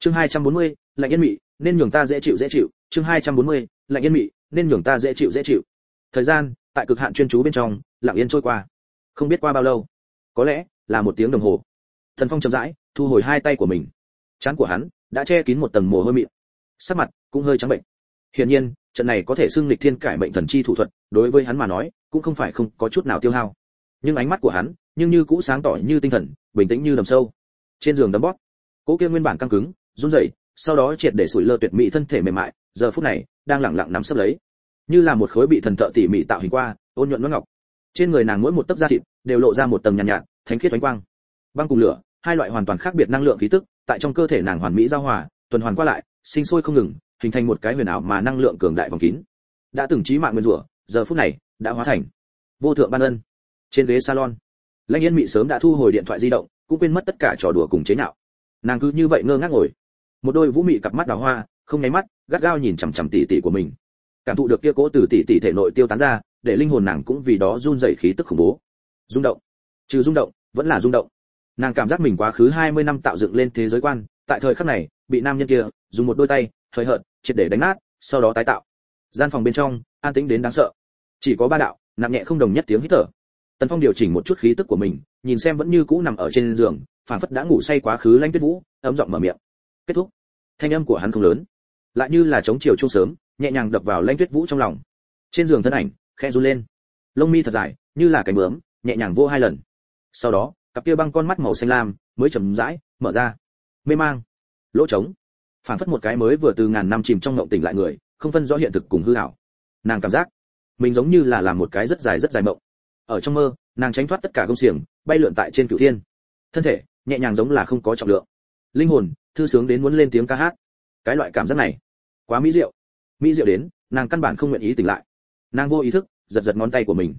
Chương 240, lạnh yên mị, nên nhường ta dễ chịu dễ chịu. Chương 240, lạnh yên mị, nên nhường ta dễ chịu dễ chịu. Thời gian tại cực hạn chuyên chú bên trong lặng yên trôi qua, không biết qua bao lâu, có lẽ là 1 tiếng đồng hồ. Thần Phong chậm rãi thu hồi 2 tay của mình, trán của hắn đã che kín một tầng mồ hôi mịn, sắc mặt cũng hơi trắng bệnh. Hiển nhiên, trận này có thể xưng lịch thiên cải mệnh thần chi thủ thuật, đối với hắn mà nói, cũng không phải không có chút nào tiêu hao. Nhưng ánh mắt của hắn, nhưng như cũ sáng tỏ như tinh thần, bình tĩnh như đầm sâu. Trên giường đấm bóp, cỗ kia nguyên bản căng cứng, run rẩy, sau đó triệt để sủi lơ tuyệt mỹ thân thể mềm mại, giờ phút này đang lặng lặng nắm sấp lấy, như là một khối bị thần thợ tỉ mỉ tạo hình qua, ôn nhuận ngoan ngọc. Trên người nàng mỗi một tấc da thịt đều lộ ra một tầng nhàn nhạt, thánh khiết ánh quang. Băng cùng lửa, hai loại hoàn toàn khác biệt năng lượng khí tức, tại trong cơ thể nàng hoàn mỹ giao hòa, tuần hoàn qua lại, sinh sôi không ngừng, hình thành một cái huyền ảo mà năng lượng cường đại vòng kín. Đã từng chí mạng nguyên rủa, giờ phút này đã hóa thành vô thượng ban ân. Trên ghế salon, Lãnh Yên Mị sớm đã thu hồi điện thoại di động, cũng quên mất tất cả trò đùa cùng chế nhạo. Nàng cứ như vậy ngơ ngác ngồi, một đôi vũ mị cặp mắt đào hoa, không nháy mắt, gắt gao nhìn chằm chằm tỷ tỷ của mình. Cảm thụ được kia cố từ tỷ tỷ thể nội tiêu tán ra, để linh hồn nàng cũng vì đó run rẩy khí tức khủng bố. Rung động, trừ rung động, vẫn là rung động. Nàng cảm giác mình quá khứ 20 năm tạo dựng lên thế giới quan, tại thời khắc này, bị nam nhân kia dùng một đôi tay, hời hợt, triệt để đánh nát, sau đó tái tạo. Gian phòng bên trong, an tĩnh đến đáng sợ. Chỉ có 3 đạo, nặng nhẹ không đồng nhất tiếng hít thở. Tần Phong điều chỉnh một chút khí tức của mình, nhìn xem vẫn như cũ nằm ở trên giường, phảng phất đã ngủ say quá khứ Lãnh Tuyết Vũ, ấm giọng mở miệng. Kết thúc. Thanh âm của hắn không lớn, lại như là chống chiều chuông sớm, nhẹ nhàng đập vào Lãnh Tuyết Vũ trong lòng. Trên giường thân ảnh khẽ run lên, lông mi thật dài, như là cánh bướm, nhẹ nhàng vô 2 lần. Sau đó, cặp kia băng con mắt màu xanh lam mới chậm rãi mở ra. Mê mang, lỗ trống, phảng phất một cái mới vừa từ ngàn năm chìm trong ngộng tỉnh lại người, không phân rõ hiện thực cùng hư ảo. Nàng cảm giác mình giống như là làm một cái rất dài mộng. Ở trong mơ, nàng tránh thoát tất cả công xiềng, bay lượn tại trên cửu thiên. Thân thể nhẹ nhàng giống là không có trọng lượng, linh hồn thư sướng đến muốn lên tiếng ca hát. Cái loại cảm giác này quá mỹ diệu đến nàng căn bản không nguyện ý tỉnh lại. Nàng vô ý thức giật ngón tay của mình.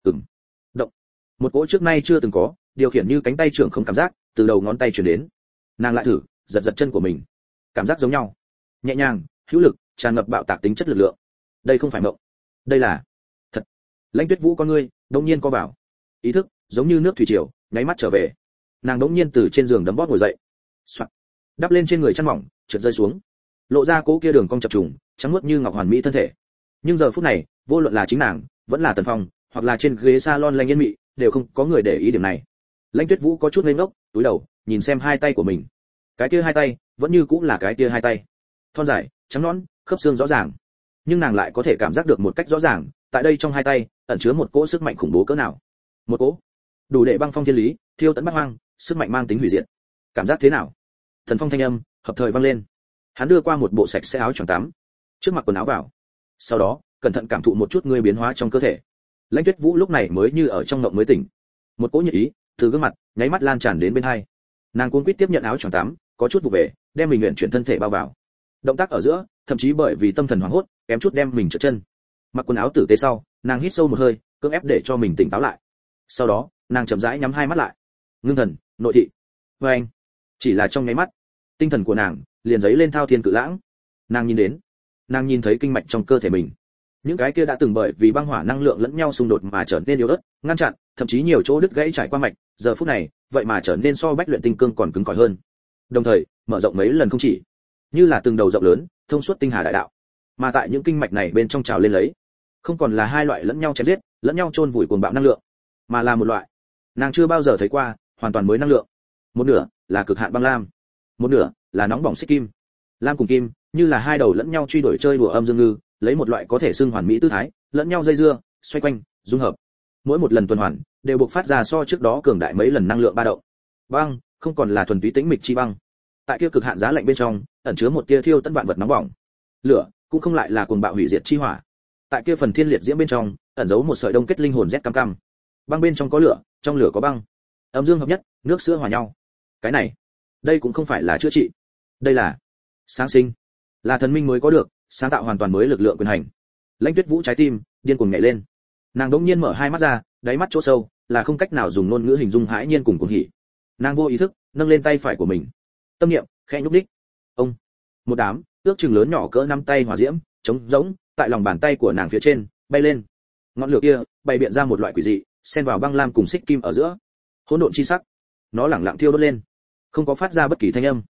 Động. Một cỗ trước nay chưa từng có, điều khiển như cánh tay trưởng không cảm giác từ đầu ngón tay truyền đến. Nàng lại thử giật chân của mình, cảm giác giống nhau, nhẹ nhàng, hữu lực, tràn ngập bạo tạc tính chất lực lượng. Đây không phải mộng, đây là thật. Lãnh Tuyết Vũ con ngươi đột nhiên co vào, ý thức giống như nước thủy triều nháy mắt trở về. Nàng đột nhiên từ trên giường đấm bóp ngồi dậy, soạt, đắp lên trên người chăn mỏng, trượt rơi xuống, lộ ra cố kia đường cong chập trùng, trắng muốt như ngọc hoàn mỹ thân thể. Nhưng giờ phút này, vô luận là chính nàng, vẫn là Tần Phong, hoặc là trên ghế salon Lãnh Yên Mị, đều không có người để ý điểm này. Lãnh Tuyết Vũ có chút ngây ngốc, túi đầu, nhìn xem 2 tay của mình. Cái kia 2 tay, vẫn như cũng là cái kia 2 tay. Thon dài, trắng nõn, khớp xương rõ ràng. Nhưng nàng lại có thể cảm giác được một cách rõ ràng, tại đây trong 2 tay, ẩn chứa một cỗ sức mạnh khủng bố cỡ nào. Một cỗ đủ để băng phong thiên lý, thiêu tận bát hoang, sức mạnh mang tính hủy diệt. Cảm giác thế nào? Thần Phong thanh âm hợp thời vang lên. Hắn đưa qua một bộ sạch sẽ áo choàng tắm, trước mặc quần áo vào. Sau đó, cẩn thận cảm thụ một chút ngươi biến hóa trong cơ thể. Lãnh Tuyết Vũ lúc này mới như ở trong ngộng mới tỉnh. Một cỗ nhiệt ý từ gương mặt nháy mắt lan tràn đến bên hai. Nàng cuống quýt tiếp nhận áo choàng tắm, có chút vụ về, đem mình luyện chuyển thân thể bao vào. Động tác ở giữa, thậm chí bởi vì tâm thần hoảng hốt, kém chút đem mình trượt chân. Mặc quần áo tử tế sau, nàng hít sâu một hơi, cưỡng ép để cho mình tỉnh táo lại. Sau đó, nàng chậm rãi nhắm 2 mắt lại. Ngưng thần, nội thị. Và anh, chỉ là trong nháy mắt, tinh thần của nàng liền giấy lên thao thiên cự lãng. Nàng nhìn thấy kinh mạch trong cơ thể mình. Những cái kia đã từng bởi vì băng hỏa năng lượng lẫn nhau xung đột mà trở nên yếu ớt, ngăn chặn, thậm chí nhiều chỗ đứt gãy trải qua mạch, giờ phút này, vậy mà trở nên so bách luyện tinh cương còn cứng cỏi hơn. Đồng thời, mở rộng mấy lần không chỉ, như là từng đầu rộng lớn, thông suốt tinh hà đại đạo. Mà tại những kinh mạch này bên trong trào lên lấy, không còn là 2 loại lẫn nhau chém giết, lẫn nhau chôn vùi cuồng bạo năng lượng, mà là một loại nàng chưa bao giờ thấy qua, hoàn toàn mới năng lượng. Một nửa là cực hạn băng lam, một nửa là nóng bỏng xích kim. Lam cùng kim, như là 2 đầu lẫn nhau truy đuổi chơi đùa âm dương ngư, lấy một loại có thể xưng hoàn mỹ tư thái, lẫn nhau dây dưa, xoay quanh, dung hợp. Mỗi một lần tuần hoàn, đều bộc phát ra so trước đó cường đại mấy lần năng lượng ba động. Băng, không còn là thuần túy tĩnh mịch chi băng. Tại kia cực hạn giá lạnh bên trong, ẩn chứa một tia thiêu tất vạn vật nóng bỏng. Lửa, cũng không lại là cuồng bạo hủy diệt chi hỏa. Tại kia phần thiên liệt diễm bên trong, ẩn giấu một sợi đông kết linh hồn rét cam cam. Băng bên trong có lửa, trong lửa có băng. Âm dương hợp nhất, nước sữa hòa nhau. Cái này, đây cũng không phải là chữa trị, đây là sáng sinh, là thần minh mới có được, sáng tạo hoàn toàn mới lực lượng quyền hành. Lãnh Tuyết Vũ trái tim điên cuồng nhảy lên. Nàng đống nhiên mở 2 mắt ra, đáy mắt chỗ sâu là không cách nào dùng ngôn ngữ hình dung hãi nhiên cùng cuồng hỉ. Nàng vô ý thức nâng lên tay phải của mình, tâm niệm khẽ nhúc đích. Ông, một đám ước chừng lớn nhỏ cỡ 5 tay hỏa diễm trống rỗng tại lòng bàn tay của nàng phía trên bay lên. Ngọn lửa kia bày biện ra một loại quỷ dị, xen vào băng lam cùng xích kim ở giữa, hỗn độn chi sắc. Nó lẳng lặng thiêu đốt lên, không có phát ra bất kỳ thanh âm,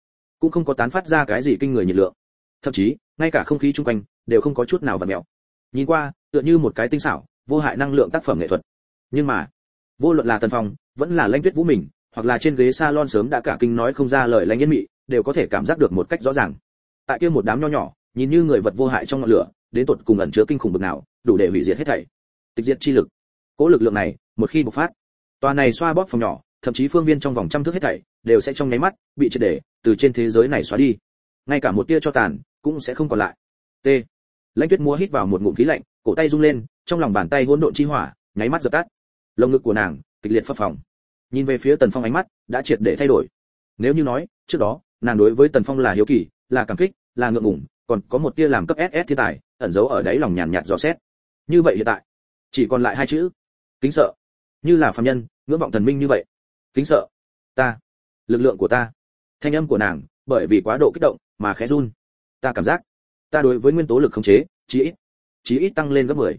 cũng không có tán phát ra cái gì kinh người nhiệt lượng, thậm chí ngay cả không khí chung quanh đều không có chút nào vặn mèo. Nhìn qua tựa như một cái tinh xảo vô hại năng lượng tác phẩm nghệ thuật. Nhưng mà vô luận là Tần Phong vẫn là Lãnh Tuyết Vũ mình, hoặc là trên ghế salon sớm đã cả kinh nói không ra lời Lãnh Yên Mị, đều có thể cảm giác được một cách rõ ràng. Tại kia một đám nho nhỏ, nhìn như người vật vô hại trong ngọn lửa, đến tột cùng ẩn chứa kinh khủng bực nào, đủ để hủy diệt hết thảy. Tịch diệt chi lực. Cỗ lực lượng này, một khi bộc phát, tòa này xoa bóp phòng nhỏ, thậm chí phương viên trong vòng trăm thước hết thảy, đều sẽ trong nháy mắt bị triệt để từ trên thế giới này xóa đi. Ngay cả một tia cho tàn cũng sẽ không còn lại. T. Lãnh Tuyết Múa hít vào một ngụm khí lạnh, cổ tay rung lên, trong lòng bàn tay hỗn độn chi hỏa, nháy mắt dập tắt. Lồng ngực của nàng kịch liệt phập phồng. Nhìn về phía Tần Phong ánh mắt đã triệt để thay đổi. Nếu như nói, trước đó, nàng đối với Tần Phong là hiếu kỳ, là cảm kích, là ngượng ngùng, còn có một tia làm cấp SS thiên tài, ẩn giấu ở đáy lòng nhàn nhạt dò xét. Như vậy hiện tại, chỉ còn lại hai chữ: kính sợ. Như là phàm nhân, ngưỡng vọng thần minh như vậy. Kính sợ. Ta, lực lượng của ta. Thanh âm của nàng, bởi vì quá độ kích động mà khẽ run. Ta cảm giác, ta đối với nguyên tố lực khống chế, chí ít tăng lên gấp 10.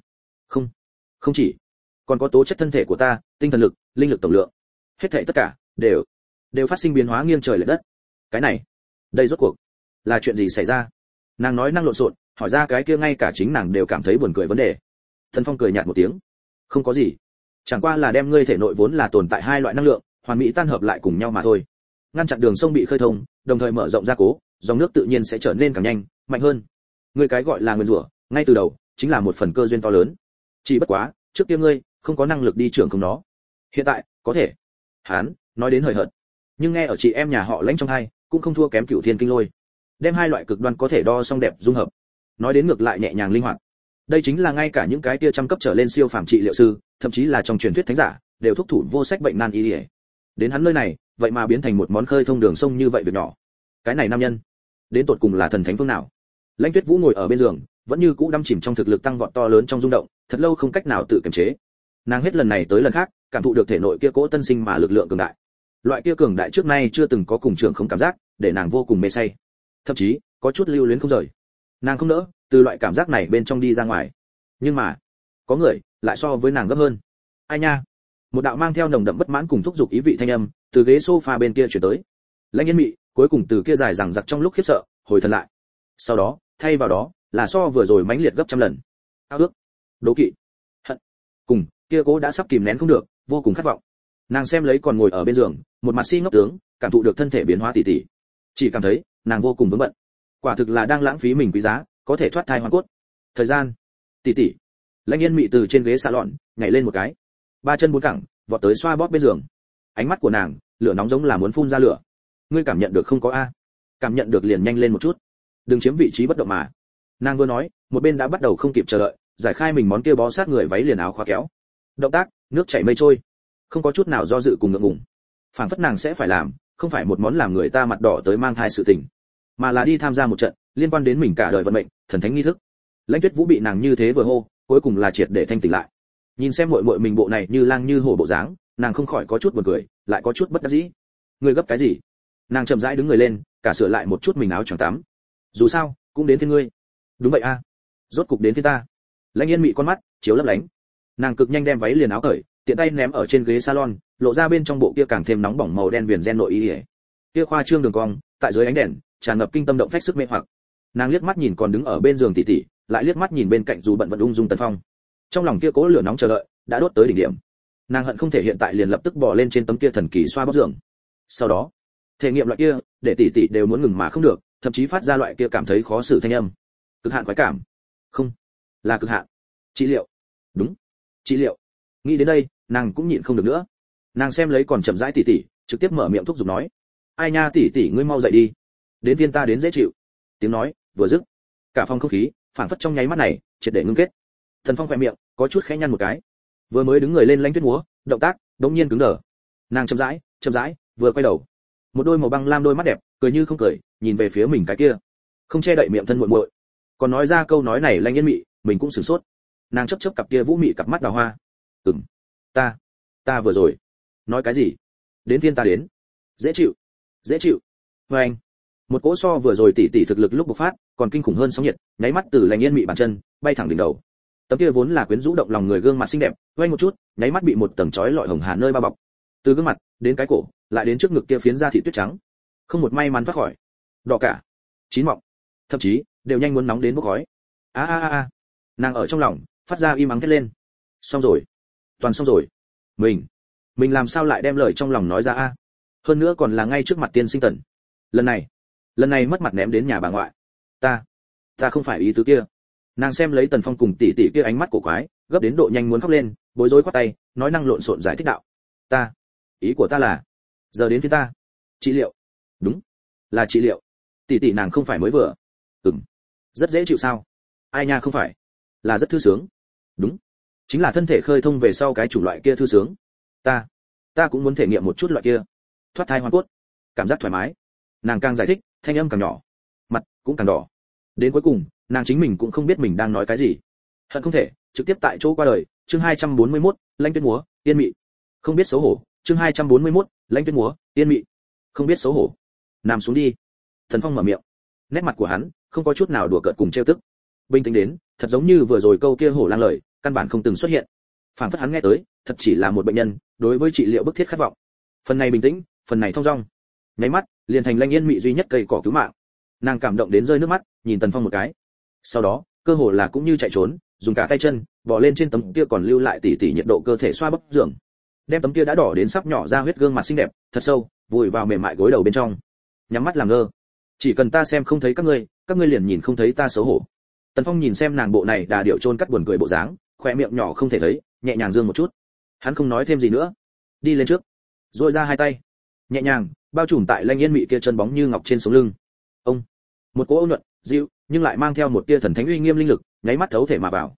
Không chỉ, còn có tố chất thân thể của ta, tinh thần lực, linh lực tổng lượng, hết thảy tất cả đều phát sinh biến hóa nghiêng trời lệch đất. Cái này, đây rốt cuộc là chuyện gì xảy ra? Nàng nói năng lộn xộn, hỏi ra cái kia ngay cả chính nàng đều cảm thấy buồn cười vấn đề. Tần Phong cười nhạt một tiếng, không có gì, chẳng qua là đem ngươi thể nội vốn là tồn tại hai loại năng lượng, hoàn mỹ tan hợp lại cùng nhau mà thôi. Ngăn chặn đường sông bị khơi thông, đồng thời mở rộng ra cố, dòng nước tự nhiên sẽ trở nên càng nhanh, mạnh hơn. Ngươi cái gọi là nguyên rủa, ngay từ đầu chính là một phần cơ duyên to lớn. Chỉ bất quá, trước kia ngươi không có năng lực đi trưởng không nó. Hiện tại, có thể. Hán, nói đến hời hợt, nhưng nghe ở chị em nhà họ Lãnh trong hai, cũng không thua kém Cửu Thiên Kinh Lôi. Đem hai loại cực đoan có thể đo song đẹp dung hợp. Nói đến ngược lại nhẹ nhàng linh hoạt. Đây chính là ngay cả những cái tia trăm cấp trở lên siêu phàm trị liệu sư, thậm chí là trong truyền thuyết thánh giả, đều thúc thủ vô sách bệnh nan y. Đến hắn nơi này, vậy mà biến thành một món khơi thông đường sông như vậy việc nhỏ. Cái này nam nhân, đến tột cùng là thần thánh phương nào? Lãnh Tuyết Vũ ngồi ở bên giường, vẫn như cũ đắm chìm trong thực lực tăng vọt to lớn trong rung động, thật lâu không cách nào tự kiềm chế. Nàng hết lần này tới lần khác, cảm thụ được thể nội kia cỗ tân sinh mà lực lượng cường đại. Loại kia cường đại trước nay chưa từng có cùng trưởng không cảm giác, để nàng vô cùng mê say. Thậm chí, có chút lưu luyến không rời. Nàng không nỡ từ loại cảm giác này bên trong đi ra ngoài. Nhưng mà, có người lại so với nàng gấp hơn. Ai nha? Một đạo mang theo nồng đậm bất mãn cùng thúc giục ý vị thanh âm, từ ghế sofa bên kia chuyển tới. Lãnh Yên Mị cuối cùng từ kia dài dằng dặc trong lúc khiếp sợ, hồi thần lại. Sau đó, thay vào đó, là so vừa rồi mãnh liệt gấp trăm lần. Ao ước, đố kỵ, hận, cùng kia cố đã sắp kìm nén không được, vô cùng khát vọng. Nàng xem lấy còn ngồi ở bên giường, một mặt si ngốc tướng, cảm thụ được thân thể biến hóa tỉ tỉ, chỉ cảm thấy nàng vô cùng vướng bận. Quả thực là đang lãng phí mình quý giá, có thể thoát thai hoàn cốt. Thời gian, tỉ tỉ. Lãnh Yên Mị từ trên ghế salon nhảy lên một cái, ba chân bốn cẳng, vọt tới xoa bóp bên giường. Ánh mắt của nàng, lửa nóng giống là muốn phun ra lửa. Ngươi cảm nhận được không có a? Cảm nhận được liền nhanh lên một chút, đừng chiếm vị trí bất động mà. Nàng vừa nói, một bên đã bắt đầu không kịp chờ đợi, giải khai mình món kia bó sát người váy liền áo khóa kéo. Động tác, nước chảy mây trôi, không có chút nào do dự cùng ngượng ngùng. Phảng phất nàng sẽ phải làm, không phải một món làm người ta mặt đỏ tới mang thai sự tình, mà là đi tham gia một trận liên quan đến mình cả đời vận mệnh, thần thánh nghi thức. Lãnh Tuyết Vũ bị nàng như thế vừa hô, cuối cùng là triệt để thanh tỉnh lại. Nhìn xem muội muội mình bộ này như lang như hổ bộ dáng, nàng không khỏi có chút buồn cười, lại có chút bất đắc dĩ. Ngươi gấp cái gì? Nàng chậm rãi đứng người lên, cả sửa lại một chút mình áo choàng tắm. Dù sao, cũng đến phiên ngươi. Đúng vậy a, rốt cục đến phiên ta. Lãnh Yên Mị con mắt chiếu lấp lánh. Nàng cực nhanh đem váy liền áo cởi, tiện tay ném ở trên ghế salon, lộ ra bên trong bộ kia càng thêm nóng bỏng màu đen viền ren nội y. Kia khoa trương đường cong, tại dưới ánh đèn, tràn ngập kinh tâm động phách sức mê hoặc. Nàng liếc mắt nhìn còn đứng ở bên giường tỷ tỷ, lại liếc mắt nhìn bên cạnh dù bận vận ung dung Tần Phong. Trong lòng kia cố lửa nóng chờ đợi đã đốt tới đỉnh điểm. Nàng hận không thể hiện tại liền lập tức bò lên trên tấm kia thần kỳ xoa bóp giường. Sau đó, thể nghiệm loại kia, để tỷ tỷ đều muốn ngừng mà không được, thậm chí phát ra loại kia cảm thấy khó xử thanh âm. Cực hạn khoái cảm. Không, là cực hạn. Trị liệu. Đúng, trị liệu. Nghĩ đến đây, nàng cũng nhịn không được nữa. Nàng xem lấy còn chậm rãi tỷ tỷ, trực tiếp mở miệng thúc giục nói: "Ai nha tỷ tỷ, ngươi mau dậy đi. Đến phiên ta đến dễ chịu." Tiếng nói vừa dứt, cả phòng không khí phảng phất trong nháy mắt này triệt để ngưng kết. Thần Phong khẽ miệng có chút khẽ nhăn một cái. Vừa mới đứng người lên Lãnh Tuyết Múa, động tác đống nhiên cứng đờ. Nàng chậm rãi, vừa quay đầu, một đôi màu băng lam đôi mắt đẹp, cười như không cười, nhìn về phía mình cái kia, không che đậy miệng thân muội muội. Còn nói ra câu nói này Lãnh Yên Mị, mình cũng sửng sốt. Nàng chớp cặp kia vũ mị cặp mắt đào hoa. Ta vừa rồi nói cái gì? Đến phiên ta đến. Dễ chịu. Và anh, một cỗ so vừa rồi tỷ tỷ thực lực lúc bộc phát, còn kinh khủng hơn sóng nhiệt, nháy mắt từ Lãnh Yên Mị bàn chân bay thẳng đỉnh đầu. Tấm kia vốn là quyến rũ động lòng người gương mặt xinh đẹp, quay một chút, nháy mắt bị một tầng chói lọi hồng hà nơi bao bọc. Từ gương mặt đến cái cổ, lại đến trước ngực kia phiến da thịt tuyết trắng, không một may mắn thoát khỏi. đỏ cả, chín mọng, thậm chí đều nhanh muốn nóng đến bốc khói. A. Nàng ở trong lòng phát ra im ắng thét lên. Xong rồi, toàn xong rồi. Mình làm sao lại đem lời trong lòng nói ra a? Hơn nữa còn là ngay trước mặt tiên sinh Tần. Lần này mất mặt ném đến nhà bà ngoại. Ta không phải ý tứ kia. Nàng xem lấy Tần Phong cùng tỷ tỷ kia ánh mắt cổ quái, gấp đến độ nhanh muốn khóc lên, bối rối quát tay, nói năng lộn xộn giải thích đạo. Ý của ta là, giờ đến phía ta. Trị liệu. Đúng, là trị liệu. Tỷ tỷ nàng không phải mới vừa. Rất dễ chịu sao? Ai nha không phải, là rất thư sướng. Đúng, chính là thân thể khơi thông về sau cái chủng loại kia thư sướng. Ta cũng muốn thể nghiệm một chút loại kia. Thoát thai hoàn cốt, cảm giác thoải mái. Nàng càng giải thích, thanh âm càng nhỏ, mặt cũng càng đỏ. Đến cuối cùng, nàng chính mình cũng không biết mình đang nói cái gì. Hận không thể trực tiếp tại chỗ qua đời. Chương 241, Lãnh Tuyết múa, Yên Mị. Không biết xấu hổ. Chương 241, Lãnh Tuyết múa, Yên Mị. Không biết xấu hổ. Nằm xuống đi. Thần Phong mở miệng. Nét mặt của hắn không có chút nào đùa cợt cùng trêu tức. Bình tĩnh đến, thật giống như vừa rồi câu kia hổ lang lời, căn bản không từng xuất hiện. Phản phất hắn nghe tới, thật chỉ là một bệnh nhân, đối với trị liệu bức thiết khát vọng. Phần này bình tĩnh, phần này thong dong. Nháy mắt, liền thành Lãnh Yên Mị duy nhất cây cỏ cứu mạng. Nàng cảm động đến rơi nước mắt, nhìn Tần Phong một cái. Sau đó, cơ hồ là cũng như chạy trốn, dùng cả tay chân, bò lên trên tấm kia còn lưu lại tỉ tỉ nhiệt độ cơ thể xoa bóp giường. Đem tấm kia đã đỏ đến sắp nhỏ ra huyết gương mặt xinh đẹp, thật sâu, vùi vào mềm mại gối đầu bên trong. Nhắm mắt làm ngơ. Chỉ cần ta xem không thấy các ngươi liền nhìn không thấy ta xấu hổ. Tần Phong nhìn xem nàng bộ này đà điệu chôn cắt buồn cười bộ dáng, khóe miệng nhỏ không thể thấy, nhẹ nhàng dương một chút. Hắn không nói thêm gì nữa, đi lên trước, duỗi ra hai tay, nhẹ nhàng bao trùm tại Lãnh Yên Mị kia chân bóng như ngọc trên sống lưng. Ông, một cỗ ôn nhuận, dịu, nhưng lại mang theo một tia thần thánh uy nghiêm linh lực, nháy mắt thấu thể mà vào.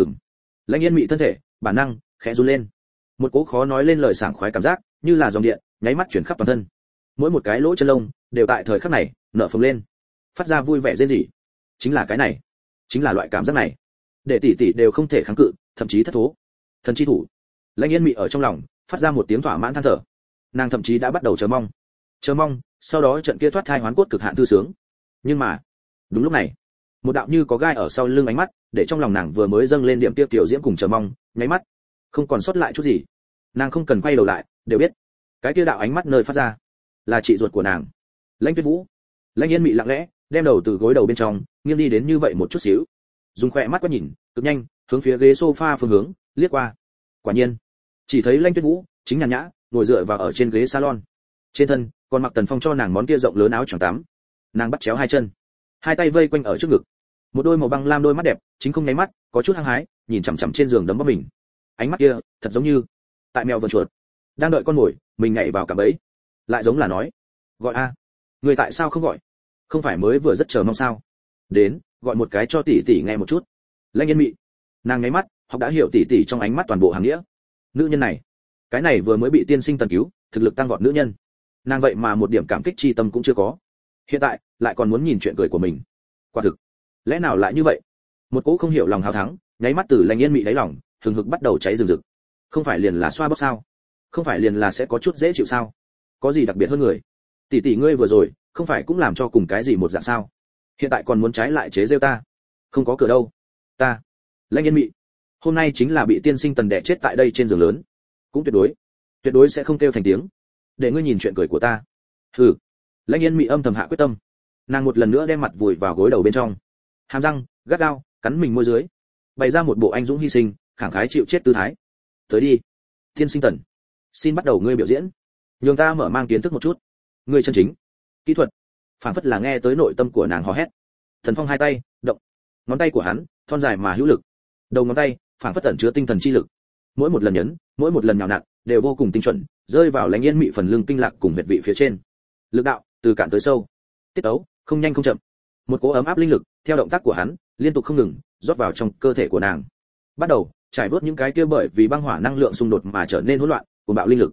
Lãnh Yên Mị thân thể, bản năng khẽ run lên. Một cỗ khó nói lên lời sảng khoái cảm giác, như là dòng điện, nháy mắt chuyển khắp toàn thân. Mỗi một cái lỗ chân lông đều tại thời khắc này nở phồng lên, phát ra vui vẻ rên rỉ. Chính là cái này, chính là loại cảm giác này, để tỷ tỷ đều không thể kháng cự, thậm chí thất thố. Thần chi thủ. Lãnh Yên Mị ở trong lòng phát ra một tiếng thỏa mãn than thở. Nàng thậm chí đã bắt đầu chờ mong, sau đó trận kia thoát thai hoán cốt cực hạn thư sướng. Nhưng mà, đúng lúc này, một đạo như có gai ở sau lưng ánh mắt, để trong lòng nàng vừa mới dâng lên điểm tiêu tiểu diễm cùng chờ mong, nháy mắt không còn sót lại chút gì. Nàng không cần quay đầu lại, đều biết, cái kia đạo ánh mắt nơi phát ra, là chị ruột của nàng, Lãnh Tuyết Vũ. Lãnh Yên Mị lặng lẽ đem đầu từ gối đầu bên trong nghiêng đi đến như vậy một chút xíu, dùng khỏe mắt quét nhìn, cực nhanh hướng phía ghế sofa phương hướng liếc qua. Quả nhiên, chỉ thấy Lãnh Tuyết Vũ chính nhàn nhã ngồi dựa vào ở trên ghế salon, trên thân còn mặc Tần Phong cho nàng món kia rộng lớn áo choàng tắm. Nàng bắt chéo hai chân, hai tay vây quanh ở trước ngực, một đôi màu băng lam đôi mắt đẹp chính không nháy mắt, có chút hăng hái nhìn chằm chằm trên giường đấm bóp mình. Ánh mắt kia thật giống như tại mèo vờn chuột đang đợi con mồi mình nhảy vào cả bẫy, lại giống là nói gọi a, người tại sao không gọi, không phải mới vừa rất chờ mong sao, đến gọi một cái cho tỷ tỷ nghe một chút. Lãnh Yên Mị, nàng nháy mắt học đã hiểu tỷ tỷ trong ánh mắt toàn bộ hàng nghĩa. Nữ nhân này, cái này vừa mới bị tiên sinh Tần cứu, thực lực tăng vọt nữ nhân, nàng vậy mà một điểm cảm kích chi tâm cũng chưa có, hiện tại lại còn muốn nhìn chuyện cười của mình. Quả thực, lẽ nào lại như vậy? Một cỗ không hiểu lòng hào thắng nháy mắt từ Lãnh Yên Mị đáy lòng hừng hực bắt đầu cháy rừng rực. Không phải liền là xoa bóp sao, không phải liền là sẽ có chút dễ chịu sao, có gì đặc biệt hơn người? Tỷ tỷ ngươi vừa rồi không phải cũng làm cho cùng cái gì một dạng sao, hiện tại còn muốn trái lại chế giễu ta? Không có cửa đâu, ta Lãnh Yên Mị hôm nay chính là bị tiên sinh Tần đẻ chết tại đây trên giường lớn, cũng tuyệt đối sẽ không kêu thành tiếng, để ngươi nhìn chuyện cười của ta. Hừ. Lãnh Yên Mị âm thầm hạ quyết tâm, nàng một lần nữa đem mặt vùi vào gối đầu bên trong, hàm răng gắt gao cắn mình môi dưới, bày ra một bộ anh dũng hy sinh khẳng khái chịu chết tư thái. Tới đi, tiên sinh Tần, xin bắt đầu ngươi biểu diễn, nhường ta mở mang kiến thức một chút ngươi chân chính kỹ thuật. Phảng phất là nghe tới nội tâm của nàng hò hét. Thần Phong hai tay động, ngón tay của hắn thon dài mà hữu lực, đầu ngón tay phảng phất tẩn chứa tinh thần chi lực, mỗi một lần nhấn, mỗi một lần nhào nặn đều vô cùng tinh chuẩn, rơi vào Lãnh Yên Mị phần lưng kinh lạc cùng huyệt vị phía trên. Lực đạo từ cạn tới sâu, tiết tấu không nhanh không chậm, một cỗ ấm áp linh lực theo động tác của hắn liên tục không ngừng rót vào trong cơ thể của nàng, bắt đầu trải vớt những cái kia bởi vì băng hỏa năng lượng xung đột mà trở nên hỗn loạn của bạo linh lực.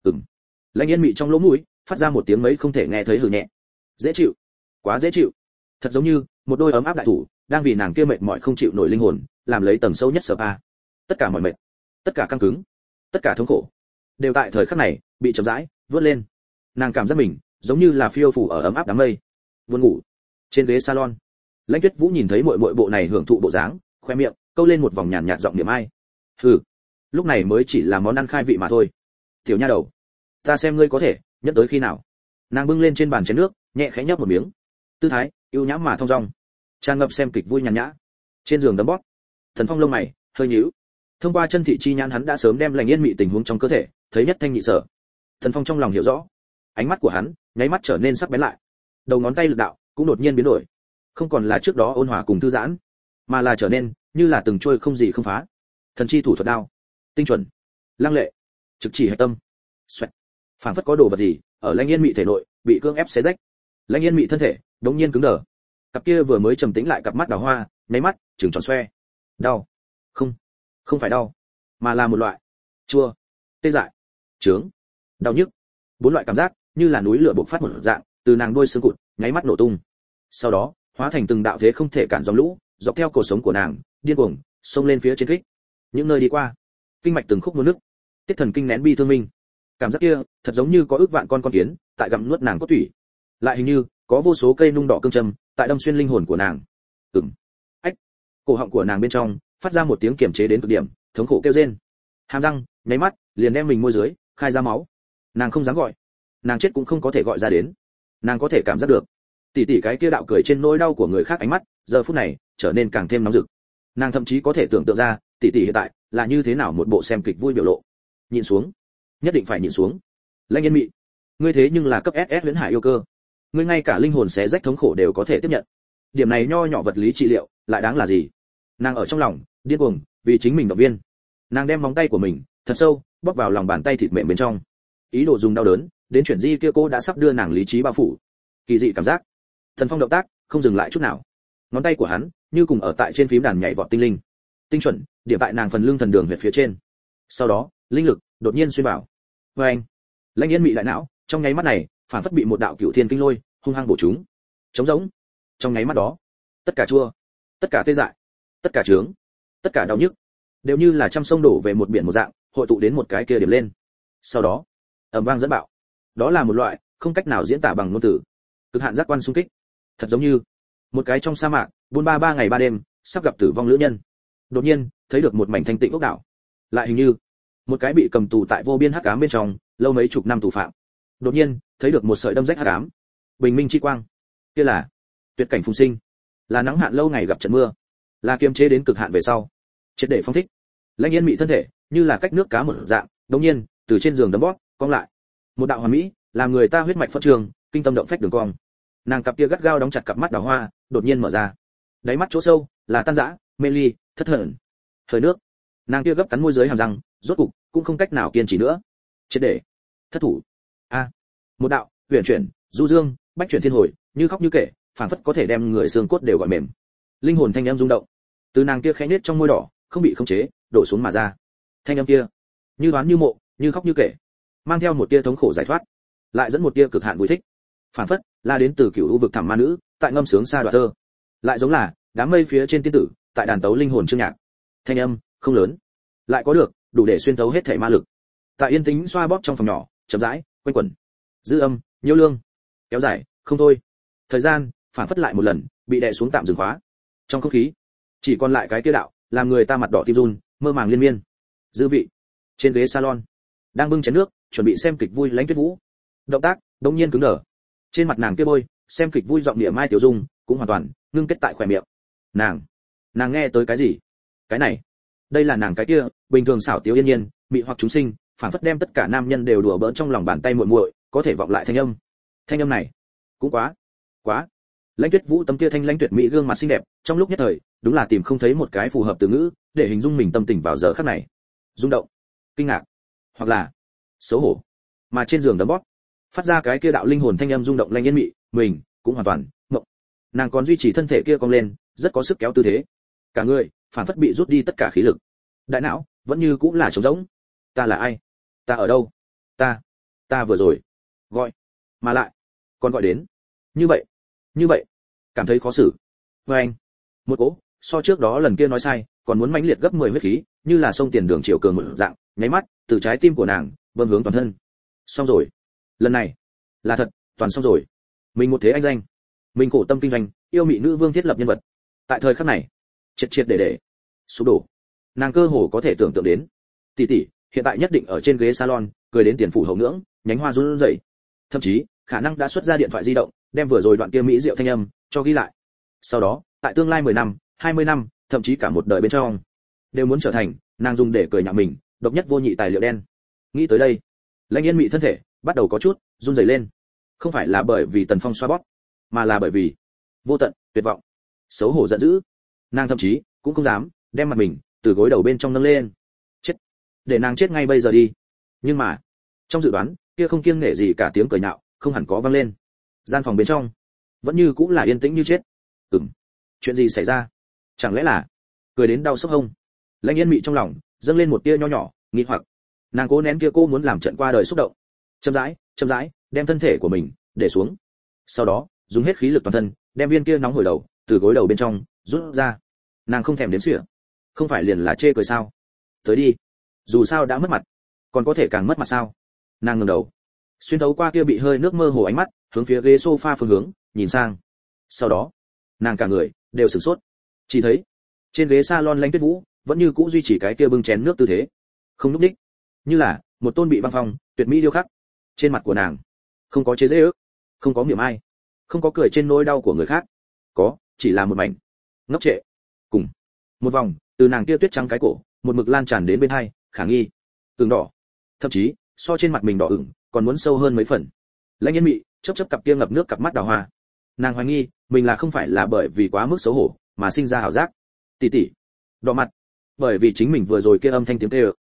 Lãnh Yên Mị trong lỗ mũi phát ra một tiếng mấy không thể nghe thấy hừ nhẹ. Dễ chịu, quá dễ chịu, thật giống như một đôi ấm áp đại thủ đang vì nàng kia mệt mỏi không chịu nổi linh hồn làm lấy tầng sâu nhất spa. Tất cả mọi mệt, tất cả căng cứng, tất cả thống khổ đều tại thời khắc này bị chậm rãi vớt lên. Nàng cảm giác mình giống như là phiêu phù ở ấm áp đám mây. Buồn ngủ trên ghế salon, Lãnh Tuyết Vũ nhìn thấy muội muội bộ này hưởng thụ bộ dáng, khoe miệng câu lên một vòng nhàn nhạt giọng niệm ai. Hừ, lúc này mới chỉ là món ăn khai vị mà thôi. Tiểu nha đầu, ta xem ngươi có thể nhẫn tới khi nào. Nàng bưng lên trên bàn chén nước, nhẹ khẽ nhấp một miếng. tư thái ưu nhã mà thong dong, tràn ngập xem kịch vui nhàn nhã. Trên giường đấm bóp, Thần Phong lông mày hơi nhíu. Thông qua chân thị chi nhãn hắn đã sớm đem Lạnh Yên Mị tình huống trong cơ thể thấy nhất thanh nhị sở. Thần Phong trong lòng hiểu rõ, ánh mắt của hắn nháy mắt trở nên sắc bén lại, đầu ngón tay lực đạo cũng đột nhiên biến đổi, không còn là trước đó ôn hòa cùng thư giãn, mà là trở nên như là từng trôi không gì không phá. Thần chi thủ thuật đao, tinh chuẩn, lăng lệ, trực chỉ hạch tâm. Xoẹt. Phảng phất có đồ vật gì ở Lạnh Yên Mị thể nội bị cưỡng ép xé rách. Lạnh Yên Mị thân thể đột nhiên cứng đờ, cặp kia vừa mới trầm tĩnh lại cặp mắt đào hoa nháy mắt trừng tròn xoe. Đau? Không phải đau, mà là một loại chua, tê dại, chướng, đau nhức. 4 loại cảm giác như là núi lửa bộc phát một dạng, từ nàng đôi xương cụt nháy mắt nổ tung. Sau đó hóa thành từng đạo thế không thể cản dòng lũ, dọc theo cổ sống của nàng điên cuồng xông lên phía trên kích. Những nơi đi qua, kinh mạch từng khúc nuốt nước, tiết thần kinh nén bi thương minh. Cảm giác kia thật giống như có ước vạn con kiến tại gặm nuốt nàng cốt tủy, lại hình như có vô số cây nung đỏ cương châm tại đâm xuyên linh hồn của nàng. Ách. Cổ họng của nàng bên trong phát ra một tiếng kiềm chế đến cực điểm, thống khổ kêu rên. Hàm răng nháy mắt liền đem mình môi dưới khai ra máu. Nàng không dám gọi, nàng chết cũng không có thể gọi ra đến. Nàng có thể cảm giác được tỷ tỷ cái kia đạo cười trên nỗi đau của người khác ánh mắt giờ phút này trở nên càng thêm nóng rực. Nàng thậm chí có thể tưởng tượng ra tỷ tỷ hiện tại là như thế nào một bộ xem kịch vui biểu lộ. Nhịn xuống, nhất định phải nhịn xuống. Lạnh Yên Mị, ngươi thế nhưng là cấp SS huyễn hải yêu cơ, ngươi ngay cả linh hồn xé rách thống khổ đều có thể tiếp nhận, điểm này nho nhỏ vật lý trị liệu lại đáng là gì? Nàng ở trong lòng điên cuồng vì chính mình động viên. Nàng đem móng tay của mình thật sâu bóp vào lòng bàn tay thịt mềm bên trong, ý đồ dùng đau đớn đến chuyển di kia cô đã sắp đưa nàng lý trí bao phủ. Kỳ dị cảm giác. Thần Phong động tác không dừng lại chút nào, ngón tay của hắn như cùng ở tại trên phím đàn nhảy vọt tinh linh, tinh chuẩn điểm tại nàng phần lưng thần đường huyệt phía trên. Sau đó linh lực đột nhiên xuyên vào. Với anh, Lạnh Yên Mị đại não trong nháy mắt này phản phất bị một đạo cửu thiên kinh lôi hung hăng bổ trúng. Trống rỗng. Trong nháy mắt đó, tất cả chua, tất cả tê dại, tất cả chướng, tất cả đau nhức đều như là trăm sông đổ về một biển một dạng, hội tụ đến một cái kia điểm lên. Sau đó ầm vang dẫn bạo. Đó là một loại không cách nào diễn tả bằng ngôn từ, cực hạn giác quan xung kích, thật giống như một cái trong sa mạc buôn ba ngày ba đêm sắp gặp tử vong lữ nhân, đột nhiên thấy được một mảnh thanh tịnh ốc đảo, lại hình như một cái bị cầm tù tại vô biên hắc ám bên trong lâu mấy chục năm tù phạm, đột nhiên thấy được một sợi đâm rách hắc ám, bình minh chi quang. Kia là tuyệt cảnh phùng sinh, là nắng hạn lâu ngày gặp trận mưa, là kiềm chế đến cực hạn về sau triệt để phong thích. Lạnh Yên Mị thân thể như là cách nước cá một dạng, đột nhiên từ trên giường đấm bóp cong lại, một đạo hoàn mỹ làm người ta huyết mạch phất trường, kinh tâm động phách đường cong. Nàng cặp kia gắt gao đóng chặt cặp mắt đào hoa đột nhiên mở ra, đáy mắt chỗ sâu là tan rã, mê ly, thất thần, hơi nước. Nàng kia gấp cắn môi dưới hàm răng, rốt cục cũng không cách nào kiên trì nữa, triệt để thất thủ. Một đạo huyền chuyển du dương bách chuyển thiên hồi, như khóc như kể, phảng phất có thể đem người xương cốt đều gọi mềm. Linh hồn thanh âm rung động, từ nàng kia khẽ nết trong môi đỏ không bị khống chế đổ xuống mà ra. Thanh âm kia như đoán như mộ, như khóc như kể, mang theo một tia thống khổ giải thoát, lại dẫn một tia cực hạn vui thích, phảng phất là đến từ cửu u vực thẳm ma nữ tại ngâm sướng xa đoạn thơ, lại giống là đám mây phía trên tiên tử tại đàn tấu linh hồn chương nhạc. Thanh âm không lớn, lại có được đủ để xuyên thấu hết thể ma lực, tại yên tĩnh xoa bóp trong phòng nhỏ chậm rãi quanh quẩn, dư âm nhiêu lương kéo dài không thôi. Thời gian phảng phất lại một lần bị đè xuống tạm dừng khóa, trong không khí chỉ còn lại cái kia đạo làm người ta mặt đỏ tim run mơ màng liên miên dư vị. Trên ghế salon đang bưng chén nước chuẩn bị xem kịch vui Lãnh Tuyết Vũ, động tác đột nhiên cứng đờ, trên mặt nàng kia bôi xem kịch vui giọng địa mai tiểu dung cũng hoàn toàn ngưng kết tại khóe miệng. Nàng nghe tới cái gì? Cái này, đây là nàng cái kia bình thường xảo tiếu yên nhiên mị hoặc chúng sinh, phảng phất đem tất cả nam nhân đều đùa bỡn trong lòng bàn tay muội muội có thể vọng lại thanh âm. Thanh âm này cũng quá. Lãnh Tuyết Vũ tấm kia thanh lãnh tuyệt mỹ gương mặt xinh đẹp, trong lúc nhất thời đúng là tìm không thấy một cái phù hợp từ ngữ để hình dung mình tâm tình vào giờ khắc này. Rung động, kinh ngạc, hoặc là xấu hổ. Mà trên giường đấm bóp phát ra cái kia đạo linh hồn thanh âm rung động Lạnh Yên Mị, mình cũng hoàn toàn ngộng. Nàng còn duy trì thân thể kia cong lên, rất có sức kéo tư thế, cả người phản phất bị rút đi tất cả khí lực, đại não vẫn như cũng là trống rỗng. Ta là ai? Ta ở đâu? Ta vừa rồi gọi, mà lại còn gọi đến như vậy, cảm thấy khó xử. Với anh, một cỗ so trước đó lần kia nói sai còn muốn mãnh liệt gấp 10 huyết khí, như là sông tiền đường chiều cường một dạng, nháy mắt từ trái tim của nàng bơm hướng toàn thân. Xong rồi, lần này là thật, toàn xong rồi. Mình một thế anh danh, mình khổ tâm kinh doanh, yêu mị nữ vương thiết lập nhân vật, tại thời khắc này triệt để sụp đổ. Nàng cơ hồ có thể tưởng tượng đến tỷ tỷ hiện tại nhất định ở trên ghế salon cười đến tiền phủ hậu ngưỡng, nhánh hoa run rẩy, thậm chí khả năng đã xuất ra điện thoại di động đem vừa rồi đoạn kia mỹ diệu thanh âm cho ghi lại. Sau đó, tại tương lai 10 năm, 20 năm, thậm chí cả một đời bên trong, đều muốn trở thành nàng dùng để cười nhạo mình, độc nhất vô nhị tài liệu đen. Nghĩ tới đây, Lãnh Yên Mị thân thể bắt đầu có chút run rẩy lên. Không phải là bởi vì Tần Phong xoa bóp, mà là bởi vì vô tận tuyệt vọng, xấu hổ giận dữ. Nàng thậm chí cũng không dám đem mặt mình từ gối đầu bên trong nâng lên. Chết, để nàng chết ngay bây giờ đi. Nhưng mà, trong dự đoán, kia không kiêng nể gì cả tiếng cười nhạo, không hẳn có vang lên. Gian phòng bên trong vẫn như cũng là yên tĩnh như chết. Chuyện gì xảy ra? Chẳng lẽ là cười đến đau sốc hông? Lãnh Yên Mị trong lòng dâng lên một tia nho nhỏ nghi hoặc. Nàng cố nén kia cô muốn làm trận qua đời xúc động, chậm rãi đem thân thể của mình để xuống. Sau đó, dùng hết khí lực toàn thân, đem viên kia nóng hổi đầu từ gối đầu bên trong rút ra. Nàng không thèm đếm xỉa, không phải liền là chê cười sao? Tới đi, dù sao đã mất mặt, còn có thể càng mất mặt sao? Nàng ngẩng đầu, xuyên thấu qua kia bị hơi nước mơ hồ ánh mắt, hướng phía ghế sofa phương hướng nhìn sang. Sau đó, nàng cả người đều sửng sốt, chỉ thấy trên ghế salon Lãnh Tuyết Vũ vẫn như cũ duy trì cái kia bưng chén nước tư thế, không lúc đích, như là một tôn bị băng phong tuyệt mỹ điêu khắc. Trên mặt của nàng không có chế giễu, không có mỉa mai, không có cười trên nỗi đau của người khác, có chỉ là một mảnh ngốc trệ, cùng một vòng từ nàng kia tuyết trắng cái cổ một mực lan tràn đến bên hai, khả nghi, ửng đỏ, thậm chí so trên mặt mình đỏ ửng còn muốn sâu hơn mấy phần. Lãnh Yên Mị chớp cặp kia ngập nước cặp mắt đào hoa, nàng hoài nghi mình là không phải là bởi vì quá mức xấu hổ mà sinh ra ảo giác. Tỷ tỷ đỏ mặt, bởi vì chính mình vừa rồi kia âm thanh tiếng kêu.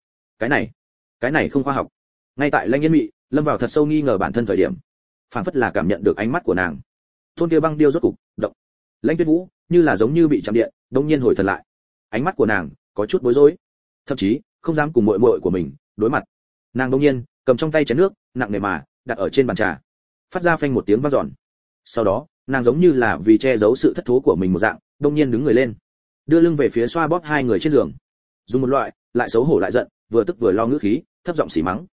Cái này không khoa học. Ngay tại Lãnh Yên Mị lâm vào thật sâu nghi ngờ bản thân thời điểm, phảng phất là cảm nhận được ánh mắt của nàng. Tôn kia băng điêu rốt cục động. Lãnh Tuyết Vũ như là giống như bị chạm điện, đột nhiên hồi thần lại. Ánh mắt của nàng có chút bối rối, thậm chí không dám cùng muội muội của mình đối mặt. Nàng đột nhiên cầm trong tay chén nước, nặng nề mà đặt ở trên bàn trà, phát ra phanh một tiếng vang dọn. Sau đó, nàng giống như là vì che giấu sự thất thố của mình một dạng, đột nhiên đứng người lên, đưa lưng về phía xoa bóp hai người trên giường, dùng một loại lại xấu hổ lại giận, vừa tức vừa lo ngữ khí, thấp giọng xỉ mắng.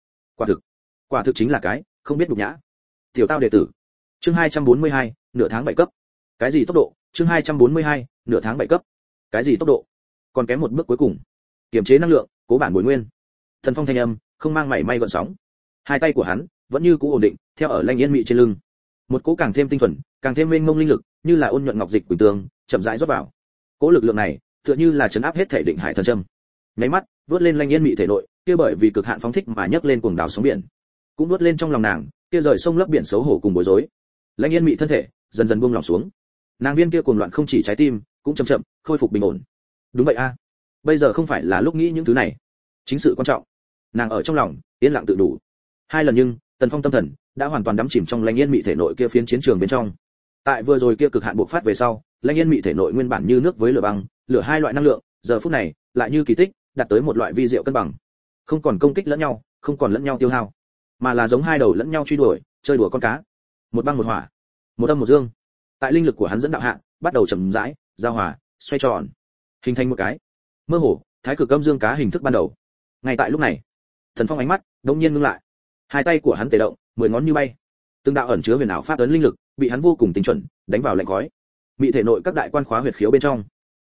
Quả thực chính là cái không biết nhục nhã tiểu tao đệ tử. Chương 242, nửa tháng 7 cấp. Cái gì tốc độ? Chương 242, nửa tháng 7 cấp. Cái gì tốc độ? Còn kém một bước cuối cùng. Kiềm chế năng lượng, cố bản bồi nguyên. Thần Phong thanh âm không mang mảy may gợn sóng. Hai tay của hắn vẫn như cũ ổn định, theo ở Lãnh Yên Mị trên lưng. Một cỗ càng thêm tinh thuần, càng thêm mênh mông linh lực, như là ôn nhuận ngọc dịch quỳnh tường, chậm rãi rót vào. Cỗ lực lượng này, tựa như là chấn áp hết thể định hải thần châm. Nháy mắt, vớt lên Lãnh Yên Mị thể nội, kia bởi vì cực hạn phóng thích mà nhấc lên cuồng đảo sóng biển. Cũng vớt lên trong lòng nàng, kia rời sông lấp biển xấu hổ cùng bối rối. Lãnh Yên Mị thân thể dần dần buông lỏng xuống. Nàng viên kia cuồng loạn không chỉ trái tim, cũng chậm chậm khôi phục bình ổn. Đúng vậy a, bây giờ không phải là lúc nghĩ những thứ này, chính sự quan trọng. Nàng ở trong lòng yên lặng tự đủ. Hai lần nhưng Tần Phong tâm thần đã hoàn toàn đắm chìm trong Lãnh Yên Mị thể nội kia phiến chiến trường bên trong. Tại vừa rồi kia cực hạn bộc phát về sau, Lãnh Yên Mị thể nội nguyên bản như nước với lửa băng, lửa hai loại năng lượng, giờ phút này lại như kỳ tích, đạt tới một loại vi diệu cân bằng. Không còn công kích lẫn nhau, không còn lẫn nhau tiêu hao, mà là giống hai đầu lẫn nhau truy đuổi, chơi đùa con cá. Một băng một hỏa, một âm một dương. Tại linh lực của hắn dẫn đạo hạ, bắt đầu chậm rãi giao hòa, xoay tròn, hình thành một cái mơ hồ thái cực âm dương cá hình thức ban đầu. Ngay tại lúc này, Thần Phong ánh mắt đột nhiên ngưng lại, hai tay của hắn tề động, 10 ngón như bay, từng đạo ẩn chứa huyền ảo pháp ấn linh lực bị hắn vô cùng tinh chuẩn đánh vào lạnh khói, mị thể nội các đại quan khóa huyệt khiếu bên trong.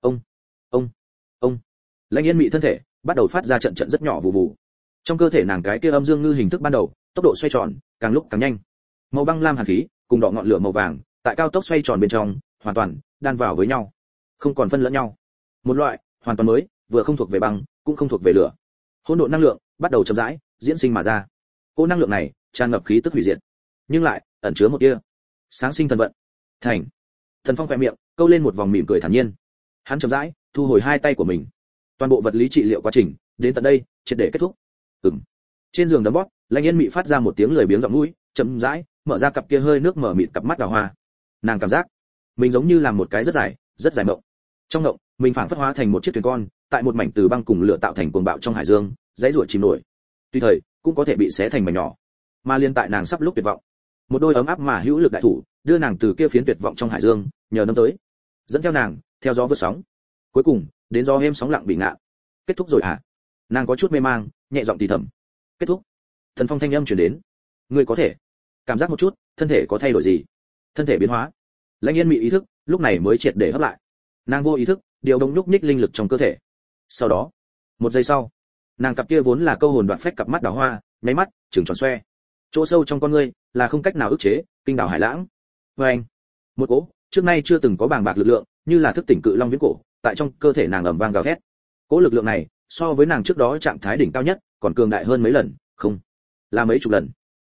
Ông Lãnh Yên Mị thân thể bắt đầu phát ra trận trận rất nhỏ vù vù. Trong cơ thể nàng cái kia âm dương ngư hình thức ban đầu, tốc độ xoay tròn càng lúc càng nhanh. Màu băng lam hàn khí cùng đỏ ngọn lửa màu vàng, tại cao tốc xoay tròn bên trong, hoàn toàn đan vào với nhau, không còn phân lẫn nhau. Một loại hoàn toàn mới, vừa không thuộc về băng, cũng không thuộc về lửa. Hỗn độn năng lượng bắt đầu chậm rãi diễn sinh mà ra. Cô năng lượng này tràn ngập khí tức hủy diệt, nhưng lại ẩn chứa một tia sáng sinh thần vận. Thành. Thần Phong khẽ miệng, câu lên một vòng mỉm cười thản nhiên. Hắn chậm rãi thu hồi hai tay của mình. Toàn bộ vật lý trị liệu quá trình đến tận đây triệt để kết thúc. Trên giường đấm bóp, Lãnh Yên Mị phát ra một tiếng lười biếng giọng mũi, chậm rãi mở ra cặp kia hơi nước mở mịt cặp mắt đào hoa. Nàng cảm giác mình giống như làm một cái rất dài mộng. Trong mộng, mình phảng phất hóa thành một chiếc thuyền con, tại một mảnh từ băng cùng lửa tạo thành cuồng bạo trong hải dương, dãy rủa chìm nổi. Tùy thời cũng có thể bị xé thành mảnh nhỏ. Mà liên tại nàng sắp lúc tuyệt vọng, một đôi ấm áp mà hữu lực đại thủ đưa nàng từ kia phiến tuyệt vọng trong hải dương nhờ nắm tới, dẫn theo nàng theo gió vượt sóng, cuối cùng đến gió êm sóng lặng bị ngạn. Kết thúc rồi à? Nàng có chút mê mang, nhẹ giọng thì thầm. Kết thúc. Thần Phong thanh âm truyền đến. Ngươi có thể cảm giác một chút, thân thể có thay đổi gì? Thân thể biến hóa. Lãnh Yên Mị ý thức lúc này mới triệt để hấp lại. Nàng vô ý thức điều động nhúc nhích linh lực trong cơ thể. Sau đó, một giây sau, nàng cặp kia vốn là câu hồn đoạn phách cặp mắt đào hoa, nháy mắt trừng tròn xoe. Chỗ sâu trong con ngươi là không cách nào ức chế kinh đảo hải lãng. Và anh, một cỗ trước nay chưa từng có bàng bạc lực lượng, như là thức tỉnh cự long viễn cổ, tại trong cơ thể nàng ầm vang gào thét. Cỗ lực lượng này, so với nàng trước đó trạng thái đỉnh cao nhất, còn cường đại hơn mấy lần, không, là mấy chục lần.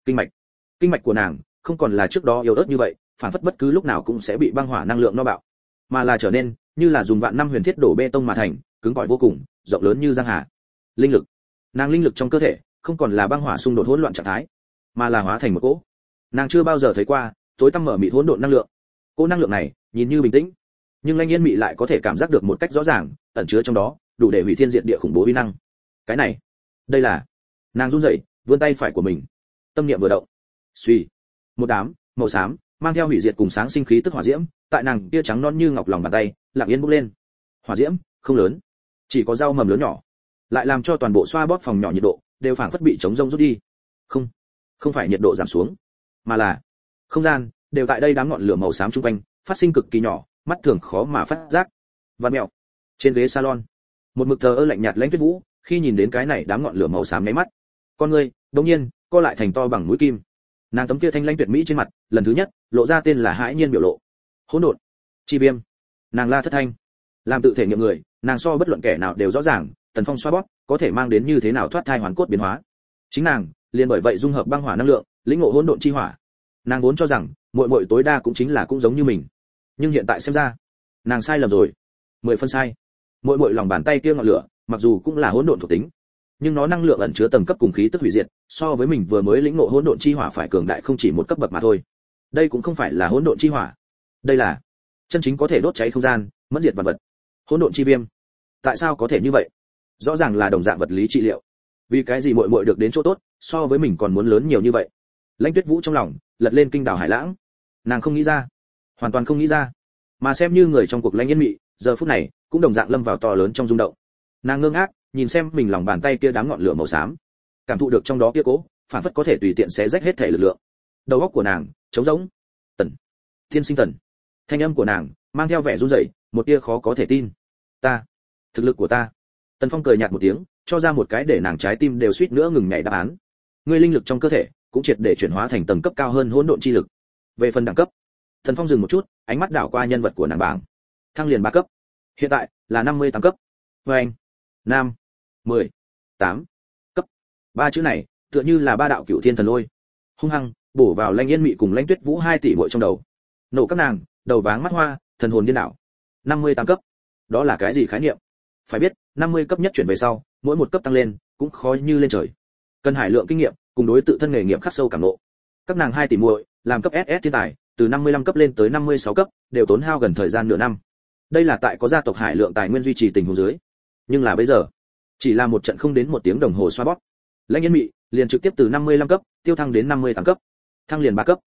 Kinh mạch của nàng không còn là trước đó yếu ớt như vậy, phản phất bất cứ lúc nào cũng sẽ bị băng hỏa năng lượng no bạo, mà là trở nên như là dùng vạn năm huyền thiết đổ bê tông mà thành, cứng cỏi vô cùng, rộng lớn như giang hà. Linh lực, nàng linh lực trong cơ thể không còn là băng hỏa xung đột hỗn loạn trạng thái, mà là hóa thành một cỗ nàng chưa bao giờ thấy qua tối tăm mở mịt hỗn độn năng lượng. Cỗ năng lượng này nhìn như bình tĩnh, nhưng Lãnh Yên Mị lại có thể cảm giác được một cách rõ ràng, ẩn chứa trong đó đủ để hủy thiên diệt địa khủng bố uy năng. Cái này, đây là, nàng run rẩy, vươn tay phải của mình, tâm niệm vừa động, suy, một đám màu xám mang theo hủy diệt cùng sáng sinh khí tức hỏa diễm, tại nàng kia trắng non như ngọc lòng bàn tay, lặng yên bốc lên. Hỏa diễm không lớn, chỉ có dao mầm lớn nhỏ, lại làm cho toàn bộ xoa bóp phòng nhỏ nhiệt độ đều phảng phất bị chống rông rút đi. Không phải nhiệt độ giảm xuống, mà là không gian đều tại đây đám ngọn lửa màu xám chung quanh phát sinh cực kỳ nhỏ, mắt thường khó mà phát giác. Vạn mèo trên ghế salon, một mực thờ ơ lạnh nhạt Lãnh Tuyết Vũ khi nhìn đến cái này đám ngọn lửa màu xám nháy mắt, con người đột nhiên co lại thành to bằng mũi kim. Nàng tấm kia thanh lãnh tuyệt mỹ trên mặt lần thứ nhất lộ ra tên là hãi nhiên biểu lộ. Hỗn độn chi viêm. Nàng la thất thanh, làm tự thể nghiệm người, nàng so bất luận kẻ nào đều rõ ràng Tần Phong xoa bóp có thể mang đến như thế nào thoát thai hoàn cốt biến hóa. Chính nàng liền bởi vậy dung hợp băng hỏa năng lượng, lĩnh ngộ hỗn độn chi hỏa. Nàng vốn cho rằng muội muội tối đa cũng chính là cũng giống như mình, nhưng hiện tại xem ra nàng sai lầm rồi, 10 phân sai. Muội muội lòng bàn tay kia ngọn lửa mặc dù cũng là hỗn độn thuộc tính, nhưng nó năng lượng ẩn chứa tầng cấp cùng khí tức hủy diệt, so với mình vừa mới lĩnh ngộ hỗn độn chi hỏa phải cường đại không chỉ một cấp bậc mà thôi. Đây cũng không phải là hỗn độn chi hỏa, đây là chân chính có thể đốt cháy không gian, mất diệt vật vật. Hỗn độn chi viêm. Tại sao có thể như vậy? Rõ ràng là đồng dạng vật lý trị liệu, vì cái gì muội muội được đến chỗ tốt so với mình còn muốn lớn nhiều như vậy? Lãnh Tuyết Vũ trong lòng lật lên kinh đảo hải lãng, nàng không nghĩ ra, hoàn toàn không nghĩ ra, mà xem như người trong cuộc Lãnh Yên Mị giờ phút này cũng đồng dạng lâm vào to lớn trong rung động. Nàng ngơ ngác nhìn xem mình lòng bàn tay kia đám ngọn lửa màu xám, cảm thụ được trong đó kia cố phản phất có thể tùy tiện xé rách hết thể lực lượng. Đầu óc của nàng trống rỗng. Tần, Thiên Sinh Tần. Thanh âm của nàng mang theo vẻ run rẩy, một tia khó có thể tin. Ta, thực lực của ta. Tần Phong cười nhạt một tiếng, cho ra một cái để nàng trái tim đều suýt nữa ngừng nhảy đáp án. Ngươi linh lực trong cơ thể cũng triệt để chuyển hóa thành tầng cấp cao hơn hỗn độn chi lực. Về phần đẳng cấp, Tần Phong dừng một chút, ánh mắt đảo qua nhân vật của nàng bảng. Thăng liền 3 cấp. Hiện tại là 58 cấp. Anh, 5, 10, 8 cấp. Ba chữ này tựa như là ba đạo cửu thiên thần lôi, hung hăng bổ vào Lãnh Yên Mị cùng Lãnh Tuyết Vũ 2 tỷ muội trong đầu. Nổ các nàng, đầu váng mắt hoa, thần hồn điên đảo. 58 cấp. Đó là cái gì khái niệm? Phải biết, 50 cấp nhất chuyển về sau, mỗi một cấp tăng lên cũng khó như lên trời. Cần hải lượng kinh nghiệm, cùng đối tự thân nghề nghiệp khắc sâu cảm ngộ. Các nàng 2 tỷ muội, làm cấp SS thiên tài, từ 55 cấp lên tới 56 cấp, đều tốn hao gần thời gian nửa năm. Đây là tại có gia tộc hải lượng tài nguyên duy trì tình huống dưới. Nhưng là bây giờ, chỉ là một trận không đến 1 tiếng đồng hồ xoa bóp, Lãnh Yên Mị liền trực tiếp từ 55 cấp tiêu thăng đến 58 cấp, thăng liền 3 cấp.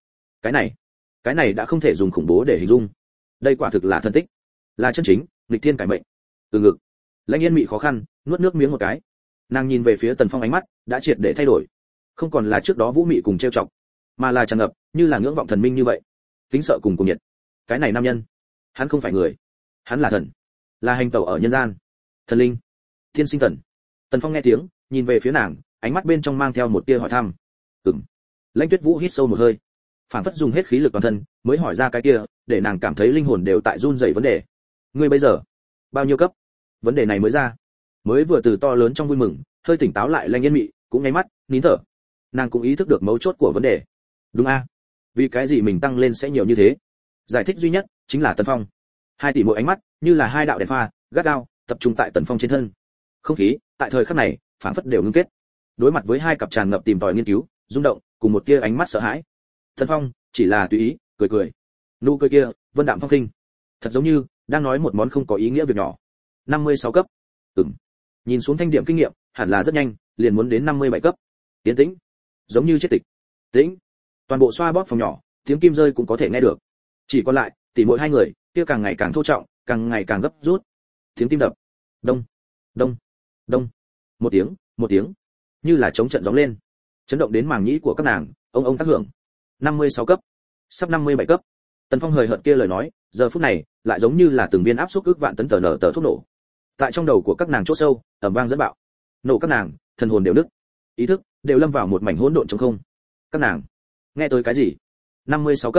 Cái này đã không thể dùng khủng bố để hình dung. Đây quả thực là thần tích, là chân chính nghịch thiên cải mệnh. Từ ngực, Lãnh Yên Mị khó khăn nuốt nước miếng một cái. Nàng nhìn về phía Tần Phong, ánh mắt đã triệt để thay đổi, không còn là trước đó vũ mị cùng trêu chọc, mà là tràn ngập như là ngưỡng vọng thần minh như vậy, kính sợ cùng nhiệt. Cái này nam nhân, hắn không phải người, hắn là thần, là hành tẩu ở nhân gian, thần linh, Thiên Sinh Tần. Tần Phong nghe tiếng, nhìn về phía nàng, ánh mắt bên trong mang theo một tia hỏi thăm. Lãnh Tuyết Vũ hít sâu một hơi, phản phất dùng hết khí lực toàn thân mới hỏi ra cái kia để nàng cảm thấy linh hồn đều tại run rẩy vấn đề. Ngươi bây giờ bao nhiêu cấp? Vấn đề này mới ra, mới vừa từ to lớn trong vui mừng hơi tỉnh táo lại Lãnh Yên Mị cũng nháy mắt nín thở. Nàng cũng ý thức được mấu chốt của vấn đề. Đúng a, vì cái gì mình tăng lên sẽ nhiều như thế? Giải thích duy nhất chính là Tần Phong. 2 tỷ mỗi ánh mắt như là 2 đạo đèn pha gắt gao tập trung tại Tần Phong trên thân. Không khí tại thời khắc này phảng phất đều ngưng kết, đối mặt với 2 cặp tràn ngập tìm tòi nghiên cứu, rung động cùng một tia ánh mắt sợ hãi. Tần Phong chỉ là tùy ý cười cười, nụ cười kia vân đạm phong khinh, thật giống như đang nói một món không có ý nghĩa việc nhỏ. 56 cấp. Nhìn xuống thanh điểm kinh nghiệm, hẳn là rất nhanh liền muốn đến 57 cấp. Tiến tĩnh, giống như chết tịch. Tĩnh. Toàn bộ xoa bóp phòng nhỏ, tiếng kim rơi cũng có thể nghe được. Chỉ còn lại tỷ muội 2 người, kia càng ngày càng thô trọng, càng ngày càng gấp rút. Tiếng tim đập. Đông, đông, đông. Một tiếng, như là chống trận gióng lên, chấn động đến màng nhĩ của các nàng, ông tác hưởng. 56 cấp, sắp 57 cấp. Tần Phong hời hợt kia lời nói, giờ phút này lại giống như là từng viên áp suất ức vạn tấn tờ thuốc nổ. Tại trong đầu của các nàng chỗ sâu, ầm vang dẫn bạo. Nổ các nàng, thần hồn đều nứt, ý thức đều lâm vào một mảnh hỗn độn trống không. Các nàng nghe tới cái gì? 56 cấp.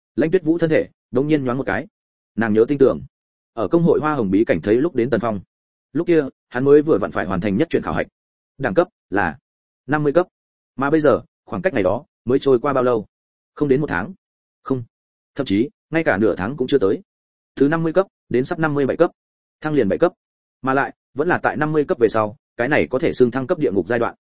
Lãnh Tuyết Vũ thân thể đột nhiên nhoáng một cái. Nàng nhớ tinh tưởng, ở công hội Hoa Hồng bí cảnh thấy lúc đến Tần Phong. Lúc kia, hắn mới vừa vặn phải hoàn thành nhất chuyện khảo hạch. Đẳng cấp là 50 cấp. Mà bây giờ, khoảng cách này đó mới trôi qua bao lâu? Không đến 1 tháng. Không, thậm chí ngay cả nửa tháng cũng chưa tới. Từ 50 cấp đến sắp 57 cấp, thăng liền 7 cấp. Mà lại, vẫn là tại 50 cấp về sau, cái này có thể xưng thăng cấp địa ngục giai đoạn.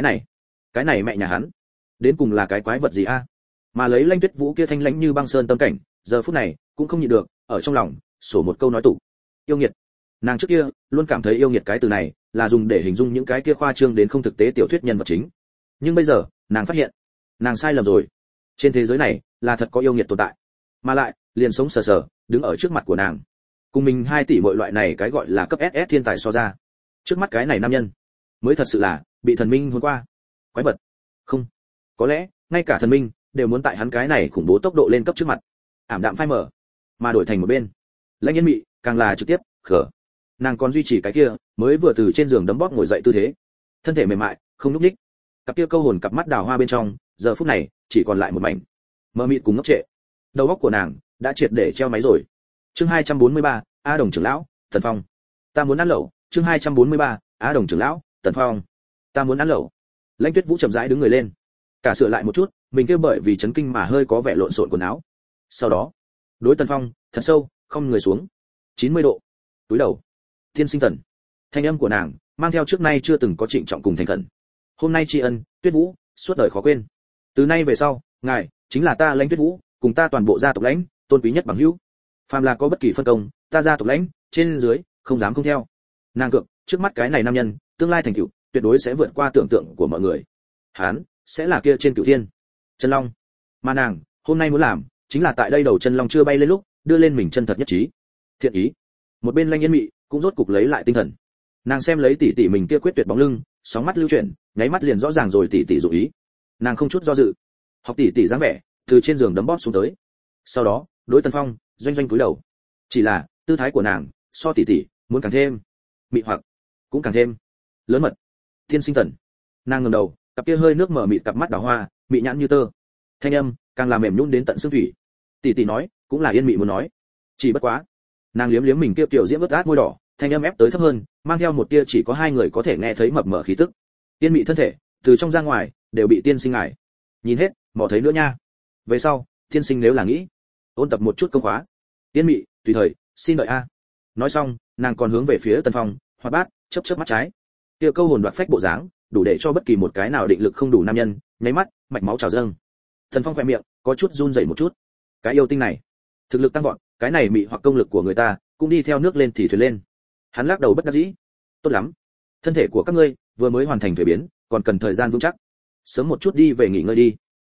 Cái này mẹ nhà hắn, đến cùng là cái quái vật gì a? Mà lấy Lãnh Tuyết Vũ kia thanh lãnh như băng sơn tâm cảnh, giờ phút này cũng không nhịn được, ở trong lòng sổ một câu nói tủ. Yêu nghiệt. Nàng trước kia luôn cảm thấy yêu nghiệt cái từ này là dùng để hình dung những cái kia khoa trương đến không thực tế tiểu thuyết nhân vật chính. Nhưng bây giờ, nàng phát hiện, nàng sai lầm rồi. Trên thế giới này là thật có yêu nghiệt tồn tại, mà lại liền sống sờ sờ đứng ở trước mặt của nàng. Cùng mình 2 tỷ mọi loại này cái gọi là cấp SS thiên tài so ra, trước mắt cái này nam nhân mới thật sự là bị thần minh hôn qua. Quái vật. Không, có lẽ ngay cả thần minh đều muốn tại hắn cái này khủng bố tốc độ lên cấp trước mặt ảm đạm phai mờ, mà đổi thành một bên Lãnh Yên Mị càng là trực tiếp khở. Nàng còn duy trì cái kia mới vừa từ trên giường đấm bóp ngồi dậy tư thế, thân thể mềm mại không nhúc nhích. Cặp kia câu hồn cặp mắt đào hoa bên trong giờ phút này chỉ còn lại một mảnh mờ mịt cùng ngốc trệ. Đầu óc của nàng đã triệt để treo máy rồi. Chương 243, A Đồng trưởng lão, Tần Phong. Ta muốn ăn lẩu. Chương 243, A Đồng trưởng lão, Tần Phong. Ta muốn ăn lẩu. Lãnh Tuyết Vũ chậm rãi đứng người lên, cả sửa lại một chút mình kia bởi vì chấn kinh mà hơi có vẻ lộn xộn quần áo. Sau đó đối Tần Phong thật sâu không người xuống 90 độ, túi đầu. Tiên sinh Tần. Thanh âm của nàng mang theo trước nay chưa từng có trịnh trọng cùng thành khẩn. Hôm nay tri ân Tuyết Vũ suốt đời khó quên. Từ nay về sau, ngài chính là ta Lãnh Tuyết Vũ, cùng ta toàn bộ gia tộc Lãnh tôn quý nhất bằng hữu. Phàm là có bất kỳ phân công, ta gia tộc Lãnh trên dưới không dám không theo. Nàng cược, trước mắt cái này nam nhân, tương lai thành tựu tuyệt đối sẽ vượt qua tưởng tượng của mọi người. Hắn sẽ là kia trên cửu thiên chân long, mà nàng hôm nay muốn làm chính là tại đây đầu chân long chưa bay lên lúc đưa lên mình chân thật nhất trí thiện ý. Một bên Lãnh Yên Mị cũng rốt cục lấy lại tinh thần. Nàng xem lấy tỷ tỷ mình kia quyết tuyệt bóng lưng, sóng mắt lưu chuyển, nháy mắt liền rõ ràng rồi tỷ tỷ dụ ý. Nàng không chút do dự, học tỷ tỷ dáng vẻ, từ trên giường đấm bóp xuống tới. Sau đó, đối Tần Phong doanh doanh cúi đầu. Chỉ là tư thái của nàng so tỷ tỷ muốn càng thêm mị hoặc, cũng càng thêm lớn mật. Tiên sinh Tần. Nàng ngẩng đầu, cặp kia hơi nước mở mịt cặp mắt đào hoa, mị nhãn như tơ. Thanh âm càng làm mềm nhũn đến tận xương thủy. Tỷ tỷ nói, cũng là Yên Mị muốn nói. Chỉ bất quá, nàng liếm liếm mình kia tiểu diễm ướt át môi đỏ, thanh âm ép tới thấp hơn, mang theo một tia chỉ có 2 người có thể nghe thấy mập mờ khí tức. Yên Mị thân thể, từ trong ra ngoài đều bị tiên sinh ngài nhìn hết, mò thấy nữa nha. Về sau, tiên sinh nếu là nghĩ ôn tập một chút công khóa, Yên Mị tùy thời xin đợi a. Nói xong, nàng còn hướng về phía Tần Phong, hoạt bát, chớp chớp mắt trái. Kia câu hồn đoạt phách bộ dáng, đủ để cho bất kỳ một cái nào định lực không đủ nam nhân nháy mắt mạch máu trào dâng. Tần Phong khẽ miệng có chút run rẩy một chút. Cái yêu tinh này thực lực tăng vọt, cái này mị hoặc công lực của người ta cũng đi theo nước lên thì thuyền lên. Hắn lắc đầu bất đắc dĩ. Tốt lắm, thân thể của các ngươi vừa mới hoàn thành thuế biến, còn cần thời gian vững chắc, sớm một chút đi về nghỉ ngơi đi.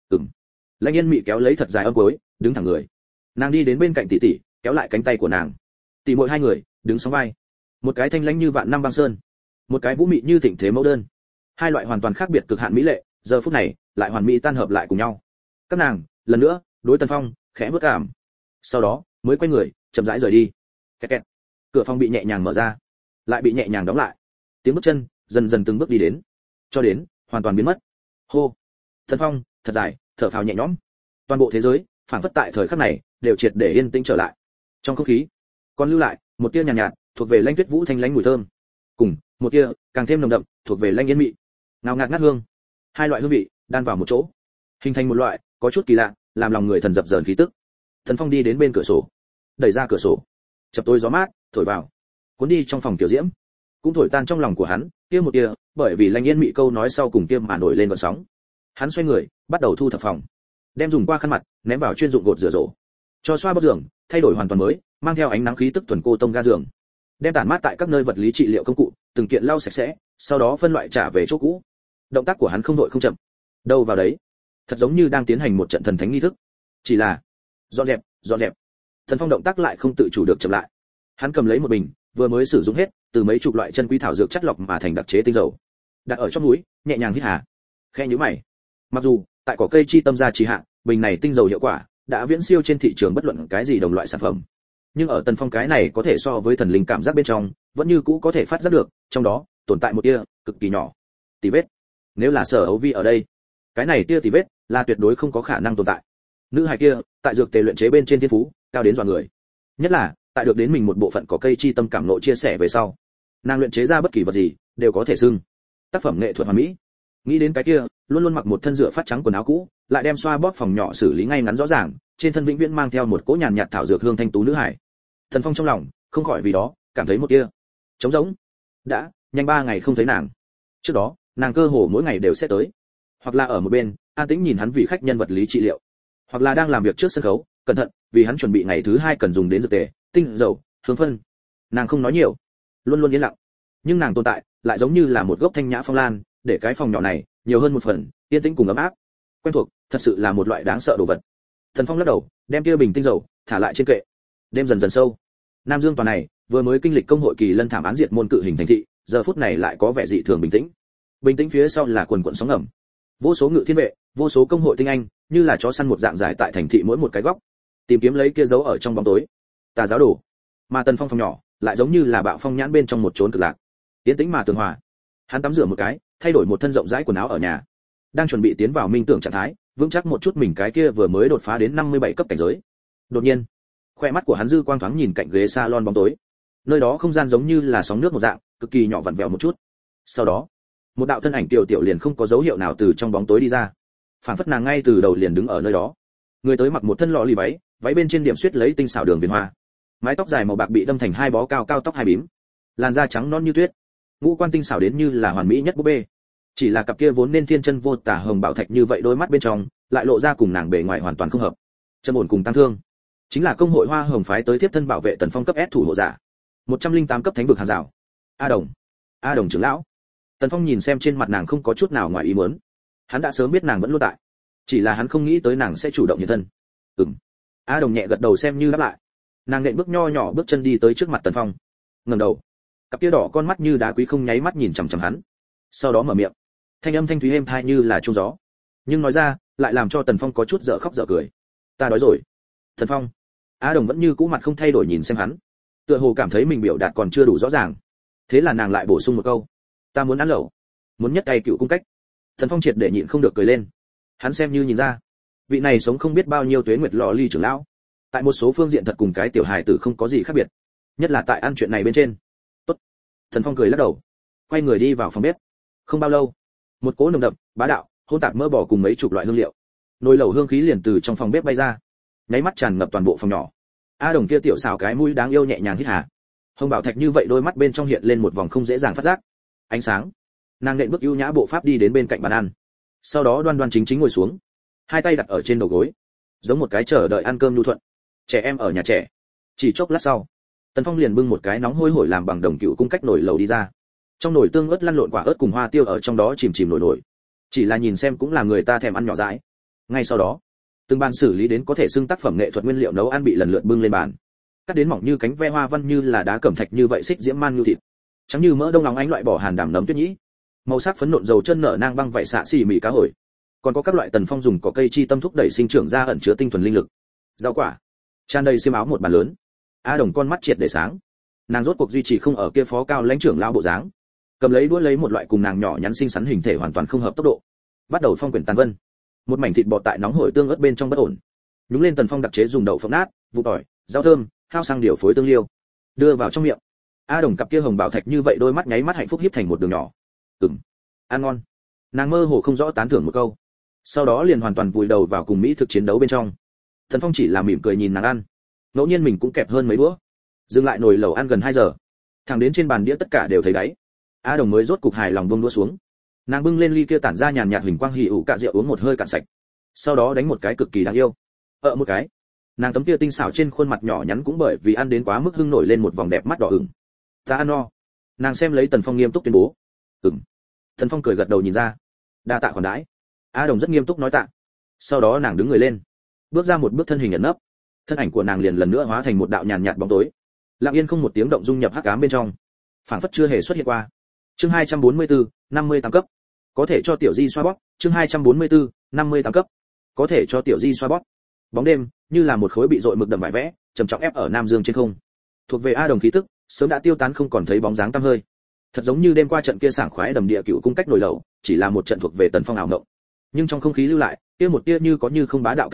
Lãnh Yên Mị kéo lấy thật dài âm cuối, đứng thẳng người. Nàng đi đến bên cạnh tỷ tỷ, kéo lại cánh tay của nàng. Tỷ muội 2 người đứng sóng vai, một cái thanh lãnh như vạn năm băng sơn, một cái vũ mị như thịnh thế mẫu đơn. 2 loại hoàn toàn khác biệt cực hạn mỹ lệ, giờ phút này lại hoàn mỹ tan hợp lại cùng nhau. Các nàng lần nữa đối Tần Phong khẽ bước cảm, sau đó mới quay người chậm rãi rời đi. Kẹt kẹt. Cửa phòng bị nhẹ nhàng mở ra, lại bị nhẹ nhàng đóng lại. Tiếng bước chân dần dần từng bước đi đến, cho đến hoàn toàn biến mất. Hô. Tần Phong thật dài thở phào nhẹ nhõm. Toàn bộ thế giới phảng phất tại thời khắc này đều triệt để yên tĩnh trở lại. Trong không khí còn lưu lại một tia nhàn nhạt, thuộc về Lãnh Tuyết Vũ thanh lãnh mùi thơm, cùng một tia càng thêm nồng đậm thuộc về Lãnh Yên Mị ngào ngạt ngát hương. 2 loại hương vị đan vào một chỗ, hình thành một loại có chút kỳ lạ, làm lòng người thần dập dờn khí tức. Tần Phong đi đến bên cửa sổ, đẩy ra cửa sổ, chập tối gió mát thổi vào, cuốn đi trong phòng tiểu diễm, cũng thổi tan trong lòng của hắn kia một tia bởi vì Lãnh Yên Mị câu nói sau cùng kia mà nổi lên gợn sóng. Hắn xoay người bắt đầu thu thập phòng, đem dùng qua khăn mặt ném vào chuyên dụng gột rửa rổ, cho xoa bóp giường thay đổi hoàn toàn mới, mang theo ánh nắng khí tức thuần cô tông ga giường, đem tản mát tại các nơi vật lý trị liệu công cụ từng kiện lau sạch sẽ, sau đó phân loại trả về chỗ cũ. Động tác của hắn không vội không chậm, đâu vào đấy, thật giống như đang tiến hành một trận thần thánh nghi thức. Chỉ là dọn dẹp. Thần Phong động tác lại không tự chủ được chậm lại. Hắn cầm lấy một bình vừa mới sử dụng hết, từ mấy chục loại chân quý thảo dược chất lọc mà thành đặc chế tinh dầu, đặt ở trong núi, nhẹ nhàng hít hà. Khe nhíu mày. Mặc dù tại cỏ cây chi tâm gia trì hạ, bình này tinh dầu hiệu quả đã viễn siêu trên thị trường bất luận cái gì đồng loại sản phẩm, nhưng ở Tần Phong cái này có thể so với thần linh cảm giác bên trong, vẫn như cũ có thể phát giác được, trong đó tồn tại một tia cực kỳ nhỏ tì vết. Nếu là Sở Âu Vi ở đây, cái này tia tì vết là tuyệt đối không có khả năng tồn tại. Nữ hài kia tại dược tề luyện chế bên trên thiên phú cao đến dọa người, nhất là tại được đến mình một bộ phận có cây chi tâm cảm ngộ chia sẻ về sau, nàng luyện chế ra bất kỳ vật gì đều có thể xưng tác phẩm nghệ thuật hoàn mỹ. Nghĩ đến cái kia luôn luôn mặc một thân rửa phát trắng quần áo cũ, lại đem xoa bóp phòng nhỏ xử lý ngay ngắn rõ ràng, trên thân vĩnh viễn mang theo một cỗ nhàn nhạt thảo dược hương thanh tú nữ hải, Thần Phong trong lòng không khỏi vì đó cảm thấy một tia trống rỗng. Đã nhanh 3 ngày không thấy nàng. Trước đó nàng cơ hồ mỗi ngày đều sẽ tới, hoặc là ở một bên an tĩnh nhìn hắn vì khách nhân vật lý trị liệu, hoặc là đang làm việc trước sân khấu cẩn thận vì hắn chuẩn bị ngày thứ 2 cần dùng đến dược tề, tinh dầu, hương phân. Nàng không nói nhiều, luôn luôn yên lặng, nhưng nàng tồn tại lại giống như là một gốc thanh nhã phong lan, để cái phòng nhỏ này nhiều hơn một phần yên tĩnh cùng ấm áp. Quen thuộc, thật sự là một loại đáng sợ đồ vật. Thần Phong lắc đầu, đem kia bình tinh dầu thả lại trên kệ. Đêm dần dần sâu. Nam Dương toàn này vừa mới kinh lịch công hội kỳ lân thảm án diệt môn cự hình thành thị, giờ phút này lại có vẻ dị thường bình tĩnh. Bình tĩnh phía sau là quần quần sóng ngầm. Vô số ngự thiên vệ, vô số công hội tinh anh, như là chó săn một dạng giải tại thành thị mỗi một cái góc, tìm kiếm lấy kia dấu ở trong bóng tối tà giáo đồ. Mà Tần Phong phòng nhỏ lại giống như là bạo phong nhãn bên trong một chốn cực lạc, tiến tĩnh mà tường hòa. Hắn tắm rửa một cái, thay đổi một thân rộng rãi quần áo ở nhà, đang chuẩn bị tiến vào minh tưởng trạng thái, vững chắc một chút mình cái kia vừa mới đột phá đến 57 cấp cảnh giới. Đột nhiên, khoe mắt của hắn dư quang thoáng nhìn cạnh ghế salon bóng tối, nơi đó không gian giống như là sóng nước một dạng, cực kỳ nhỏ vặn vẹo một chút. Sau đó, một đạo thân ảnh tiểu tiểu liền không có dấu hiệu nào từ trong bóng tối đi ra, phảng phất nàng ngay từ đầu liền đứng ở nơi đó. Người tới mặc một thân lọ lì váy, váy bên trên điểm xuyết lấy tinh xảo đường viền hoa, mái tóc dài màu bạc bị đâm thành 2 bó cao cao tóc 2 bím, làn da trắng non như tuyết, ngũ quan tinh xảo đến như là hoàn mỹ nhất búp bê. Chỉ là cặp kia vốn nên thiên chân vô tả hồng bảo thạch như vậy đôi mắt bên trong lại lộ ra cùng nàng bề ngoài hoàn toàn không hợp, trầm ổn cùng tăng thương. Chính là công hội Hoa Hồng phái tới tiếp thân bảo vệ Tần Phong cấp S thủ hộ giả, 108 cấp thánh vực hàng rào. A Đồng trưởng lão. Tần Phong nhìn xem trên mặt nàng không có chút nào ngoài ý muốn, hắn đã sớm biết nàng vẫn luôn tại, chỉ là hắn không nghĩ tới nàng sẽ chủ động hiện thân. A Đồng nhẹ gật đầu xem như đáp lại. Nàng nện bước nho nhỏ bước chân đi tới trước mặt Tần Phong, ngẩng đầu, cặp kia đỏ con mắt như đá quý không nháy mắt nhìn chằm chằm hắn, sau đó mở miệng, thanh âm thanh thúy êm tai như là chuông gió, nhưng nói ra lại làm cho Tần Phong có chút dở khóc dở cười. Ta đói rồi. Tần Phong. A Đồng vẫn như cũ mặt không thay đổi nhìn xem hắn, tựa hồ cảm thấy mình biểu đạt còn chưa đủ rõ ràng, thế là nàng lại bổ sung một câu, ta muốn ăn lẩu, muốn nhất tay cựu cung cách. Tần Phong triệt để nhịn không được cười lên, hắn xem như nhìn ra, vị này sống không biết bao nhiêu tuế nguyệt lọ ly trưởng lão, tại một số phương diện thật cùng cái tiểu hài tử không có gì khác biệt, nhất là tại ăn chuyện này bên trên. Tốt. Tần Phong cười lắc đầu, quay người đi vào phòng bếp. Không bao lâu, một cỗ nồng đậm, bá đạo, hỗn tạp mỡ bò cùng mấy chục loại hương liệu, nồi lẩu hương khí liền từ trong phòng bếp bay ra, nháy mắt tràn ngập toàn bộ phòng nhỏ. A Đồng kia tiểu xảo cái mũi đáng yêu nhẹ nhàng hít hà, hồng bảo thạch như vậy đôi mắt bên trong hiện lên một vòng không dễ dàng phát giác ánh sáng. Nàng nện bước ưu nhã bộ pháp đi đến bên cạnh bàn ăn, sau đó đoan đoan chính chính ngồi xuống, hai tay đặt ở trên đầu gối, giống một cái chờ đợi ăn cơm nhu thuận trẻ em ở nhà trẻ. Chỉ chốc lát sau, Tần Phong liền bưng một cái nóng hôi hổi làm bằng đồng cựu cung cách nồi lẩu đi ra. Trong nồi tương ớt lăn lộn quả ớt cùng hoa tiêu ở trong đó chìm chìm nổi nổi, chỉ là nhìn xem cũng làm người ta thèm ăn nhỏ dãi. Ngay sau đó, từng bàn xử lý đến có thể xưng tác phẩm nghệ thuật nguyên liệu nấu ăn bị lần lượt bưng lên bàn, cắt đến mỏng như cánh ve hoa văn như là đá cẩm thạch như vậy xích diễm man như thịt, trắng như mỡ đông nóng ánh loại bỏ hàn đảm nấm tuyết nhĩ, màu sắc phấn nộn dầu chân nở nang băng vảy xạ xì mì cá hồi, còn có các loại Tần Phong dùng cỏ cây chi tâm thúc đẩy sinh trưởng ra ẩn chứa tinh thuần linh lực, rau quả, tràn đầy xiêm áo một bàn lớn. A Đồng con mắt triệt để sáng, nàng rốt cuộc duy trì không ở kia phó cao lãnh trưởng lão bộ dáng, cầm lấy đũa lấy một loại cùng nàng nhỏ nhắn xinh xắn hình thể hoàn toàn không hợp tốc độ, bắt đầu phong quyển tàn vân. Một mảnh thịt bò tại nóng hổi tương ớt bên trong bất ổn, nhúng lên Tần Phong đặc chế dùng đậu phộng nát, vụ tỏi, rau thơm, hao xăng điều phối tương liêu, đưa vào trong miệng. A Đồng cặp kia hồng bảo thạch như vậy đôi mắt nháy mắt hạnh phúc híp thành một đường nhỏ. Ăn ngon. Nàng mơ hồ không rõ tán thưởng một câu, sau đó liền hoàn toàn vùi đầu vào cùng mỹ thực chiến đấu bên trong. Tần Phong chỉ là mỉm cười nhìn nàng ăn, ngẫu nhiên mình cũng kẹp hơn mấy đũa, dừng lại nồi lẩu ăn gần 2 giờ, thẳng đến trên bàn đĩa tất cả đều thấy đáy, A Đồng mới rốt cục hài lòng buông đũa xuống. Nàng bưng lên ly kia tản ra nhàn nhạt huỳnh quang hỉ ủ cạ rượu uống một hơi cạn sạch, sau đó đánh một cái cực kỳ đáng yêu, một cái. Nàng tấm kia tinh xảo trên khuôn mặt nhỏ nhắn cũng bởi vì ăn đến quá mức hưng nổi lên một vòng đẹp mắt đỏ ửng. Ta ăn no. Nàng xem lấy Tần Phong nghiêm túc tuyên bố. Tần Phong cười gật đầu nhìn ra, đa tạ khoản đãi. A Đồng rất nghiêm túc nói tạ. Sau đó nàng đứng người lên, bước ra một bước thân hình ẩn nấp, thân ảnh của nàng liền lần nữa hóa thành một đạo nhàn nhạt bóng tối, lặng yên không một tiếng động dung nhập hắc ám bên trong, phảng phất chưa hề xuất hiện qua. Chương 244, 58 cấp. Có thể cho tiểu Di xoa bóp. Chương 244, 58 cấp. Có thể cho tiểu Di xoa bóp. Bóng đêm như là một khối bị dội mực đậm vải vẽ, trầm trọng ép ở Nam Dương trên không. Thuộc về A Đồng khí tức, sớm đã tiêu tán không còn thấy bóng dáng tăm hơi. Thật giống như đêm qua trận kia sảng khoái đầm địa cựu cung cách nổi lẩu, chỉ là một trận thuộc về Tần Phong ảo ngộng. Nhưng trong không khí lưu lại, kia một tia như có như không bá đạo cay ý,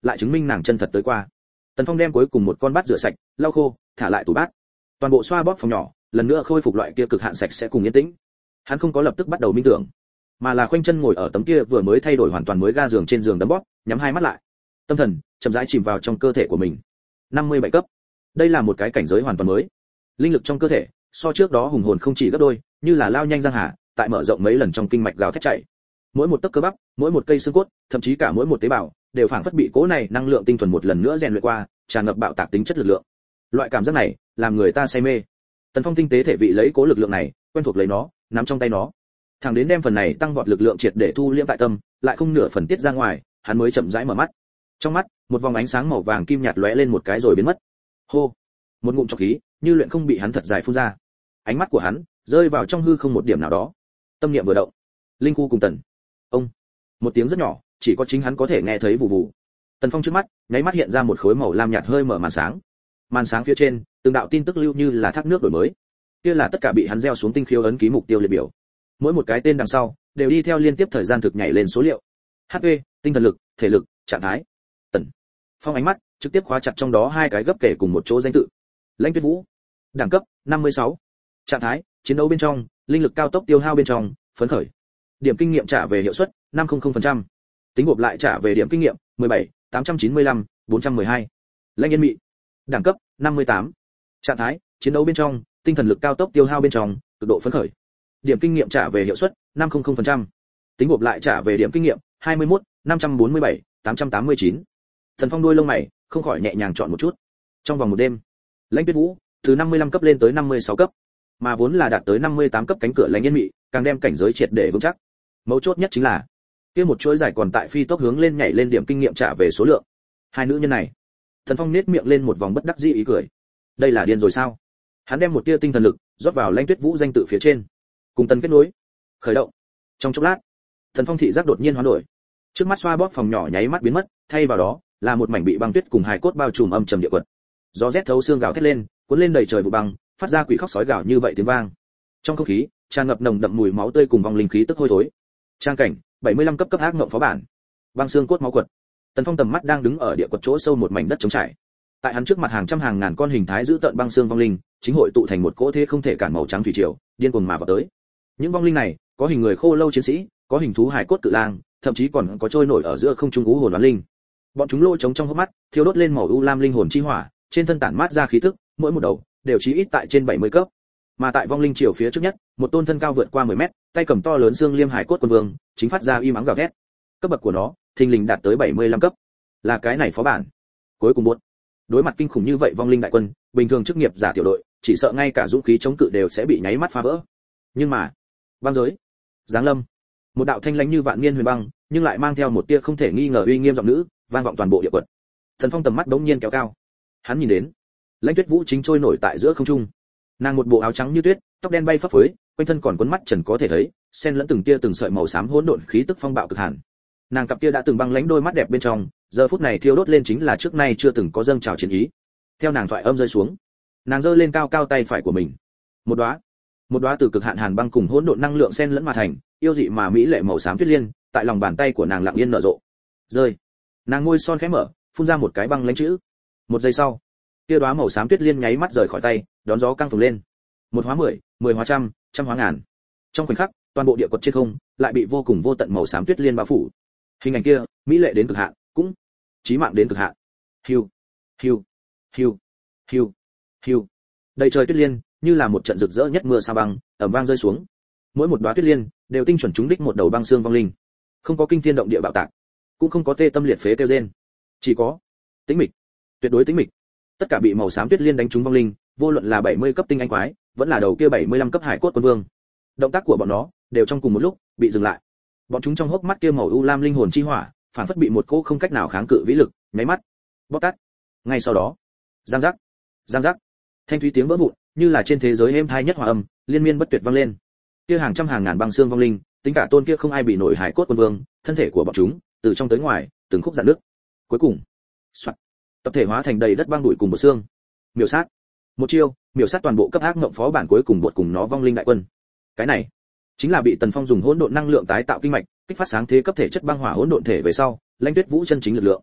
lại chứng minh nàng chân thật tới qua. Tần Phong đem cuối cùng một con bát rửa sạch, lau khô, thả lại tủ bát. Toàn bộ xoa bóp phòng nhỏ, lần nữa khôi phục loại kia cực hạn sạch sẽ cùng yên tĩnh. Hắn không có lập tức bắt đầu minh tưởng, mà là khoanh chân ngồi ở tấm kia vừa mới thay đổi hoàn toàn mới ga giường trên giường đấm bóp, nhắm hai mắt lại. Tâm thần chậm rãi chìm vào trong cơ thể của mình. 57 cấp. Đây là một cái cảnh giới hoàn toàn mới. Linh lực trong cơ thể so trước đó hùng hồn không chỉ gấp đôi, như là lao nhanh giang hà, tại mở rộng mấy lần trong kinh mạch gào thét chảy. Mỗi một tấc cơ bắp, mỗi một cây xương cốt, thậm chí cả mỗi một tế bào, đều phảng phất bị cố này năng lượng tinh thuần một lần nữa rèn luyện qua, tràn ngập bạo tạc tính chất lực lượng. Loại cảm giác này, làm người ta say mê. Tần Phong tinh tế thể vị lấy cố lực lượng này, quen thuộc lấy nó, nắm trong tay nó. Thẳng đến đem phần này tăng vọt lực lượng triệt để thu liễm tại tâm, lại không nửa phần tiết ra ngoài, hắn mới chậm rãi mở mắt. Trong mắt, một vòng ánh sáng màu vàng kim nhạt lóe lên một cái rồi biến mất. Hô, một ngụm trọc khí, như luyện không bị hắn thật dài phun ra. Ánh mắt của hắn rơi vào trong hư không một điểm nào đó. Tâm niệm vừa động, linh khu cùng tần. Ông, một tiếng rất nhỏ, chỉ có chính hắn có thể nghe thấy vụ vụ. Tần Phong trước mắt, nháy mắt hiện ra một khối màu lam nhạt hơi mở màn sáng. Màn sáng phía trên, từng đạo tin tức lưu như là thác nước đổi mới. Kia là tất cả bị hắn gieo xuống tinh khiếu ấn ký mục tiêu liệt biểu. Mỗi một cái tên đằng sau đều đi theo liên tiếp thời gian thực nhảy lên số liệu. HP, tinh thần lực, thể lực, trạng thái. Tần Phong ánh mắt trực tiếp khóa chặt trong đó hai cái gấp kể cùng một chỗ danh tự. Lãnh Tuyết Vũ, đẳng cấp 56. Trạng thái, chiến đấu bên trong, linh lực cao tốc tiêu hao bên trong, phấn khởi. Điểm kinh nghiệm trả về hiệu suất 500%. Tính gộp lại trả về điểm kinh nghiệm 17, 895, 412. Lãnh Yên Mị, đẳng cấp 58. Trạng thái, chiến đấu bên trong, tinh thần lực cao tốc tiêu hao bên trong, cực độ phấn khởi. Điểm kinh nghiệm trả về hiệu suất 500%. Tính gộp lại trả về điểm kinh nghiệm 21, 547, 889. Thần Phong đuôi lông mày không khỏi nhẹ nhàng chọn một chút. Trong vòng một đêm, Lãnh Tuyết Vũ từ 55 cấp lên tới 56 cấp, mà vốn là đạt tới 58 cấp cánh cửa Lãnh Yên Mị, càng đem cảnh giới triệt để vững chắc. Mấu chốt nhất chính là, kia một chuỗi dài còn tại phi tốc hướng lên nhảy lên điểm kinh nghiệm trả về số lượng. Hai nữ nhân này, Thần Phong nhếch miệng lên một vòng bất đắc dĩ ý cười. Đây là điên rồi sao? Hắn đem một tia tinh thần lực rót vào Lãnh Tuyết Vũ danh tự phía trên, cùng tần kết nối, khởi động. Trong chốc lát, Thần Phong thị giác đột nhiên hoán đổi. Trước mắt xoa bóp phòng nhỏ nháy mắt biến mất, thay vào đó là một mảnh bị băng tuyết cùng hài cốt bao trùm âm trầm địa quật. Gió rét thấu xương gào thét lên, cuốn lên đầy trời vụ băng, phát ra quỷ khóc sói gào như vậy tiếng vang. Trong không khí tràn ngập nồng đậm mùi máu tươi cùng vong linh khí tức hôi thối. Trang cảnh 75 cấp ác ngộng phó bản. Băng xương cốt máu quật. Tần Phong tầm mắt đang đứng ở địa quật chỗ sâu một mảnh đất trống trải. Tại hắn trước mặt hàng trăm hàng ngàn con hình thái giữ tợn băng xương vong linh, chính hội tụ thành một cỗ thế không thể cản màu trắng thủy triều, điên cuồng mà vào tới. Những vong linh này, có hình người khô lâu chiến sĩ, có hình thú hài cốt cự lang, thậm chí còn có trôi nổi ở giữa không trung ú hồn đoán linh. Bọn chúng lôi trống trong hốc mắt, thiêu đốt lên màu u lam linh hồn chi hỏa, trên thân tản mát ra khí tức, mỗi một đầu đều chí ít tại trên 70 cấp. Mà tại vong linh triều phía trước nhất, một tôn thân cao vượt qua 10 mét, tay cầm to lớn xương liêm hải cốt quân vương, chính phát ra im ắng gào thét. Cấp bậc của nó, thình lình đạt tới 75 cấp. Là cái này phó bản. Cuối cùng buốt. Đối mặt kinh khủng như vậy vong linh đại quân, bình thường chức nghiệp giả tiểu đội, chỉ sợ ngay cả dũng khí chống cự đều sẽ bị nháy mắt phá vỡ. Nhưng mà, băng giới, giáng lâm, một đạo thanh lãnh như vạn niên huyền băng, nhưng lại mang theo một tia không thể nghi ngờ uy nghiêm giọng nữ, vang vọng toàn bộ địa quật. Thần Phong tầm mắt đống nhiên kéo cao. Hắn nhìn đến, Lãnh Tuyết Vũ chính trôi nổi tại giữa không trung. Nàng một bộ áo trắng như tuyết, tóc đen bay phấp phới, quanh thân còn cuốn mắt trần có thể thấy, xen lẫn từng tia từng sợi màu xám hỗn độn khí tức phong bạo cực hàn. Nàng cặp kia đã từng băng lãnh đôi mắt đẹp bên trong, giờ phút này thiêu đốt lên chính là trước nay chưa từng có dâng trào chiến ý. Theo nàng thoại âm rơi xuống, nàng giơ lên cao cao tay phải của mình. Một đóa từ cực hạn hàn băng cùng hỗn độn năng lượng xen lẫn mà thành, yêu dị mà mỹ lệ màu xám tuyết liên, tại lòng bàn tay của nàng lặng yên nở rộ. Rơi. Nàng môi son khẽ mở, phun ra một cái băng lãnh chữ. Một giây sau, kia đóa màu xám tuyết liên nháy mắt rời khỏi tay, đón gió căng phồng lên. Một hóa 10, 10 hóa trăm, trăm hóa ngàn. Trong khoảnh khắc, toàn bộ địa quật trên không lại bị vô cùng vô tận màu xám tuyết liên bao phủ. Hình ảnh kia, mỹ lệ đến cực hạn, cũng chí mạng đến cực hạn. Hiu, hiu, hiu, hiu, hiu. Đầy trời tuyết liên, như là một trận rực rỡ nhất mưa sa băng, ầm vang rơi xuống. Mỗi một đóa tuyết liên đều tinh chuẩn trúng đích một đầu băng xương vong linh. Không có kinh thiên động địa bạo tạc, cũng không có tê tâm liệt phế kêu rên, chỉ có tĩnh mịch, tuyệt đối tĩnh mịch. Tất cả bị màu xám tuyết liên đánh trúng vong linh, vô luận là 70 cấp tinh anh quái, vẫn là đầu kia 75 cấp hải cốt quân vương. Động tác của bọn nó đều trong cùng một lúc bị dừng lại. Bọn chúng trong hốc mắt kia màu u lam linh hồn chi hỏa, phản phất bị một cỗ không cách nào kháng cự vĩ lực nháy mắt bóc tắt. Ngay sau đó, giang giác, thanh thúy tiếng vỡ vụn, như là trên thế giới êm thai nhất hòa âm, liên miên bất tuyệt vang lên. Kia hàng trăm hàng ngàn băng xương vong linh, tính cả tôn kia không ai bị nổi hải cốt quân vương, thân thể của bọn chúng, từ trong tới ngoài, từng khúc rạn nứt. Cuối cùng, soạt, tập thể hóa thành đầy đất băng bụi cùng một xương. Miểu sát. Một chiêu, miểu sát toàn bộ cấp ác ngộng phó bản cuối cùng buộc cùng nó vong linh đại quân. Cái này chính là bị Tần Phong dùng hỗn độn năng lượng tái tạo kinh mạch, kích phát sáng thế cấp thể chất băng hỏa hỗn độn thể về sau, Lãnh Tuyết Vũ chân chính lực lượng.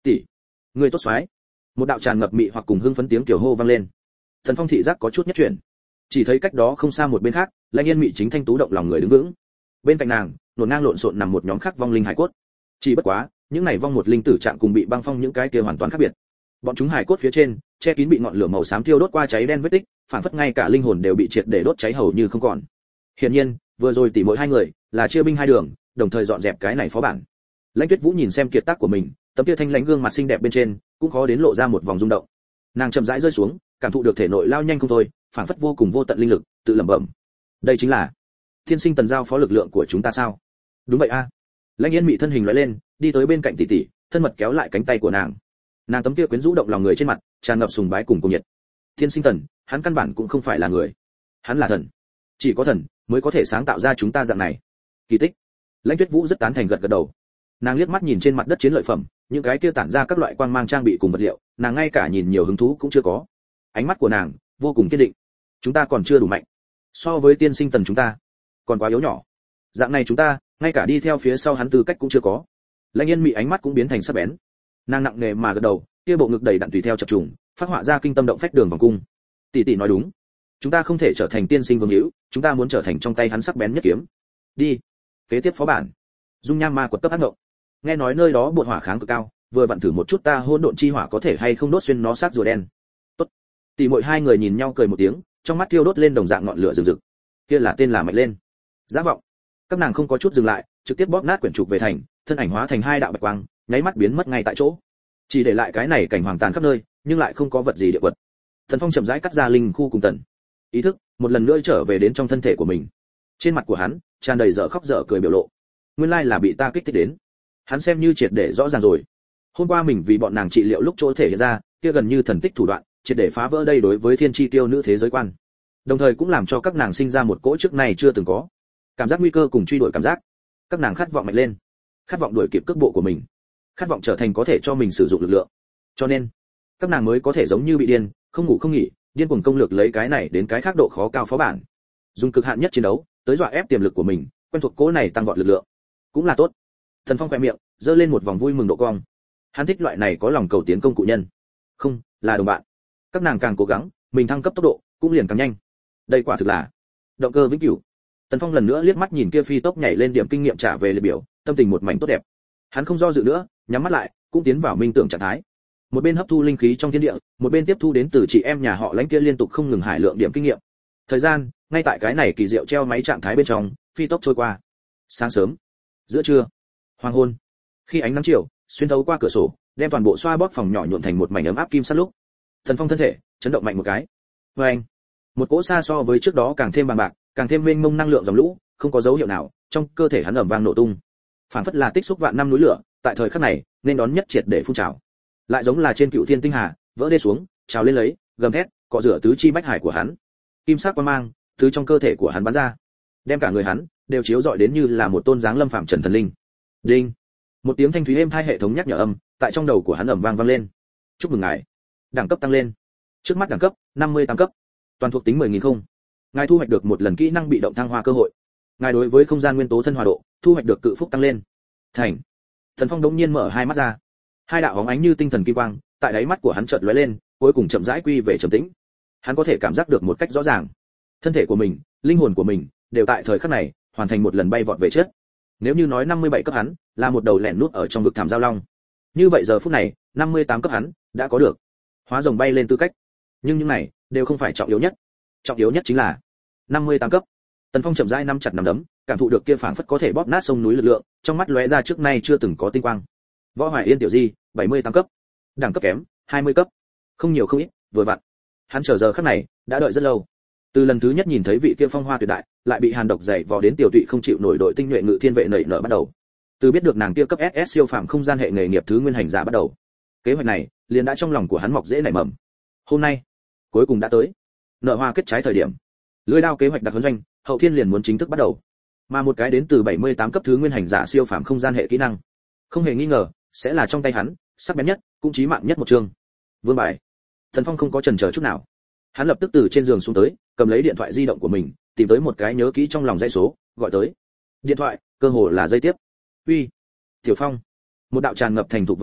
tỷ, người tốt soái. Một đạo tràn ngập mị hoặc cùng hưng phấn tiếng kiểu hô vang lên. Thần Phong thị giác có chút nhất chuyển, chỉ thấy cách đó không xa một bên khác, Lãnh Yên Mị chính thanh tú động lòng người đứng vững. Bên cạnh nàng, nổn ngang lộn xộn nằm một nhóm khác vong linh hải cốt. Chỉ bất quá, những này vong một linh tử trạng cùng bị băng phong những cái kia hoàn toàn khác biệt. Bọn chúng hải cốt phía trên, che kín bị ngọn lửa màu xám thiêu đốt qua cháy đen vết tích, phản phất ngay cả linh hồn đều bị triệt để đốt cháy hầu như không còn. Hiển nhiên, vừa rồi tỷ mỗi hai người là chia binh hai đường, đồng thời dọn dẹp cái này phó bản. Lãnh Tuyết Vũ nhìn xem kiệt tác của mình, tấm kia thanh lãnh gương mặt xinh đẹp bên trên, cũng khó đến lộ ra một vòng rung động. Nàng chậm rãi rơi xuống, cảm thụ được thể nội lao nhanh không thôi, phản phất vô cùng vô tận linh lực, tự lẩm bẩm. Đây chính là Thiên Sinh Tần giao phó lực lượng của chúng ta sao? Đúng vậy a. Lãnh Yên Mị thân hình lóe lên, đi tới bên cạnh tỷ tỷ, thân mật kéo lại cánh tay của nàng. Nàng tấm kia quyến rũ động lòng người trên mặt, tràn ngập sùng bái cùng cuồng nhiệt. Thiên Sinh Tần, hắn căn bản cũng không phải là người, hắn là thần. Chỉ có thần mới có thể sáng tạo ra chúng ta dạng này kỳ tích. Lãnh Tuyết Vũ rất tán thành gật gật đầu. Nàng liếc mắt nhìn trên mặt đất chiến lợi phẩm, những cái kia tản ra các loại quang mang trang bị cùng vật liệu, nàng ngay cả nhìn nhiều hứng thú cũng chưa có. Ánh mắt của nàng vô cùng kiên định. Chúng ta còn chưa đủ mạnh, so với Tiên Sinh Tần chúng ta còn quá yếu nhỏ. Dạng này chúng ta ngay cả đi theo phía sau hắn tư cách cũng chưa có. Lãnh Yên Mị ánh mắt cũng biến thành sắc bén. Nàng nặng nề mà gật đầu, kia bộ ngực đầy đặn tùy theo chập trùng, phát họa ra kinh tâm động phách đường vòng cung. Tỷ tỷ nói đúng, chúng ta không thể trở thành tiên sinh vương hữu, chúng ta muốn trở thành trong tay hắn sắc bén nhất kiếm. Đi. Kế tiếp phó bản, dung nham ma quật cấp ác ngộng. Nghe nói nơi đó bột hỏa kháng cực cao, vừa vặn thử một chút ta hỗn độn chi hỏa có thể hay không đốt xuyên nó xác rùa đen. Tốt. Tỷ muội hai người nhìn nhau cười một tiếng, trong mắt thiêu đốt lên đồng dạng ngọn lửa rực rực. Kia là tên là mạnh lên. Giá vọng. Các nàng không có chút dừng lại, trực tiếp bóp nát quyển trục về thành, thân ảnh hóa thành hai đạo bạch quang, nháy mắt biến mất ngay tại chỗ. Chỉ để lại cái này cảnh hoàng tàn khắp nơi, nhưng lại không có vật gì địa quật. Thần Phong chậm rãi cắt ra linh khu cùng tần ý thức, một lần nữa trở về đến trong thân thể của mình. Trên mặt của hắn tràn đầy dở khóc dở cười biểu lộ. Nguyên lai là bị ta kích thích đến. Hắn xem như triệt để rõ ràng rồi. Hôm qua mình vì bọn nàng trị liệu lúc chỗ thể hiện ra, kia gần như thần tích thủ đoạn, triệt để phá vỡ đây đối với thiên chi tiêu nữ thế giới quan. Đồng thời cũng làm cho các nàng sinh ra một cỗ trước này chưa từng có cảm giác nguy cơ cùng truy đuổi cảm giác. Các nàng khát vọng mạnh lên, khát vọng đuổi kịp cước bộ của mình, khát vọng trở thành có thể cho mình sử dụng lực lượng. Cho nên, các nàng mới có thể giống như bị điên, không ngủ không nghỉ, điên cuồng công lược lấy cái này đến cái khác độ khó cao phó bản. Dùng cực hạn nhất chiến đấu, tới dọa ép tiềm lực của mình, quen thuộc cỗ này tăng vọt lực lượng. Cũng là tốt. Thần Phong khẽ miệng, giơ lên một vòng vui mừng độ cong. Hắn thích loại này có lòng cầu tiến công cụ nhân. Không, là đồng bạn. Các nàng càng cố gắng, mình thăng cấp tốc độ cũng liền càng nhanh. Đây quả thực là động cơ vĩnh cửu. Tần Phong lần nữa liếc mắt nhìn kia phi tốc nhảy lên điểm kinh nghiệm trả về liệt biểu, tâm tình một mảnh tốt đẹp. Hắn không do dự nữa, nhắm mắt lại, cũng tiến vào minh tưởng trạng thái. Một bên hấp thu linh khí trong thiên địa, một bên tiếp thu đến từ chị em nhà họ Lãnh kia liên tục không ngừng hải lượng điểm kinh nghiệm. Thời gian, ngay tại cái này kỳ diệu treo máy trạng thái bên trong, phi tốc trôi qua. Sáng sớm, giữa trưa, hoàng hôn. Khi ánh nắng chiều xuyên thấu qua cửa sổ, đem toàn bộ xoa bóp phòng nhỏ nhuộn thành một mảnh ấm áp kim sắt lúc, Thần Phong thân thể chấn động mạnh một cái. Oeng! Một cỗ xa so với trước đó càng thêm bằng bạc, càng thêm mênh mông năng lượng dòng lũ, không có dấu hiệu nào, trong cơ thể hắn ầm vang nổ tung. Phản phất là tích xúc vạn năm núi lửa, tại thời khắc này, nên đón nhất triệt để phun trào. Lại giống là trên cựu thiên tinh hà, vỡ đê xuống, trào lên lấy, gầm thét, cọ rửa tứ chi bách hải của hắn. Kim sắc quang mang từ trong cơ thể của hắn bắn ra, đem cả người hắn đều chiếu rọi đến như là một tôn dáng lâm phạm trần thần linh. Đinh! Một tiếng thanh thúy êm tai hệ thống nhắc nhở âm, tại trong đầu của hắn ầm vang vang lên. Chúc mừng ngài, đẳng cấp tăng lên. Trước mắt đẳng cấp 58 cấp, toàn thuộc tính 10.000 không. Ngài thu hoạch được một lần kỹ năng bị động thăng hoa cơ hội. Ngài đối với không gian nguyên tố thân hòa độ, thu hoạch được cự phúc tăng lên. Thành. Thần Phong đống nhiên mở hai mắt ra. Hai đạo bóng ánh như tinh thần kim quang, tại đáy mắt của hắn chợt lóe lên, cuối cùng chậm rãi quy về trầm tĩnh. Hắn có thể cảm giác được một cách rõ ràng, thân thể của mình, linh hồn của mình, đều tại thời khắc này hoàn thành một lần bay vọt về trước. Nếu như nói 57 cấp hắn là một đầu lẻn nút ở trong vực thảm giao long, như vậy giờ phút này, 58 cấp hắn đã có được hóa rồng bay lên tư cách. Nhưng những này đều không phải trọng yếu nhất. Trọng yếu nhất chính là 58 cấp. Tần Phong chậm rãi nắm chặt nắm đấm, cảm thụ được kia phảng phất có thể bóp nát sông núi lực lượng, trong mắt lóe ra trước nay chưa từng có tinh quang. Võ Hoài Yên tiểu di, 78 cấp. Đẳng cấp kém, 20 cấp. Không nhiều không ít, vừa vặn. Hắn chờ giờ khắc này, đã đợi rất lâu. Từ lần thứ nhất nhìn thấy vị kia phong hoa tuyệt đại, lại bị hàn độc dày vò đến tiểu tụy không chịu nổi đội tinh nhuệ ngự thiên vệ nảy nở bắt đầu. Từ biết được nàng kia cấp SS siêu phàm không gian hệ nghề nghiệp thứ nguyên hành giả bắt đầu. Kế hoạch này, liền đã trong lòng của hắn mọc dễ nảy mầm. Hôm nay, cuối cùng đã tới. Nở hoa kết trái thời điểm. Lưỡi đao kế hoạch đặc huấn doanh, hậu thiên liền muốn chính thức bắt đầu. Mà một cái đến từ 78 cấp thứ nguyên hành giả siêu phàm không gian hệ kỹ năng, không hề nghi ngờ, sẽ là trong tay hắn, sắc bén nhất, cũng chí mạng nhất một chương. Vương bài. Thần Phong không có chần chờ chút nào. Hắn lập tức từ trên giường xuống tới, cầm lấy điện thoại di động của mình, tìm tới một cái nhớ kỹ trong lòng dãy số, gọi tới. Điện thoại, cơ hồ là dây tiếp. "Uy, Tiểu Phong." Một đạo tràn ngập thành thục vật vị,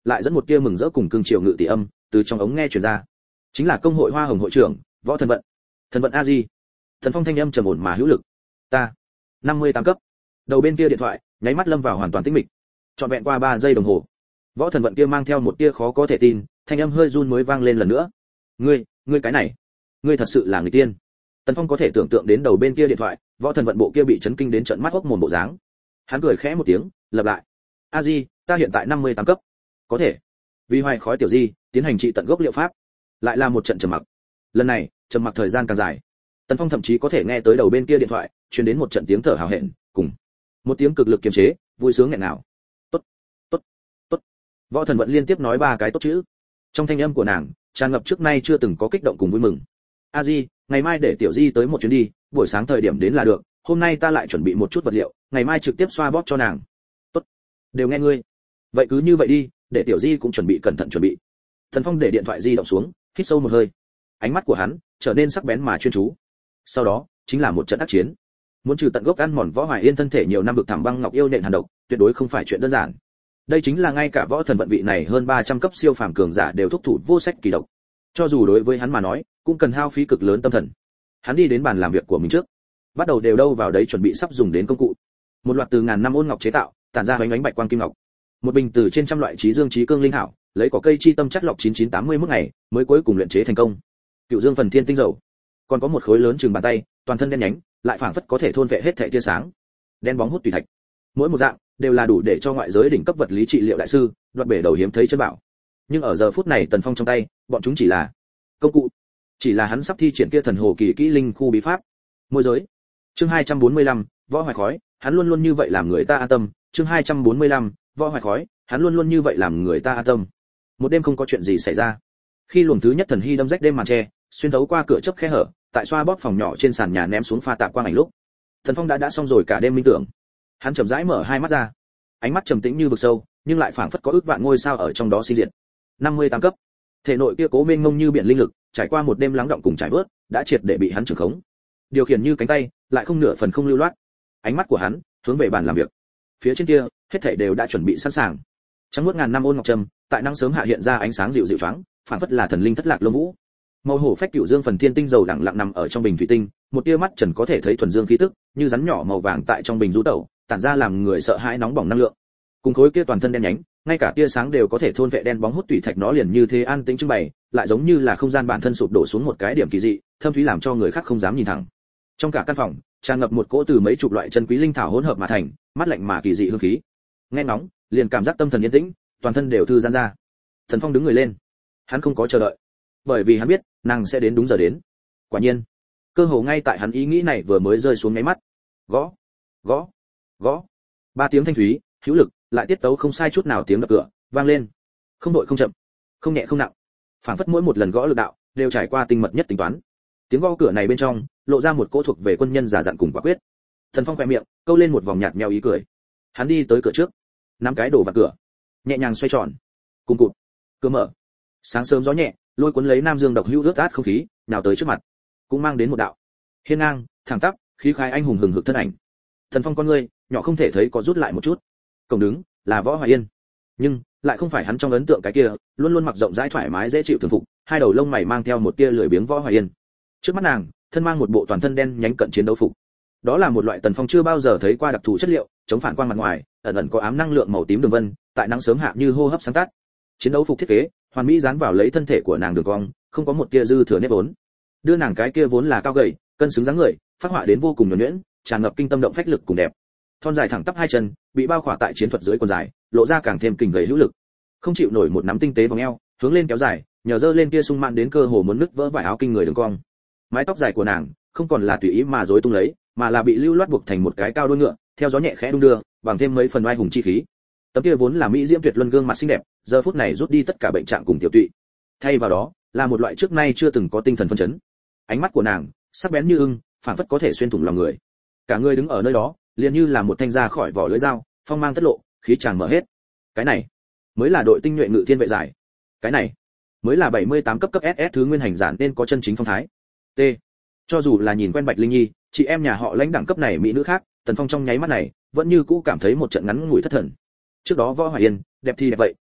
lại dẫn một tia mừng rỡ cùng cương triều ngự tỷ âm từ trong ống nghe truyền ra. Chính là công hội Hoa Hồng hội trưởng Võ Thần Vận. Thần Vận a di. Thần Phong thanh âm trầm ổn mà hữu lực. Ta 58 cấp. Đầu bên kia điện thoại nháy mắt lâm vào hoàn toàn tĩnh mịch. Trọn vẹn qua 3 giây đồng hồ, Võ Thần Vận kia mang theo một tia khó có thể tin, thanh âm hơi run mới vang lên lần nữa. Ngươi cái này, ngươi thật sự là người tiên. Tần Phong có thể tưởng tượng đến đầu bên kia điện thoại, Võ Thần Vận bộ kia bị chấn kinh đến trợn mắt hốc mồm bộ dáng. Hắn cười khẽ một tiếng, lặp lại. A di, ta hiện tại 58 cấp. Có thể. Vì hoài khói tiểu di, tiến hành trị tận gốc liệu pháp. Lại là một trận trầm mặc. Lần này, trầm mặc thời gian càng dài. Tần Phong thậm chí có thể nghe tới đầu bên kia điện thoại, truyền đến một trận tiếng thở hào hẹn, cùng một tiếng cực lực kiềm chế, vui sướng nghẹn ngào. Tốt, tốt, tốt. Võ Thần Vận liên tiếp nói 3 cái tốt chữ. Trong thanh âm của nàng, tràn ngập trước nay chưa từng có kích động cùng vui mừng. A di, ngày mai để tiểu di tới một chuyến đi, buổi sáng thời điểm đến là được, hôm nay ta lại chuẩn bị một chút vật liệu, ngày mai trực tiếp xoa bóp cho nàng. Tốt, đều nghe ngươi. Vậy cứ như vậy đi, để tiểu di cũng chuẩn bị cẩn thận chuẩn bị. Thần Phong để điện thoại di động xuống, hít sâu một hơi. Ánh mắt của hắn trở nên sắc bén mà chuyên chú. Sau đó, chính là một trận ác chiến. Muốn trừ tận gốc ăn mòn Võ Hoài Yên thân thể nhiều năm vực thẳm băng ngọc yêu nện hàn độc, tuyệt đối không phải chuyện đơn giản. Đây chính là ngay cả Võ Thần Vận vị này hơn 300 cấp siêu phàm cường giả đều thúc thủ vô sách kỳ độc. Cho dù đối với hắn mà nói, cũng cần hao phí cực lớn tâm thần. Hắn đi đến bàn làm việc của mình trước, bắt đầu đều đâu vào đấy chuẩn bị sắp dùng đến công cụ. Một loạt từ ngàn năm ôn ngọc chế tạo, tản ra ánh ánh bạch quang kim ngọc. Một bình từ trên trăm loại trí dương trí cương linh hảo, lấy cỏ cây chi tâm chất lọc 9980 mức ngày, mới cuối cùng luyện chế thành công. Cựu Dương phần thiên tinh dầu, còn có một khối lớn chừng bàn tay, toàn thân đen nhánh, lại phảng phất có thể thôn vệ hết thể tia sáng. Đen bóng hút tùy thạch. Mỗi một dạng đều là đủ để cho ngoại giới đỉnh cấp vật lý trị liệu đại sư đoạt bể đầu hiếm thấy chân bảo. Nhưng ở giờ phút này Tần Phong trong tay, bọn chúng chỉ là công cụ, chỉ là hắn sắp thi triển kia thần hồ kỳ kỹ linh khu bí pháp. Môi giới. Chương 245, Võ Hoài Khói, hắn luôn luôn như vậy làm người ta an tâm. Chương 245, Võ Hoài Khói, hắn luôn luôn như vậy làm người ta an tâm. Một đêm không có chuyện gì xảy ra. Khi luồng thứ nhất thần hy đâm rách đêm màn che, xuyên thấu qua cửa chớp khe hở, tại xoa bóp phòng nhỏ trên sàn nhà ném xuống pha tạp quang ảnh lúc, Thần Phong đã xong rồi cả đêm minh tưởng. Hắn chậm rãi mở hai mắt ra, ánh mắt trầm tĩnh như vực sâu, nhưng lại phảng phất có ước vạn ngôi sao ở trong đó sinh diệt. 58 cấp. Thể nội kia cố mênh mông như biển linh lực, trải qua một đêm lắng động cùng trải vớt, đã triệt để bị hắn trưởng khống. Điều khiển như cánh tay, lại không nửa phần không lưu loát. Ánh mắt của hắn hướng về bàn làm việc. Phía trên kia, hết thảy đều đã chuẩn bị sẵn sàng. Trắng muốt ngàn năm ôn ngọc trầm, tại nắng sớm hạ hiện ra ánh sáng dịu dịu choáng, phảng phất là thần linh thất lạc lông vũ. Màu hổ phách cựu dương phần thiên tinh dầu lặng lặng nằm ở trong bình thủy tinh, một tia mắt trần có thể thấy thuần dương khí tức, như rắn nhỏ màu vàng tại trong bình du tẩu, tản ra làm người sợ hãi nóng bỏng năng lượng. Cùng khối kia toàn thân đen nhánh, ngay cả tia sáng đều có thể thôn vệ đen bóng hút tủy thạch nó liền như thế an tĩnh trưng bày, lại giống như là không gian bản thân sụp đổ xuống một cái điểm kỳ dị, thâm thúy làm cho người khác không dám nhìn thẳng. Trong cả căn phòng, tràn ngập một cỗ từ mấy chục loại chân quý linh thảo hỗn hợp mà thành, mát lạnh mà kỳ dị hương khí. Nghe ngóng, liền cảm giác tâm thần yên tĩnh, toàn thân đều thư giãn ra. Thần Phong đứng người lên. Hắn không có chờ đợi, bởi vì hắn biết, nàng sẽ đến đúng giờ đến. Quả nhiên, cơ hồ ngay tại hắn ý nghĩ này vừa mới rơi xuống ngáy mắt. Gõ, gõ, gõ. 3 tiếng thanh thúy, hữu lực, lại tiết tấu không sai chút nào tiếng đập cửa vang lên. Không đội không chậm, không nhẹ không nặng, phảng phất mỗi một lần gõ lực đạo đều trải qua tinh mật nhất tính toán. Tiếng gõ cửa này bên trong lộ ra một cỗ thuộc về quân nhân giả dặn cùng quả quyết. Thần Phong khẽ miệng câu lên một vòng nhạt nhẽo ý cười. Hắn đi tới cửa trước, nắm cái đồ vào cửa, nhẹ nhàng xoay tròn, cùng cụt, cửa mở. Sáng sớm gió nhẹ lôi cuốn lấy nam dương độc hữu ướt át không khí nào tới trước mặt, cũng mang đến một đạo hiên ngang thẳng tắp khí khái anh hùng hừng hực thân ảnh. Thần Phong con ngươi nhỏ không thể thấy có rút lại một chút. Cổng đứng là Võ Hoài Yên, nhưng lại không phải hắn trong ấn tượng cái kia luôn luôn mặc rộng rãi thoải mái dễ chịu thường phục, hai đầu lông mày mang theo một tia lười biếng Võ Hoài Yên. Trước mắt nàng, thân mang một bộ toàn thân đen nhánh cận chiến đấu phục. Đó là một loại Tần Phong chưa bao giờ thấy qua đặc thù chất liệu, chống phản quang mặt ngoài, ẩn ẩn có ám năng lượng màu tím đường vân, tại nắng sớm hạ như hô hấp sáng tắt. Chiến đấu phục thiết kế, hoàn mỹ dán vào lấy thân thể của nàng đường cong, không có một tia dư thừa nếp vốn. Đưa nàng cái kia vốn là cao gầy, cân xứng dáng người, phát họa đến vô cùng nhuần nhuyễn, tràn ngập kinh tâm động phách lực cùng đẹp. Thon dài thẳng tắp hai chân, bị bao khỏa tại chiến thuật dưới quần dài, lộ ra càng thêm kình gầy hữu lực. Không chịu nổi một nắm tinh tế vòng eo, hướng lên kéo dài, nhờ dơ lên kia sung mãn đến cơ hồ muốn nứt vỡ vải áo kinh người đường cong. Mái tóc dài của nàng không còn là tùy ý mà rối tung lấy, mà là bị lưu loát buộc thành một cái cao đuôi ngựa, theo gió nhẹ khẽ đung đưa, bằng thêm mấy phần oai hùng chi khí. Tấm kia vốn là mỹ diễm tuyệt luân gương mặt xinh đẹp, giờ phút này rút đi tất cả bệnh trạng cùng tiểu tụy. Thay vào đó, là một loại trước nay chưa từng có tinh thần phấn chấn. Ánh mắt của nàng sắc bén như ưng, phảng phất có thể xuyên thủng lòng người. Cả người đứng ở nơi đó, liền như là một thanh ra khỏi vỏ lưỡi dao, phong mang tất lộ, khí tràn mở hết. Cái này mới là đội tinh nhuệ ngự thiên vệ giải. Cái này mới là 78 cấp SS thứ nguyên hành giản nên có chân chính phong thái. T. Cho dù là nhìn quen Bạch Linh Nhi, chị em nhà họ lãnh đẳng cấp này mỹ nữ khác, Tần Phong trong nháy mắt này, vẫn như cũ cảm thấy một trận ngắn ngủi thất thần. Trước đó Võ Hoài Yên, đẹp thì đẹp vậy,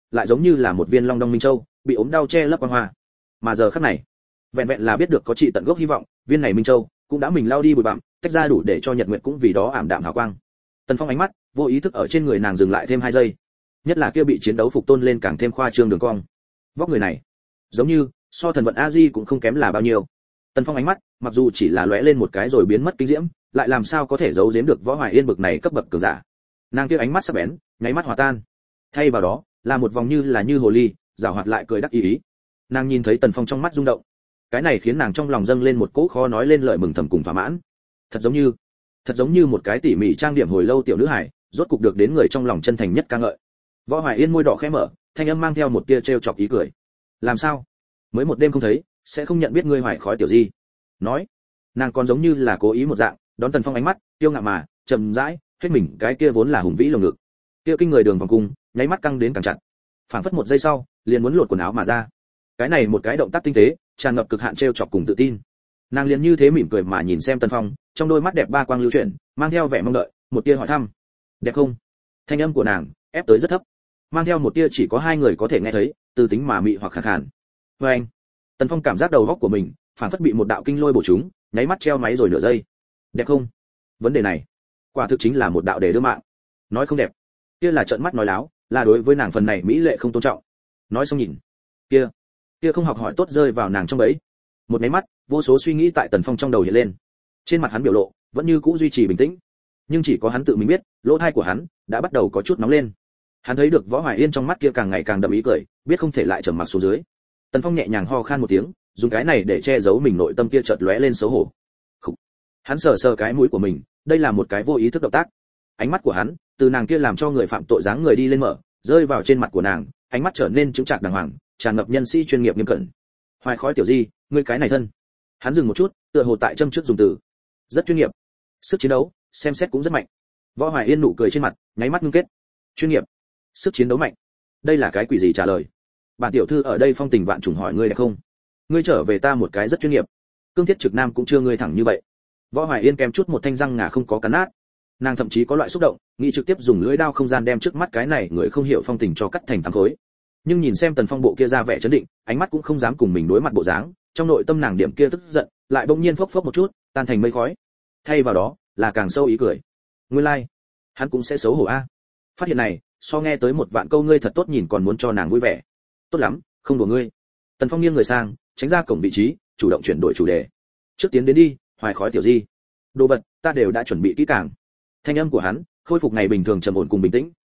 lại giống như là một viên long đong minh châu bị ốm đau che lấp quang hoa. Mà giờ khắc này, vẹn vẹn là biết được có trị tận gốc hy vọng, viên này minh châu cũng đã mình lao đi bụi bặm, tách ra đủ để cho nhật nguyệt cũng vì đó ảm đạm hào quang. Tần Phong ánh mắt vô ý thức ở trên người nàng dừng lại thêm 2 giây, nhất là kia bị chiến đấu phục tôn lên càng thêm khoa trương đường cong. Vóc người này, giống như so thần vận a di cũng không kém là bao nhiêu. Tần Phong ánh mắt, mặc dù chỉ là lóe lên một cái rồi biến mất kinh diễm, lại làm sao có thể giấu giếm được Võ Hoài Yên bực này cấp bậc cường giả. Nàng kia ánh mắt sắc bén, nháy mắt hòa tan. Thay vào đó, là một vòng như hồ ly, giảo hoạt lại cười đắc ý. Nàng nhìn thấy Tần Phong trong mắt rung động. Cái này khiến nàng trong lòng dâng lên một cỗ khó nói lên lời mừng thầm cùng thỏa mãn. Thật giống như một cái tỉ mỉ trang điểm hồi lâu tiểu nữ hài, rốt cục được đến người trong lòng chân thành nhất ca ngợi. Võ Hoài Yên môi đỏ khẽ mở, thanh âm mang theo một tia trêu chọc ý cười. Làm sao? Mới một đêm không thấy, sẽ không nhận biết ngươi Hoài khói tiểu gì? Nói, nàng còn giống như là cố ý một dạng, đón Tần Phong ánh mắt, tiêu ngạo mà, chậm rãi, hết mình cái kia vốn là hùng vĩ lồng ngực. Kia kinh người đường vòng cung, nháy mắt căng đến càng chặt. Phảng phất một giây sau, liền muốn lột quần áo mà ra. Cái này một cái động tác tinh tế, tràn ngập cực hạn trêu chọc cùng tự tin. Nàng liền như thế mỉm cười mà nhìn xem Tần Phong, trong đôi mắt đẹp ba quang lưu chuyển, mang theo vẻ mong đợi, một tia hỏi thăm. Đẹp không? Thanh âm của nàng ép tới rất thấp, mang theo một tia chỉ có 2 người có thể nghe thấy, từ tính mà mị hoặc khàn khàn. Với anh, Tần Phong cảm giác đầu óc của mình phảng phất bị một đạo kinh lôi bổ trúng, nháy mắt treo máy rồi nửa giây. Đẹp không? Vấn đề này, quả thực chính là một đạo đề đưa mạng. Nói không đẹp, kia là trợn mắt nói láo, là đối với nàng phần này mỹ lệ không tôn trọng. Nói xong nhìn, kia không học hỏi tốt rơi vào nàng trong bẫy. Một cái mắt, vô số suy nghĩ tại Tần Phong trong đầu hiện lên. Trên mặt hắn biểu lộ vẫn như cũ duy trì bình tĩnh, nhưng chỉ có hắn tự mình biết, lỗ tai của hắn đã bắt đầu có chút nóng lên. Hắn thấy được Võ Hoài Yên trong mắt kia càng ngày càng đậm ý cười, biết không thể lại trầm mặc xuống dưới. Tần Phong nhẹ nhàng ho khan một tiếng, dùng cái này để che giấu mình nội tâm kia chợt lóe lên xấu hổ. Khủ. Hắn sờ sờ cái mũi của mình, đây là một cái vô ý thức động tác. Ánh mắt của hắn, từ nàng kia làm cho người phạm tội dáng người đi lên mở, rơi vào trên mặt của nàng, ánh mắt trở nên chững chạc đàng hoàng, tràn ngập nhân sĩ chuyên nghiệp nghiêm cẩn. Hoài khói tiểu di, ngươi cái này thân. Hắn dừng một chút, tựa hồ tại châm trước dùng từ. Rất chuyên nghiệp. Sức chiến đấu, xem xét cũng rất mạnh. Võ Hoài Yên nụ cười trên mặt, nháy mắt ngưng kết. Chuyên nghiệp, sức chiến đấu mạnh. Đây là cái quỷ gì trả lời? Bản tiểu thư ở đây phong tình vạn trùng hỏi ngươi đẹp không? Ngươi trở về ta một cái rất chuyên nghiệp. Cương Thiết Trực Nam cũng chưa ngươi thẳng như vậy. Võ Hoài Yên kèm chút một thanh răng ngà không có cắn nát. Nàng thậm chí có loại xúc động, nghĩ trực tiếp dùng lưỡi đao không gian đem trước mắt cái này người không hiểu phong tình cho cắt thành 8 khối. Nhưng nhìn xem Tần Phong bộ kia ra vẻ chấn định, ánh mắt cũng không dám cùng mình đối mặt bộ dáng, trong nội tâm nàng điểm kia tức giận, lại bỗng nhiên phốc phốc một chút, tan thành mây khói. Thay vào đó, là càng sâu ý cười. Nguyên lai, hắn cũng sẽ xấu hổ a. Phát hiện này, so nghe tới một vạn câu ngươi thật tốt nhìn còn muốn cho nàng vui vẻ. Tốt lắm, không đùa ngươi. Tần Phong nghiêng người sang, tránh ra cổng vị trí, chủ động chuyển đổi chủ đề. Trước tiến đến đi, Hoài khói tiểu di. Đồ vật, ta đều đã chuẩn bị kỹ càng. Thanh âm của hắn khôi phục ngày bình thường trầm ổn cùng bình tĩnh.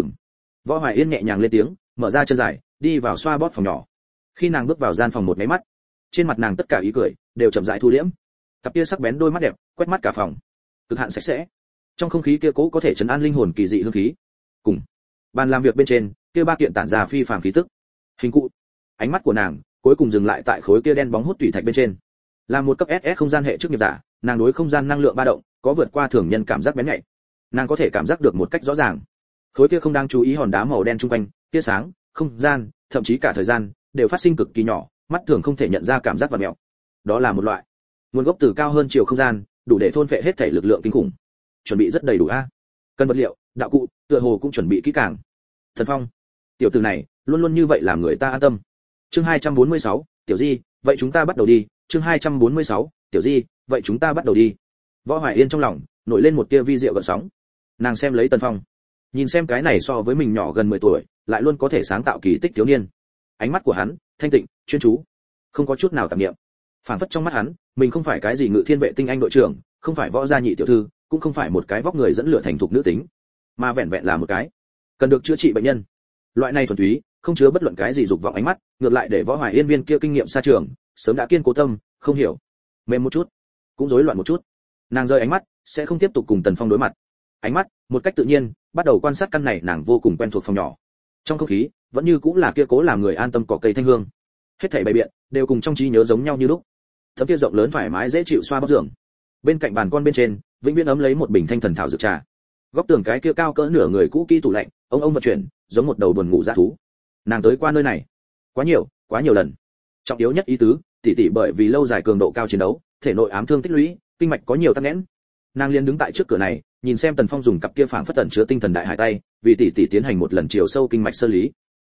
Võ Hoài Yên nhẹ nhàng lên tiếng, mở ra chân dài, đi vào xoa bóp phòng nhỏ. Khi nàng bước vào gian phòng một cái mắt, trên mặt nàng tất cả ý cười đều chậm rãi thu liễm. Cặp kia sắc bén đôi mắt đẹp quét mắt cả phòng, cực hạn sạch sẽ. Trong không khí kia cố có thể trấn an linh hồn kỳ dị hương khí. Cùng bàn làm việc bên trên, kia 3 kiện tản ra phi phàm khí tức. Hình cụ. Ánh mắt của nàng cuối cùng dừng lại tại khối kia đen bóng hút thủy thạch bên trên. Là một cấp SS không gian hệ chức nghiệp giả, nàng đối không gian năng lượng ba động có vượt qua thường nhân cảm giác bén nhạy. Nàng có thể cảm giác được một cách rõ ràng. Khối kia không đáng chú ý hòn đá màu đen trung quanh, tia sáng, không gian, thậm chí cả thời gian đều phát sinh cực kỳ nhỏ, mắt thường không thể nhận ra cảm giác và mèo. Đó là một loại nguồn gốc từ cao hơn chiều không gian, đủ để thôn phệ hết thể lực lượng kinh khủng. Chuẩn bị rất đầy đủ a. Cần vật liệu, đạo cụ, tựa hồ cũng chuẩn bị kỹ càng. Thần Phong, tiểu tử này, luôn luôn như vậy làm người ta an tâm. Chương 246, tiểu di, vậy chúng ta bắt đầu đi. Chương 246, tiểu di, vậy chúng ta bắt đầu đi. Võ Hoài Yên trong lòng nổi lên một tia vi diệu gợn sóng. Nàng xem lấy Tần Phong, nhìn xem cái này so với mình nhỏ gần 10 tuổi, lại luôn có thể sáng tạo kỳ tích thiếu niên. Ánh mắt của hắn thanh tịnh, chuyên chú, không có chút nào tạp niệm. Phản phất trong mắt hắn, mình không phải cái gì ngự thiên vệ tinh anh đội trưởng, không phải võ gia nhị tiểu thư, cũng không phải một cái vóc người dẫn lửa thành thục nữ tính, mà vẹn vẹn là một cái cần được chữa trị bệnh nhân. Loại này thuần túy, không chứa bất luận cái gì dục vọng ánh mắt, ngược lại để Võ Hoài Yên viên kia kinh nghiệm xa trường, sớm đã kiên cố tâm, không hiểu, mềm một chút, cũng rối loạn một chút. Nàng rơi ánh mắt, sẽ không tiếp tục cùng Tần Phong đối mặt. Ánh mắt, một cách tự nhiên, bắt đầu quan sát căn này nàng vô cùng quen thuộc phòng nhỏ. Trong không khí, vẫn như cũng là kia cố làm người an tâm cỏ cây thanh hương. Hết thảy bày biện, đều cùng trong trí nhớ giống nhau như lúc. Tấm kia rộng lớn thoải mái dễ chịu xoa bóp giường. Bên cạnh bàn con bên trên, vĩnh viễn ấm lấy một bình thanh thần thảo dược trà. Góc tường cái kia cao cỡ nửa người cũ kỹ tủ lạnh, ông vận chuyển, giống một đầu buồn ngủ dã thú. Nàng tới qua nơi này quá nhiều lần. Trọng yếu nhất ý tứ, tỷ tỷ bởi vì lâu dài cường độ cao chiến đấu, thể nội ám thương tích lũy, kinh mạch có nhiều tắc nghẽn. Nàng liền đứng tại trước cửa này, nhìn xem Tần Phong dùng cặp kia phảng phất tẩn chứa tinh thần đại hải tay, vì tỷ tỷ tiến hành một lần chiều sâu kinh mạch sơ lý.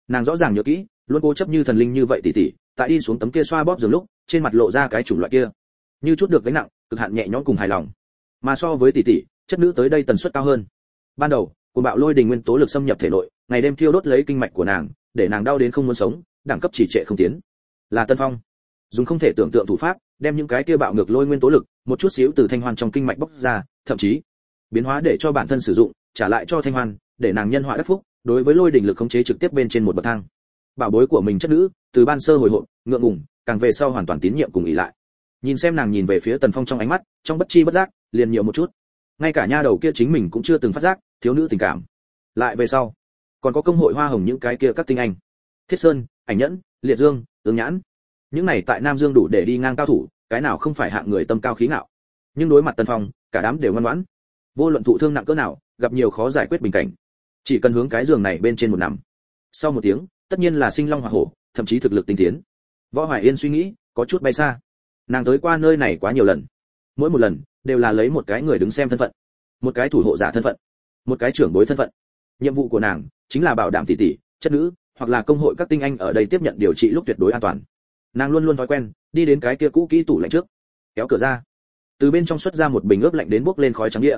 Nàng rõ ràng nhớ kỹ, luôn cố chấp như thần linh như vậy tỷ tỷ, tại đi xuống tấm kia xoa bóp giường lúc, trên mặt lộ ra cái chủng loại kia, như chút được gánh nặng, cực hạn nhẹ nhõm cùng hài lòng. Mà so với tỷ tỷ, chất nữ tới đây tần suất cao hơn. Ban đầu, cuồng bạo lôi đình nguyên tố lực xâm nhập thể nội, ngày đêm thiêu đốt lấy kinh mạch của nàng, để nàng đau đến không muốn sống, đẳng cấp chỉ trệ không tiến. Là Tân Phong, dùng không thể tưởng tượng thủ pháp, đem những cái kia bạo ngược lôi nguyên tố lực, một chút xíu từ thanh hoan trong kinh mạch bóc ra, thậm chí biến hóa để cho bản thân sử dụng, trả lại cho thanh hoan, để nàng nhân họa đắc phúc, đối với lôi đỉnh lực khống chế trực tiếp bên trên một bậc thang. Bảo bối của mình chất nữ, từ ban sơ hồi hộp, ngượng ngùng, càng về sau hoàn toàn tín nhiệm cùng ỷ lại. Nhìn xem nàng nhìn về phía Tần Phong trong ánh mắt, trong bất chi bất giác, liền nhiều một chút. Ngay cả nha đầu kia chính mình cũng chưa từng phát giác, thiếu nữ tình cảm. Lại về sau, còn có công hội hoa hồng những cái kia các tinh anh, Thiết Sơn, Ảnh Nhẫn, Liệt Dương, Ứng Nhãn. Những này tại Nam Dương đủ để đi ngang cao thủ, cái nào không phải hạng người tâm cao khí ngạo. Nhưng đối mặt Tần Phong, cả đám đều ngoan ngoãn. Vô luận thụ thương nặng cỡ nào, gặp nhiều khó giải quyết bình cảnh, chỉ cần hướng cái giường này bên trên một nằm. Sau một tiếng, tất nhiên là sinh long hỏa hổ, thậm chí thực lực tinh tiến. Võ Hoài Yên suy nghĩ, có chút bay xa. Nàng tới qua nơi này quá nhiều lần, mỗi một lần đều là lấy một cái người đứng xem thân phận, một cái thủ hộ giả thân phận, một cái trưởng bối thân phận. Nhiệm vụ của nàng chính là bảo đảm tỷ tỷ, chất nữ, hoặc là công hội các tinh anh ở đây tiếp nhận điều trị lúc tuyệt đối an toàn. Nàng luôn luôn thói quen đi đến cái kia cũ kỹ tủ lạnh trước, kéo cửa ra, từ bên trong xuất ra một bình ướp lạnh đến bốc lên khói trắng địa.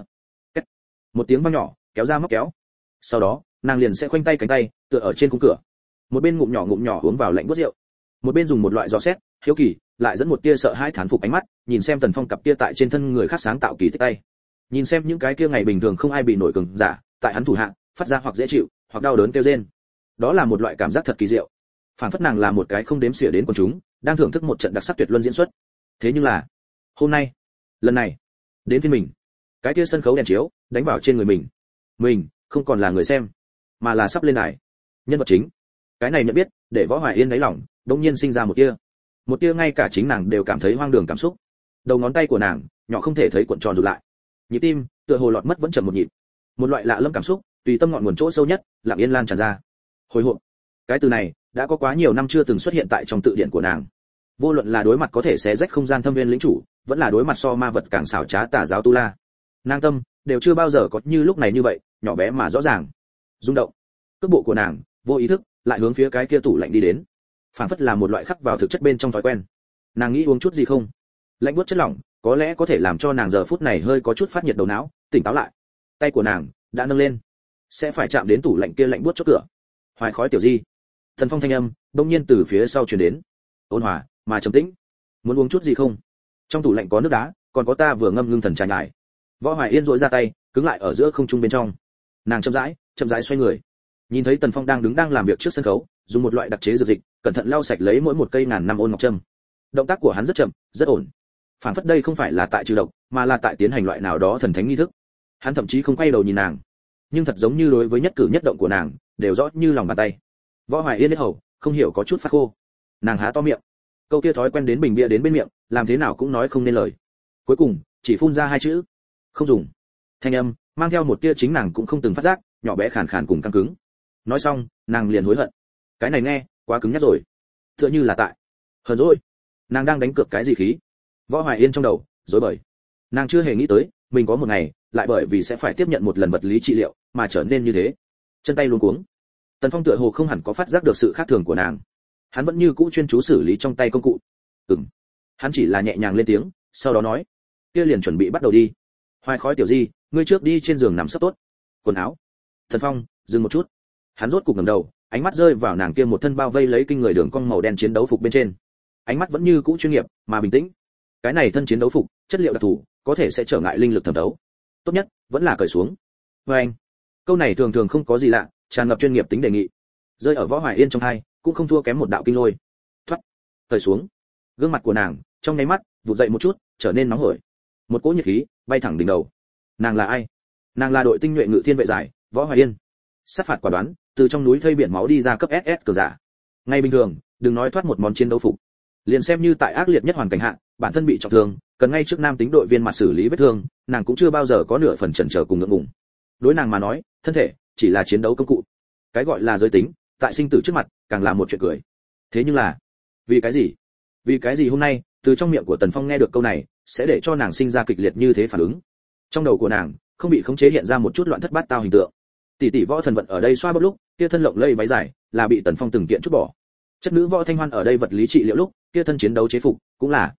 Một tiếng vang nhỏ, kéo ra móc kéo. Sau đó, nàng liền sẽ khoanh tay cánh tay, tựa ở trên khung cửa, một bên ngụm nhỏ uống vào lạnh buốt rượu, một bên dùng một loại gió xét, hiếu kỳ, lại dẫn một tia sợ hãi thán phục ánh mắt, nhìn xem Tần Phong cặp kia tại trên thân người khác sáng tạo kỳ tích tay, nhìn xem những cái kia ngày bình thường không ai bị nổi cường giả, tại hắn thủ hạ, phát ra hoặc dễ chịu, hoặc đau đớn kêu rên. Đó là một loại cảm giác thật kỳ diệu. Phản phất nàng là một cái không đếm xỉa đến quần chúng, đang thưởng thức một trận đặc sắc tuyệt luân diễn xuất. Thế nhưng là, hôm nay, lần này, đến phiên mình, cái kia sân khấu đèn chiếu đánh vào trên người mình không còn là người xem, mà là sắp lên đài nhân vật chính. Cái này nhận biết để Võ Hoài Yên đáy lòng đống nhiên sinh ra một tia ngay cả chính nàng đều cảm thấy hoang đường cảm xúc. Đầu ngón tay của nàng nhỏ không thể thấy cuộn tròn rụt lại, nhịp tim tựa hồ lọt mất vẫn chậm một nhịp. Một loại lạ lẫm cảm xúc tùy tâm ngọn nguồn chỗ sâu nhất lặng yên lan tràn ra. Hồi hộp, cái từ này đã có quá nhiều năm chưa từng xuất hiện tại trong tự điển của nàng. Vô luận là đối mặt có thể xé rách không gian thâm viên lĩnh chủ, vẫn là đối mặt so ma vật càng xảo trá tà giáo tu la, nàng tâm đều chưa bao giờ có như lúc này như vậy, nhỏ bé mà rõ ràng. Rung động, cước bộ của nàng vô ý thức lại hướng phía cái kia tủ lạnh đi đến, phản phất là một loại khắc vào thực chất bên trong thói quen. Nàng nghĩ uống chút gì không? Lạnh buốt chất lỏng có lẽ có thể làm cho nàng giờ phút này hơi có chút phát nhiệt đầu não, tỉnh táo lại. Tay của nàng đã nâng lên, sẽ phải chạm đến tủ lạnh kia lạnh buốt chốt cửa. Hoài khói tiểu di, Thần Phong thanh âm bỗng nhiên từ phía sau truyền đến, ôn hòa mà trầm tĩnh. Muốn uống chút gì không? Trong tủ lạnh có nước đá, còn có ta vừa ngâm ngưng thần trà nhài. Võ Hoài Yên duỗi ra tay, cứng lại ở giữa không trung bên trong. Nàng chậm rãi xoay người, nhìn thấy Tần Phong đang làm việc trước sân khấu, dùng một loại đặc chế dược dịch, cẩn thận lau sạch lấy mỗi một cây ngàn năm ôn ngọc trâm. Động tác của hắn rất chậm, rất ổn, phản phất đây không phải là tại trừ độc, mà là tại tiến hành loại nào đó thần thánh nghi thức. Hắn thậm chí không quay đầu nhìn nàng, nhưng thật giống như đối với nhất cử nhất động của nàng đều rõ như lòng bàn tay. Võ Hoài Yên biết hầu không hiểu có chút phát khô, nàng há to miệng, câu kia thói quen đến bình bia đến bên miệng, làm thế nào cũng nói không nên lời. Cuối cùng chỉ phun ra hai chữ, không dùng. Thanh âm mang theo một tia chính nàng cũng không từng phát giác, nhỏ bé khàn khàn cùng căng cứng. Nói xong, nàng liền hối hận, cái này nghe quá cứng nhắc rồi, tựa như là tại hờn dỗi. Nàng đang đánh cược cái gì khí? Võ Hoài Yên trong đầu rối bời, nàng chưa hề nghĩ tới mình có một ngày lại bởi vì sẽ phải tiếp nhận một lần vật lý trị liệu mà trở nên như thế. Chân tay luống cuống. Tần Phong tựa hồ không hẳn có phát giác được sự khác thường của nàng, hắn vẫn như cũ chuyên chú xử lý trong tay công cụ. Hắn chỉ là nhẹ nhàng lên tiếng, sau đó nói, kia liền chuẩn bị bắt đầu đi. Hoài khói tiểu di, ngươi trước đi trên giường nằm sắp tốt. Quần áo. Tần Phong dừng một chút, hắn rốt cục ngẩng đầu, ánh mắt rơi vào nàng kia một thân bao vây lấy kinh người đường cong màu đen chiến đấu phục bên trên. Ánh mắt vẫn như cũ chuyên nghiệp mà bình tĩnh. Cái này thân chiến đấu phục, chất liệu đặc thù, có thể sẽ trở ngại linh lực thẩm thấu. Tốt nhất vẫn là cởi xuống. Và anh, câu này thường thường không có gì lạ, tràn ngập chuyên nghiệp tính đề nghị. Rơi ở Võ Hoài Yên trong tai, cũng không thua kém một đạo kinh lôi. Thoát, cởi xuống. Gương mặt của nàng trong nháy mắt vụt dậy một chút, trở nên nóng hổi. Một cỗ nhiệt khí bay thẳng đỉnh đầu. Nàng là ai? Nàng là đội tinh nhuệ ngự thiên vệ giải, Võ Hoài Yên. Sát phạt quả đoán, từ trong núi thây biển máu đi ra cấp SS cường giả. Ngay bình thường, đừng nói thoát một món chiến đấu phục, liền xem như tại ác liệt nhất hoàn cảnh hạ, bản thân bị trọng thương, cần ngay trước nam tính đội viên mặt xử lý vết thương, nàng cũng chưa bao giờ có nửa phần chần chờ cùng ngượng ngùng. Đối nàng mà nói, thân thể chỉ là chiến đấu công cụ. Cái gọi là giới tính, tại sinh tử trước mặt, càng là một chuyện cười. Thế nhưng là, vì cái gì? Vì cái gì hôm nay, từ trong miệng của Tần Phong nghe được câu này, sẽ để cho nàng sinh ra kịch liệt như thế phản ứng? Trong đầu của nàng, không bị khống chế hiện ra một chút loạn thất bát tao hình tượng. Tỷ tỷ Võ Thần Vận ở đây xoa bóp lúc, kia thân lộng lây váy dài là bị Tần Phong từng kiện chút bỏ. Chất nữ Võ Thanh Hoan ở đây vật lý trị liệu lúc, kia thân chiến đấu chế phục cũng là,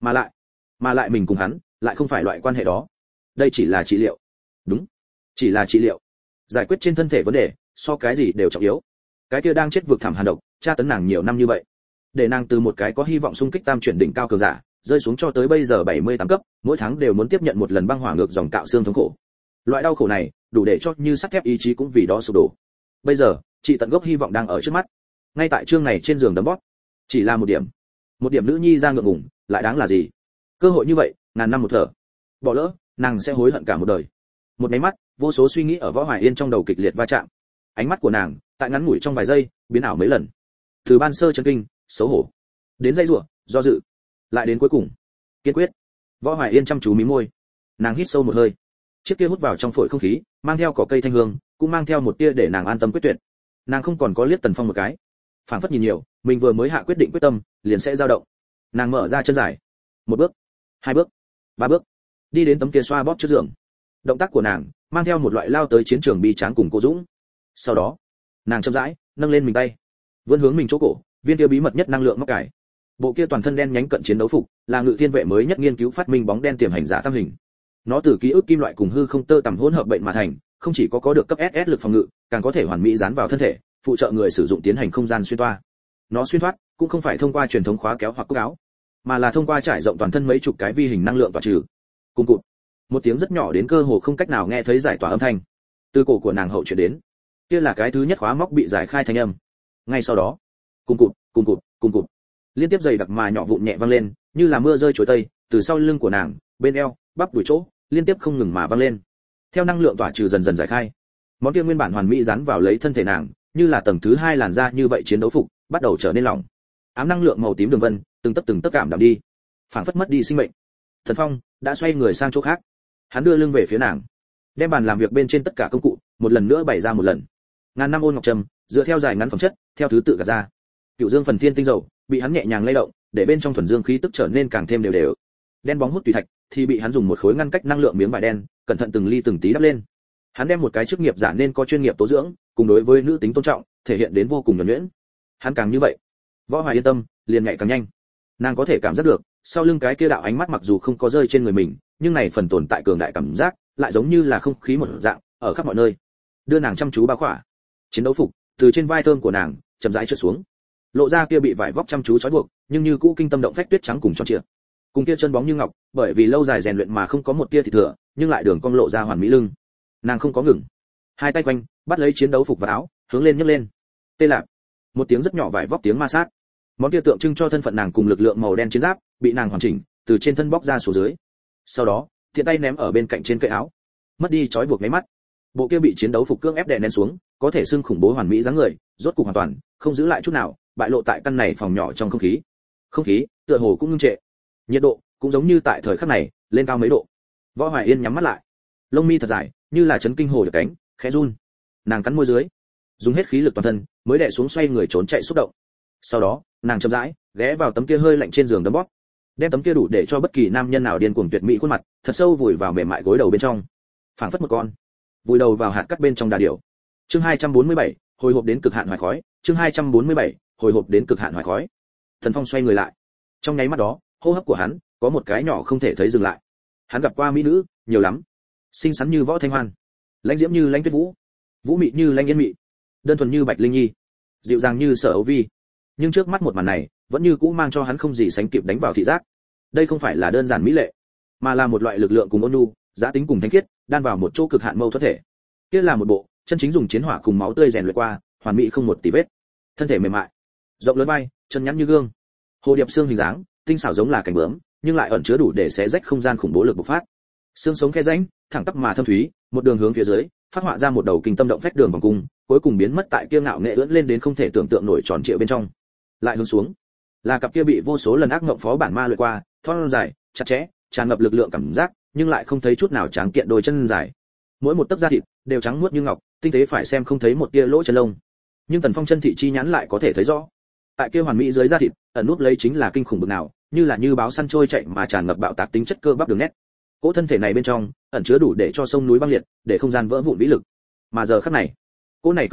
mà lại mình cùng hắn lại không phải loại quan hệ đó. Đây chỉ là trị liệu. Đúng, chỉ là trị liệu. Giải quyết trên thân thể vấn đề, so cái gì đều trọng yếu. Cái kia đang chết vực thẳm hàn độc, tra tấn nàng nhiều năm như vậy, để nàng từ một cái có hy vọng xung kích tam chuyển đỉnh cao cường giả, rơi xuống cho tới bây giờ 78 cấp, mỗi tháng đều muốn tiếp nhận một lần băng hỏa ngược dòng cạo xương thống khổ. Loại đau khổ này, đủ để cho như sắt thép ý chí cũng vì đó sụp đổ. Bây giờ, chị tận gốc hy vọng đang ở trước mắt. Ngay tại chương này trên giường đấm bóp. Chỉ là một điểm nữ nhi ra ngượng ngùng, lại đáng là gì? Cơ hội như vậy, ngàn năm một thở. Bỏ lỡ, nàng sẽ hối hận cả một đời. Một cái mắt, vô số suy nghĩ ở Võ Hoài Yên trong đầu kịch liệt va chạm. Ánh mắt của nàng, tại ngắn ngủi trong vài giây, biến ảo mấy lần. Từ ban sơ chấn kinh, xấu hổ, đến dây rủa, do dự, lại đến cuối cùng kiên quyết. Võ Hoài Yên chăm chú mí môi, nàng hít sâu một hơi, chiếc kia hút vào trong phổi không khí, mang theo cỏ cây thanh hương, cũng mang theo một tia để nàng an tâm quyết tuyệt. Nàng không còn có liếc Tần Phong một cái, phảng phất nhìn nhiều, mình vừa mới hạ quyết định quyết tâm, liền sẽ dao động. Nàng mở ra chân dài, một bước, hai bước, ba bước, đi đến tấm kia xoa bóp trước giường. Động tác của nàng mang theo một loại lao tới chiến trường bi tráng cùng cô dũng. Sau đó, nàng chậm rãi nâng lên mình tay, vươn hướng mình chỗ cổ, viên kia bí mật nhất năng lượng móc cải. Bộ kia toàn thân đen nhánh cận chiến đấu phục, là Ngự Thiên vệ mới nhất nghiên cứu phát minh bóng đen tiềm hành giả tam hình. Nó từ ký ức kim loại cùng hư không tơ tằm hỗn hợp bệnh mà thành, không chỉ có được cấp SS lực phòng ngự, càng có thể hoàn mỹ dán vào thân thể, phụ trợ người sử dụng tiến hành không gian xuyên toa. Nó xuyên thoát cũng không phải thông qua truyền thống khóa kéo hoặc cúc áo, mà là thông qua trải rộng toàn thân mấy chục cái vi hình năng lượng tỏa trừ. Cùng cụt, một tiếng rất nhỏ đến cơ hồ không cách nào nghe thấy giải tỏa âm thanh, từ cổ của nàng hậu chuyển đến. Kia là cái thứ nhất khóa móc bị giải khai thanh âm. Ngay sau đó, cùng cụt, liên tiếp dày đặc mà nhỏ vụn nhẹ vang lên, như là mưa rơi chối tây, từ sau lưng của nàng, bên eo, bắp đùi chỗ, liên tiếp không ngừng mà vang lên. Theo năng lượng tỏa trừ dần dần giải khai, món kia nguyên bản hoàn mỹ dán vào lấy thân thể nàng, như là tầng thứ hai làn da như vậy chiến đấu phục, bắt đầu trở nên lỏng. Ám năng lượng màu tím đường vân, từng tấc cảm đạm đi, phảng phất mất đi sinh mệnh. Thần Phong đã xoay người sang chỗ khác, hắn đưa lưng về phía nàng, đem bàn làm việc bên trên tất cả công cụ một lần nữa bày ra một lần. Ngàn năm ôn ngọc trầm, dựa theo dài ngắn phẩm chất, theo thứ tự gạt ra. Cựu dương phần thiên tinh dầu bị hắn nhẹ nhàng lay động, để bên trong thuần dương khí tức trở nên càng thêm đều đều. Đen bóng hút tùy thạch thì bị hắn dùng một khối ngăn cách năng lượng miếng vải đen, cẩn thận từng ly từng tí đắp lên. Hắn đem một cái chức nghiệp giả nên có chuyên nghiệp tố dưỡng, cùng đối với nữ tính tôn trọng, thể hiện đến vô cùng nhuần nhuyễn. Hắn càng như vậy, Võ Hoài yên tâm, liền nhạy càng nhanh. Nàng có thể cảm giác được, sau lưng cái kia đạo ánh mắt mặc dù không có rơi trên người mình, nhưng này phần tồn tại cường đại cảm giác, lại giống như là không khí một dạng, ở khắp mọi nơi, đưa nàng chăm chú bao khỏa. Chiến đấu phục từ trên vai thơm của nàng chậm rãi trượt xuống, lộ ra kia bị vải vóc chăm chú trói buộc, nhưng như cũ kinh tâm động phách tuyết trắng cùng tròn trịa, cùng kia chân bóng như ngọc, bởi vì lâu dài rèn luyện mà không có một tia thịt thừa, nhưng lại đường cong lộ ra hoàn mỹ lưng. Nàng không có ngừng, hai tay quanh bắt lấy chiến đấu phục và áo, hướng lên nhấc lên. Tê lạc, một tiếng rất nhỏ vải vóc tiếng ma sát. Món kia tượng trưng cho thân phận nàng cùng lực lượng màu đen chiến giáp bị nàng hoàn chỉnh từ trên thân bóc ra xuống dưới. Sau đó, thiện tay ném ở bên cạnh trên cây áo, mất đi trói buộc mấy mắt. Bộ kia bị chiến đấu phục cưỡng ép đè nén xuống, có thể xưng khủng bố hoàn mỹ dáng người, rốt cục hoàn toàn không giữ lại chút nào, bại lộ tại căn này phòng nhỏ trong không khí. Không khí tựa hồ cũng ngưng trệ, nhiệt độ cũng giống như tại thời khắc này lên cao mấy độ. Võ Hoài Yên nhắm mắt lại, lông mi thật dài, như là chấn kinh hồ được cánh, khẽ run. Nàng cắn môi dưới, dùng hết khí lực toàn thân mới đè xuống xoay người trốn chạy xúc động. Sau đó, nàng chậm rãi ghé vào tấm kia hơi lạnh trên giường đấm bóp, đem tấm kia đủ để cho bất kỳ nam nhân nào điên cuồng tuyệt mỹ khuôn mặt thật sâu vùi vào mềm mại gối đầu bên trong, phảng phất một con vùi đầu vào hạt cát bên trong đà điểu. Chương 247, hồi hộp đến cực hạn hoài khói. Chương 247, hồi hộp đến cực hạn hoài khói. Thần Phong xoay người lại, trong nháy mắt đó, hô hấp của hắn có một cái nhỏ không thể thấy dừng lại. Hắn gặp qua mỹ nữ nhiều lắm, xinh xắn như Võ Thanh Hoan, lãnh diễm như Lãnh Tuyết Vũ, vũ mị như Lãnh Yên Mị, đơn thuần như Bạch Linh Nhi, dịu dàng như Sở Âu Vi. Nhưng trước mắt một màn này, vẫn như cũ mang cho hắn không gì sánh kịp đánh vào thị giác. Đây không phải là đơn giản mỹ lệ, mà là một loại lực lượng cùng ôn nhu, giá tính cùng thánh khiết, đan vào một chỗ cực hạn mâu thuẫn thể. Kia là một bộ chân chính dùng chiến hỏa cùng máu tươi rèn luyện qua, hoàn mỹ không một tì vết. Thân thể mềm mại, rộng lớn vai, chân nhắn như gương, hồ điệp xương hình dáng, tinh xảo giống là cánh bướm, nhưng lại ẩn chứa đủ để xé rách không gian khủng bố lực bộc phát. Xương sống khe rãnh, thẳng tắp mà thâm thúy, một đường hướng phía dưới, phát họa ra một đầu kinh tâm động phách đường vòng cung, cuối cùng biến mất tại kia ngạo nghệ ưỡn lên đến không thể tưởng tượng nổi tròn trịa bên trong. Lại hướng xuống, là cặp kia bị vô số lần ác ngộng phó bản ma luyện qua, thon dài, chặt chẽ, tràn ngập lực lượng cảm giác, nhưng lại không thấy chút nào tráng kiện đôi chân dài. Mỗi một tấc da thịt đều trắng muốt như ngọc, tinh tế phải xem không thấy một tia lỗ chân lông. Nhưng Tần Phong chân thị chi nhãn lại có thể thấy rõ. Tại kia hoàn mỹ dưới da thịt, ẩn nút lấy chính là kinh khủng bực nào, như báo săn trôi chạy mà tràn ngập bạo tạc tính chất cơ bắp đường nét. Cỗ thân thể này bên trong ẩn chứa đủ để cho sông núi băng liệt, để không gian vỡ vụn vĩ lực. Mà giờ khắc này, cỗ này cường đại,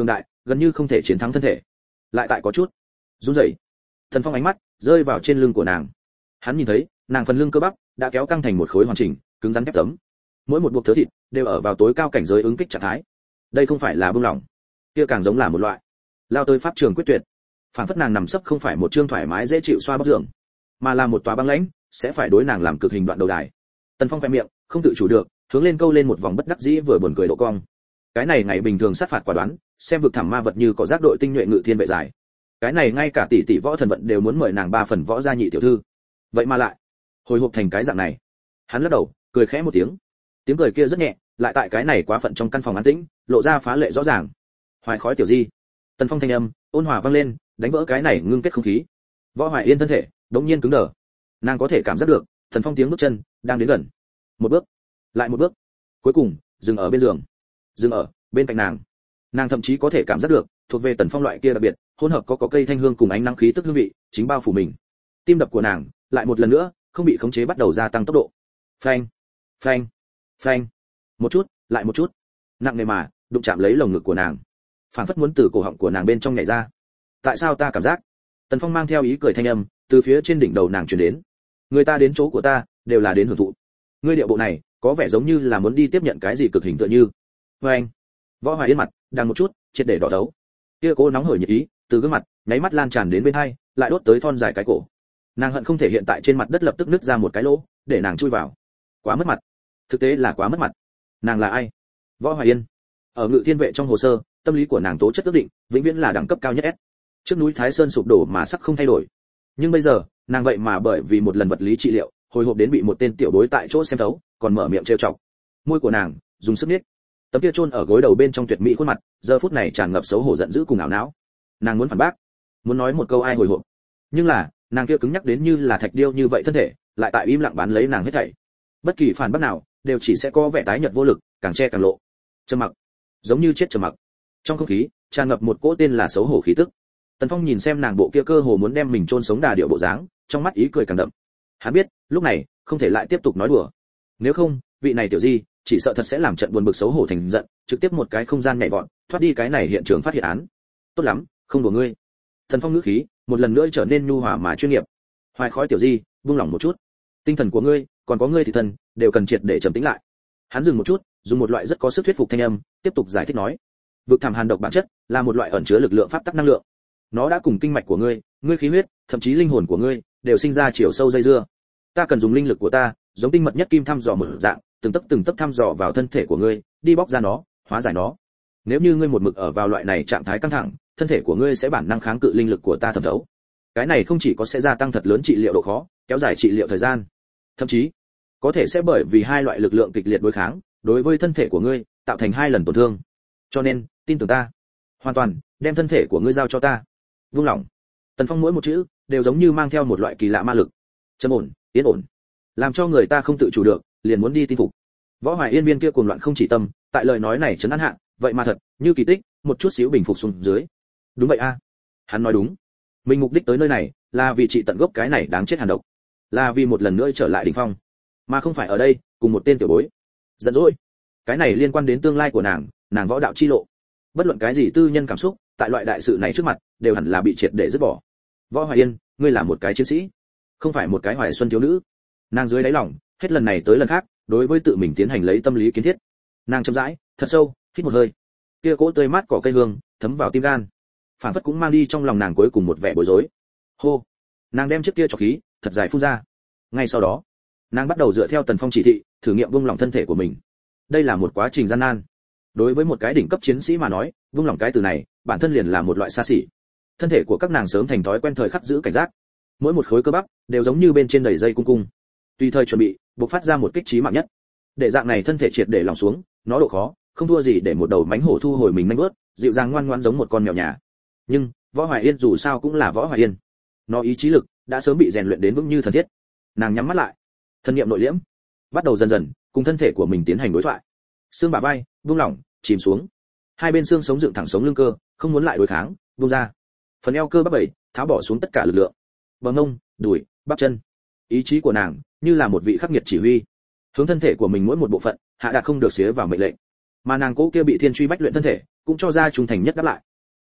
gần như không thể chiến thắng thân thể lại tại có chút run rẩy. Tần Phong ánh mắt rơi vào trên lưng của nàng, hắn nhìn thấy nàng phần lưng cơ bắp đã kéo căng thành một khối hoàn chỉnh cứng rắn thép tấm, mỗi một buộc thớ thịt đều ở vào tối cao cảnh giới ứng kích trạng thái. Đây không phải là buông lỏng, kia càng giống là một loại lao tới pháp trường quyết tuyệt. Phản phất nàng nằm sấp không phải một chương thoải mái dễ chịu xoa bóp giường, mà là một tòa băng lãnh sẽ phải đối nàng làm cực hình đoạn đầu đài. Tần Phong khẽ miệng không tự chủ được hướng lên câu lên một vòng bất đắc dĩ vừa buồn cười độ cong. Cái này ngày bình thường sát phạt quả đoán, xem vực thẳm ma vật như có giác đội tinh nhuệ ngự thiên vệ giải. Cái này ngay cả tỷ tỷ võ thần vận đều muốn mời nàng 3 phần võ gia nhị tiểu thư. Vậy mà lại hồi hộp thành cái dạng này. Hắn lắc đầu, cười khẽ một tiếng. Tiếng cười kia rất nhẹ, lại tại cái này quá phận trong căn phòng an tĩnh, lộ ra phá lệ rõ ràng. Hoài khói tiểu di. Tần Phong thanh âm ôn hòa vang lên, đánh vỡ cái này ngưng kết không khí. Võ Hoài Yên thân thể đống nhiên cứng đờ. Nàng có thể cảm giác được Tần Phong tiếng bước chân đang đến gần. Một bước, lại một bước, cuối cùng dừng ở bên giường, dừng ở bên cạnh nàng. Nàng thậm chí có thể cảm giác được thuộc về Tần Phong loại kia đặc biệt hỗn hợp có cây thanh hương cùng ánh nắng khí tức hương vị chính bao phủ mình. Tim đập của nàng lại một lần nữa không bị khống chế bắt đầu gia tăng tốc độ. Phanh, phanh, phanh, một chút lại một chút, nặng nề mà đụng chạm lấy lồng ngực của nàng, phảng phất muốn từ cổ họng của nàng bên trong nhảy ra. Tại sao ta cảm giác? Tần Phong mang theo ý cười thanh âm từ phía trên đỉnh đầu nàng truyền đến. Người ta đến chỗ của ta đều là đến hưởng thụ. Ngươi điệu bộ này có vẻ giống như là muốn đi tiếp nhận cái gì cực hình tựa như. Phanh. Võ Hoài Yên mặt đang một chút triệt để đỏ đấu. Kia cô nóng hổi nhiệt ý từ gương mặt nháy mắt lan tràn đến bên hai, lại đốt tới thon dài cái cổ. Nàng hận không thể hiện tại trên mặt đất lập tức nứt ra một cái lỗ để nàng chui vào. Quá mất mặt, thực tế là quá mất mặt. Nàng là ai? Võ Hoài Yên. Ở Ngự Thiên vệ trong hồ sơ, tâm lý của nàng tố chất ước định vĩnh viễn là đẳng cấp cao nhất S. Trước núi Thái Sơn sụp đổ mà sắc không thay đổi. Nhưng bây giờ, nàng vậy mà bởi vì một lần vật lý trị liệu, hồi hộp đến bị một tên tiểu bối tại chỗ xem thấu, còn mở miệng trêu chọc. Môi của nàng dùng sức niết. Tấm kia chôn ở gối đầu bên trong tuyệt mỹ khuôn mặt, giờ phút này tràn ngập xấu hổ giận dữ cùng ảo não. Nàng muốn phản bác, muốn nói một câu ai hồi hộp. Nhưng là, nàng kia cứng nhắc đến như là thạch điêu như vậy thân thể, lại tại im lặng bán lấy nàng hết thảy. Bất kỳ phản bác nào, đều chỉ sẽ có vẻ tái nhợt vô lực, càng che càng lộ. Trầm mặc, giống như chết trầm mặc. Trong không khí tràn ngập một cỗ tên là xấu hổ khí tức. Tần Phong nhìn xem nàng bộ kia cơ hồ muốn đem mình chôn sống đà điệu bộ dáng, trong mắt ý cười càng đậm. Hắn biết, lúc này không thể lại tiếp tục nói đùa. Nếu không, vị này tiểu di chỉ sợ thật sẽ làm trận buồn bực xấu hổ thành giận, trực tiếp một cái không gian nhảy vọt, thoát đi cái này hiện trường phát hiện án. Tốt lắm, không đùa ngươi. Tần Phong ngữ khí một lần nữa trở nên nhu hòa mà chuyên nghiệp. Hoài khói tiểu di, buông lỏng một chút. Tinh thần của ngươi, còn có ngươi thì thần, đều cần triệt để trầm tĩnh lại. Hắn dừng một chút, dùng một loại rất có sức thuyết phục thanh âm, tiếp tục giải thích nói. Vực thảm hàn độc bản chất là một loại ẩn chứa lực lượng pháp tắc năng lượng. Nó đã cùng kinh mạch của ngươi, ngươi khí huyết, thậm chí linh hồn của ngươi đều sinh ra chiều sâu dây dưa. Ta cần dùng linh lực của ta, giống tinh mật nhất kim thăm dò mở dạng, từng tấc thăm dò vào thân thể của ngươi, đi bóc ra nó, hóa giải nó. Nếu như ngươi một mực ở vào loại này trạng thái căng thẳng, thân thể của ngươi sẽ bản năng kháng cự linh lực của ta thẩm thấu. Cái này không chỉ có sẽ gia tăng thật lớn trị liệu độ khó, kéo dài trị liệu thời gian, thậm chí có thể sẽ bởi vì hai loại lực lượng kịch liệt đối kháng, đối với thân thể của ngươi tạo thành 2 lần tổn thương. Cho nên, tin tưởng ta, hoàn toàn đem thân thể của ngươi giao cho ta. Vung lòng. Tần Phong mỗi một chữ đều giống như mang theo một loại kỳ lạ ma lực. Trầm ổn, yên ổn, làm cho người ta không tự chủ được, liền muốn đi tin phục. Võ Hoài Yên viên kia cuồng loạn không chỉ tâm, tại lời nói này trấn an hạ, vậy mà thật, như kỳ tích, một chút xíu bình phục xuống dưới. Đúng vậy a. Hắn nói đúng. Mình mục đích tới nơi này, là vì trị tận gốc cái này đáng chết hàn độc, là vì một lần nữa trở lại đỉnh phong, mà không phải ở đây cùng một tên tiểu bối. Giận dỗi. Cái này liên quan đến tương lai của nàng võ đạo chi lộ. Bất luận cái gì tư nhân cảm xúc, tại loại đại sự này trước mặt, đều hẳn là bị triệt để dứt bỏ. Võ Hoài Yên, ngươi là một cái chiến sĩ, không phải một cái hoài xuân thiếu nữ. Nàng dưới đáy lòng, hết lần này tới lần khác, đối với tự mình tiến hành lấy tâm lý kiến thiết. Nàng chậm rãi, thật sâu, hít một hơi. Kia cỗ tươi mát cỏ cây hương, thấm vào tim gan. Phản phất cũng mang đi trong lòng nàng cuối cùng một vẻ bối rối. Hô. Nàng đem chiếc kia trọc khí, thật dài phun ra. Ngay sau đó, nàng bắt đầu dựa theo Tần Phong chỉ thị, thử nghiệm buông lỏng thân thể của mình. Đây là một quá trình gian nan. Đối với một cái đỉnh cấp chiến sĩ mà nói, buông lỏng cái từ này, bản thân liền là một loại xa xỉ. Thân thể của các nàng sớm thành thói quen thời khắc giữ cảnh giác. Mỗi một khối cơ bắp đều giống như bên trên đầy dây cung cung, tùy thời chuẩn bị bộc phát ra một kích chí mạng nhất. Để dạng này thân thể triệt để lỏng xuống, nó độ khó không thua gì để một đầu mánh hổ thu hồi mình nhanh bước, dịu dàng ngoan ngoãn giống một con mèo nhà. Nhưng Võ Hoài Yên dù sao cũng là Võ Hoài Yên, nó ý chí lực đã sớm bị rèn luyện đến vững như thần thiết. Nàng nhắm mắt lại, thân niệm nội liễm, bắt đầu dần dần cùng thân thể của mình tiến hành đối thoại. Xương bả vai buông lỏng, chìm xuống. Hai bên xương sống dựng thẳng sống lưng cơ, không muốn lại đối kháng, buông ra. Phần eo cơ bắp bảy, tháo bỏ xuống tất cả lực lượng. Bờ mông, đùi, bắp chân. Ý chí của nàng như là một vị khắc nghiệt chỉ huy, hướng thân thể của mình mỗi một bộ phận hạ đạt không được xía vào mệnh lệnh. Mà nàng cố kia bị thiên truy bách luyện thân thể, cũng cho ra trung thành nhất đáp lại.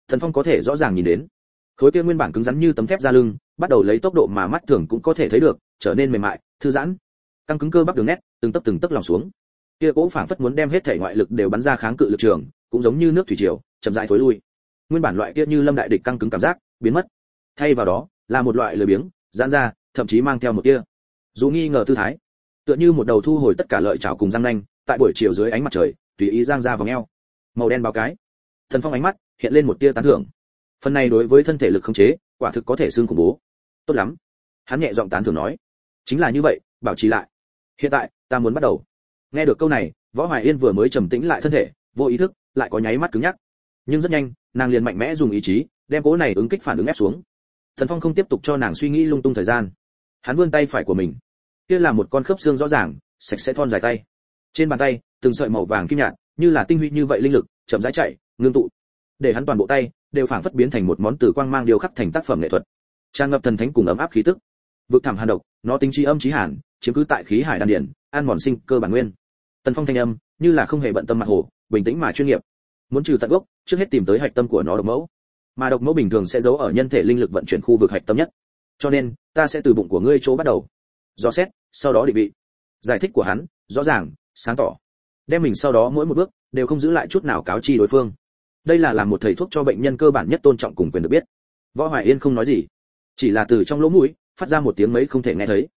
Thần Phong có thể rõ ràng nhìn đến, khối kia nguyên bản cứng rắn như tấm thép da lưng, bắt đầu lấy tốc độ mà mắt thường cũng có thể thấy được, trở nên mềm mại, thư giãn, căng cứng cơ bắp đường nét, từng tấc lòng xuống. Kia cỗ phảng phất muốn đem hết thể ngoại lực đều bắn ra kháng cự lực trường, cũng giống như nước thủy triều, chậm rãi thối lui. Nguyên bản loại kia như lâm đại địch căng cứng cảm giác biến mất, thay vào đó là một loại lười biếng, giãn ra, thậm chí mang theo một tia dù nghi ngờ tư thái, tựa như một đầu thu hồi tất cả lợi chảo cùng răng nanh, tại buổi chiều dưới ánh mặt trời, tùy ý giang ra vòng eo. Màu đen báo cái. Thần Phong ánh mắt hiện lên một tia tán thưởng. Phần này đối với thân thể lực khống chế, quả thực có thể xương khủng bố. Tốt lắm. Hắn nhẹ giọng tán thưởng nói. Chính là như vậy, bảo trì lại. Hiện tại, ta muốn bắt đầu. Nghe được câu này, Võ Hoài Yên vừa mới trầm tĩnh lại thân thể, vô ý thức, lại có nháy mắt cứng nhắc. Nhưng rất nhanh, nàng liền mạnh mẽ dùng ý chí, đem cố này ứng kích phản ứng ép xuống. Thần Phong không tiếp tục cho nàng suy nghĩ lung tung thời gian. Hắn vươn tay phải của mình. Kia là một con khớp xương rõ ràng, sạch sẽ thon dài tay. Trên bàn tay, từng sợi màu vàng kim nhạt, như là tinh huy như vậy linh lực, chậm rãi chạy, ngưng tụ. Để hắn toàn bộ tay đều phảng phất biến thành một món từ quang mang điêu khắc thành tác phẩm nghệ thuật, tràn ngập thần thánh cùng ấm áp khí tức. Vực thẳm hàn độc, nó tính trí âm trí hàn, chiếm cứ tại khí hải đan điển, an mòn sinh cơ bản nguyên. Tần Phong thanh âm, như là không hề bận tâm mặt hồ, bình tĩnh mà chuyên nghiệp. Muốn trừ tận gốc, trước hết tìm tới hạch tâm của nó độc mẫu. Mà độc mẫu bình thường sẽ giấu ở nhân thể linh lực vận chuyển khu vực hạch tâm nhất. Cho nên, ta sẽ từ bụng của ngươi chỗ bắt đầu. Dò xét, sau đó định vị. Giải thích của hắn, rõ ràng, sáng tỏ. Đem mình sau đó mỗi một bước đều không giữ lại chút nào cáo chi đối phương. Đây là làm một thầy thuốc cho bệnh nhân cơ bản nhất tôn trọng cùng quyền được biết. Võ Hoài Yên không nói gì, chỉ là từ trong lỗ mũi phát ra một tiếng mấy không thể nghe thấy.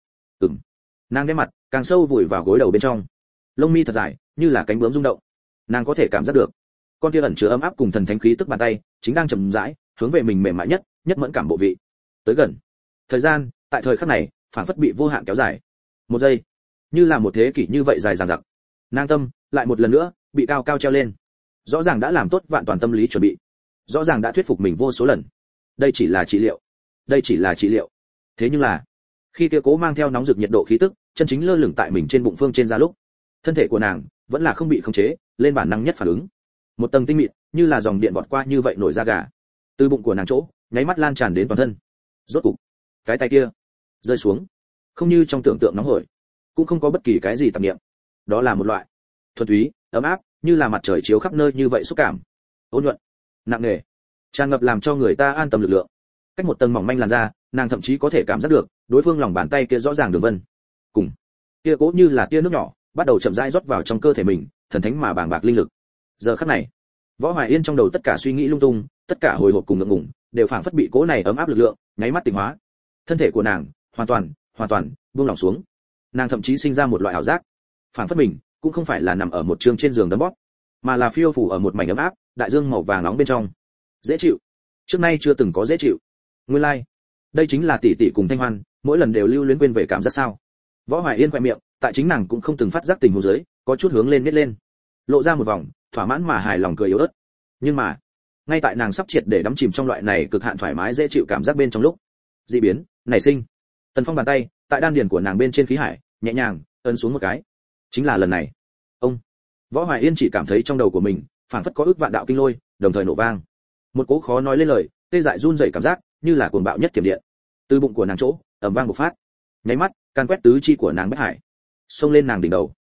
Nàng đem mặt càng sâu vùi vào gối đầu bên trong, lông mi thật dài, như là cánh bướm rung động. Nàng có thể cảm giác được, con kia ẩn chứa ấm áp cùng thần thánh khí tức bàn tay, chính đang chậm rãi hướng về mình mềm mại nhất, nhất mẫn cảm bộ vị. Tới gần. Thời gian, tại thời khắc này, phảng phất bị vô hạn kéo dài. Một giây, như là một thế kỷ như vậy dài dằng dặc. Nàng tâm lại một lần nữa bị cao cao treo lên. Rõ ràng đã làm tốt vạn toàn tâm lý chuẩn bị, rõ ràng đã thuyết phục mình vô số lần. Đây chỉ là trị liệu, đây chỉ là trị liệu. Thế nhưng là, khi kia cố mang theo nóng rực nhiệt độ khí tức, chân chính lơ lửng tại mình trên bụng phương trên da lúc, thân thể của nàng vẫn là không bị khống chế, lên bản năng nhất phản ứng. Một tầng tinh mịn, như là dòng điện vọt qua như vậy nổi da gà. Từ bụng của nàng chỗ, nháy mắt lan tràn đến toàn thân. Rốt cục, cái tay kia rơi xuống, không như trong tưởng tượng nóng hổi, cũng không có bất kỳ cái gì tạp niệm. Đó là một loại thuần túy, ấm áp, như là mặt trời chiếu khắp nơi như vậy xúc cảm. Ôn nhuận, nặng nề, tràn ngập làm cho người ta an tâm lực lượng. Cách một tầng mỏng manh làn da, nàng thậm chí có thể cảm giác được đối phương lòng bàn tay kia rõ ràng đường vân. Cùng kia cố như là tia nước nhỏ, bắt đầu chậm rãi rót vào trong cơ thể mình, thần thánh mà bàng bạc linh lực. Giờ khắc này, Võ Hoài Yên trong đầu tất cả suy nghĩ lung tung, tất cả hồi hộp cùng ngượng ngùng, đều phảng phất bị cố này ấm áp lực lượng nháy mắt tỉnh hóa. Thân thể của nàng hoàn toàn buông lỏng xuống. Nàng thậm chí sinh ra một loại ảo giác, phảng phất mình cũng không phải là nằm ở một trường trên giường đấm bóp, mà là phiêu phù ở một mảnh ấm áp, đại dương màu vàng nóng bên trong. Dễ chịu. Trước nay chưa từng có dễ chịu. Nguyên lai, đây chính là tỷ tỷ cùng Thanh Hoan, mỗi lần đều lưu luyến quên về cảm giác sao? Võ Hoài Yên khẽ miệng, tại chính nàng cũng không từng phát giác tình huống dưới, có chút hướng lên nít lên, lộ ra một vòng thỏa mãn mà hài lòng cười yếu ớt. Nhưng mà, ngay tại nàng sắp triệt để đắm chìm trong loại này cực hạn thoải mái dễ chịu cảm giác bên trong lúc, dị biến nảy sinh. Tần Phong bàn tay tại đan điền của nàng bên trên khí hải, nhẹ nhàng ấn xuống một cái. Chính là lần này. Ông Võ Hoài Yên chỉ cảm thấy trong đầu của mình phảng phất có ức vạn đạo kinh lôi, đồng thời nổ vang. Một cỗ khó nói lên lời, tê dại run rẩy cảm giác, như là cuồng bạo nhất tiềm điện. Từ bụng của nàng chỗ, ầm vang bộc phát. Nháy mắt, can quét tứ chi của nàng bách hải, xông lên nàng đỉnh đầu.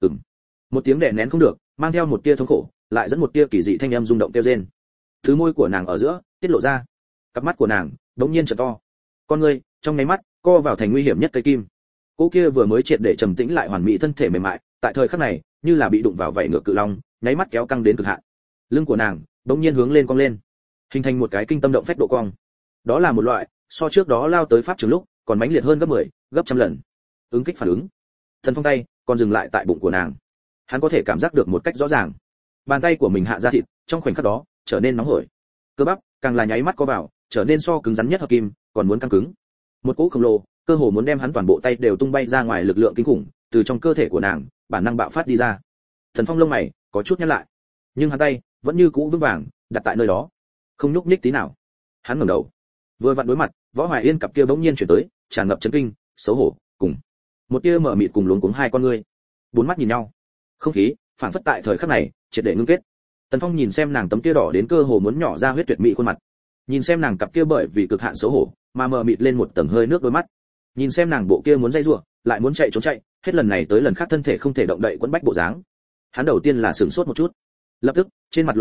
Một tiếng đè nén không được, mang theo một tia thống khổ, lại dẫn một tia kỳ dị thanh âm rung động kêu rên. Thứ môi của nàng ở giữa tiết lộ ra, cặp mắt của nàng đống nhiên trở to. Con ngươi trong nháy mắt co vào thành nguy hiểm nhất cây kim. Cô kia vừa mới triệt để trầm tĩnh lại hoàn mỹ thân thể mềm mại, tại thời khắc này, như là bị đụng vào vảy ngược cự long, nháy mắt kéo căng đến cực hạn. Lưng của nàng đống nhiên hướng lên cong lên, hình thành một cái kinh tâm động phách độ cong. Đó là một loại so trước đó lao tới pháp trường lúc còn mãnh liệt hơn gấp 10, gấp trăm lần. Ứng kích phản ứng. Thần Phong tay còn dừng lại tại bụng của nàng. Hắn có thể cảm giác được một cách rõ ràng. Bàn tay của mình hạ ra thịt, trong khoảnh khắc đó, trở nên nóng hổi. Cơ bắp càng là nháy mắt co vào, trở nên so cứng rắn nhất hợp kim, còn muốn căng cứng. Một cỗ khổng lồ, cơ hồ muốn đem hắn toàn bộ tay đều tung bay ra ngoài lực lượng kinh khủng, từ trong cơ thể của nàng, bản năng bạo phát đi ra. Thần Phong lông mày có chút nhăn lại, nhưng hắn tay vẫn như cũ vững vàng đặt tại nơi đó, không nhúc nhích tí nào. Hắn ngẩng đầu, vừa vặn đối mặt, Võ Hoài Yên cặp kia bỗng nhiên chuyển tới, tràn ngập chấn kinh, xấu hổ, cùng một tia mở mịt cùng luống cuống hai con ngươi. Bốn mắt nhìn nhau, không khí phản phất tại thời khắc này triệt để ngưng kết. Tần Phong nhìn xem nàng tấm kia đỏ đến cơ hồ muốn nhỏ ra huyết tuyệt mỹ khuôn mặt, nhìn xem nàng cặp kia bởi vì cực hạn xấu hổ mà mờ mịt lên một tầng hơi nước đôi mắt, nhìn xem nàng bộ kia muốn dây rủa lại muốn chạy trốn chạy, hết lần này tới lần khác thân thể không thể động đậy quấn bách bộ dáng. Hắn đầu tiên là sửng sốt một chút, lập tức trên mặt lộ ra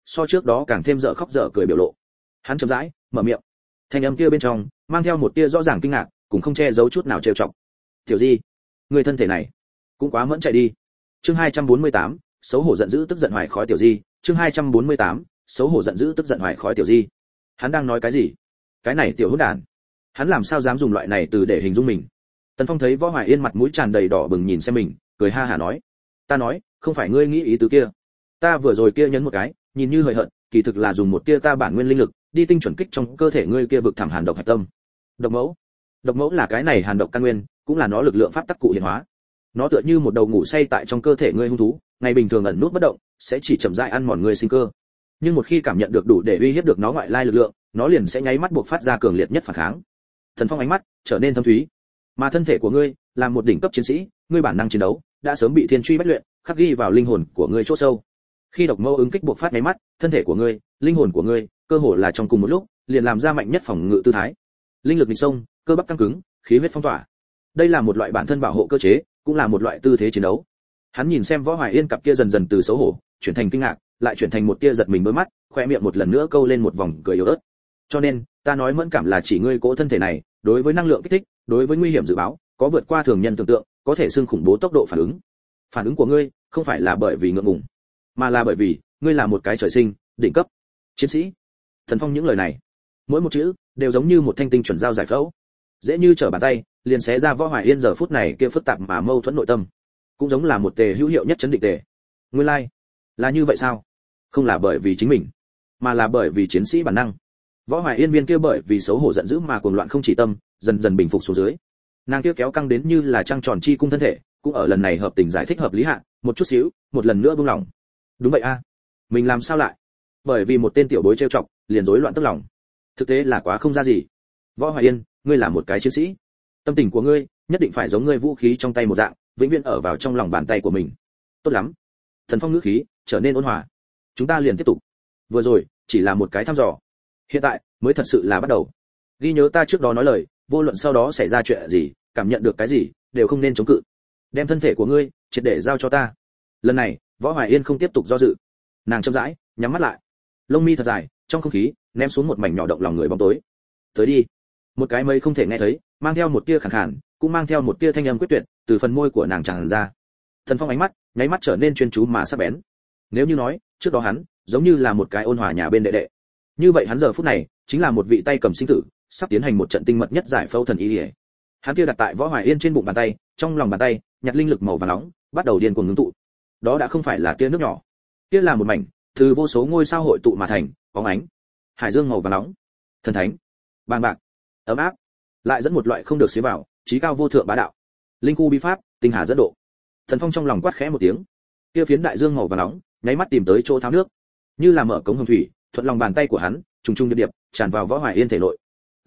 so trước đó càng thêm dở khóc dở cười biểu lộ. Hắn chậm rãi mở miệng, thanh âm kia bên trong mang theo một tia rõ ràng kinh ngạc, cũng không che giấu chút nào trêu chọc. "Tiểu Di, người thân thể này cũng quá mẫn chạy đi." Chương 248, xấu hổ giận dữ tức giận hoài khói Tiểu Di, chương 248, xấu hổ giận dữ tức giận hoài khói Tiểu Di. Hắn đang nói cái gì? Cái này tiểu hỗn đản, hắn làm sao dám dùng loại này từ để hình dung mình? Tần Phong thấy Võ Hoài Yên mặt mũi tràn đầy đỏ bừng nhìn xem mình, cười ha hả nói: "Ta nói, không phải ngươi nghĩ ý tứ kia. Ta vừa rồi kia nhấn một cái, nhìn như hời hợt, kỳ thực là dùng một tia ta bản nguyên linh lực, đi tinh chuẩn kích trong cơ thể ngươi kia vực thẳm hàn độc hạch tâm. Độc mẫu là cái này hàn độc căn nguyên, cũng là nó lực lượng pháp tắc cụ hiện hóa. Nó tựa như một đầu ngủ say tại trong cơ thể ngươi hung thú, ngày bình thường ẩn nút bất động, sẽ chỉ chậm rãi ăn mòn ngươi sinh cơ. Nhưng một khi cảm nhận được đủ để uy hiếp được nó ngoại lai lực lượng, nó liền sẽ nháy mắt buộc phát ra cường liệt nhất phản kháng." Thần Phong ánh mắt trở nên thâm thúy. "Mà thân thể của ngươi, là một đỉnh cấp chiến sĩ, ngươi bản năng chiến đấu đã sớm bị thiên truy bách luyện, khắc ghi vào linh hồn của ngươi chỗ sâu. Khi độc mâu ứng kích buộc phát nháy mắt, thân thể của ngươi, linh hồn của ngươi, cơ hồ là trong cùng một lúc, liền làm ra mạnh nhất phòng ngự tư thái. Linh lực nghịch sông, cơ bắp căng cứng, khí huyết phong tỏa. Đây là một loại bản thân bảo hộ cơ chế, cũng là một loại tư thế chiến đấu." Hắn nhìn xem Võ Hoài Yên cặp kia dần dần từ xấu hổ chuyển thành kinh ngạc, lại chuyển thành một tia giật mình đôi mắt, khoe miệng một lần nữa câu lên một vòng cười yếu ớt. "Cho nên, ta nói mẫn cảm là chỉ ngươi cỗ thân thể này, đối với năng lượng kích thích, đối với nguy hiểm dự báo, có vượt qua thường nhân tưởng tượng, có thể xưng khủng bố tốc độ phản ứng. Phản ứng của ngươi, không phải là bởi vì ngượng ngùng, mà là bởi vì ngươi là một cái trời sinh đỉnh cấp chiến sĩ." Thần Phong những lời này, mỗi một chữ đều giống như một thanh tinh chuẩn dao giải phẫu, dễ như trở bàn tay, liền xé ra Võ Hoài Yên giờ phút này kia phức tạp mà mâu thuẫn nội tâm, cũng giống là một tề hữu hiệu nhất chấn định tề. Nguyên lai, là như vậy sao? Không là bởi vì chính mình, mà là bởi vì chiến sĩ bản năng. Võ Hoài Yên viên kia bởi vì xấu hổ giận dữ mà cuồng loạn không chỉ tâm, dần dần bình phục xuống dưới. Nàng kia kéo căng đến như là trăng tròn chi cung thân thể, cũng ở lần này hợp tình giải thích hợp lý hạ, một chút xíu, một lần nữa buông lỏng. Đúng vậy a, mình làm sao lại? Bởi vì một tên tiểu bối trêu chọc, liền rối loạn tức lòng. Thực tế là quá không ra gì. Võ Hoài Yên, ngươi là một cái chiến sĩ. Tâm tình của ngươi, nhất định phải giống ngươi vũ khí trong tay một dạng, vĩnh viễn ở vào trong lòng bàn tay của mình. Tốt lắm. Thần Phong ngữ khí trở nên ôn hòa. Chúng ta liền tiếp tục. Vừa rồi chỉ là một cái thăm dò, hiện tại mới thật sự là bắt đầu. Ghi nhớ ta trước đó nói lời, vô luận sau đó xảy ra chuyện gì, cảm nhận được cái gì, đều không nên chống cự. Đem thân thể của ngươi triệt để giao cho ta. Lần này, Võ Hoài Yên không tiếp tục do dự. Nàng chậm rãi nhắm mắt lại, lông mi thật dài, trong không khí ném xuống một mảnh nhỏ động lòng người bóng tối. Tới đi. Một cái mây không thể nghe thấy, mang theo một tia khàn khàn, cũng mang theo một tia thanh âm quyết tuyệt, từ phần môi của nàng tràn ra. Thần Phong ánh mắt nháy mắt trở nên chuyên chú mà sắc bén. Nếu như nói, trước đó hắn giống như là một cái ôn hòa nhà bên đệ đệ, như vậy hắn giờ phút này chính là một vị tay cầm sinh tử, sắp tiến hành một trận tinh mật nhất giải phẫu thần y. Hắn kia đặt tại Võ Hoài Yên trên bụng bàn tay, trong lòng bàn tay nhặt linh lực màu vàng nóng, bắt đầu điên cuồng ngưng tụ. Đó đã không phải là tia nước nhỏ, kia là một mảnh từ vô số ngôi sao hội tụ mà thành, bóng ánh hải dương màu vàng nóng, thần thánh, bàng bạc, ấm áp, lại dẫn một loại không được xé vào, trí cao vô thượng bá đạo. Linh khu bí pháp, tinh hà dẫn độ. Thần Phong trong lòng quát khẽ một tiếng, kia phiến đại dương màu vàng nóng, nháy mắt tìm tới chỗ tháo nước, như là mở cống hồng thủy, thuận lòng bàn tay của hắn, trùng trùng điệp điệp, tràn vào Võ Hoài Yên thể nội.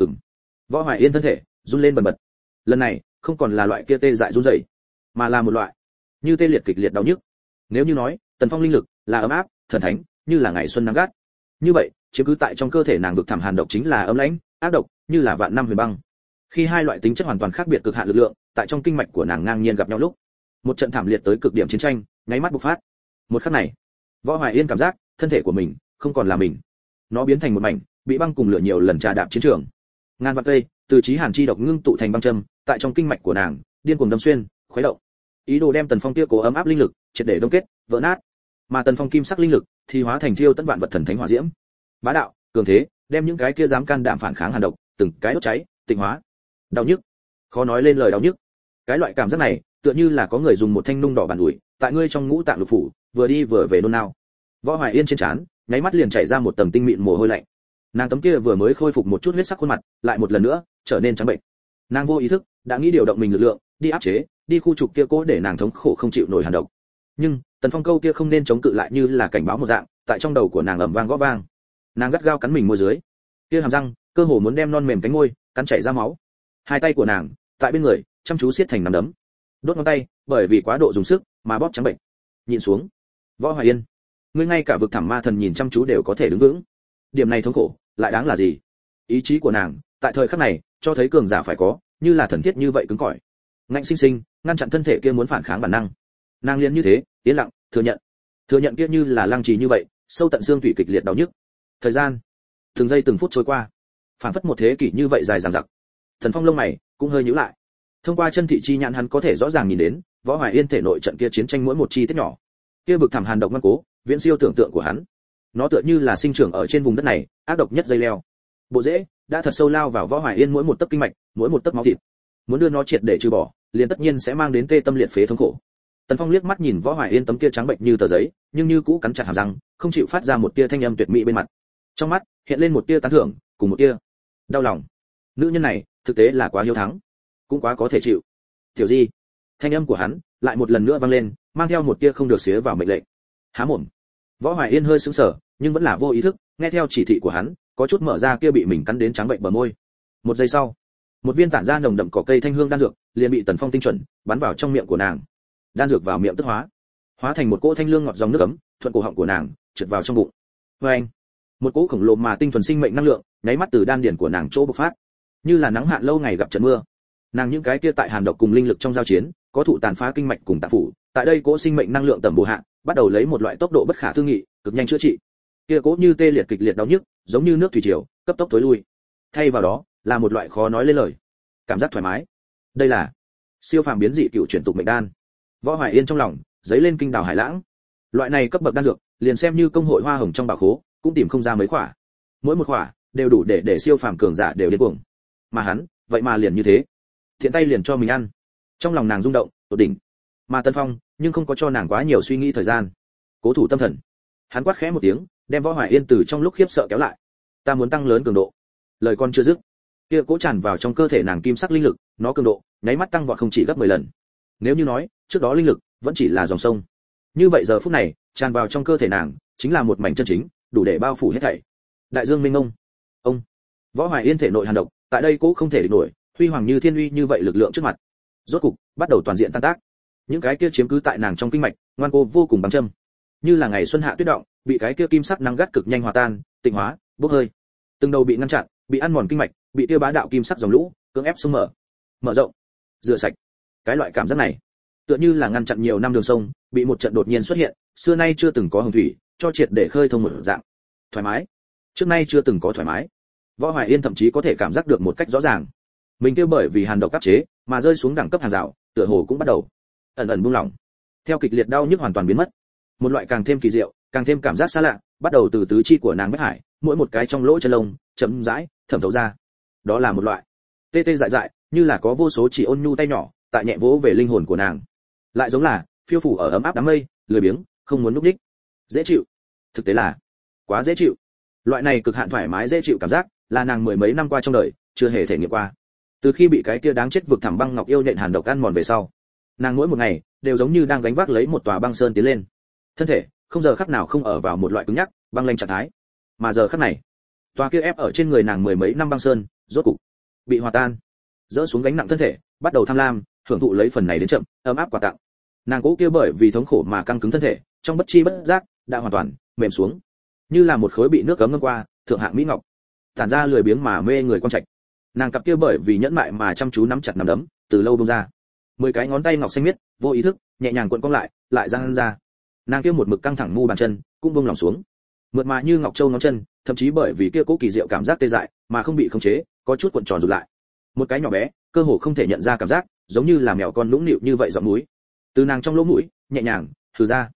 Võ Hoài Yên thân thể run lên bần bật. Lần này, không còn là loại kia tê dại run rẩy, mà là một loại như tê liệt kịch liệt đau nhức. Nếu như nói, Tần Phong linh lực là ấm áp, thần thánh, như là ngày xuân nắng gắt, như vậy, chiếm cứ tại trong cơ thể nàng vực thẳm hàn độc chính là ấm lãnh, ác độc, như là vạn năm huyền băng. Khi hai loại tính chất hoàn toàn khác biệt cực hạn lực lượng, tại trong kinh mạch của nàng ngang nhiên gặp nhau lúc, một trận thảm liệt tới cực điểm chiến tranh, nháy mắt bộc phát. Một khắc này, Võ Hoài Yên cảm giác, thân thể của mình không còn là mình, nó biến thành một mảnh bị băng cùng lửa nhiều lần trà đạp chiến trường. Ngàn vạn cây từ chí hàn chi độc ngưng tụ thành băng châm, tại trong kinh mạch của nàng điên cuồng đâm xuyên, khuấy động, ý đồ đem Tần Phong kia cố ấm áp linh lực triệt để đông kết, vỡ nát. Mà Tần Phong kim sắc linh lực thì hóa thành thiêu tận vạn vật thần thánh hỏa diễm, bá đạo, cường thế, đem những cái kia dám can đảm phản kháng hàn độc, từng cái đốt cháy, tịnh hóa. Đau nhức, khó nói lên lời đau nhức. Cái loại cảm giác này, tựa như là có người dùng một thanh nung đỏ bàn ủi, tại ngươi trong ngũ tạng lục phủ, vừa đi vừa về nôn nao. Võ Hoài Yên trên trán, nháy mắt liền chảy ra một tầng tinh mịn mồ hôi lạnh. Nàng tấm kia vừa mới khôi phục một chút huyết sắc khuôn mặt, lại một lần nữa trở nên trắng bệnh. Nàng vô ý thức đã nghĩ điều động mình lực lượng, đi áp chế, đi khu trục kia cố để nàng thống khổ không chịu nổi hàn độc. Nhưng Tần Phong câu kia không nên chống cự lại như là cảnh báo một dạng, tại trong đầu của nàng ầm vang gõ vang. Nàng gắt gao cắn mình môi dưới, kia hàm răng cơ hồ muốn đem non mềm cánh môi cắn chảy ra máu. Hai tay của nàng tại bên người chăm chú siết thành nắm đấm, đốt ngón tay bởi vì quá độ dùng sức mà bóp trắng bệnh. Nhìn xuống, Võ Hoài Yên, ngươi ngay cả vực thẳm ma thần nhìn chăm chú đều có thể đứng vững, điểm này thống khổ lại đáng là gì? Ý chí của nàng tại thời khắc này cho thấy cường giả phải có, như là thần thiết như vậy cứng cỏi, ngạnh sinh sinh ngăn chặn thân thể kia muốn phản kháng bản năng. Nàng liền như thế yên lặng thừa nhận kia như là lăng trì như vậy sâu tận xương thủy kịch liệt đau nhức. Thời gian từng giây từng phút trôi qua, phảng phất một thế kỷ như vậy dài dằng dặc. Thần Phong lông mày cũng hơi nhíu lại. Thông qua chân thị chi nhãn hắn có thể rõ ràng nhìn đến Võ Hoài Yên thể nội trận kia chiến tranh mỗi một chi tiết nhỏ. Kia vực thẳm hàn độc ngoan cố, viễn siêu tưởng tượng của hắn. Nó tựa như là sinh trưởng ở trên vùng đất này, ác độc nhất dây leo. Bộ rễ đã thật sâu lao vào Võ Hoài Yên mỗi một tấc kinh mạch, mỗi một tấc máu thịt. Muốn đưa nó triệt để trừ bỏ, liền tất nhiên sẽ mang đến tê tâm liệt phế thống khổ. Tần Phong liếc mắt nhìn Võ Hoài Yên tấm kia trắng bệnh như tờ giấy, nhưng như cũ cắn chặt hàm răng, không chịu phát ra một tia thanh âm tuyệt mỹ bên mặt. Trong mắt hiện lên một tia tán thưởng, cùng một tia đau lòng. Nữ nhân này, thực tế là quá hiếu thắng, cũng quá có thể chịu. Tiểu Di, thanh âm của hắn lại một lần nữa vang lên, mang theo một tia không được xía vào mệnh lệnh. Há mồm. Võ Hoài Yên hơi sững sờ, nhưng vẫn là vô ý thức, nghe theo chỉ thị của hắn, có chút mở ra kia bị mình cắn đến trắng bệnh bờ môi. Một giây sau, một viên tản ra nồng đậm cỏ cây thanh hương đan dược liền bị Tần Phong tinh chuẩn bắn vào trong miệng của nàng. Đan dược vào miệng tức hóa thành một cỗ thanh lương ngọt dòng nước ấm, thuận cổ họng của nàng trượt vào trong bụng. Oeng! Một cỗ khổng lồ mà tinh thuần sinh mệnh năng lượng, nháy mắt từ đan điển của nàng chỗ bộc phát, như là nắng hạn lâu ngày gặp trận mưa. Nàng những cái kia tại hàn độc cùng linh lực trong giao chiến, có thụ tàn phá kinh mạch cùng tạng phủ, tại đây cỗ sinh mệnh năng lượng tầm bổ hạ, bắt đầu lấy một loại tốc độ bất khả tư nghị, cực nhanh chữa trị. Kia cỗ như tê liệt kịch liệt đau nhức, giống như nước thủy triều, cấp tốc tối lui. Thay vào đó, là một loại khó nói lên lời cảm giác thoải mái. Đây là siêu phàm biến dị cựu chuyển tục mệnh đan. Võ Hoài Yên trong lòng dấy lên kinh đào hải lãng. Loại này cấp bậc đan dược, liền xem như công hội hoa hồng trong bảo khố, cũng tìm không ra mấy khỏa. Mỗi một khỏa đều đủ để siêu phàm cường giả đều điên cuồng. Mà hắn, vậy mà liền như thế, thiện tay liền cho mình ăn. Trong lòng nàng rung động tột đỉnh. Mà Tân Phong, nhưng không có cho nàng quá nhiều suy nghĩ thời gian. Cố thủ tâm thần. Hắn quát khẽ một tiếng, đem Võ Hoài Yên từ trong lúc khiếp sợ kéo lại. Ta muốn tăng lớn cường độ. Lời con chưa dứt, kia cố tràn vào trong cơ thể nàng kim sắc linh lực, nó cường độ nháy mắt tăng vọt không chỉ gấp 10 lần. Nếu như nói trước đó linh lực vẫn chỉ là dòng sông, như vậy giờ phút này tràn vào trong cơ thể nàng chính là một mảnh chân chính, đủ để bao phủ hết thảy. Đại dương mênh mông. Ông Võ Hoài Yên thể nội hàn độc, tại đây cố không thể địch nổi, huy hoàng như thiên uy như vậy lực lượng trước mặt, rốt cục bắt đầu toàn diện tan tác. Những cái kia chiếm cứ tại nàng trong kinh mạch, ngoan cố vô cùng băng châm, như là ngày xuân hạ tuyết động, bị cái kia kim sắc nắng gắt cực nhanh hòa tan, tịnh hóa, bốc hơi. Từng đầu bị ngăn chặn, bị ăn mòn kinh mạch, bị kia bá đạo kim sắc dòng lũ cưỡng ép xung mở rộng, rửa sạch. Cái loại cảm giác này, tựa như là ngăn chặn nhiều năm đường sông, bị một trận đột nhiên xuất hiện, xưa nay chưa từng có hồng thủy, cho triệt để khơi thông một dạng. Thoải mái. Trước nay chưa từng có thoải mái. Võ Hoài Yên thậm chí có thể cảm giác được một cách rõ ràng. Mình kia bởi vì hàn độc áp chế, mà rơi xuống đẳng cấp hàng rào, tựa hồ cũng bắt đầu ẩn ẩn buông lỏng. Theo kịch liệt đau nhức hoàn toàn biến mất, một loại càng thêm kỳ diệu, càng thêm cảm giác xa lạ, bắt đầu từ tứ chi của nàng bách hải, mỗi một cái trong lỗ chân lông, chậm rãi thẩm thấu ra. Đó là một loại tê tê dại dại, như là có vô số chỉ ôn nhu tay nhỏ tại nhẹ vỗ về linh hồn của nàng, lại giống là phiêu phủ ở ấm áp đám mây, lười biếng không muốn núp đích. Dễ chịu, thực tế là quá dễ chịu. Loại này cực hạn thoải mái dễ chịu cảm giác là nàng mười mấy năm qua trong đời chưa hề thể nghiệm qua. Từ khi bị cái kia đáng chết vực thẳm băng ngọc yêu nhện hàn độc ăn mòn về sau, nàng mỗi một ngày đều giống như đang gánh vác lấy một tòa băng sơn tiến lên, thân thể không giờ khắc nào không ở vào một loại cứng nhắc băng lanh trạng thái. Mà giờ khắc này, tòa kia ép ở trên người nàng mười mấy năm băng sơn rốt cục bị hòa tan, dỡ xuống gánh nặng thân thể, bắt đầu tham lam hưởng thụ lấy phần này đến chậm ấm áp quà tặng. Nàng cố kia bởi vì thống khổ mà căng cứng thân thể, trong bất chi bất giác đã hoàn toàn mềm xuống, như là một khối bị nước cấm ngâm qua thượng hạng mỹ ngọc, tản ra lười biếng mà mê người quan trạch. Nàng cặp kia bởi vì nhẫn mại mà chăm chú nắm chặt nắm đấm, từ lâu buông ra. 10 cái ngón tay ngọc xanh miết, vô ý thức nhẹ nhàng cuộn cong lại giang ra. Nàng kia một mực căng thẳng mu bàn chân cũng buông lỏng xuống, mượt mà như ngọc châu ngón chân, thậm chí bởi vì kia cố kỳ diệu cảm giác tê dại mà không bị khống chế, có chút cuộn tròn rụt lại. Một cái nhỏ bé, cơ hồ không thể nhận ra cảm giác, giống như là mèo con nũng nịu như vậy giọng mũi. Từ nàng trong lỗ mũi, nhẹ nhàng thử ra.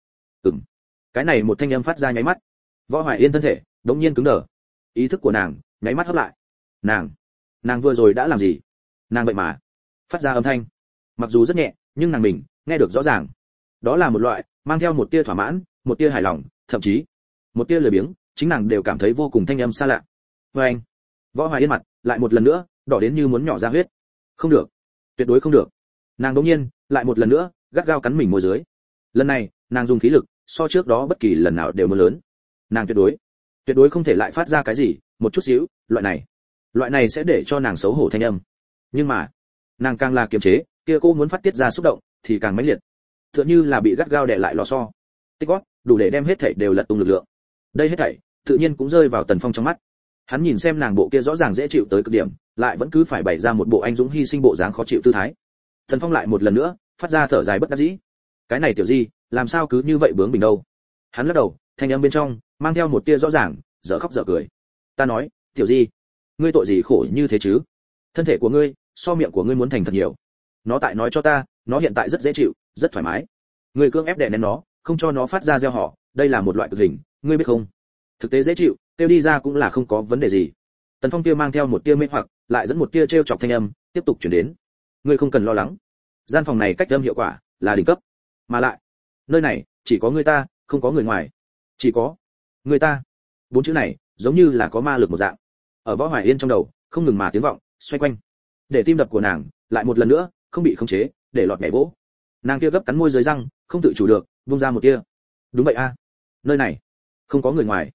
Cái này một thanh âm phát ra nháy mắt, Võ Hoài Yên thân thể đống nhiên cứng đờ. Ý thức của nàng nháy mắt hấp lại. Nàng vừa rồi đã làm gì? Nàng vậy mà phát ra âm thanh, mặc dù rất nhẹ, nhưng nàng mình nghe được rõ ràng. Đó là một loại mang theo một tia thỏa mãn, một tia hài lòng, thậm chí một tia lười biếng, chính nàng đều cảm thấy vô cùng thanh âm xa lạ. Anh, Võ Hoài Yên mặt lại một lần nữa đỏ đến như muốn nhỏ ra huyết. Không được, tuyệt đối không được. Nàng đột nhiên lại một lần nữa gắt gao cắn mình môi dưới. Lần này, nàng dùng khí lực so trước đó bất kỳ lần nào đều muốn lớn. Nàng tuyệt đối không thể lại phát ra cái gì, một chút xíu, loại này sẽ để cho nàng xấu hổ thanh âm. Nhưng mà, nàng càng là kiềm chế, kia cô muốn phát tiết ra xúc động thì càng mãnh liệt, tựa như là bị gắt gao đè lại lò xo. Tích gót, đủ để đem hết thảy đều lật tung lực lượng. Đây hết thảy, tự nhiên cũng rơi vào Tần Phong trong mắt. Hắn nhìn xem nàng bộ kia rõ ràng dễ chịu tới cực điểm, lại vẫn cứ phải bày ra một bộ anh dũng hy sinh bộ dáng khó chịu tư thái. Tần Phong lại một lần nữa phát ra thở dài bất đắc dĩ. Cái này tiểu Di, làm sao cứ như vậy bướng bỉnh đâu? Hắn lắc đầu, thanh âm bên trong mang theo một tia rõ ràng dở khóc dở cười. Ta nói, tiểu di, ngươi tội gì khổ như thế chứ? Thân thể của ngươi so miệng của ngươi muốn thành thật nhiều. Nó tại nói cho ta, nó hiện tại rất dễ chịu, rất thoải mái. Ngươi cưỡng ép đè nén nó, không cho nó phát ra reo hò, đây là một loại cực hình, ngươi biết không? Thực tế dễ chịu, tiêu đi ra cũng là không có vấn đề gì. Tần Phong kia mang theo một tia mê hoặc, lại dẫn một tia trêu chọc thanh âm, tiếp tục truyền đến. Ngươi không cần lo lắng, gian phòng này cách âm hiệu quả là đỉnh cấp, mà lại nơi này chỉ có người ta, không có người ngoài. Chỉ có người ta. Bốn chữ này giống như là có ma lực một dạng, ở Võ Hoài Yên trong đầu không ngừng mà tiếng vọng xoay quanh, để tim đập của nàng lại một lần nữa không bị khống chế để lọt nhảy vỗ. Nàng kia gấp cắn môi dưới răng, không tự chủ được buông ra một tia. Đúng vậy a, nơi này không có người ngoài.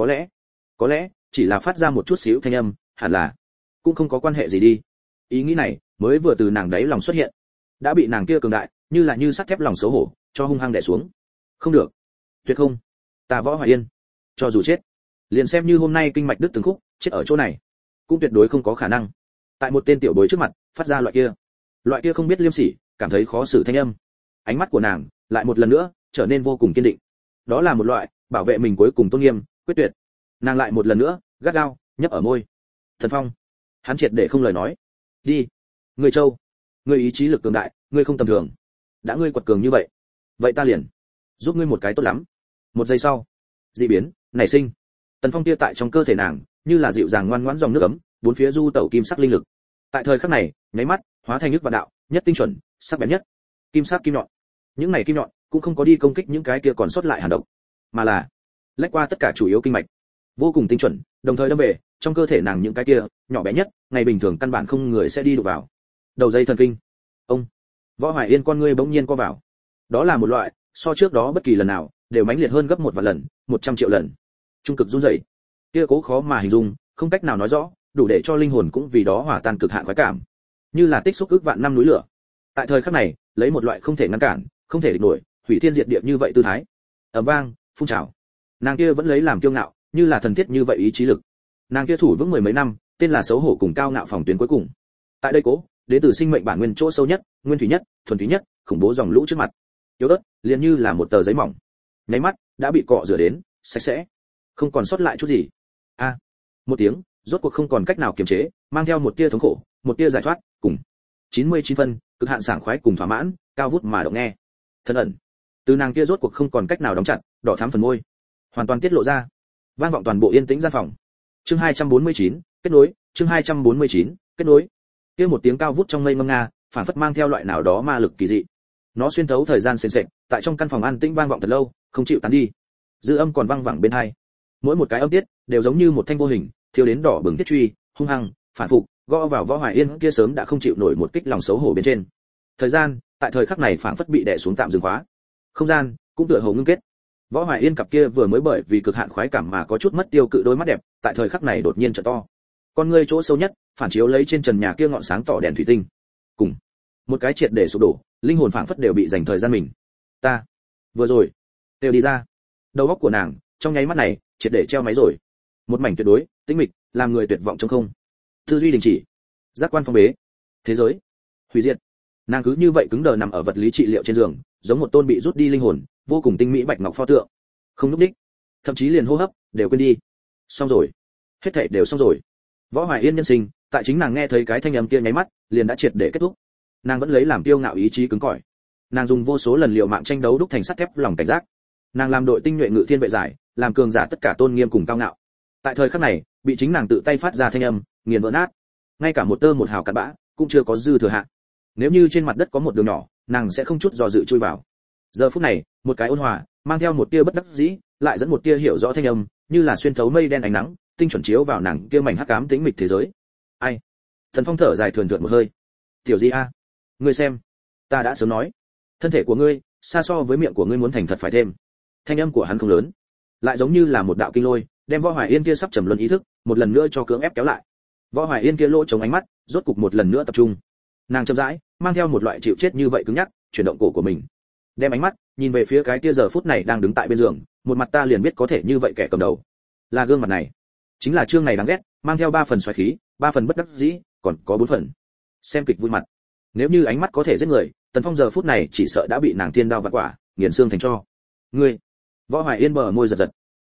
Có lẽ chỉ là phát ra một chút xíu thanh âm, hẳn là cũng không có quan hệ gì đi. Ý nghĩ này mới vừa từ nàng đáy lòng xuất hiện, đã bị nàng kia cường đại như sắt thép lòng xấu hổ cho hung hăng đè xuống. Không được, tuyệt không, ta Võ Hoài Yên cho dù chết, liền xem như hôm nay kinh mạch đứt từng khúc chết ở chỗ này, cũng tuyệt đối không có khả năng tại một tên tiểu bối trước mặt phát ra loại kia không biết liêm sỉ, cảm thấy khó xử thanh âm. Ánh mắt của nàng lại một lần nữa trở nên vô cùng kiên định, đó là một loại bảo vệ mình cuối cùng tôn nghiêm quyết tuyệt. Nàng lại một lần nữa gắt gao nhấp ở môi. Thần Phong, hắn triệt để không lời nói. Đi, người Châu, người ý chí lực cường đại, ngươi không tầm thường. Đã ngươi quật cường như vậy, vậy ta liền giúp ngươi một cái tốt lắm. Một giây sau, dị biến nảy sinh. Tần Phong tia tại trong cơ thể nàng như là dịu dàng ngoan ngoãn dòng nước ấm, bốn phía du tẩu kim sắc linh lực. Tại thời khắc này, nháy mắt hóa thành nước vạn đạo, nhất tinh chuẩn, sắc bén nhất, kim sắc kim nhọn. Những này kim nhọn cũng không có đi công kích những cái kia còn sót lại hàn độc, mà là lách qua tất cả chủ yếu kinh mạch, vô cùng tinh chuẩn, đồng thời đâm về trong cơ thể nàng những cái kia nhỏ bé nhất, ngày bình thường căn bản không người sẽ đi đụng vào. Đầu dây thần kinh. Ông Võ Hoài Yên con ngươi bỗng nhiên co vào. Đó là một loại so trước đó bất kỳ lần nào đều mãnh liệt hơn gấp 1 vạn lần, 100 triệu lần. Trung cực run rẩy, kia cố khó mà hình dung, không cách nào nói rõ, đủ để cho linh hồn cũng vì đó hòa tan cực hạn khoái cảm, như là tích xúc ức vạn năm núi lửa. Tại thời khắc này, lấy một loại không thể ngăn cản, không thể địch nổi, hủy thiên diệt địa như vậy tư thái, ầm vang phun trào. Nàng kia vẫn lấy làm kiêu ngạo, như là thần thiết như vậy ý chí lực. Nàng kia thủ vững 10 mấy năm, tên là xấu hổ cùng cao ngạo phòng tuyến cuối cùng. Tại đây cố, đến từ sinh mệnh bản nguyên chỗ sâu nhất, nguyên thủy nhất, thuần túy nhất, khủng bố dòng lũ trước mặt, yếu ớt, liền như là một tờ giấy mỏng, nháy mắt đã bị cọ rửa đến sạch sẽ, không còn sót lại chút gì. A, một tiếng, rốt cuộc không còn cách nào kiềm chế, mang theo một tia thống khổ, một tia giải thoát, cùng 99 phân, cực hạn sảng khoái cùng thỏa mãn, cao vút mà động nghe. Thân ẩn, từ nàng kia rốt cuộc không còn cách nào đóng chặt, đỏ thắm phần môi, hoàn toàn tiết lộ ra, vang vọng toàn bộ yên tĩnh gian phòng. Chương 249, kết nối, chương 249, kết nối. Kia một tiếng cao vút trong mây ngâm nga, phản phất mang theo loại nào đó ma lực kỳ dị. Nó xuyên thấu thời gian sền sệt, tại trong căn phòng an tĩnh vang vọng thật lâu, không chịu tán đi. Dư âm còn vang vẳng bên tai. Mỗi một cái âm tiết đều giống như một thanh vô hình, thiêu đến đỏ bừng thiết truy, hung hăng, phản phục, gõ vào Võ Hoài Yên kia sớm đã không chịu nổi một kích lòng xấu hổ bên trên. Thời gian, tại thời khắc này phảng phất bị đè xuống tạm dừng khóa. Không gian cũng tựa hồ ngưng kết. Võ Hoài Yên cặp kia vừa mới bởi vì cực hạn khoái cảm mà có chút mất tiêu cự đôi mắt đẹp, tại thời khắc này đột nhiên trở to. Con ngươi chỗ sâu nhất, phản chiếu lấy trên trần nhà kia ngọn sáng tỏ đèn thủy tinh. Cùng một cái triệt để sụp đổ, linh hồn phảng phất đều bị dành thời gian mình. Ta vừa rồi đều đi ra. Đầu óc của nàng trong nháy mắt này triệt để treo máy rồi. Một mảnh tuyệt đối tĩnh mịch, làm người tuyệt vọng trong không. Tư duy đình chỉ, giác quan phong bế, thế giới hủy diệt. Nàng cứ như vậy cứng đờ nằm ở vật lý trị liệu trên giường, giống một tôn bị rút đi linh hồn, vô cùng tinh mỹ bạch ngọc pho tượng, không lúc đích, thậm chí liền hô hấp đều quên đi. Xong rồi, hết thảy đều xong rồi. Võ Hoài Yên nhân sinh, tại chính nàng nghe thấy cái thanh âm kia nháy mắt, liền đã triệt để kết thúc. Nàng vẫn lấy làm kiêu ngạo ý chí cứng cỏi. Nàng dùng vô số lần liều mạng tranh đấu đúc thành sắt thép lòng cảnh giác. Nàng làm đội tinh nhuệ ngự thiên vệ giải, làm cường giả tất cả tôn nghiêm cùng cao ngạo. Tại thời khắc này, bị chính nàng tự tay phát ra thanh âm, nghiền vỡ nát. Ngay cả một tơ một hào cặn bã cũng chưa có dư thừa hạ. Nếu như trên mặt đất có một đường nhỏ, nàng sẽ không chút do dự chui vào. Giờ phút này, một cái ôn hòa, mang theo một tia bất đắc dĩ, lại dẫn một tia hiểu rõ thanh âm, như là xuyên thấu mây đen ánh nắng, tinh chuẩn chiếu vào nàng kia mảnh hắc ám tĩnh mịch thế giới. Ai? Thần Phong thở dài thườn thượt một hơi. Tiểu Di a, ngươi xem, ta đã sớm nói, thân thể của ngươi xa so với miệng của ngươi muốn thành thật phải thêm. Thanh âm của hắn không lớn, lại giống như là một đạo kinh lôi, đem Võ Hoài Yên kia sắp trầm luân ý thức một lần nữa cho cưỡng ép kéo lại. Võ Hoài Yên kia lỗ chống ánh mắt, rốt cục một lần nữa tập trung. Nàng chậm rãi, mang theo một loại chịu chết như vậy cứng nhắc, chuyển động cổ của mình. Đem ánh mắt nhìn về phía cái kia giờ phút này đang đứng tại bên giường, một mặt ta liền biết có thể như vậy kẻ cầm đầu. Là gương mặt này, chính là chương này đáng ghét, mang theo 3 phần xoáy khí, 3 phần bất đắc dĩ, còn có 4 phần xem kịch vui mặt. Nếu như ánh mắt có thể giết người, Tần Phong giờ phút này chỉ sợ đã bị nàng tiên đao vặt quả, nghiền xương thành tro. Ngươi, Võ Hoài Yên bờ môi giật giật.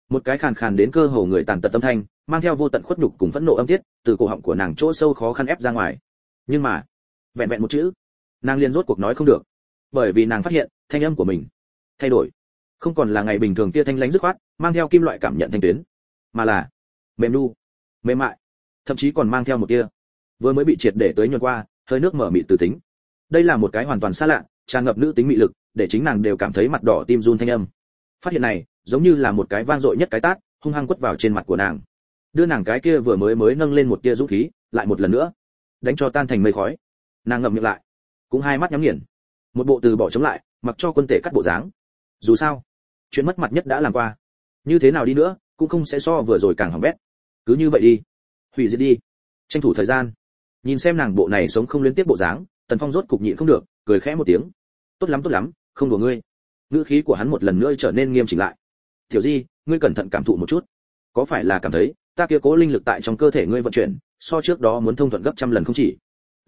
Một cái khàn khàn đến cơ hồ người tàn tật âm thanh, mang theo vô tận khuất nhục cùng phẫn nộ âm tiết, từ cổ họng của nàng chỗ sâu khó khăn ép ra ngoài. Nhưng mà, vẹn vẹn một chữ, nàng liền rốt cuộc nói không được, bởi vì nàng phát hiện thanh âm của mình thay đổi, không còn là ngày bình thường kia thanh lãnh dứt khoát, mang theo kim loại cảm nhận thanh tuyến, mà là mềm nu, mềm mại, thậm chí còn mang theo một tia vừa mới bị triệt để tới nhuần qua, hơi nước mở mịt từ tính. Đây là một cái hoàn toàn xa lạ, tràn ngập nữ tính mị lực, để chính nàng đều cảm thấy mặt đỏ tim run thanh âm. Phát hiện này, giống như là một cái vang dội nhất cái tát, hung hăng quất vào trên mặt của nàng, đưa nàng cái kia vừa mới nâng lên một tia dũng khí, lại một lần nữa đánh cho tan thành mây khói. Nàng ngậm miệng lại, cũng hai mắt nhắm nghiền, một bộ từ bỏ chống lại, mặc cho quân tể cắt bộ dáng. Dù sao, chuyện mất mặt nhất đã làm qua, như thế nào đi nữa cũng không sẽ so vừa rồi càng hỏng bét. Cứ như vậy đi, hủy diệt đi, tranh thủ thời gian. Nhìn xem nàng bộ này sống không liên tiếp bộ dáng, Tần Phong rốt cục nhịn không được, cười khẽ một tiếng. Tốt lắm, không đùa ngươi. Ngữ khí của hắn một lần nữa trở nên nghiêm chỉnh lại. Tiểu Di, ngươi cẩn thận cảm thụ một chút, có phải là cảm thấy ta kia cố linh lực tại trong cơ thể ngươi vận chuyển so trước đó muốn thông thuận gấp trăm lần không chỉ?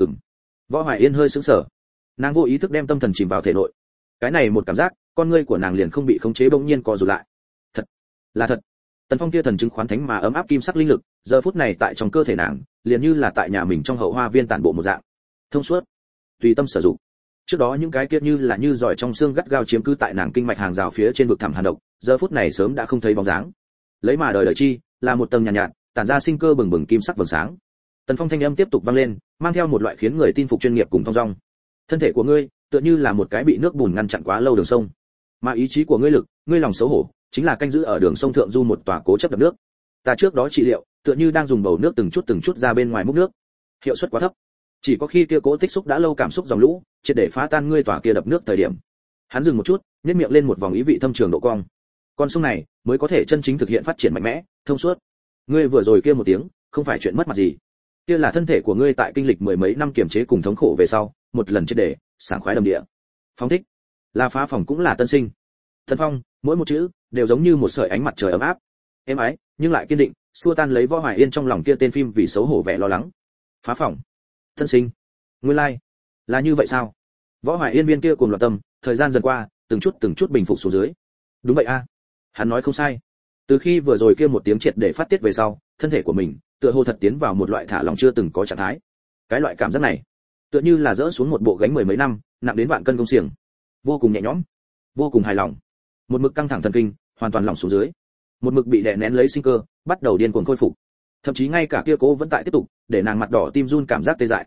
Võ Hoài Yên hơi sững sờ, nàng vô ý thức đem tâm thần chìm vào thể nội. Cái này một cảm giác, con ngươi của nàng liền không bị khống chế bỗng nhiên co rụt lại. Thật là thật. Tần Phong kia thần chứng khoán thánh mà ấm áp kim sắc linh lực, giờ phút này tại trong cơ thể nàng, liền như là tại nhà mình trong hậu hoa viên tản bộ một dạng, thông suốt, tùy tâm sử dụng. Trước đó những cái kia như giỏi trong xương gắt gao chiếm cứ tại nàng kinh mạch hàng rào phía trên vực thẳm hàn độc, giờ phút này sớm đã không thấy bóng dáng. Lấy mà đời chi, là một tầng nhàn nhạt, tản ra sinh cơ bừng bừng kim sắc vầng sáng. Tần Phong thanh âm tiếp tục vang lên, mang theo một loại khiến người tin phục chuyên nghiệp cùng thong dong. Thân thể của ngươi, tựa như là một cái bị nước bùn ngăn chặn quá lâu đường sông, mà ý chí của ngươi lực, ngươi lòng xấu hổ, chính là canh giữ ở đường sông thượng du một tòa cố chấp đập nước. Ta trước đó trị liệu, tựa như đang dùng bầu nước từng chút ra bên ngoài múc nước, hiệu suất quá thấp. Chỉ có khi kia cố tích xúc đã lâu cảm xúc dòng lũ, triệt để phá tan ngươi tòa kia đập nước thời điểm. Hắn dừng một chút, nhếch miệng lên một vòng ý vị thâm trường độ cong. Con sông này mới có thể chân chính thực hiện phát triển mạnh mẽ, thông suốt. Ngươi vừa rồi kia một tiếng, không phải chuyện mất mặt gì. Kia là thân thể của ngươi tại kinh lịch mười mấy năm kiềm chế cùng thống khổ về sau, một lần triệt để sảng khoái đầm địa. Phóng thích, là phá phòng cũng là tân sinh. Thần Phong, mỗi một chữ đều giống như một sợi ánh mặt trời ấm áp, êm ái, nhưng lại kiên định, xua tan lấy Võ Hoài Yên trong lòng kia tên phim vì xấu hổ vẻ lo lắng. Phá phòng, tân sinh, nguyên lai là như vậy sao? Võ Hoài Yên viên kia cuồng loạn tâm, thời gian dần qua, từng chút bình phục xuống dưới. Đúng vậy a, hắn nói không sai. Từ khi vừa rồi kia một tiếng triệt để phát tiết về sau, thân thể của mình tựa hồ thật tiến vào một loại thả lỏng chưa từng có trạng thái. Cái loại cảm giác này, tựa như là dỡ xuống một bộ gánh mười mấy năm, nặng đến vạn cân công xiềng, vô cùng nhẹ nhõm, vô cùng hài lòng. Một mực căng thẳng thần kinh, hoàn toàn lỏng xuống dưới. Một mực bị đè nén lấy sinh cơ, bắt đầu điên cuồng khôi phục. Thậm chí ngay cả kia cố vẫn tại tiếp tục, để nàng mặt đỏ tim run cảm giác tê dại,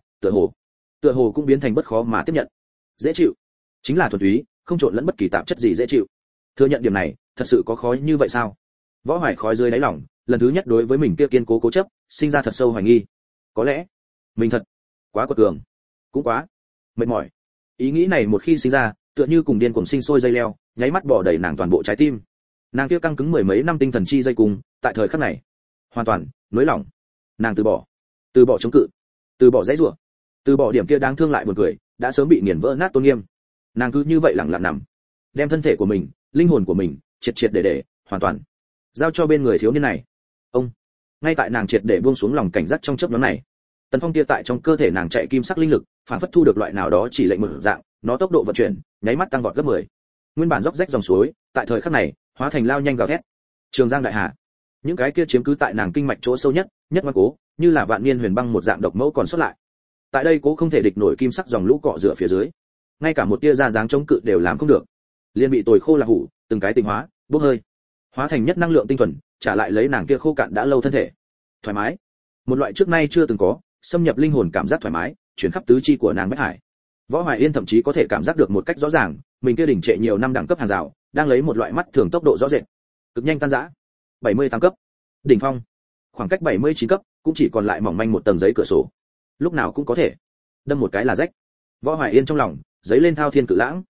tựa hồ cũng biến thành bất khó mà tiếp nhận. Dễ chịu, chính là thuần túy, không trộn lẫn bất kỳ tạp chất gì dễ chịu. Thừa nhận điểm này, thật sự có khó như vậy sao? Võ Hoài khói dưới đáy lòng, lần thứ nhất đối với mình kia kiên cố chấp, sinh ra thật sâu hoài nghi. Có lẽ, mình thật quá quật cường, cũng quá mệt mỏi. Ý nghĩ này một khi sinh ra, tựa như cùng điên cuồng sinh sôi dây leo, nháy mắt bỏ đầy nàng toàn bộ trái tim. Nàng kia căng cứng mười mấy năm tinh thần chi dây cùng, tại thời khắc này, hoàn toàn nới lỏng. Nàng từ bỏ chống cự, từ bỏ dãy rủa, từ bỏ điểm kia đáng thương lại buồn cười, đã sớm bị nghiền vỡ nát tôn nghiêm. Nàng cứ như vậy lặng lặng nằm, đem thân thể của mình, linh hồn của mình, triệt để hoàn toàn giao cho bên người thiếu niên này. Ông, ngay tại nàng triệt để buông xuống lòng cảnh giác trong chớp nhoáng này, Tần Phong kia tại trong cơ thể nàng chạy kim sắc linh lực, phản phất thu được loại nào đó chỉ lệnh một dạng, nó tốc độ vận chuyển, nháy mắt tăng vọt gấp 10. Nguyên bản róc rách dòng suối, tại thời khắc này, hóa thành lao nhanh gào thét. Trường Giang đại hà, những cái kia chiếm cứ tại nàng kinh mạch chỗ sâu nhất ngoan cố, như là vạn niên huyền băng một dạng độc mẫu còn xuất lại. Tại đây cố không thể địch nổi kim sắc dòng lũ cọ rửa phía dưới, ngay cả một tia da dáng chống cự đều làm không được, liền bị tồi khô là hủ, từng cái tinh hóa, bốc hơi, hóa thành nhất năng lượng tinh thuần, trả lại lấy nàng kia khô cạn đã lâu thân thể. Thoải mái, một loại trước nay chưa từng có, xâm nhập linh hồn cảm giác thoải mái, chuyển khắp tứ chi của nàng bách hải. Võ Hoài Yên thậm chí có thể cảm giác được một cách rõ ràng, mình kia đỉnh trệ nhiều năm đẳng cấp hàng rào, đang lấy một loại mắt thường tốc độ rõ rệt, cực nhanh tan rã. 78 cấp, đỉnh phong. Khoảng cách 79 cấp, cũng chỉ còn lại mỏng manh một tầng giấy cửa sổ. Lúc nào cũng có thể đâm một cái là rách. Võ Hoài Yên trong lòng giấy lên thao thiên cự lãng.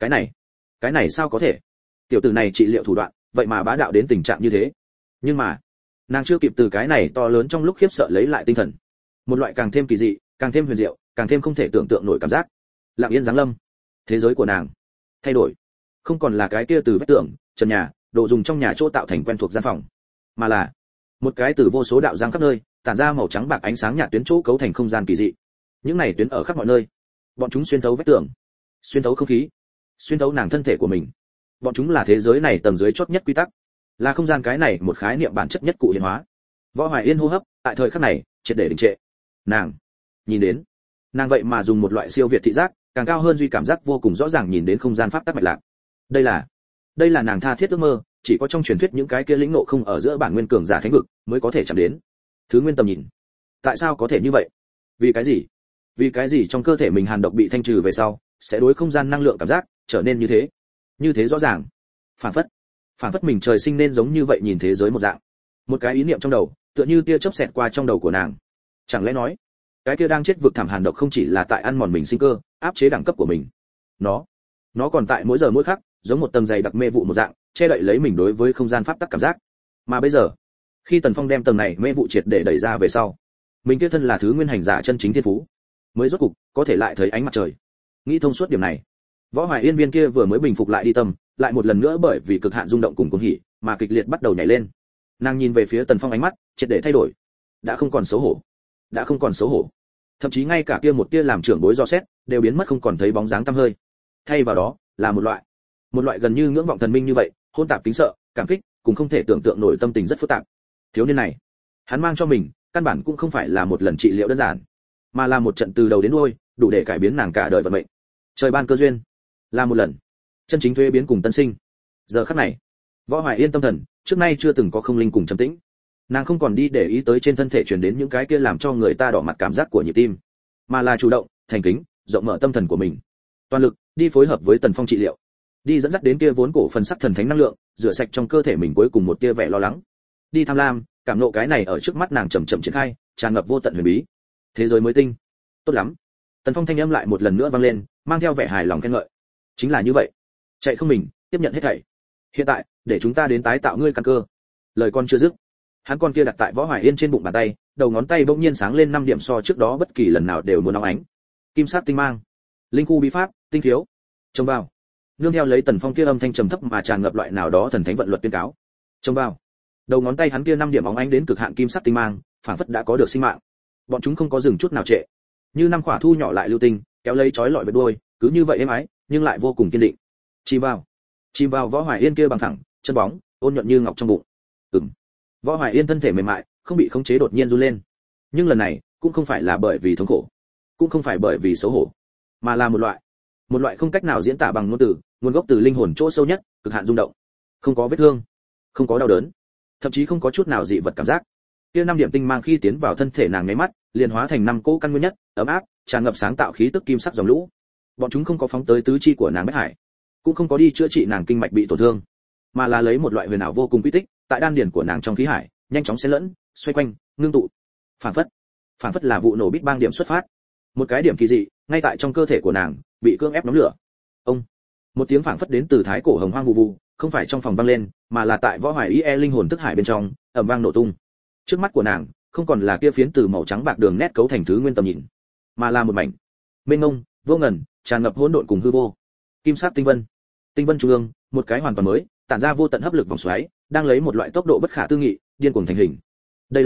Cái này sao có thể? Tiểu tử này trị liệu thủ đoạn, vậy mà bá đạo đến tình trạng như thế. Nhưng mà, nàng chưa kịp từ cái này to lớn trong lúc khiếp sợ lấy lại tinh thần. Một loại càng thêm kỳ dị, càng thêm huyền diệu, càng thêm không thể tưởng tượng nổi cảm giác. Lặng yên giáng lâm. Thế giới của nàng thay đổi, không còn là cái kia từ vách tường, trần nhà, đồ dùng trong nhà chỗ tạo thành quen thuộc gian phòng, mà là một cái từ vô số đạo giang khắp nơi, tản ra màu trắng bạc ánh sáng nhạt tuyến chỗ cấu thành không gian kỳ dị. Những này tuyến ở khắp mọi nơi, bọn chúng xuyên thấu vách tường, xuyên thấu không khí, xuyên thấu nàng thân thể của mình. Bọn chúng là thế giới này tầng dưới chót nhất quy tắc. là không gian cái này một khái niệm bản chất nhất cụ hiện hóa. Võ Hoài Yên hô hấp tại thời khắc này triệt để đình trệ. Nàng nhìn đến, nàng vậy mà dùng một loại siêu việt thị giác, càng cao hơn duy cảm giác vô cùng rõ ràng nhìn đến không gian pháp tắc mạch lạc. Đây là nàng tha thiết ước mơ, chỉ có trong truyền thuyết những cái kia lĩnh ngộ không ở giữa bản nguyên cường giả thánh vực mới có thể chạm đến. Thứ nguyên tầm nhìn. Tại sao có thể như vậy? Vì cái gì? Vì cái gì trong cơ thể mình hàn độc bị thanh trừ về sau, sẽ đối không gian năng lượng cảm giác trở nên như thế? Như thế rõ ràng. Phản phất mình trời sinh nên giống như vậy nhìn thế giới một dạng. Một cái ý niệm trong đầu, tựa như tia chớp xẹt qua trong đầu của nàng. Chẳng lẽ nói, cái kia đang chết vực thảm hàn độc không chỉ là tại ăn mòn mình sinh cơ, áp chế đẳng cấp của mình. Nó còn tại mỗi giờ mỗi khắc, giống một tầng dày đặc mê vụ một dạng, che đậy lấy mình đối với không gian pháp tắc cảm giác. Mà bây giờ, khi Tần Phong đem tầng này mê vụ triệt để đẩy ra về sau, mình kia thân là thứ nguyên hành giả chân chính thiên phú, mới rốt cục có thể lại thấy ánh mặt trời. Nghĩ thông suốt điểm này, Võ Hoài Yên viên kia vừa mới bình phục lại đi tâm, lại một lần nữa bởi vì cực hạn rung động cùng cuồng hỉ, mà kịch liệt bắt đầu nhảy lên. Nàng nhìn về phía Tần Phong ánh mắt triệt để thay đổi, đã không còn xấu hổ, thậm chí ngay cả kia một tia làm trưởng bối do xét đều biến mất không còn thấy bóng dáng tăm hơi. Thay vào đó là một loại gần như ngưỡng vọng thần minh như vậy, hôn tạp kính sợ, cảm kích, cùng không thể tưởng tượng nổi tâm tình rất phức tạp. Thiếu niên này, hắn mang cho mình, căn bản cũng không phải là một lần trị liệu đơn giản, mà là một trận từ đầu đến đuôi, đủ để cải biến nàng cả đời vận mệnh. Trời ban cơ duyên, là một lần chân chính thuế biến cùng tân sinh. Giờ khắc này, Võ Hoài Yên tâm thần trước nay chưa từng có không linh cùng trầm tĩnh. Nàng không còn đi để ý tới trên thân thể truyền đến những cái kia làm cho người ta đỏ mặt cảm giác của nhịp tim, mà là chủ động, thành kính, rộng mở tâm thần của mình, toàn lực đi phối hợp với Tần Phong trị liệu, đi dẫn dắt đến kia vốn cổ phần sắc thần thánh năng lượng, rửa sạch trong cơ thể mình cuối cùng một tia vẻ lo lắng, đi tham lam, cảm nộ cái này ở trước mắt nàng chậm chậm triển khai, tràn ngập vô tận huyền bí. Thế giới mới tinh, tốt lắm. Tần Phong thanh âm lại một lần nữa vang lên, mang theo vẻ hài lòng khen ngợi. Chính là như vậy, chạy không mình, tiếp nhận hết thảy. Hiện tại, để chúng ta đến tái tạo ngươi căn cơ. Lời con chưa dứt, hắn con kia đặt tại Võ Hoài Yên trên bụng bàn tay, đầu ngón tay bỗng nhiên sáng lên 5 điểm so trước đó bất kỳ lần nào đều muốn nóng ánh. Kim sắc tinh mang, linh khu bí pháp, tinh thiếu. Trông vào. Nương theo lấy Tần Phong kia âm thanh trầm thấp mà tràn ngập loại nào đó thần thánh vận luật tuyên cáo. Trông vào. Đầu ngón tay hắn kia 5 điểm óng ánh đến cực hạn kim sắc tinh mang, phảng phất đã có được sinh mạng. Bọn chúng không có dừng chút nào trệ, như năm quả thu nhỏ lại lưu tinh, kéo lấy chói lọi về đuôi, cứ như vậy êm ái, nhưng lại vô cùng kiên định. Chìm vào Võ Hoài Yên kia bằng thẳng, chân bóng, ôn nhuận như ngọc trong bụng. Võ Hoài Yên thân thể mềm mại, không bị khống chế đột nhiên run lên. Nhưng lần này, cũng không phải là bởi vì thống khổ, cũng không phải bởi vì xấu hổ, mà là một loại không cách nào diễn tả bằng ngôn từ, nguồn gốc từ linh hồn chỗ sâu nhất, cực hạn rung động. Không có vết thương, không có đau đớn, thậm chí không có chút nào dị vật cảm giác. Kia 5 điểm tinh mang khi tiến vào thân thể nàng nháy mắt, liền hóa thành 5 cỗ căn nguyên nhất, ấm áp, tràn ngập sáng tạo khí tức kim sắc dòng lũ. Bọn chúng không có phóng tới tứ chi của nàng bách hải, cũng không có đi chữa trị nàng kinh mạch bị tổn thương, mà là lấy một loại huyền ảo vô cùng quy tích, tại đan điền của nàng trong khí hải, nhanh chóng xen lẫn, xoay quanh, ngưng tụ. Phản phất là vụ nổ Big Bang điểm xuất phát. Một cái điểm kỳ dị, ngay tại trong cơ thể của nàng, bị cưỡng ép nóng lửa. Ông, một tiếng phảng phất đến từ thái cổ hồng hoang vù vù, không phải trong phòng vang lên, mà là tại Võ Hoài Ý linh hồn thức hải bên trong, ầm vang nổ tung. Trước mắt của nàng, không còn là kia phiến từ màu trắng bạc đường nét cấu thành thứ nguyên tầm nhìn, mà là một mảnh mênh mông, vô ngần, tràn ngập hỗn độn cùng hư vô. Kim sắc tinh vân trung ương, một cái hoàn toàn mới, tản ra vô tận hấp lực vòng xoáy, đang lấy một loại tốc độ bất khả tư nghị, điên cuồng thành hình. Đây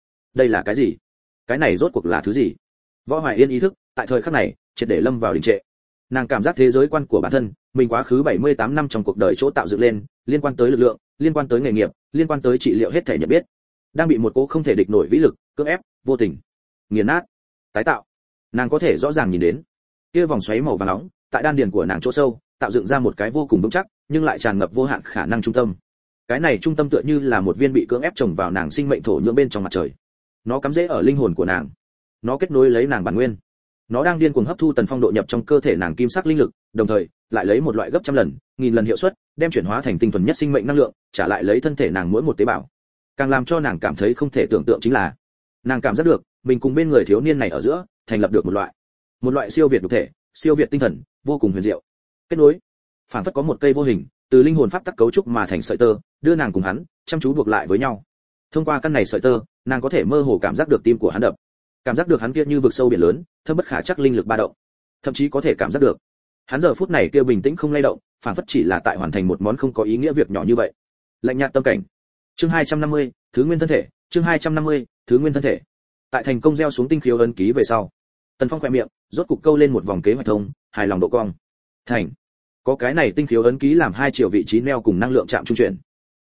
là cái gì? Cái này rốt cuộc là thứ gì? Võ Hoài Yên ý thức, tại thời khắc này, triệt để lâm vào đình trệ. Nàng cảm giác thế giới quan của bản thân, mình quá khứ 78 năm trong cuộc đời chỗ tạo dựng lên, liên quan tới lực lượng, liên quan tới nghề nghiệp, liên quan tới trị liệu hết thể nhận biết, đang bị một cô không thể địch nổi vĩ lực cưỡng ép, vô tình nghiền nát, tái tạo. Nàng có thể rõ ràng nhìn đến kia vòng xoáy màu vàng nóng tại đan điền của nàng chỗ sâu, tạo dựng ra một cái vô cùng vững chắc, nhưng lại tràn ngập vô hạn khả năng trung tâm. Cái này trung tâm tựa như là một viên bị cưỡng ép trồng vào nàng sinh mệnh thổ nhưỡng bên trong mặt trời. Nó cắm rễ ở linh hồn của nàng, nó kết nối lấy nàng bản nguyên, nó đang điên cuồng hấp thu Tần Phong độ nhập trong cơ thể nàng kim sắc linh lực, đồng thời lại lấy một loại gấp trăm lần, nghìn lần hiệu suất, đem chuyển hóa thành tinh thuần nhất sinh mệnh năng lượng, trả lại lấy thân thể nàng mỗi một tế bào. Càng làm cho nàng cảm thấy không thể tưởng tượng chính là, nàng cảm giác được mình cùng bên người thiếu niên này ở giữa thành lập được một loại siêu việt nhục thể, siêu việt tinh thần, vô cùng huyền diệu kết nối. Phản phất có một cây vô hình từ linh hồn pháp tắc cấu trúc mà thành sợi tơ, đưa nàng cùng hắn chăm chú buộc lại với nhau. Thông qua căn này sợi tơ, nàng có thể mơ hồ cảm giác được tim của hắn đập, cảm giác được hắn kia như vực sâu biển lớn, thâm bất khả trắc linh lực ba động, thậm chí có thể cảm giác được hắn giờ phút này kia bình tĩnh không lay động, phản phất chỉ là tại hoàn thành một món không có ý nghĩa việc nhỏ như vậy. Lạnh nhạt tâm cảnh. Chương 250, thứ nguyên thân thể. Chương 250, thứ nguyên thân thể. Tại thành công gieo xuống tinh khiếu ấn ký về sau, Tần Phong khẽ miệng, rốt cục câu lên một vòng kế hoạch thông, hài lòng độ cong. Thành. Có cái này tinh khiếu ấn ký làm 2 triệu vị trí neo cùng năng lượng chạm trung chuyển.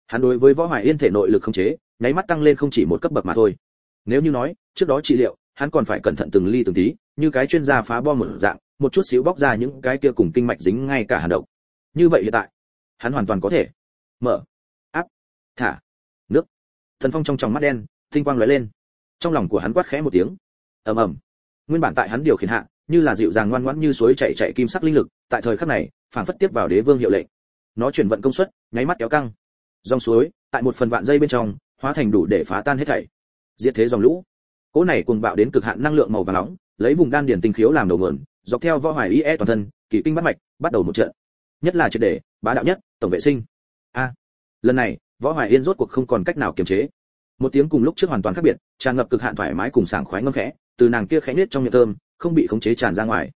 Hắn đối với Võ Hoài Yên thể nội lực khống chế, nháy mắt tăng lên không chỉ một cấp bậc mà thôi. Nếu như nói, trước đó trị liệu, hắn còn phải cẩn thận từng ly từng tí, như cái chuyên gia phá bom một dạng, một chút xíu bóc ra những cái kia cùng kinh mạch dính ngay cả hàn độc. Như vậy hiện tại, hắn hoàn toàn có thể mở, áp, thả, nước. Thần Phong trong tròng mắt đen, tinh quang lóe lên. Trong lòng của hắn quát khẽ một tiếng. Ầm ầm. Nguyên bản tại hắn điều khiển hạ, như là dịu dàng ngoan ngoãn như suối chảy kim sắc linh lực, tại thời khắc này, phản phất tiếp vào đế vương hiệu lệnh. Nó chuyển vận công suất, nháy mắt kéo căng. Dòng suối, tại một phần vạn giây bên trong, hóa thành đủ để phá tan hết thảy. Diệt thế dòng lũ. Cỗ này cuồng bạo đến cực hạn năng lượng màu vàng nóng, lấy vùng đan điển tinh khiếu làm đầu nguồn, dọc theo Võ Hoài Ie toàn thân, kỳ kinh bát mạch, bắt đầu một trận. Nhất là triệt để, bá đạo nhất, tổng vệ sinh. Lần này, Võ Hoài Yên rốt cuộc không còn cách nào kiềm chế. Một tiếng cùng lúc trước hoàn toàn khác biệt, tràn ngập cực hạn thoải mái cùng sảng khoái ngâm khẽ, từ nàng kia khẽ nết trong miệng thơm, không bị khống chế tràn ra ngoài.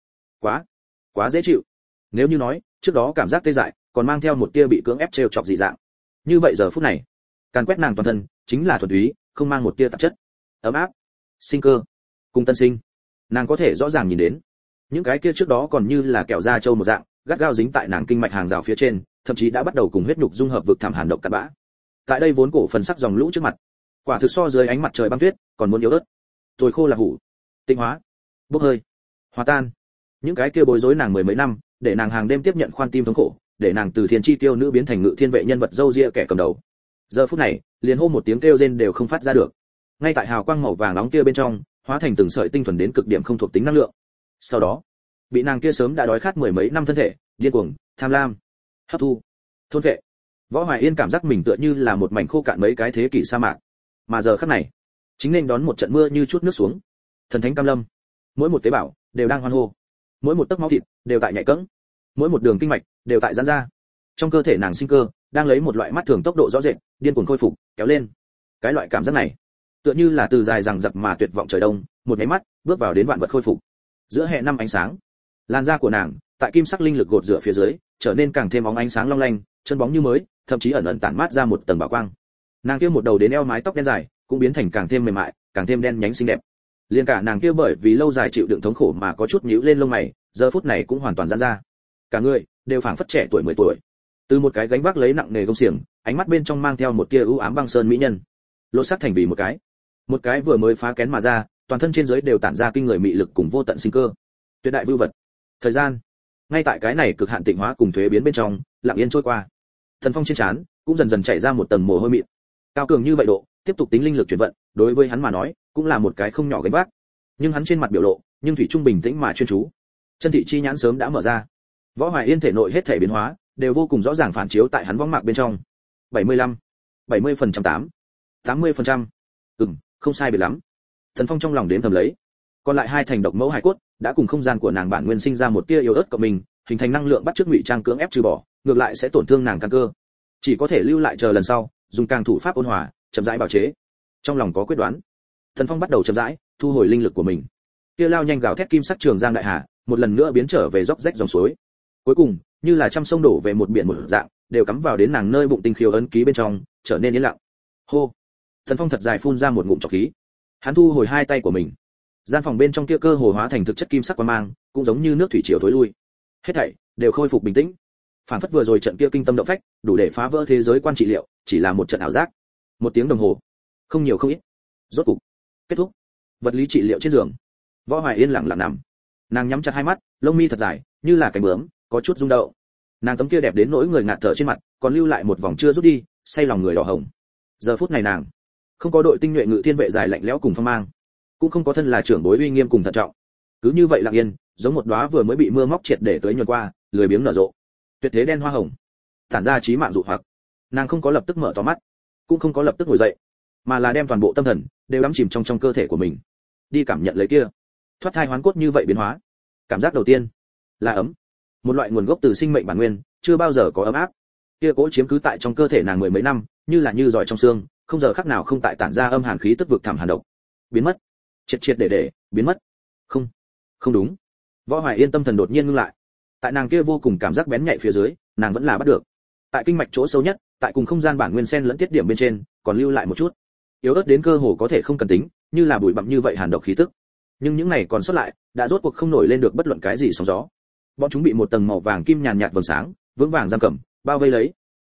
Quá dễ chịu. Nếu như nói, trước đó cảm giác tê dại, còn mang theo một tia bị cưỡng ép trêu chọc dị dạng. Như vậy giờ phút này, càn quét nàng toàn thân, chính là thuần túy, không mang một tia tạp chất. Ấm áp, sinh cơ, cùng tân sinh. Nàng có thể rõ ràng nhìn đến, những cái kia trước đó còn như là kẹo da trâu một dạng, gắt gao dính tại nàng kinh mạch hàng rào phía trên, thậm chí đã bắt đầu cùng huyết nhục dung hợp vực thảm hàn độc cặn bã. Tại đây vốn cổ phần sắc dòng lũ trước mặt, quả thực so dưới ánh mặt trời băng tuyết, còn muốn yếu ớt. Tồi khô là hủ, tinh hóa, bốc hơi, hòa tan. Những cái kia bối rối nàng mười mấy năm, để nàng hàng đêm tiếp nhận khoan tim thống khổ, để nàng từ thiên chi tiêu nữ biến thành ngự thiên vệ nhân vật dâu ria kẻ cầm đầu. Giờ phút này, liền hô một tiếng kêu rên đều không phát ra được. Ngay tại hào quang màu vàng nóng kia bên trong, hóa thành từng sợi tinh thuần đến cực điểm không thuộc tính năng lượng. Sau đó, bị nàng kia sớm đã đói khát mười mấy năm thân thể, điên cuồng, tham lam, hấp thu, thôn vệ. Võ Hoài Yên cảm giác mình tựa như là một mảnh khô cạn mấy cái thế kỷ sa mạc, mà giờ khắc này, chính nên đón một trận mưa như chút nước xuống. Thần thánh cam lâm, mỗi một tế bào đều đang hoan hô, mỗi một tấc máu thịt đều tại nhạy cẫng, mỗi một đường kinh mạch đều tại giãn ra. Trong cơ thể nàng sinh cơ đang lấy một loại mắt thường tốc độ rõ rệt, điên cuồng khôi phục, kéo lên. Cái loại cảm giác này, tựa như là từ dài dằng dặc mà tuyệt vọng trời đông, một cái mắt bước vào đến vạn vật khôi phục. Giữa hè năm ánh sáng, làn da của nàng tại kim sắc linh lực gột rửa phía dưới, trở nên càng thêm óng ánh sáng long lanh, chân bóng như mới, thậm chí ẩn ẩn tản mát ra một tầng bảo quang. Nàng kia một đầu đến eo mái tóc đen dài, cũng biến thành càng thêm mềm mại, càng thêm đen nhánh xinh đẹp. Liên cả nàng kia bởi vì lâu dài chịu đựng thống khổ mà có chút nhíu lên lông mày, giờ phút này cũng hoàn toàn giãn ra. Cả người đều phảng phất trẻ tuổi 10 tuổi. Từ một cái gánh vác lấy nặng nề gông xiềng, ánh mắt bên trong mang theo một tia ưu ám băng sơn mỹ nhân, lột xác thành vì một cái vừa mới phá kén mà ra, toàn thân trên dưới đều tản ra kinh người mị lực cùng vô tận sinh cơ. Tuyệt đại vưu vật. Thời gian, ngay tại cái này cực hạn tịnh hóa cùng thuế biến bên trong, lặng yên trôi qua. Thần Phong trên trán cũng dần dần chảy ra một tầng mồ hôi mịn. Cao cường như vậy độ, tiếp tục tính linh lực chuyển vận, đối với hắn mà nói, cũng là một cái không nhỏ gánh vác. Nhưng hắn trên mặt biểu lộ, nhưng thủy trung bình tĩnh mà chuyên chú. Chân thị chi nhãn sớm đã mở ra. Võ Hoài Yên thể nội hết thể biến hóa, đều vô cùng rõ ràng phản chiếu tại hắn võng mạc bên trong. 75, 70% 80%. Không sai biệt lắm. Thần Phong trong lòng đếm thầm lấy. Còn lại hai thành độc mẫu hải cốt, đã cùng không gian của nàng bản nguyên sinh ra một tia yếu ớt của mình, hình thành năng lượng bắt chước ngụy trang cưỡng ép trừ bỏ, ngược lại sẽ tổn thương nàng căn cơ. Chỉ có thể lưu lại chờ lần sau, dùng càng thủ pháp ôn hòa, chậm rãi bào chế. Trong lòng có quyết đoán, Thần Phong bắt đầu chậm rãi thu hồi linh lực của mình. Kia lao nhanh gào thét kim sắc trường giang đại hà, một lần nữa biến trở về dốc rách dòng suối. Cuối cùng, như là trăm sông đổ về một biển một dạng, đều cắm vào đến nàng nơi bụng tinh khiếu ấn ký bên trong, trở nên yên lặng. Hô. Thần Phong thật dài phun ra một ngụm trọc khí. Hắn thu hồi hai tay của mình. Gian phòng bên trong kia cơ hồ hóa thành thực chất kim sắc quang mang, cũng giống như nước thủy triều thối lui. Hết thảy đều khôi phục bình tĩnh. Phản phất vừa rồi trận kia kinh tâm động phách, đủ để phá vỡ thế giới quan trị liệu, chỉ là một trận ảo giác. Một tiếng đồng hồ, không nhiều không ít. Rốt cục kết thúc. Vật lý trị liệu trên giường, Võ Hoài Yên lặng lặng nằm. Nàng nhắm chặt hai mắt, lông mi thật dài, như là cánh bướm, có chút rung động. Nàng tấm kia đẹp đến nỗi người ngạt thở trên mặt, còn lưu lại một vòng chưa rút đi, say lòng người đỏ hồng. Giờ phút này nàng không có đội tinh nhuệ ngự thiên vệ dài lạnh lẽo cùng phong mang, cũng không có thân là trưởng bối uy nghiêm cùng thận trọng. Cứ như vậy lặng yên, giống một đóa vừa mới bị mưa móc triệt để tới nhuần qua, lười biếng nở rộ. Tuyệt thế đen hoa hồng, tản ra chí mạng dụ hoặc. Nàng không có lập tức mở to mắt, cũng không có lập tức ngồi dậy, mà là đem toàn bộ tâm thần đều đắm chìm trong cơ thể của mình, đi cảm nhận lấy kia thoát thai hoán cốt như vậy biến hóa. Cảm giác đầu tiên là ấm, một loại nguồn gốc từ sinh mệnh bản nguyên, chưa bao giờ có ấm áp. Kia cố chiếm cứ tại trong cơ thể nàng mười mấy năm, như là như giỏi trong xương, không giờ khắc nào không tại tản ra âm hàn khí tức vực thẳm hàn độc. Biến mất, triệt triệt để biến mất. Không đúng. Võ Hoài Yên tâm thần đột nhiên ngưng lại. Tại nàng kia vô cùng cảm giác bén nhạy phía dưới, nàng vẫn là bắt được. Tại kinh mạch chỗ sâu nhất, tại cùng không gian bản nguyên xen lẫn tiết điểm bên trên, còn lưu lại một chút yếu ớt đến cơ hồ có thể không cần tính, như là bụi bặm như vậy hàn độc khí tức. Nhưng những này còn sót lại, đã rốt cuộc không nổi lên được bất luận cái gì sóng gió. Bọn chúng bị một tầng màu vàng kim nhàn nhạt vầng sáng, vững vàng giam cầm, bao vây lấy.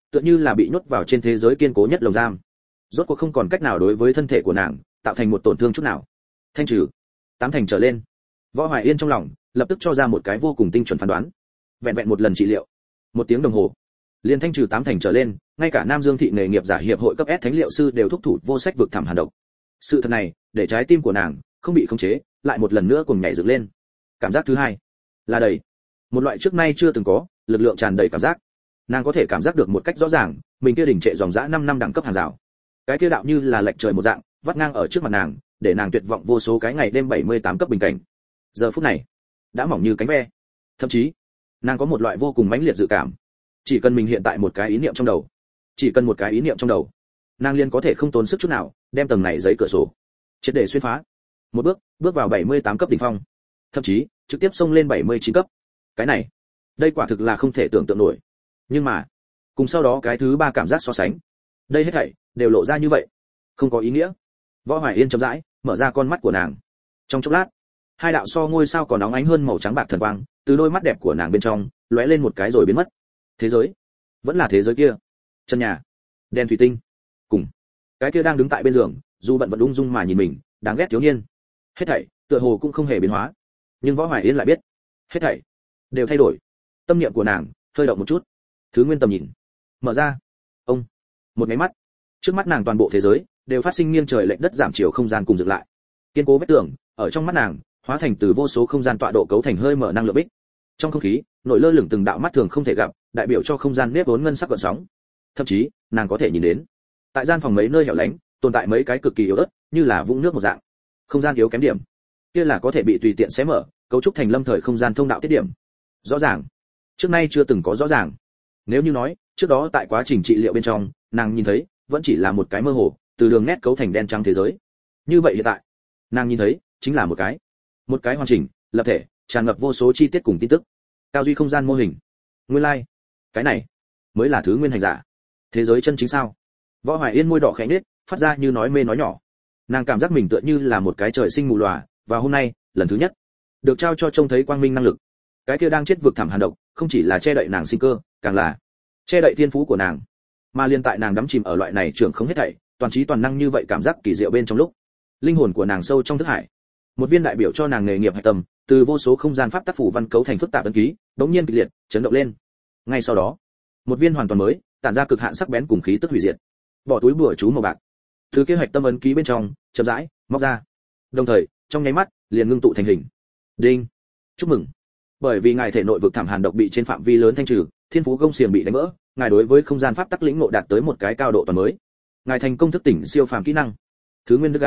tựa như là bị nhốt vào trên thế giới kiên cố nhất lồng giam, rốt cuộc không còn cách nào đối với thân thể của nàng tạo thành một tổn thương chút nào. Thanh trừ 8 thành trở lên. Võ Hoài Yên trong lòng lập tức cho ra một cái vô cùng tinh chuẩn phán đoán. Vẹn vẹn một lần trị liệu, 1 tiếng đồng hồ, liền thanh trừ 8 thành trở lên, ngay cả Nam Dương thị nghề nghiệp giả hiệp hội cấp S thánh liệu sư đều thúc thủ vô sách vực thẳm hàn độc. Sự thật này, để trái tim của nàng không bị khống chế, lại một lần nữa cùng nhảy dựng lên. Cảm giác thứ hai là đầy, một loại trước nay chưa từng có, lực lượng tràn đầy cảm giác. Nàng có thể cảm giác được một cách rõ ràng, mình kia đỉnh trệ dòng dã 5 năm đẳng cấp hàng rào. Cái kia đạo như là lệch trời một dạng, vắt ngang ở trước mặt nàng, để nàng tuyệt vọng vô số cái ngày đêm 78 cấp bình cảnh. Giờ phút này, đã mỏng như cánh ve. Thậm chí, nàng có một loại vô cùng mãnh liệt dự cảm. Chỉ cần mình hiện tại một cái ý niệm trong đầu, chỉ cần một cái ý niệm trong đầu, nàng liền có thể không tốn sức chút nào, đem tầng này giấy cửa sổ triệt để xuyên phá. Một bước, bước vào 78 cấp đỉnh phong. Thậm chí, trực tiếp xông lên 79 cấp. Cái này, đây quả thực là không thể tưởng tượng nổi. Nhưng mà, cùng sau đó cái thứ ba cảm giác so sánh, đây hết thảy đều lộ ra như vậy, không có ý nghĩa. Võ Hoài Yên chậm rãi mở ra con mắt của nàng. Trong chốc lát, hai đạo so ngôi sao còn nóng ánh hơn màu trắng bạc thần quang, từ đôi mắt đẹp của nàng bên trong lóe lên một cái rồi biến mất. Thế giới, vẫn là thế giới kia. Chân nhà, đèn thủy tinh, cùng cái kia đang đứng tại bên giường, dù bận vẫn ung dung mà nhìn mình, đáng ghét thiếu niên. Hết thảy, tựa hồ cũng không hề biến hóa. Nhưng Võ Hoài Yên lại biết, hết thảy đều thay đổi. Tâm niệm của nàng hơi động một chút. Thứ nguyên tầm nhìn mở ra. Ông, một cái mắt, trước mắt nàng toàn bộ thế giới đều phát sinh nghiêng trời lệch đất giảm chiều không gian cùng dựng lại. Kiên cố vết tường ở trong mắt nàng hóa thành từ vô số không gian tọa độ cấu thành hơi mở năng lượng bích. Trong không khí nổi lơ lửng từng đạo mắt thường không thể gặp, đại biểu cho không gian nếp vốn ngân sắc gợn sóng. Thậm chí nàng có thể nhìn đến, tại gian phòng mấy nơi hẻo lánh tồn tại mấy cái cực kỳ yếu ớt, như là vũng nước một dạng không gian yếu kém điểm, kia là có thể bị tùy tiện xé mở, cấu trúc thành lâm thời không gian thông đạo tiết điểm. Rõ ràng, trước nay chưa từng có rõ ràng. Nếu như nói trước đó tại quá trình trị liệu bên trong, nàng nhìn thấy vẫn chỉ là một cái mơ hồ, từ đường nét cấu thành đen trắng thế giới, như vậy hiện tại nàng nhìn thấy chính là một cái hoàn chỉnh, lập thể, tràn ngập vô số chi tiết cùng tin tức, cao duy không gian mô hình. Nguyên lai, cái này mới là thứ nguyên hành giả, thế giới chân chính sao? Võ Hoài Yên môi đỏ khẽ nhếch, phát ra như nói mê nói nhỏ. Nàng cảm giác mình tựa như là một cái trời sinh mù lòa, và hôm nay lần thứ nhất được trao cho trông thấy quang minh năng lực. Cái kia đang chết vực thẳm hàn độc, không chỉ là che đậy nàng sinh cơ, càng là che đậy thiên phú của nàng. Mà liên tại nàng đắm chìm ở loại này trưởng không hết thảy, toàn trí toàn năng như vậy cảm giác kỳ diệu bên trong lúc, linh hồn của nàng sâu trong thức hải, một viên đại biểu cho nàng nghề nghiệp hạch tâm, từ vô số không gian pháp tác phủ văn cấu thành phức tạp ấn ký, đống nhiên kịch liệt chấn động lên. Ngay sau đó, một viên hoàn toàn mới, tản ra cực hạn sắc bén cùng khí tức hủy diệt, bỏ túi bùa chú màu bạc, từ kế hoạch tâm ấn ký bên trong chậm rãi móc ra, đồng thời trong nháy mắt liền ngưng tụ thành hình. Đinh, chúc mừng, bởi vì ngài thể nội vực thảm hàn độc bị trên phạm vi lớn thanh trừ, thiên phú gông xiềng bị đánh vỡ, ngài đối với không gian pháp tắc lĩnh ngộ đạt tới một cái cao độ toàn mới. Ngài thành công thức tỉnh siêu phàm kỹ năng. Thứ nguyên đứt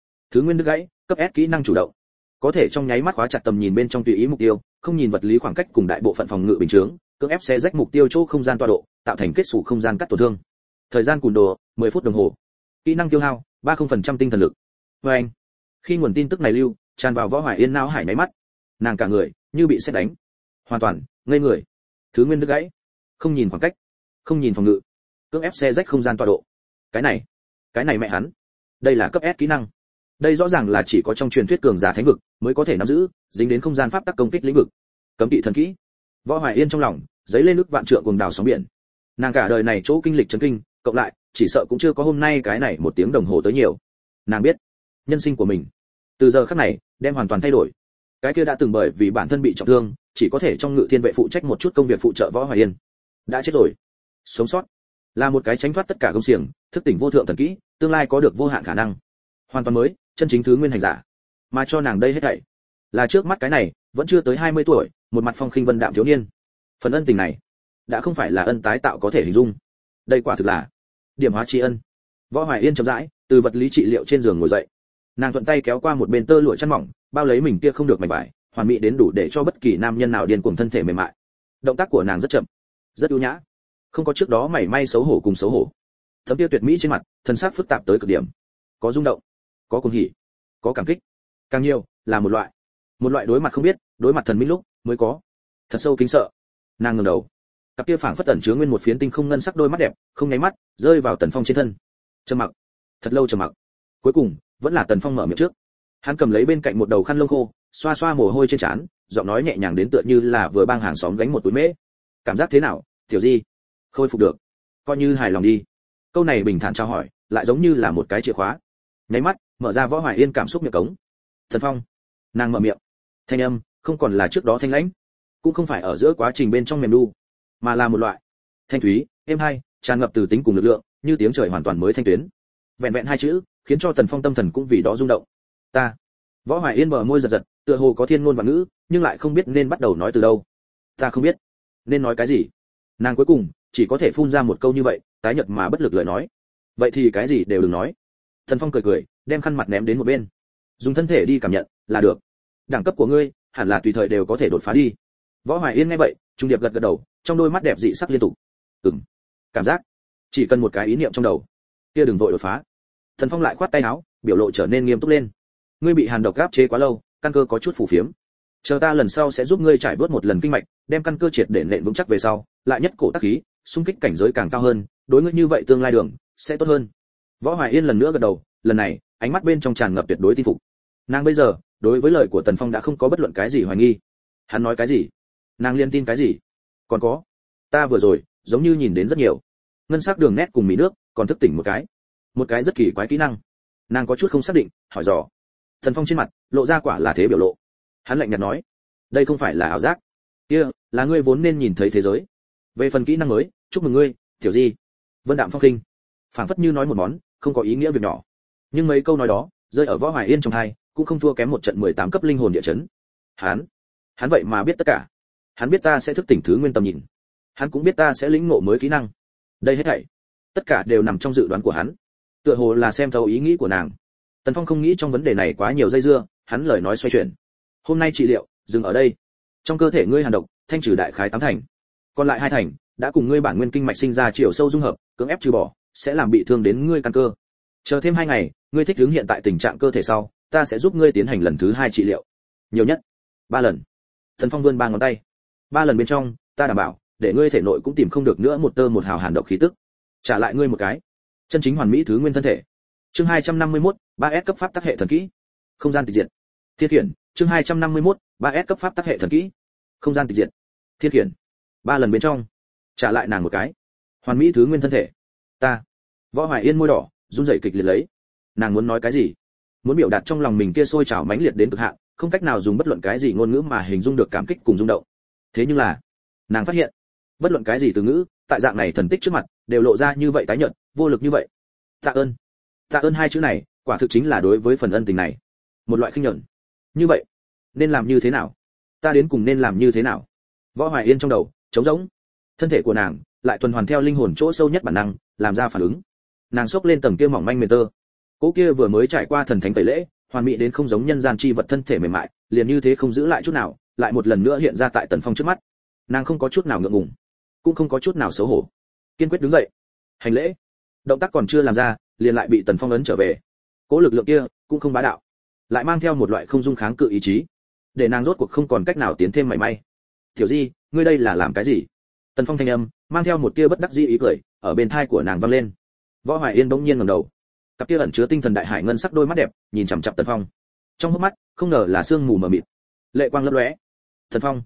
gãy, cấp S kỹ năng chủ động. Có thể trong nháy mắt khóa chặt tầm nhìn bên trong tùy ý mục tiêu, không nhìn vật lý khoảng cách cùng đại bộ phận phòng ngự bình chướng, cưỡng ép xé rách mục tiêu chỗ không gian tọa độ, tạo thành kết xù không gian cắt tổn thương. Thời gian cùn đồ 10 phút đồng hồ. Kỹ năng tiêu hao 30% tinh thần lực. Anh, khi nguồn tin tức này lưu tràn vào Võ Hoài Yên não hải nháy mắt, nàng cả người như bị sét đánh, hoàn toàn ngây người. Thứ nguyên đứt gãy, không nhìn khoảng cách, không nhìn phòng ngự, cưỡng ép xé rách không gian tọa độ. Cái này mẹ hắn, đây là cấp S kỹ năng. Đây rõ ràng là chỉ có trong truyền thuyết cường giả thánh vực mới có thể nắm giữ, dính đến không gian pháp tắc công kích lĩnh vực. Cấm kỵ thần kỹ. Võ Hoài Yên trong lòng dấy lên nước vạn trượng cuồng đảo sóng biển. Nàng cả đời này chỗ kinh lịch chấn kinh, cộng lại, chỉ sợ cũng chưa có hôm nay cái này 1 tiếng đồng hồ tới nhiều. Nàng biết, nhân sinh của mình từ giờ khắc này đem hoàn toàn thay đổi. Cái kia đã từng bởi vì bản thân bị trọng thương, chỉ có thể trong ngự thiên vệ phụ trách một chút công việc phụ trợ Võ Hoài Yên, đã chết rồi. Sống sót là một cái tránh thoát tất cả công xiềng, thức tỉnh vô thượng thần kỹ, tương lai có được vô hạn khả năng, hoàn toàn mới, chân chính thứ nguyên hành giả. Mà cho nàng đây hết thảy là trước mắt cái này vẫn chưa tới 20 tuổi, một mặt phong khinh vân đạm thiếu niên. Phần ân tình này đã không phải là ân tái tạo có thể hình dung, đây quả thực là điểm hóa tri ân. Võ Hoài Yên chậm rãi từ vật lý trị liệu trên giường ngồi dậy, nàng thuận tay kéo qua một bên tơ lụa chăn mỏng, bao lấy mình kia không được mảnh vải, hoàn mỹ đến đủ để cho bất kỳ nam nhân nào điên cuồng thân thể mềm mại. Động tác của nàng rất chậm, rất ưu nhã, không có trước đó mảy may xấu hổ cùng xấu hổ. Thấm tiêu tuyệt mỹ trên mặt, thân sắc phức tạp tới cực điểm, có rung động, có cuồng hỉ, có cảm kích, càng nhiều là một loại đối mặt không biết, đối mặt thần minh lúc mới có thật sâu kính sợ. Nàng ngẩng đầu, cặp kia phảng phất ẩn chứa nguyên một phiến tinh không ngân sắc đôi mắt đẹp, không nháy mắt rơi vào Tần Phong trên thân. Trầm mặc, thật lâu trầm mặc. Cuối cùng vẫn là Tần Phong mở miệng trước. Hắn cầm lấy bên cạnh một đầu khăn lông khô, xoa xoa mồ hôi trên trán, giọng nói nhẹ nhàng đến tựa như là vừa bang hàng xóm gánh một túi mễ. Cảm giác thế nào, tiểu Di? Khôi phục được. coi như hài lòng đi. Câu này bình thản trao hỏi lại giống như là một cái chìa khóa, nháy mắt mở ra Võ Hoài Yên cảm xúc miệng cống. Thần Phong. Nàng mở miệng, thanh âm không còn là trước đó thanh lãnh, cũng không phải ở giữa quá trình bên trong mềm đu, mà là một loại thanh thúy, êm hay, tràn ngập từ tính cùng lực lượng, như tiếng trời hoàn toàn mới thanh tuyến. Vẹn vẹn hai chữ, khiến cho Tần Phong tâm thần cũng vì đó rung động. Ta. Võ Hoài Yên bờ môi giật giật, tựa hồ có thiên ngôn vạn ngữ, nhưng lại không biết nên bắt đầu nói từ đâu. Ta không biết nên nói cái gì. Nàng cuối cùng chỉ có thể phun ra một câu như vậy, tái nhợt mà bất lực lời nói. Vậy thì cái gì đều đừng nói. Thần Phong cười cười, đem khăn mặt ném đến một bên. Dùng thân thể đi cảm nhận là được. Đẳng cấp của ngươi hẳn là tùy thời đều có thể đột phá đi. Võ Hoài Yên nghe vậy, trung điệp gật gật đầu, trong đôi mắt đẹp dị sắc liên tục. Cảm giác chỉ cần một cái ý niệm trong đầu, kia đừng vội đột phá. Thần Phong lại khoát tay áo, biểu lộ trở nên nghiêm túc lên. Ngươi bị hàn độc áp chế quá lâu, căn cơ có chút phù phiếm. Chờ ta lần sau sẽ giúp ngươi trải vớt một lần kinh mạch, đem căn cơ triệt để nện vững chắc về sau, lại nhất cổ tác khí, xung kích cảnh giới càng cao hơn, đối ngươi như vậy tương lai đường sẽ tốt hơn. Võ Hoài Yên lần nữa gật đầu, lần này, ánh mắt bên trong tràn ngập tuyệt đối tin phục. Nàng bây giờ, đối với lời của Tần Phong đã không có bất luận cái gì hoài nghi. Hắn nói cái gì, nàng liên tin cái gì. Còn có, ta vừa rồi, giống như nhìn đến rất nhiều ngân sắc đường nét cùng mỹ nước, còn thức tỉnh một cái rất kỳ quái kỹ năng. Nàng có chút không xác định, hỏi dò. Tần Phong trên mặt lộ ra quả là thế biểu lộ. Hắn lạnh nhạt nói, đây không phải là ảo giác, kia là ngươi vốn nên nhìn thấy thế giới. Về phần kỹ năng mới, chúc mừng ngươi, tiểu di. Vân đạm phong khinh, phảng phất như nói một món không có ý nghĩa việc nhỏ, nhưng mấy câu nói đó rơi ở Võ Hoài Yên trong tai, cũng không thua kém một trận 18 cấp linh hồn địa chấn. Hắn vậy mà biết tất cả. Hắn biết ta sẽ thức tỉnh thứ nguyên tầm nhìn, hắn cũng biết ta sẽ lĩnh ngộ mới kỹ năng. Đây hết thảy, tất cả đều nằm trong dự đoán của hắn, tựa hồ là xem thấu ý nghĩ của nàng. Tần Phong không nghĩ trong vấn đề này quá nhiều dây dưa, hắn lời nói xoay chuyển. Hôm nay trị liệu dừng ở đây. Trong cơ thể ngươi hàn độc thanh trừ đại khái 8 thành, còn lại 2 thành đã cùng ngươi bản nguyên kinh mạch sinh ra chiều sâu dung hợp, cưỡng ép trừ bỏ sẽ làm bị thương đến ngươi căn cơ. Chờ thêm 2 ngày, ngươi thích ứng hiện tại tình trạng cơ thể sau, ta sẽ giúp ngươi tiến hành lần thứ 2 trị liệu, nhiều nhất 3 lần. Thần Phong vươn 3 ngón tay. 3 lần bên trong, ta đảm bảo để ngươi thể nội cũng tìm không được nữa một tơ một hào hàn độc khí tức, trả lại ngươi một cái chân chính hoàn mỹ thứ nguyên thân thể. Chương 251, 3S cấp pháp tắc hệ thần kỹ. Không gian tịch diệt. Thiên khiển, chương 251, 3S cấp pháp tắc hệ thần kỹ. Không gian tịch diệt. Thiên khiển. 3 lần bên trong, trả lại nàng một cái hoàn mỹ thứ nguyên thân thể. Ta. Võ Hoài Yên môi đỏ run rẩy kịch liệt lấy. Nàng muốn nói cái gì? Muốn biểu đạt trong lòng mình kia sôi trào mãnh liệt đến cực hạn, không cách nào dùng bất luận cái gì ngôn ngữ mà hình dung được cảm kích cùng rung động. Thế nhưng là, nàng phát hiện, bất luận cái gì từ ngữ, tại dạng này thần tích trước mặt, đều lộ ra như vậy tái nhợt, vô lực như vậy. Tạ ơn hai chữ này, quả thực chính là đối với phần ân tình này một loại khinh nhẫn. Như vậy, nên làm như thế nào? Ta đến cùng nên làm như thế nào? Võ Hoài Yên trong đầu trống rỗng, thân thể của nàng lại tuần hoàn theo linh hồn chỗ sâu nhất bản năng, làm ra phản ứng. Nàng xốc lên tầng kia mỏng manh mềm tơ. Cỗ kia vừa mới trải qua thần thánh tẩy lễ, hoàn mỹ đến không giống nhân gian chi vật thân thể mềm mại, liền như thế không giữ lại chút nào, lại một lần nữa hiện ra tại Tần Phong trước mắt. Nàng không có chút nào ngượng ngùng, cũng không có chút nào xấu hổ, kiên quyết đứng dậy, hành lễ. Động tác còn chưa làm ra, liền lại bị Tần Phong ấn trở về. Cỗ lực lượng kia cũng không bá đạo, lại mang theo một loại không dung kháng cự ý chí, để nàng rốt cuộc không còn cách nào tiến thêm mảy may. Tiểu Di, ngươi đây là làm cái gì? Tần Phong thanh âm mang theo một tia bất đắc dĩ ý cười, ở bên tai của nàng vang lên. Võ Hoài Yên bỗng nhiên ngẩng đầu, cặp kia ẩn chứa tinh thần đại hải ngân sắc đôi mắt đẹp nhìn chằm chằm Tần Phong. Trong hốc mắt không ngờ là sương mù mờ mịt, lệ quang lấp lóe. Tần Phong,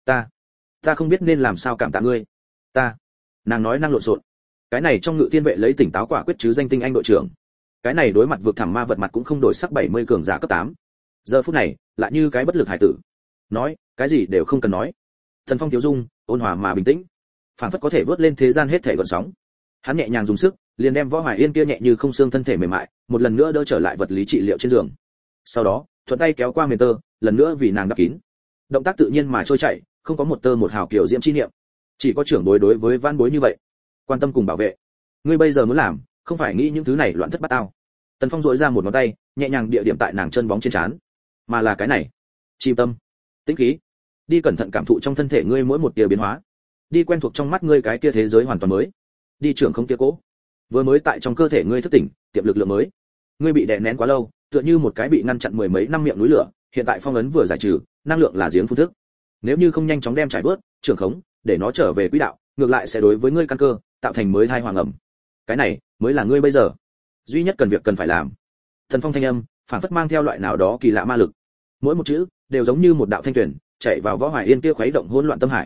ta không biết nên làm sao cảm tạ ngươi. Nàng nói năng lộn xộn. Cái này trong Ngự Thiên vệ lấy tỉnh táo quả quyết chứ danh tinh anh đội trưởng, cái này đối mặt vượt thẳm ma vật mặt cũng không đổi sắc 70 cường giả cấp 8. Giờ phút này lại như cái bất lực hải tử, nói cái gì đều không cần nói. Tần Phong thiếu dung ôn hòa mà bình tĩnh, phảng phất có thể vớt lên thế gian hết thảy gợn sóng. Hắn nhẹ nhàng dùng sức, liền đem Võ Hoài Yên kia nhẹ như không xương thân thể mềm mại, một lần nữa đỡ trở lại vật lý trị liệu trên giường. Sau đó, thuận tay kéo qua mền tơ, lần nữa vì nàng đắp kín. Động tác tự nhiên mà trôi chảy, không có một tơ một hào kiểu diễm chi niệm. Chỉ có trưởng bối đối với van bối như vậy, quan tâm cùng bảo vệ. Ngươi bây giờ muốn làm, không phải nghĩ những thứ này loạn thất bát tao. Tần Phong duỗi ra một ngón tay, nhẹ nhàng địa điểm tại nàng chân bóng trên trán, mà là cái này, chìm tâm, tĩnh khí, đi cẩn thận cảm thụ trong thân thể ngươi mỗi một tia biến hóa, đi quen thuộc trong mắt ngươi cái kia thế giới hoàn toàn mới, đi trưởng không kia cố, vừa mới tại trong cơ thể ngươi thức tỉnh, tiệm lực lượng mới. Ngươi bị đè nén quá lâu, tựa như một cái bị ngăn chặn mười mấy năm miệng núi lửa, hiện tại phong ấn vừa giải trừ, năng lượng là giếng phun thức. Nếu như không nhanh chóng đem trải vớt, trưởng khống, để nó trở về quỹ đạo, ngược lại sẽ đối với ngươi căn cơ tạo thành mới thai hoàng ẩm. Cái này mới là ngươi bây giờ duy nhất cần việc cần phải làm. Thần Phong thanh âm phản phất mang theo loại nào đó kỳ lạ ma lực, mỗi một chữ đều giống như một đạo thanh tuyển chảy vào Võ Hoài Yên kia khuấy động hỗn loạn tâm hải.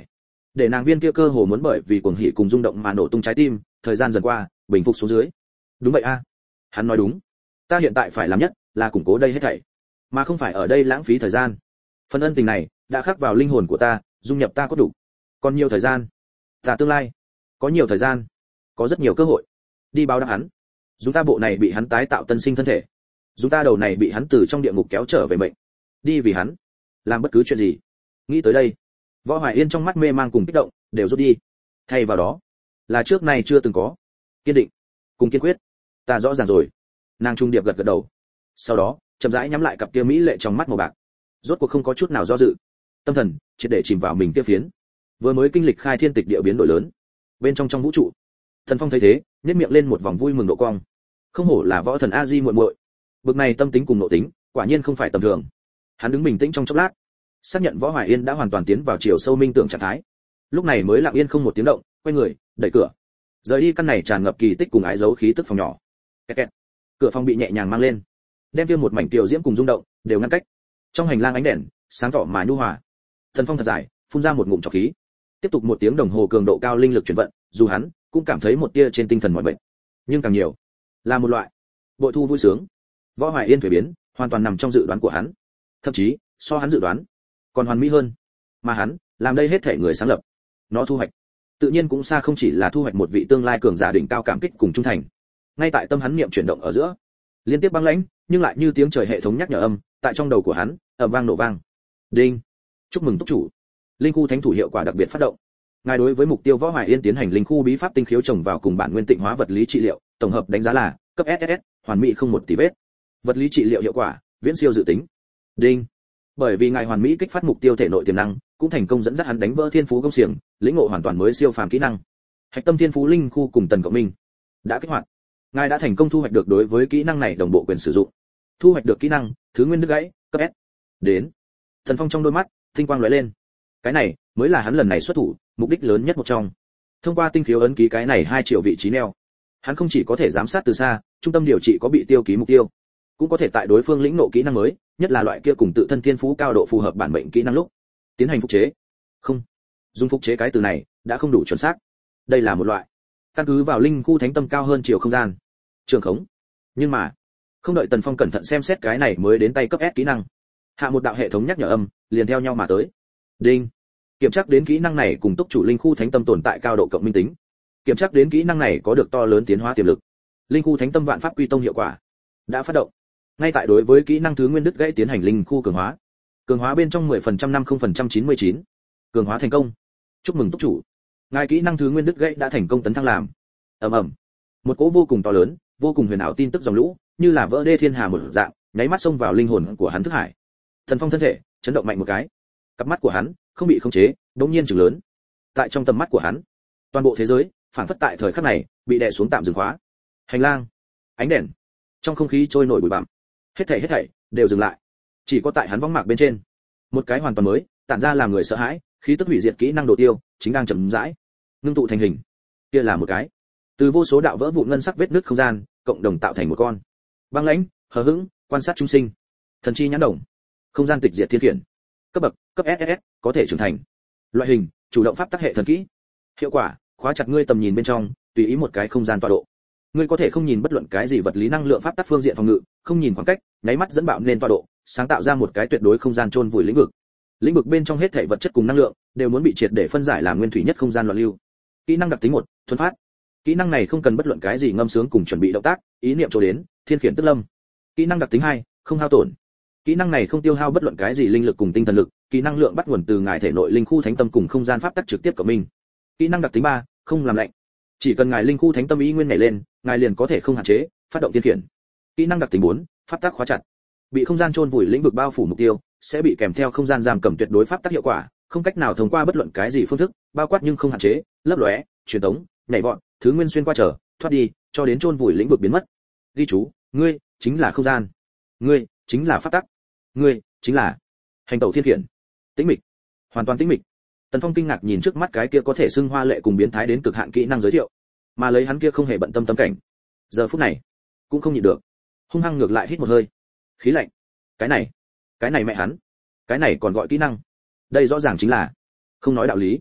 để nàng viên kia cơ hồ muốn bởi vì cuồng hỉ cùng rung động mà nổ tung trái tim, thời gian dần qua, bình phục xuống dưới. Đúng vậy a, hắn nói đúng. Ta hiện tại phải làm nhất là củng cố đây hết thảy, mà không phải ở đây lãng phí thời gian. Phần ân tình này đã khắc vào linh hồn của ta, dung nhập ta có đủ. Còn nhiều thời gian, ta tương lai có nhiều thời gian, có rất nhiều cơ hội đi báo đáp hắn. Dùng ta bộ này bị hắn tái tạo tân sinh thân thể, dùng ta đầu này bị hắn từ trong địa ngục kéo trở về mệnh, đi vì hắn làm bất cứ chuyện gì. Nghĩ tới đây, Võ Hoài Yên trong mắt mê mang cùng kích động đều rút đi, thay vào đó là trước nay chưa từng có kiên định cùng kiên quyết. Ta rõ ràng rồi. Nàng trung điệp gật gật đầu, sau đó chậm rãi nhắm lại cặp kia mỹ lệ trong mắt màu bạc, rốt cuộc không có chút nào do dự, tâm thần triệt để chìm vào mình kia phiến vừa mới kinh lịch khai thiên tịch địa biến đổi lớn bên trong vũ trụ. Thần Phong thấy thế, nhếch miệng lên một vòng vui mừng độ cong. Không hổ là võ thần a di muội muội, bực này tâm tính cùng nội tính, quả nhiên không phải tầm thường. Hắn đứng bình tĩnh trong chốc lát, xác nhận Võ Hoài Yên đã hoàn toàn tiến vào chiều sâu minh tưởng trạng thái, lúc này mới lặng yên không một tiếng động, quay người đẩy cửa, rời đi căn này tràn ngập kỳ tích cùng ái dấu khí tức phòng nhỏ. Kẹt kẹt. Cửa phòng bị nhẹ nhàng mang lên, đem kia một mảnh tiểu diễm cùng rung động đều ngăn cách. Trong hành lang ánh đèn sáng tỏ mà nhu hòa. Thần Phong thật dài phun ra một ngụm trọc khí, tiếp tục một tiếng đồng hồ cường độ cao linh lực chuyển vận, dù hắn cũng cảm thấy một tia trên tinh thần mỏi mệt, nhưng càng nhiều là một loại bội thu vui sướng. Võ Hoài Yên thuế biến hoàn toàn nằm trong dự đoán của hắn, thậm chí so hắn dự đoán còn hoàn mỹ hơn. Mà hắn làm đây hết thể người sáng lập, nó thu hoạch tự nhiên cũng xa không chỉ là thu hoạch một vị tương lai cường giả đỉnh cao cảm kích cùng trung thành. Ngay tại tâm hắn niệm chuyển động ở giữa, liên tiếp băng lãnh nhưng lại như tiếng trời hệ thống nhắc nhở âm tại trong đầu của hắn ầm vang nổ vang. Đinh, chúc mừng túc chủ, linh khu thánh thủ hiệu quả đặc biệt phát động. Ngài đối với mục tiêu Võ Hoài Yên tiến hành linh khu bí pháp tinh khiếu trồng vào cùng bản nguyên tịnh hóa vật lý trị liệu, tổng hợp đánh giá là cấp SSS, hoàn mỹ không một tì vết. Vật lý trị liệu hiệu quả viễn siêu dự tính. Đinh, bởi vì ngài hoàn mỹ kích phát mục tiêu thể nội tiềm năng, cũng thành công dẫn dắt hắn đánh vỡ thiên phú công xiềng, lĩnh ngộ hoàn toàn mới siêu phàm kỹ năng. Hạch tâm thiên phú linh khu cùng tần cộng minh đã kích hoạt. Ngài đã thành công thu hoạch được đối với kỹ năng này đồng bộ quyền sử dụng. Thu hoạch được kỹ năng thứ nguyên đứt gãy, cấp S. Đến. Thần Phong trong đôi mắt tinh quang lóe lên. Cái này mới là hắn lần này xuất thủ mục đích lớn nhất một trong. Thông qua tinh khiếu ấn ký cái này 2 triệu vị trí neo, hắn không chỉ có thể giám sát từ xa trung tâm điều trị có bị tiêu ký mục tiêu, cũng có thể tại đối phương lĩnh ngộ kỹ năng mới, nhất là loại kia cùng tự thân thiên phú cao độ phù hợp bản mệnh kỹ năng lúc tiến hành phục chế. Không, dùng phục chế cái từ này đã không đủ chuẩn xác. Đây là một loại căn cứ vào linh khu thánh tâm cao hơn chiều không gian trường khống. Nhưng mà không đợi Tần Phong cẩn thận xem xét cái này mới đến tay cấp S kỹ năng, hạ một đạo hệ thống nhắc nhở âm liền theo nhau mà tới. Đinh, kiểm tra đến kỹ năng này cùng túc chủ linh khu thánh tâm tồn tại cao độ cộng minh tính, kiểm tra đến kỹ năng này có được to lớn tiến hóa tiềm lực. Linh khu thánh tâm vạn pháp quy tông hiệu quả đã phát động. Ngay tại đối với kỹ năng thứ nguyên đứt gãy tiến hành linh khu cường hóa. Cường hóa bên trong 10% 50% 99. Cường hóa thành công. Chúc mừng túc chủ. Ngài kỹ năng thứ nguyên đứt gãy đã thành công tấn thăng làm. Ầm ầm. Một cỗ vô cùng to lớn, vô cùng huyền ảo tin tức dòng lũ, như là vỡ đê thiên hà một dạng, nháy mắt xông vào linh hồn của hắn thức hải. Thần Phong thân thể chấn động mạnh một cái. Cặp mắt của hắn không bị khống chế, đống nhiên trừng lớn. Tại trong tầm mắt của hắn, toàn bộ thế giới phản phất tại thời khắc này bị đè xuống tạm dừng khóa. Hành lang, ánh đèn, trong không khí trôi nổi bụi bặm, hết thảy đều dừng lại. Chỉ có tại hắn võng mạc bên trên, một cái hoàn toàn mới, tản ra làm người sợ hãi, khí tức hủy diệt kỹ năng đồ tiêu, chính đang chậm rãi ngưng tụ thành hình. Kia là một cái từ vô số đạo vỡ vụn ngân sắc vết nứt không gian cộng đồng tạo thành một con băng lãnh hờ hững quan sát chúng sinh thần chi nhãn đồng, không gian tịch diệt thiên khiển, cấp bậc cấp SSS, có thể trưởng thành. Loại hình chủ động pháp tắc hệ thần kỹ. Hiệu quả khóa chặt ngươi tầm nhìn bên trong, tùy ý một cái không gian tọa độ. Ngươi có thể không nhìn bất luận cái gì vật lý năng lượng pháp tắc phương diện phòng ngự, không nhìn khoảng cách, nháy mắt dẫn bạo nên tọa độ, sáng tạo ra một cái tuyệt đối không gian chôn vùi lĩnh vực. Lĩnh vực bên trong hết thảy vật chất cùng năng lượng đều muốn bị triệt để phân giải làm nguyên thủy nhất không gian loạn lưu. Kỹ năng đặc tính 1, thuần phát. Kỹ năng này không cần bất luận cái gì ngâm sướng cùng chuẩn bị động tác, ý niệm cho đến, thiên khiển tức lâm. Kỹ năng đặc tính 2, không hao tổn. Kỹ năng này không tiêu hao bất luận cái gì linh lực cùng tinh thần lực, kỹ năng lượng bắt nguồn từ ngài thể nội linh khu thánh tâm cùng không gian pháp tắc trực tiếp của mình. Kỹ năng đặc tính 3, không làm lạnh. Chỉ cần ngài linh khu thánh tâm ý nguyên nhảy lên, ngài liền có thể không hạn chế phát động thiên khiển. Kỹ năng đặc tính 4, pháp tắc khóa chặt. Bị không gian chôn vùi lĩnh vực bao phủ mục tiêu, sẽ bị kèm theo không gian giam cầm tuyệt đối pháp tắc hiệu quả, không cách nào thông qua bất luận cái gì phương thức, bao quát nhưng không hạn chế, lấp lóe, truyền tống, nhảy vọt, thứ nguyên xuyên qua trở, thoát đi, cho đến chôn vùi lĩnh vực biến mất. Ghi chú, ngươi chính là không gian, ngươi chính là pháp tắc, ngươi chính là hành tẩu thiên khiển. Tĩnh mịch, hoàn toàn tĩnh mịch. Tần Phong kinh ngạc nhìn trước mắt cái kia có thể xưng hoa lệ cùng biến thái đến cực hạn kỹ năng giới thiệu, mà lấy hắn kia không hề bận tâm tâm cảnh, giờ phút này cũng không nhịn được, hung hăng ngược lại hít một hơi khí lạnh. Cái này mẹ hắn, cái này còn gọi kỹ năng? Đây rõ ràng chính là không nói đạo lý.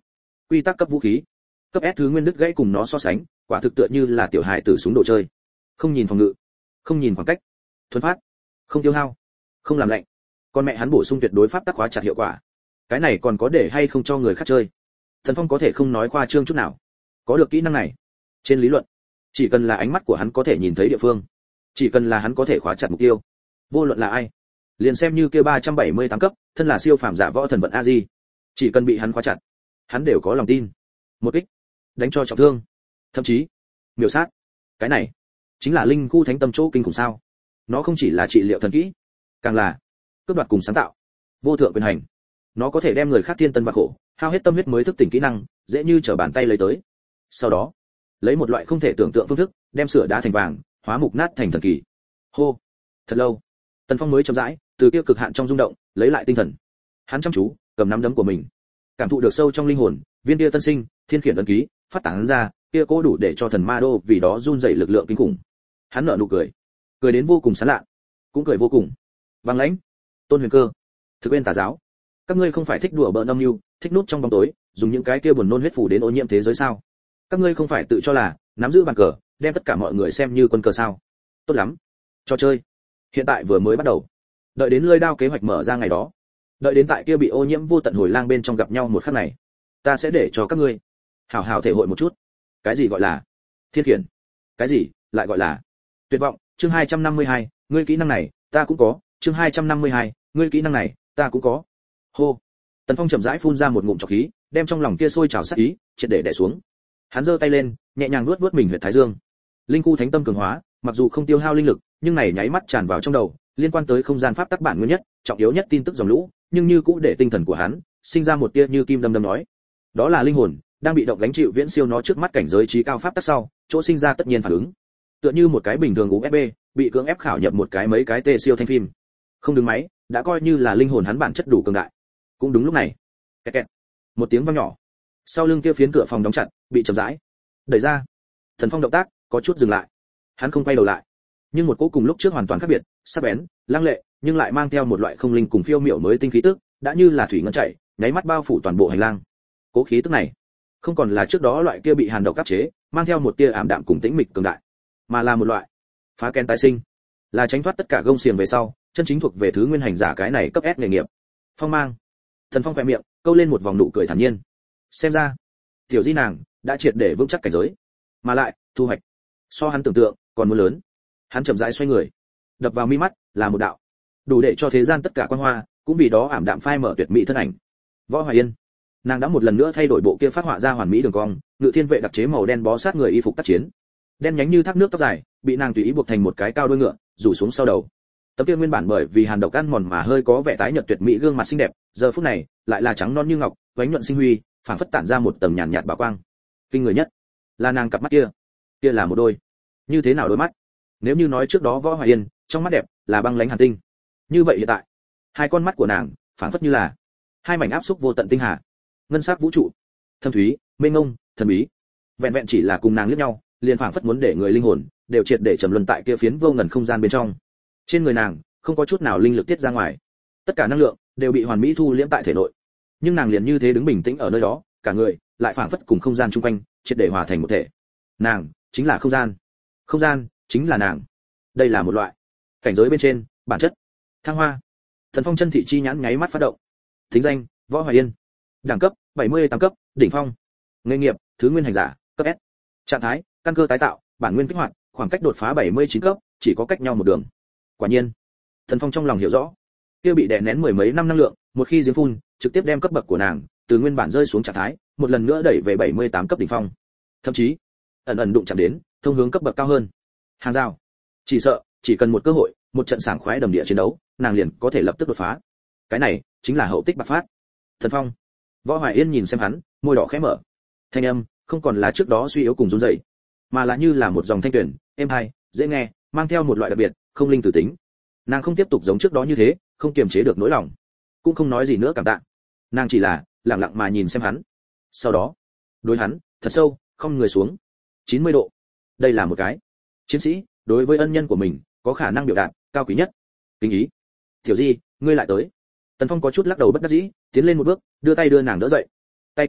quy tắc cấp vũ khí. Cấp S thứ nguyên đứt gãy cùng nó so sánh, quả thực tựa như là tiểu hài tử súng đồ chơi. Không nhìn phòng ngự, không nhìn khoảng cách, thuần phát, không tiêu hao, không làm lạnh. Con mẹ hắn bổ sung tuyệt đối pháp tắc khóa chặt hiệu quả. Cái này còn có để hay không cho người khác chơi? Thần Phong có thể không nói khoa trương chút nào. Có được kỹ năng này, trên lý luận, chỉ cần là ánh mắt của hắn có thể nhìn thấy địa phương, chỉ cần là hắn có thể khóa chặt mục tiêu, vô luận là ai, liền xem như kia 378 cấp, thân là siêu phàm giả võ thần vận a di, chỉ cần bị hắn khóa chặt, hắn đều có lòng tin. Một kích, đánh cho trọng thương, thậm chí miểu sát. Cái này chính là linh khu thánh tâm chỗ kinh khủng sao? Nó không chỉ là trị liệu thần kỹ, càng là cướp đoạt cùng sáng tạo, vô thượng quyền hành. Nó có thể đem người khác thiên tân và khổ, hao hết tâm huyết mới thức tỉnh kỹ năng, dễ như trở bàn tay lấy tới. Sau đó, lấy một loại không thể tưởng tượng phương thức, đem sửa đá thành vàng, hóa mục nát thành thần kỳ. Hô, thật lâu, Tần Phong mới chậm rãi từ kia cực hạn trong rung động, lấy lại tinh thần. Hắn chăm chú cầm nắm đấm của mình, cảm thụ được sâu trong linh hồn, viên kia tân sinh, thiên khiển ấn ký, phát tán ra, kia cố đủ để cho thần ma đô vì đó run rẩy lực lượng kinh khủng. Hắn nở nụ cười, cười đến vô cùng sán lạ, cũng cười vô cùng băng lãnh. Tôn Huyền Cơ, Thực Uyên Tà giáo, các ngươi không phải thích đùa bỡn âm mưu, thích núp trong bóng tối, dùng những cái kia buồn nôn huyết phủ đến ô nhiễm thế giới sao? Các ngươi không phải tự cho là nắm giữ bàn cờ, đem tất cả mọi người xem như quân cờ sao? Tốt lắm, trò chơi hiện tại vừa mới bắt đầu. Đợi đến lưỡi đao kế hoạch mở ra ngày đó, đợi đến tại kia bị ô nhiễm vô tận hồi lang bên trong gặp nhau một khắc này, ta sẽ để cho các ngươi hảo hảo thể hội một chút cái gì gọi là thiên khiển, cái gì lại gọi là tuyệt vọng. Chương 252, ngươi kỹ năng này ta cũng có. Chương 252, ngươi kỹ năng này ta cũng có. Hô. Tần Phong chậm rãi phun ra một ngụm trọc khí, đem trong lòng kia sôi trào sát ý triệt để đè xuống. Hắn giơ tay lên, nhẹ nhàng nuốt vuốt mình huyệt thái dương. Linh khu thánh tâm cường hóa, mặc dù không tiêu hao linh lực, nhưng này nháy mắt tràn vào trong đầu, liên quan tới không gian pháp tắc bản nguyên nhất, trọng yếu nhất tin tức dòng lũ, nhưng như cũng để tinh thần của hắn sinh ra một tia như kim đâm đâm nói. Đó là linh hồn đang bị động gánh chịu viễn siêu nó trước mắt cảnh giới trí cao pháp tắc sau, chỗ sinh ra tất nhiên phản ứng. Tựa như một cái bình thường USB bị cưỡng ép khảo nhập một cái mấy cái tê siêu thanh phim. Không đứng máy, đã coi như là linh hồn hắn bản chất đủ cường đại. Cũng đúng lúc này, kẹt kẹt, một tiếng vang nhỏ. Sau lưng kia phiến cửa phòng đóng chặt, bị chậm rãi đẩy ra. Thần Phong động tác có chút dừng lại. Hắn không quay đầu lại, nhưng một cỗ cùng lúc trước hoàn toàn khác biệt, sắc bén, lăng lệ, nhưng lại mang theo một loại không linh cùng phiêu miểu mới tinh khí tức, đã như là thủy ngân chảy, nháy mắt bao phủ toàn bộ hành lang. Cỗ khí tức này, không còn là trước đó loại kia bị hàn độc áp chế, mang theo một tia ảm đạm cùng tĩnh mịch cường đại, mà là một loại phá kén tái sinh, là tránh thoát tất cả gông xiềng về sau, chân chính thuộc về thứ nguyên hành giả cái này cấp S nghề nghiệp. Phong mang. Thần Phong khẽ miệng, câu lên một vòng nụ cười thản nhiên. Xem ra, tiểu di nàng đã triệt để vững chắc cảnh giới, mà lại thu hoạch so hắn tưởng tượng còn muốn lớn. Hắn chậm rãi xoay người, đập vào mi mắt là một đạo đủ để cho thế gian tất cả quan hoa cũng vì đó ảm đạm phai mở tuyệt mỹ thân ảnh. Võ Hoài Yên, nàng đã một lần nữa thay đổi bộ kia phát họa ra hoàn mỹ đường cong, ngự thiên vệ đặc chế màu đen bó sát người y phục tác chiến, đen nhánh như thác nước tóc dài bị nàng tùy ý buộc thành một cái cao đuôi ngựa rủ xuống sau đầu. Tấm kia nguyên bản bởi vì hàn độc ăn mòn mà hơi có vẻ tái nhợt tuyệt mỹ gương mặt xinh đẹp, giờ phút này lại là trắng non như ngọc, vánh nhuận sinh huy, phảng phất tản ra một tầng nhàn nhạt bảo quang. Kinh người nhất là nàng cặp mắt kia, kia là một đôi như thế nào đôi mắt? Nếu như nói trước đó Võ Hoài Yên trong mắt đẹp là băng lãnh hàn tinh, như vậy hiện tại hai con mắt của nàng phảng phất như là hai mảnh áp xúc vô tận tinh hà, ngân sắc vũ trụ, thâm thúy, mênh mông, thần bí. Vẹn vẹn chỉ là cùng nàng liếc nhau, liền phảng phất muốn để người linh hồn đều triệt để trầm luân tại kia phiến vô ngần không gian bên trong. Trên người nàng không có chút nào linh lực tiết ra ngoài, tất cả năng lượng đều bị hoàn mỹ thu liễm tại thể nội. Nhưng nàng liền như thế đứng bình tĩnh ở nơi đó, cả người lại phảng phất cùng không gian chung quanh triệt để hòa thành một thể. Nàng chính là không gian, không gian chính là nàng. Đây là một loại cảnh giới bên trên bản chất thăng hoa. Thần Phong chân thị chi nhãn nháy mắt phát động. Thính danh: Võ Hoài Yên. Đẳng cấp: 78 cấp, đỉnh phong. Nghề nghiệp: thứ nguyên hành giả, cấp S. Trạng thái: căn cơ tái tạo, bản nguyên kích hoạt, khoảng cách đột phá 79 cấp, chỉ có cách nhau một đường. Quả nhiên, Thần Phong trong lòng hiểu rõ, kia bị đè nén mười mấy năm năng lượng, một khi giếng phun, trực tiếp đem cấp bậc của nàng từ nguyên bản rơi xuống trạng thái, một lần nữa đẩy về 78 cấp đỉnh phong. Thậm chí, ẩn ẩn đụng chạm đến thông hướng cấp bậc cao hơn. Hàng rào. Chỉ sợ, chỉ cần một cơ hội, một trận sảng khoái đầm địa chiến đấu, nàng liền có thể lập tức đột phá. Cái này chính là hậu tích bạc phát. Thần Phong. Võ Hoài Yên nhìn xem hắn, môi đỏ khẽ mở. Thanh âm không còn là trước đó suy yếu cùng run rẩy, mà là như là một dòng thanh tuyển, êm hay, dễ nghe, mang theo một loại đặc biệt, không linh tử tính. Nàng không tiếp tục giống trước đó như thế, không kiềm chế được nỗi lòng, cũng không nói gì nữa cảm tạ. Nàng chỉ là lặng lặng mà nhìn xem hắn. Sau đó, đối hắn thật sâu, không người xuống 90 độ. Đây là một cái chiến sĩ đối với ân nhân của mình có khả năng biểu đạt cao quý nhất kính ý. Tiểu Di, ngươi lại tới. Tần Phong có chút lắc đầu bất đắc dĩ, tiến lên một bước, đưa tay đưa nàng đỡ dậy. Tay của hắn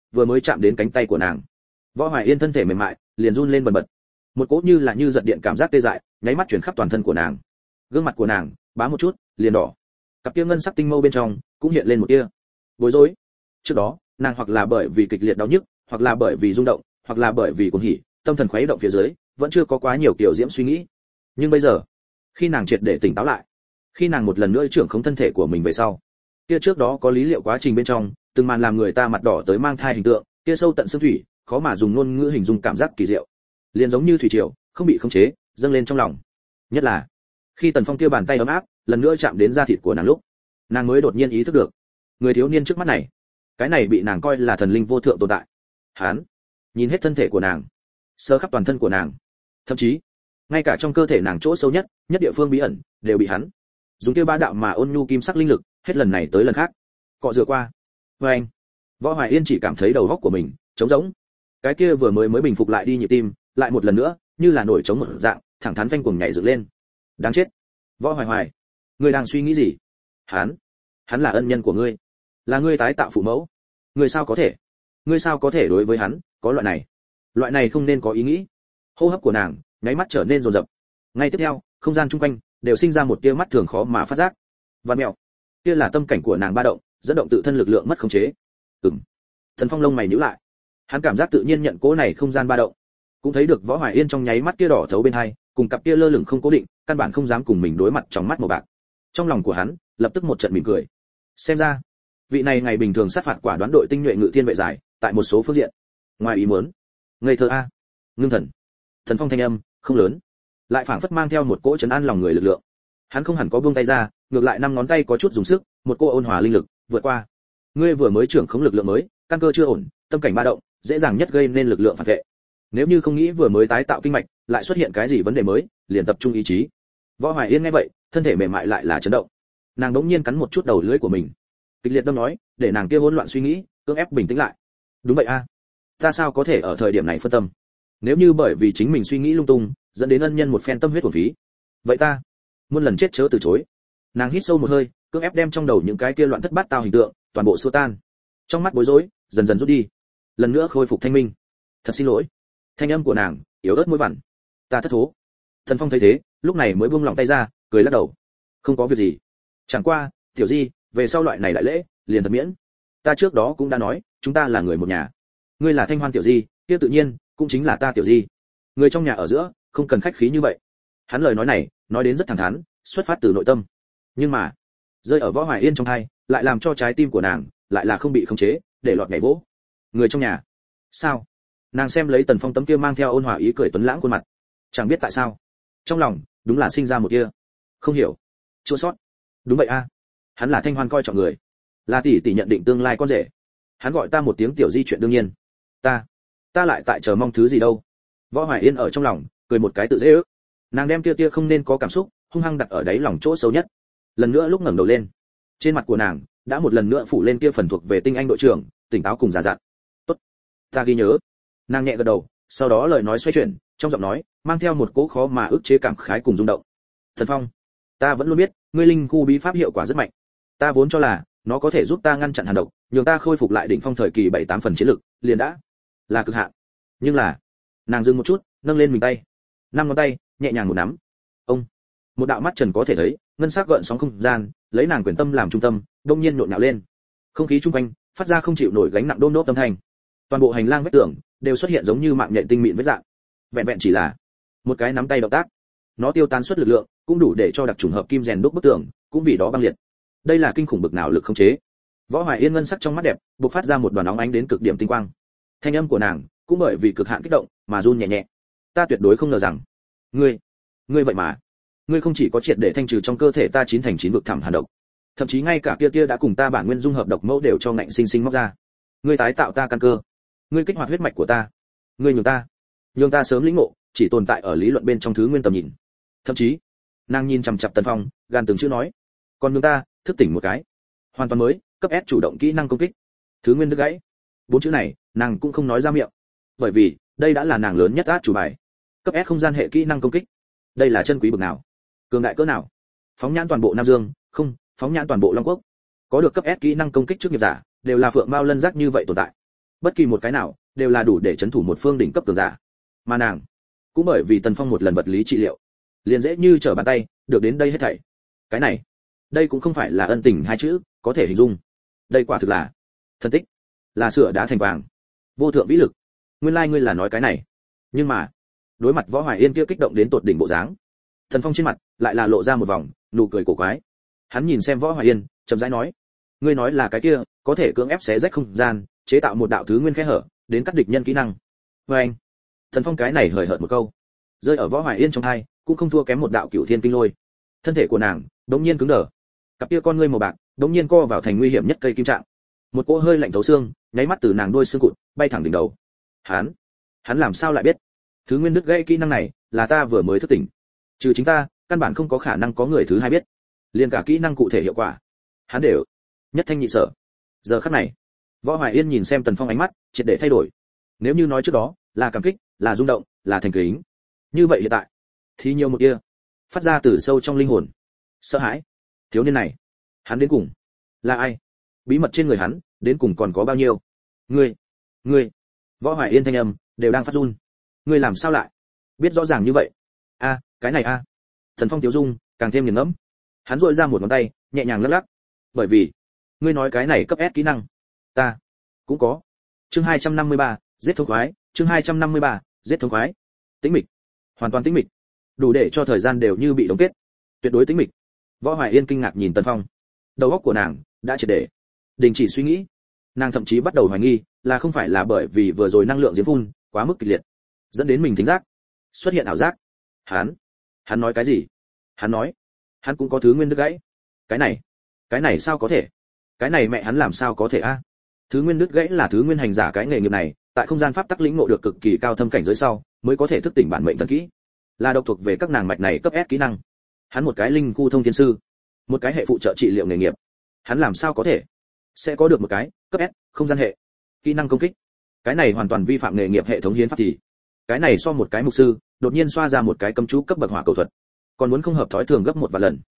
vừa mới chạm đến cánh tay của nàng, Võ Hoài Yên thân thể mềm mại liền run lên bần bật, một cỗ như là như giật điện cảm giác tê dại nháy mắt chuyển khắp toàn thân của nàng. Gương mặt của nàng bá một chút liền đỏ, cặp kia ngân sắc tinh mâu bên trong cũng hiện lên một tia bối rối. Trước đó nàng hoặc là bởi vì kịch liệt đau nhức, hoặc là bởi vì rung động, hoặc là bởi vì cuồng hỉ, tâm thần khuấy động phía dưới vẫn chưa có quá nhiều kiểu diễm suy nghĩ. Nhưng bây giờ, khi nàng triệt để tỉnh táo lại, khi nàng một lần nữa trưởng khống thân thể của mình về sau, kia trước đó có lý liệu quá trình bên trong từng màn làm người ta mặt đỏ tới mang thai hình tượng, kia sâu tận xương thủy khó mà dùng ngôn ngữ hình dung cảm giác kỳ diệu, liền giống như thủy triều không bị khống chế dâng lên trong lòng. Nhất là khi Tần Phong kia bàn tay ấm áp lần nữa chạm đến da thịt của nàng lúc, nàng mới đột nhiên ý thức được, người thiếu niên trước mắt này, cái này bị nàng coi là thần linh vô thượng tồn tại, hắn nhìn hết thân thể của nàng, sơ khắp toàn thân của nàng, thậm chí ngay cả trong cơ thể nàng chỗ sâu nhất địa phương bí ẩn đều bị hắn dùng kia ba đạo mà ôn nhu kim sắc linh lực hết lần này tới lần khác cọ rửa qua. Và anh, Võ Hoài Yên chỉ cảm thấy đầu óc của mình trống rỗng, cái kia vừa mới bình phục lại đi nhịp tim lại một lần nữa như là nổi trống một dạng thẳng thắn phanh cuồng nhảy dựng lên. Đáng chết, Võ Hoài Hoài, ngươi đang suy nghĩ gì? Hắn là ân nhân của ngươi, là ngươi tái tạo phụ mẫu, ngươi sao có thể đối với hắn có loại này không nên có ý nghĩ. Hô hấp của nàng nháy mắt trở nên dồn dập, ngay tiếp theo không gian chung quanh đều sinh ra một tia mắt thường khó mà phát giác vạn mẹo. Kia là tâm cảnh của nàng ba động, dẫn động tự thân lực lượng mất khống chế. Thần Phong lông mày nhíu lại, hắn cảm giác tự nhiên nhận cố này không gian ba động, cũng thấy được Võ Hoài Yên trong nháy mắt kia đỏ thấu bên hai, cùng cặp kia lơ lửng không cố định, căn bản không dám cùng mình đối mặt trong mắt màu bạc. Trong lòng của hắn lập tức một trận mỉm cười, xem ra vị này ngày bình thường sát phạt quả đoán đội tinh nhuệ ngự thiên vệ giải, tại một số phương diện ngoài ý muốn ngây thơ a. Ngưng thần. Thần Phong thanh âm không lớn, lại phảng phất mang theo một cỗ trấn an lòng người lực lượng. Hắn không hẳn có buông tay ra, ngược lại năm ngón tay có chút dùng sức, một cỗ ôn hòa linh lực vượt qua. Ngươi vừa mới trưởng khống lực lượng mới, căn cơ chưa ổn, tâm cảnh ba động, dễ dàng nhất gây nên lực lượng phản vệ. Nếu như không nghĩ vừa mới tái tạo kinh mạch, lại xuất hiện cái gì vấn đề mới, liền tập trung ý chí. Võ Hoài Yên nghe vậy, thân thể mềm mại lại là chấn động. Nàng đống nhiên cắn một chút đầu lưỡi của mình, kịch liệt đâm nói, để nàng kia hỗn loạn suy nghĩ cưỡng ép bình tĩnh lại. Đúng vậy a, ta sao có thể ở thời điểm này phân tâm? Nếu như bởi vì chính mình suy nghĩ lung tung, dẫn đến ân nhân một phen tâm huyết uổng phí, vậy ta muôn lần chết chớ từ chối. Nàng hít sâu một hơi, cưỡng ép đem trong đầu những cái kia loạn thất bát tao hình tượng toàn bộ xua tan, trong mắt bối rối dần dần rút đi, lần nữa khôi phục thanh minh. Thật xin lỗi. Thanh âm của nàng yếu ớt mũi vằn, ta thất thố. Thần Phong thấy thế, lúc này mới buông lòng tay ra, cười lắc đầu, không có việc gì, chẳng qua tiểu di, về sau loại này đại lễ liền thật miễn. Ta trước đó cũng đã nói, chúng ta là người một nhà, ngươi là Thanh Hoan tiểu di, kia tự nhiên cũng chính là ta tiểu di, người trong nhà ở giữa không cần khách khí như vậy. Hắn lời nói này nói đến rất thẳng thắn, xuất phát từ nội tâm, nhưng mà rơi ở Võ Hoài Yên trong tai, lại làm cho trái tim của nàng lại là không bị khống chế để lọt nhảy vỗ. Người trong nhà? Sao? Nàng xem lấy Tần Phong tấm kia mang theo ôn hòa ý cười tuấn lãng khuôn mặt, chẳng biết tại sao trong lòng đúng là sinh ra một kia không hiểu chua xót. Đúng vậy a, hắn là Thanh Hoan coi trọng người, là tỷ tỷ nhận định tương lai con rể. Hắn gọi ta một tiếng tiểu di chuyện đương nhiên, ta lại tại chờ mong thứ gì đâu. Võ Hoài Yên ở trong lòng cười một cái tự dễ ước. Nàng đem kia không nên có cảm xúc hung hăng đặt ở đáy lòng chỗ sâu nhất. Lần nữa lúc ngẩng đầu lên, trên mặt của nàng đã một lần nữa phủ lên kia phần thuộc về tinh anh đội trưởng tỉnh táo cùng già dặn. Tốt, ta ghi nhớ. Nàng nhẹ gật đầu, sau đó lời nói xoay chuyển, trong giọng nói mang theo một cỗ khó mà ức chế cảm khái cùng rung động. Thần Phong, ta vẫn luôn biết ngươi linh khu bí pháp hiệu quả rất mạnh, ta vốn cho là nó có thể giúp ta ngăn chặn hàn độc, nhường ta khôi phục lại đỉnh phong thời kỳ 7-8 phần chiến lực, liền đã là cực hạn. Nhưng là, nàng dừng một chút, nâng lên mình tay, 5 ngón tay nhẹ nhàng một nắm. Ông, một đạo mắt trần có thể thấy ngân sắc gợn sóng không gian, lấy nàng quyền tâm làm trung tâm, đông nhiên nhộn nhạo lên. Không khí chung quanh phát ra không chịu nổi gánh nặng đôm đốp âm thanh. Toàn bộ hành lang vách tường đều xuất hiện giống như mạng nhện tinh mịn vết dạng. Vẹn vẹn chỉ là một cái nắm tay động tác, nó tiêu tán suất lực lượng, cũng đủ để cho đặc trùng hợp kim rèn đúc bức tường cũng vì đó băng liệt. Đây là kinh khủng bực nào lực khống chế. Võ Hoài Yên ngân sắc trong mắt đẹp bộc phát ra một đoàn óng ánh đến cực điểm tinh quang. Thanh âm của nàng cũng bởi vì cực hạn kích động mà run nhẹ nhẹ. Ta tuyệt đối không ngờ rằng ngươi vậy mà, ngươi không chỉ có triệt để thanh trừ trong cơ thể ta 9 thành 9 vực thẳm hàn độc, thậm chí ngay cả kia đã cùng ta bản nguyên dung hợp độc mẫu đều cho ngạnh sinh sinh móc ra. Ngươi tái tạo ta căn cơ, ngươi kích hoạt huyết mạch của ta, ngươi nhường ta sớm lĩnh ngộ chỉ tồn tại ở lý luận bên trong thứ nguyên tầm nhìn. Thậm chí nàng nhìn chằm chằm Tần Phong, gan từng chữ nói, còn nhường ta thức tỉnh một cái hoàn toàn mới cấp S chủ động kỹ năng công kích. Thứ nguyên đứt gãy, 4 chữ này nàng cũng không nói ra miệng, bởi vì đây đã là nàng lớn nhất át chủ bài. Cấp S không gian hệ kỹ năng công kích, đây là chân quý bậc nào, cường đại cỡ nào. Phóng nhãn toàn bộ Nam Dương, không, phóng nhãn toàn bộ Long Quốc, có được cấp S kỹ năng công kích trước nghiệp giả đều là phượng mao lân giác như vậy tồn tại. bất kỳ một cái nào đều là đủ để chấn thủ một phương đỉnh cấp cường giả. Mà nàng cũng bởi vì Tần Phong một lần vật lý trị liệu, liền dễ như trở bàn tay được đến đây hết thảy. Cái này, đây cũng không phải là ân tình hai chữ có thể hình dung. Đây quả thực là thần tích, là sửa đá thành vàng, vô thượng vĩ lực. Nguyên lai ngươi là nói cái này. Nhưng mà, đối mặt Võ Hoài Yên kia kích động đến tột đỉnh bộ dáng, Tần Phong trên mặt lại là lộ ra một vòng nụ cười cổ quái. Hắn nhìn xem Võ Hoài Yên, chậm rãi nói: "Ngươi nói là cái kia, có thể cưỡng ép xé rách không gian, chế tạo một đạo thứ nguyên khe hở, đến cắt địch nhân kỹ năng." Và anh, Tần Phong cái này hời hợt một câu, rơi ở Võ Hoài Yên trong tai, cũng không thua kém một đạo cửu thiên kinh lôi. Thân thể của nàng đống nhiên cứng đờ, cặp kia con ngươi màu bạc đống nhiên co vào thành nguy hiểm nhất cây kim trạng. Một cỗ hơi lạnh thấu xương, nháy mắt từ nàng đuôi xương cụt bay thẳng đỉnh đầu. Hắn làm sao lại biết? Thứ nguyên đứt gãy kỹ năng này là ta vừa mới thức tỉnh. Trừ chính ta, căn bản không có khả năng có người thứ hai biết. Liên cả kỹ năng cụ thể hiệu quả, hắn đều nhất thanh nhị sở. Giờ khắc này, Võ Hoài Yên nhìn xem Tần Phong ánh mắt triệt để thay đổi. Nếu như nói trước đó là cảm kích, là rung động, là thành kính, như vậy hiện tại thì nhiều một kia phát ra từ sâu trong linh hồn sợ hãi. Thiếu niên này, hắn đến cùng là ai? Bí mật trên người hắn đến cùng còn có bao nhiêu? Ngươi Võ Hoài Yên thanh âm đều đang phát run. Ngươi làm sao lại biết rõ ràng như vậy? Cái này Thần Phong Tiếu Dung càng thêm nghiền ngẫm. Hắn duỗi ra một ngón tay, nhẹ nhàng lắc lắc. Bởi vì ngươi nói cái này cấp S kỹ năng, ta cũng có. Chương 253, giết thống khoái, chương 253, giết thống khoái. Tĩnh mịch, hoàn toàn tĩnh mịch, đủ để cho thời gian đều như bị đóng kết. Tuyệt đối tĩnh mịch. Võ Hoài Yên kinh ngạc nhìn Tần Phong. Đầu óc của nàng đã triệt để đình chỉ suy nghĩ. Nàng thậm chí bắt đầu hoài nghi, là không phải là bởi vì vừa rồi năng lượng diễm phun quá mức kịch liệt, dẫn đến mình thính giác xuất hiện ảo giác. Hắn nói cái gì? Hắn nói, hắn cũng có thứ nguyên đứt gãy. Cái này sao có thể? Cái này mẹ hắn làm sao có thể Thứ nguyên đứt gãy là thứ nguyên hành giả cái nghề nghiệp này, tại không gian pháp tắc lĩnh ngộ được cực kỳ cao thâm cảnh giới sau, mới có thể thức tỉnh bản mệnh thần kỹ. Là độc thuộc về các nàng mạch này cấp S kỹ năng. Hắn một cái linh khu thông thiên sư, một cái hệ phụ trợ trị liệu nghề nghiệp. Hắn làm sao có thể sẽ có được một cái cấp S không gian hệ kỹ năng công kích? Cái này hoàn toàn vi phạm nghề nghiệp hệ thống hiến pháp thì. Cái này so một cái mục sư đột nhiên xoa ra một cái cấm chú cấp bậc hỏa cầu thuật, còn muốn không hợp thói thường gấp một vài lần.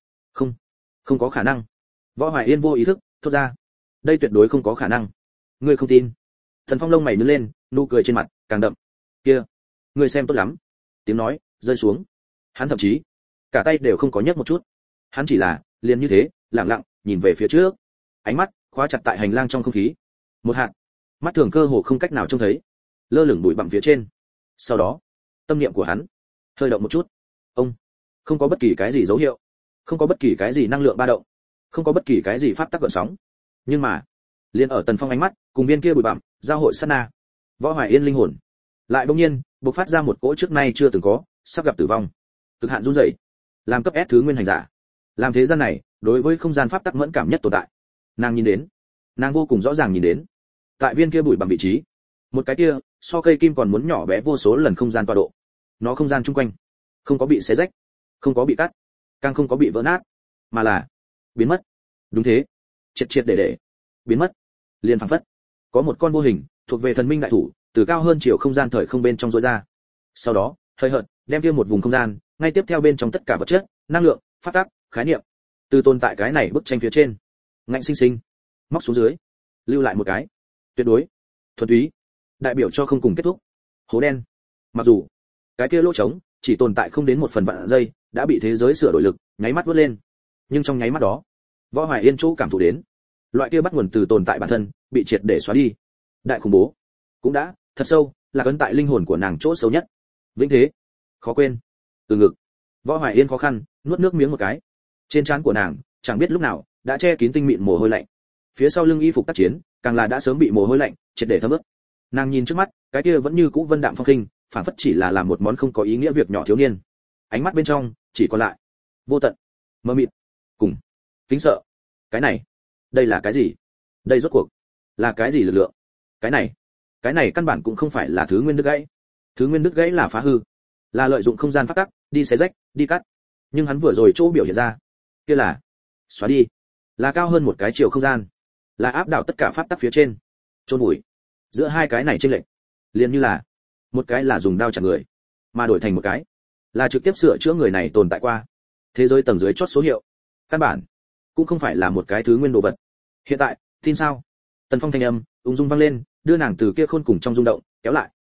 Không có khả năng. Võ Hoài Yên vô ý thức thốt ra, đây tuyệt đối không có khả năng. Ngươi không tin? Thần Phong lông mày nhướng lên, nụ cười trên mặt càng đậm. Kia, ngươi xem tốt lắm. Tiếng nói rơi xuống, hắn thậm chí cả tay đều không có nhấc một chút. Hắn chỉ là liền như thế, lặng lặng nhìn về phía trước, ánh mắt khóa chặt tại hành lang trong không khí. Một hạt mắt thường cơ hồ không cách nào trông thấy, lơ lửng bụi bặm phía trên. Sau đó, tâm niệm của hắn hơi động một chút. Ông không có bất kỳ cái gì dấu hiệu, không có bất kỳ cái gì năng lượng ba động, không có bất kỳ cái gì pháp tắc gợn sóng. Nhưng mà, liền ở Tần Phong ánh mắt cùng viên kia bụi bặm giao hội sát na, Võ Hoài Yên linh hồn lại bỗng nhiên bộc phát ra một cỗ trước nay chưa từng có, sắp gặp tử vong, cực hạn run rẩy. Làm cấp S thứ nguyên hành giả, làm thế gian này đối với không gian pháp tắc mẫn cảm nhất tồn tại. Nàng nhìn đến, nàng vô cùng rõ ràng nhìn đến, tại viên kia bụi bặm vị trí, một cái kia so cây kim còn muốn nhỏ bé vô số lần không gian tọa độ. Nó không gian chung quanh không có bị xé rách, không có bị cắt, càng không có bị vỡ nát, mà là biến mất. Đúng thế, triệt để biến mất. Liền phảng phất có một con vô hình thuộc về thần minh đại thủ từ cao hơn chiều không gian thời không bên trong rối ra. Sau đó hơi hợt đem kia một vùng không gian, ngay tiếp theo bên trong tất cả vật chất, năng lượng, pháp tắc, khái niệm, từ tồn tại cái này bức tranh phía trên ngạnh sinh sinh móc xuống dưới, lưu lại một cái tuyệt đối thuần túy, đại biểu cho không cùng kết thúc hố đen. Mặc dù cái kia lỗ trống chỉ tồn tại không đến một phần vạn giây, đã bị thế giới sửa đổi lực nháy mắt vút lên, nhưng trong nháy mắt đó, Võ Hoài Yên chỗ cảm thụ đến, loại kia bắt nguồn từ tồn tại bản thân bị triệt để xóa đi. Đại khủng bố cũng đã thật sâu là cấn tại linh hồn của nàng chỗ sâu nhất, vĩnh thế khó quên. Từ ngực, Võ Hoài Yên khó khăn nuốt nước miếng một cái. Trên trán của nàng chẳng biết lúc nào đã che kín tinh mịn mồ hôi lạnh, phía sau lưng y phục tác chiến càng là đã sớm bị mồ hôi lạnh triệt để thấm ướt. Nàng nhìn trước mắt cái kia vẫn như cũ vân đạm phong khinh, phản phất chỉ là làm một món không có ý nghĩa việc nhỏ thiếu niên. Ánh mắt bên trong chỉ còn lại vô tận, mơ mịt, cùng kính sợ. Cái này, đây là cái gì? Đây rốt cuộc là cái gì lực lượng? Cái này căn bản cũng không phải là thứ nguyên đứt gãy. Thứ nguyên đứt gãy là phá hư, là lợi dụng không gian pháp tắc đi xé rách, đi cắt. Nhưng hắn vừa rồi chỗ biểu hiện ra, kia là xóa đi, là cao hơn một cái chiều không gian, là áp đảo tất cả pháp tắc phía trên, chôn vùi. Giữa hai cái này chênh lệch, liền như là một cái là dùng đao chặt người, mà đổi thành một cái là trực tiếp sửa chữa người này tồn tại qua thế giới tầng dưới chót số hiệu. Căn bản cũng không phải là một cái thứ nguyên đồ vật. Hiện tại tin sao? Tần Phong thanh âm ung dung vang lên, đưa nàng từ kia khôn cùng trong rung động kéo lại.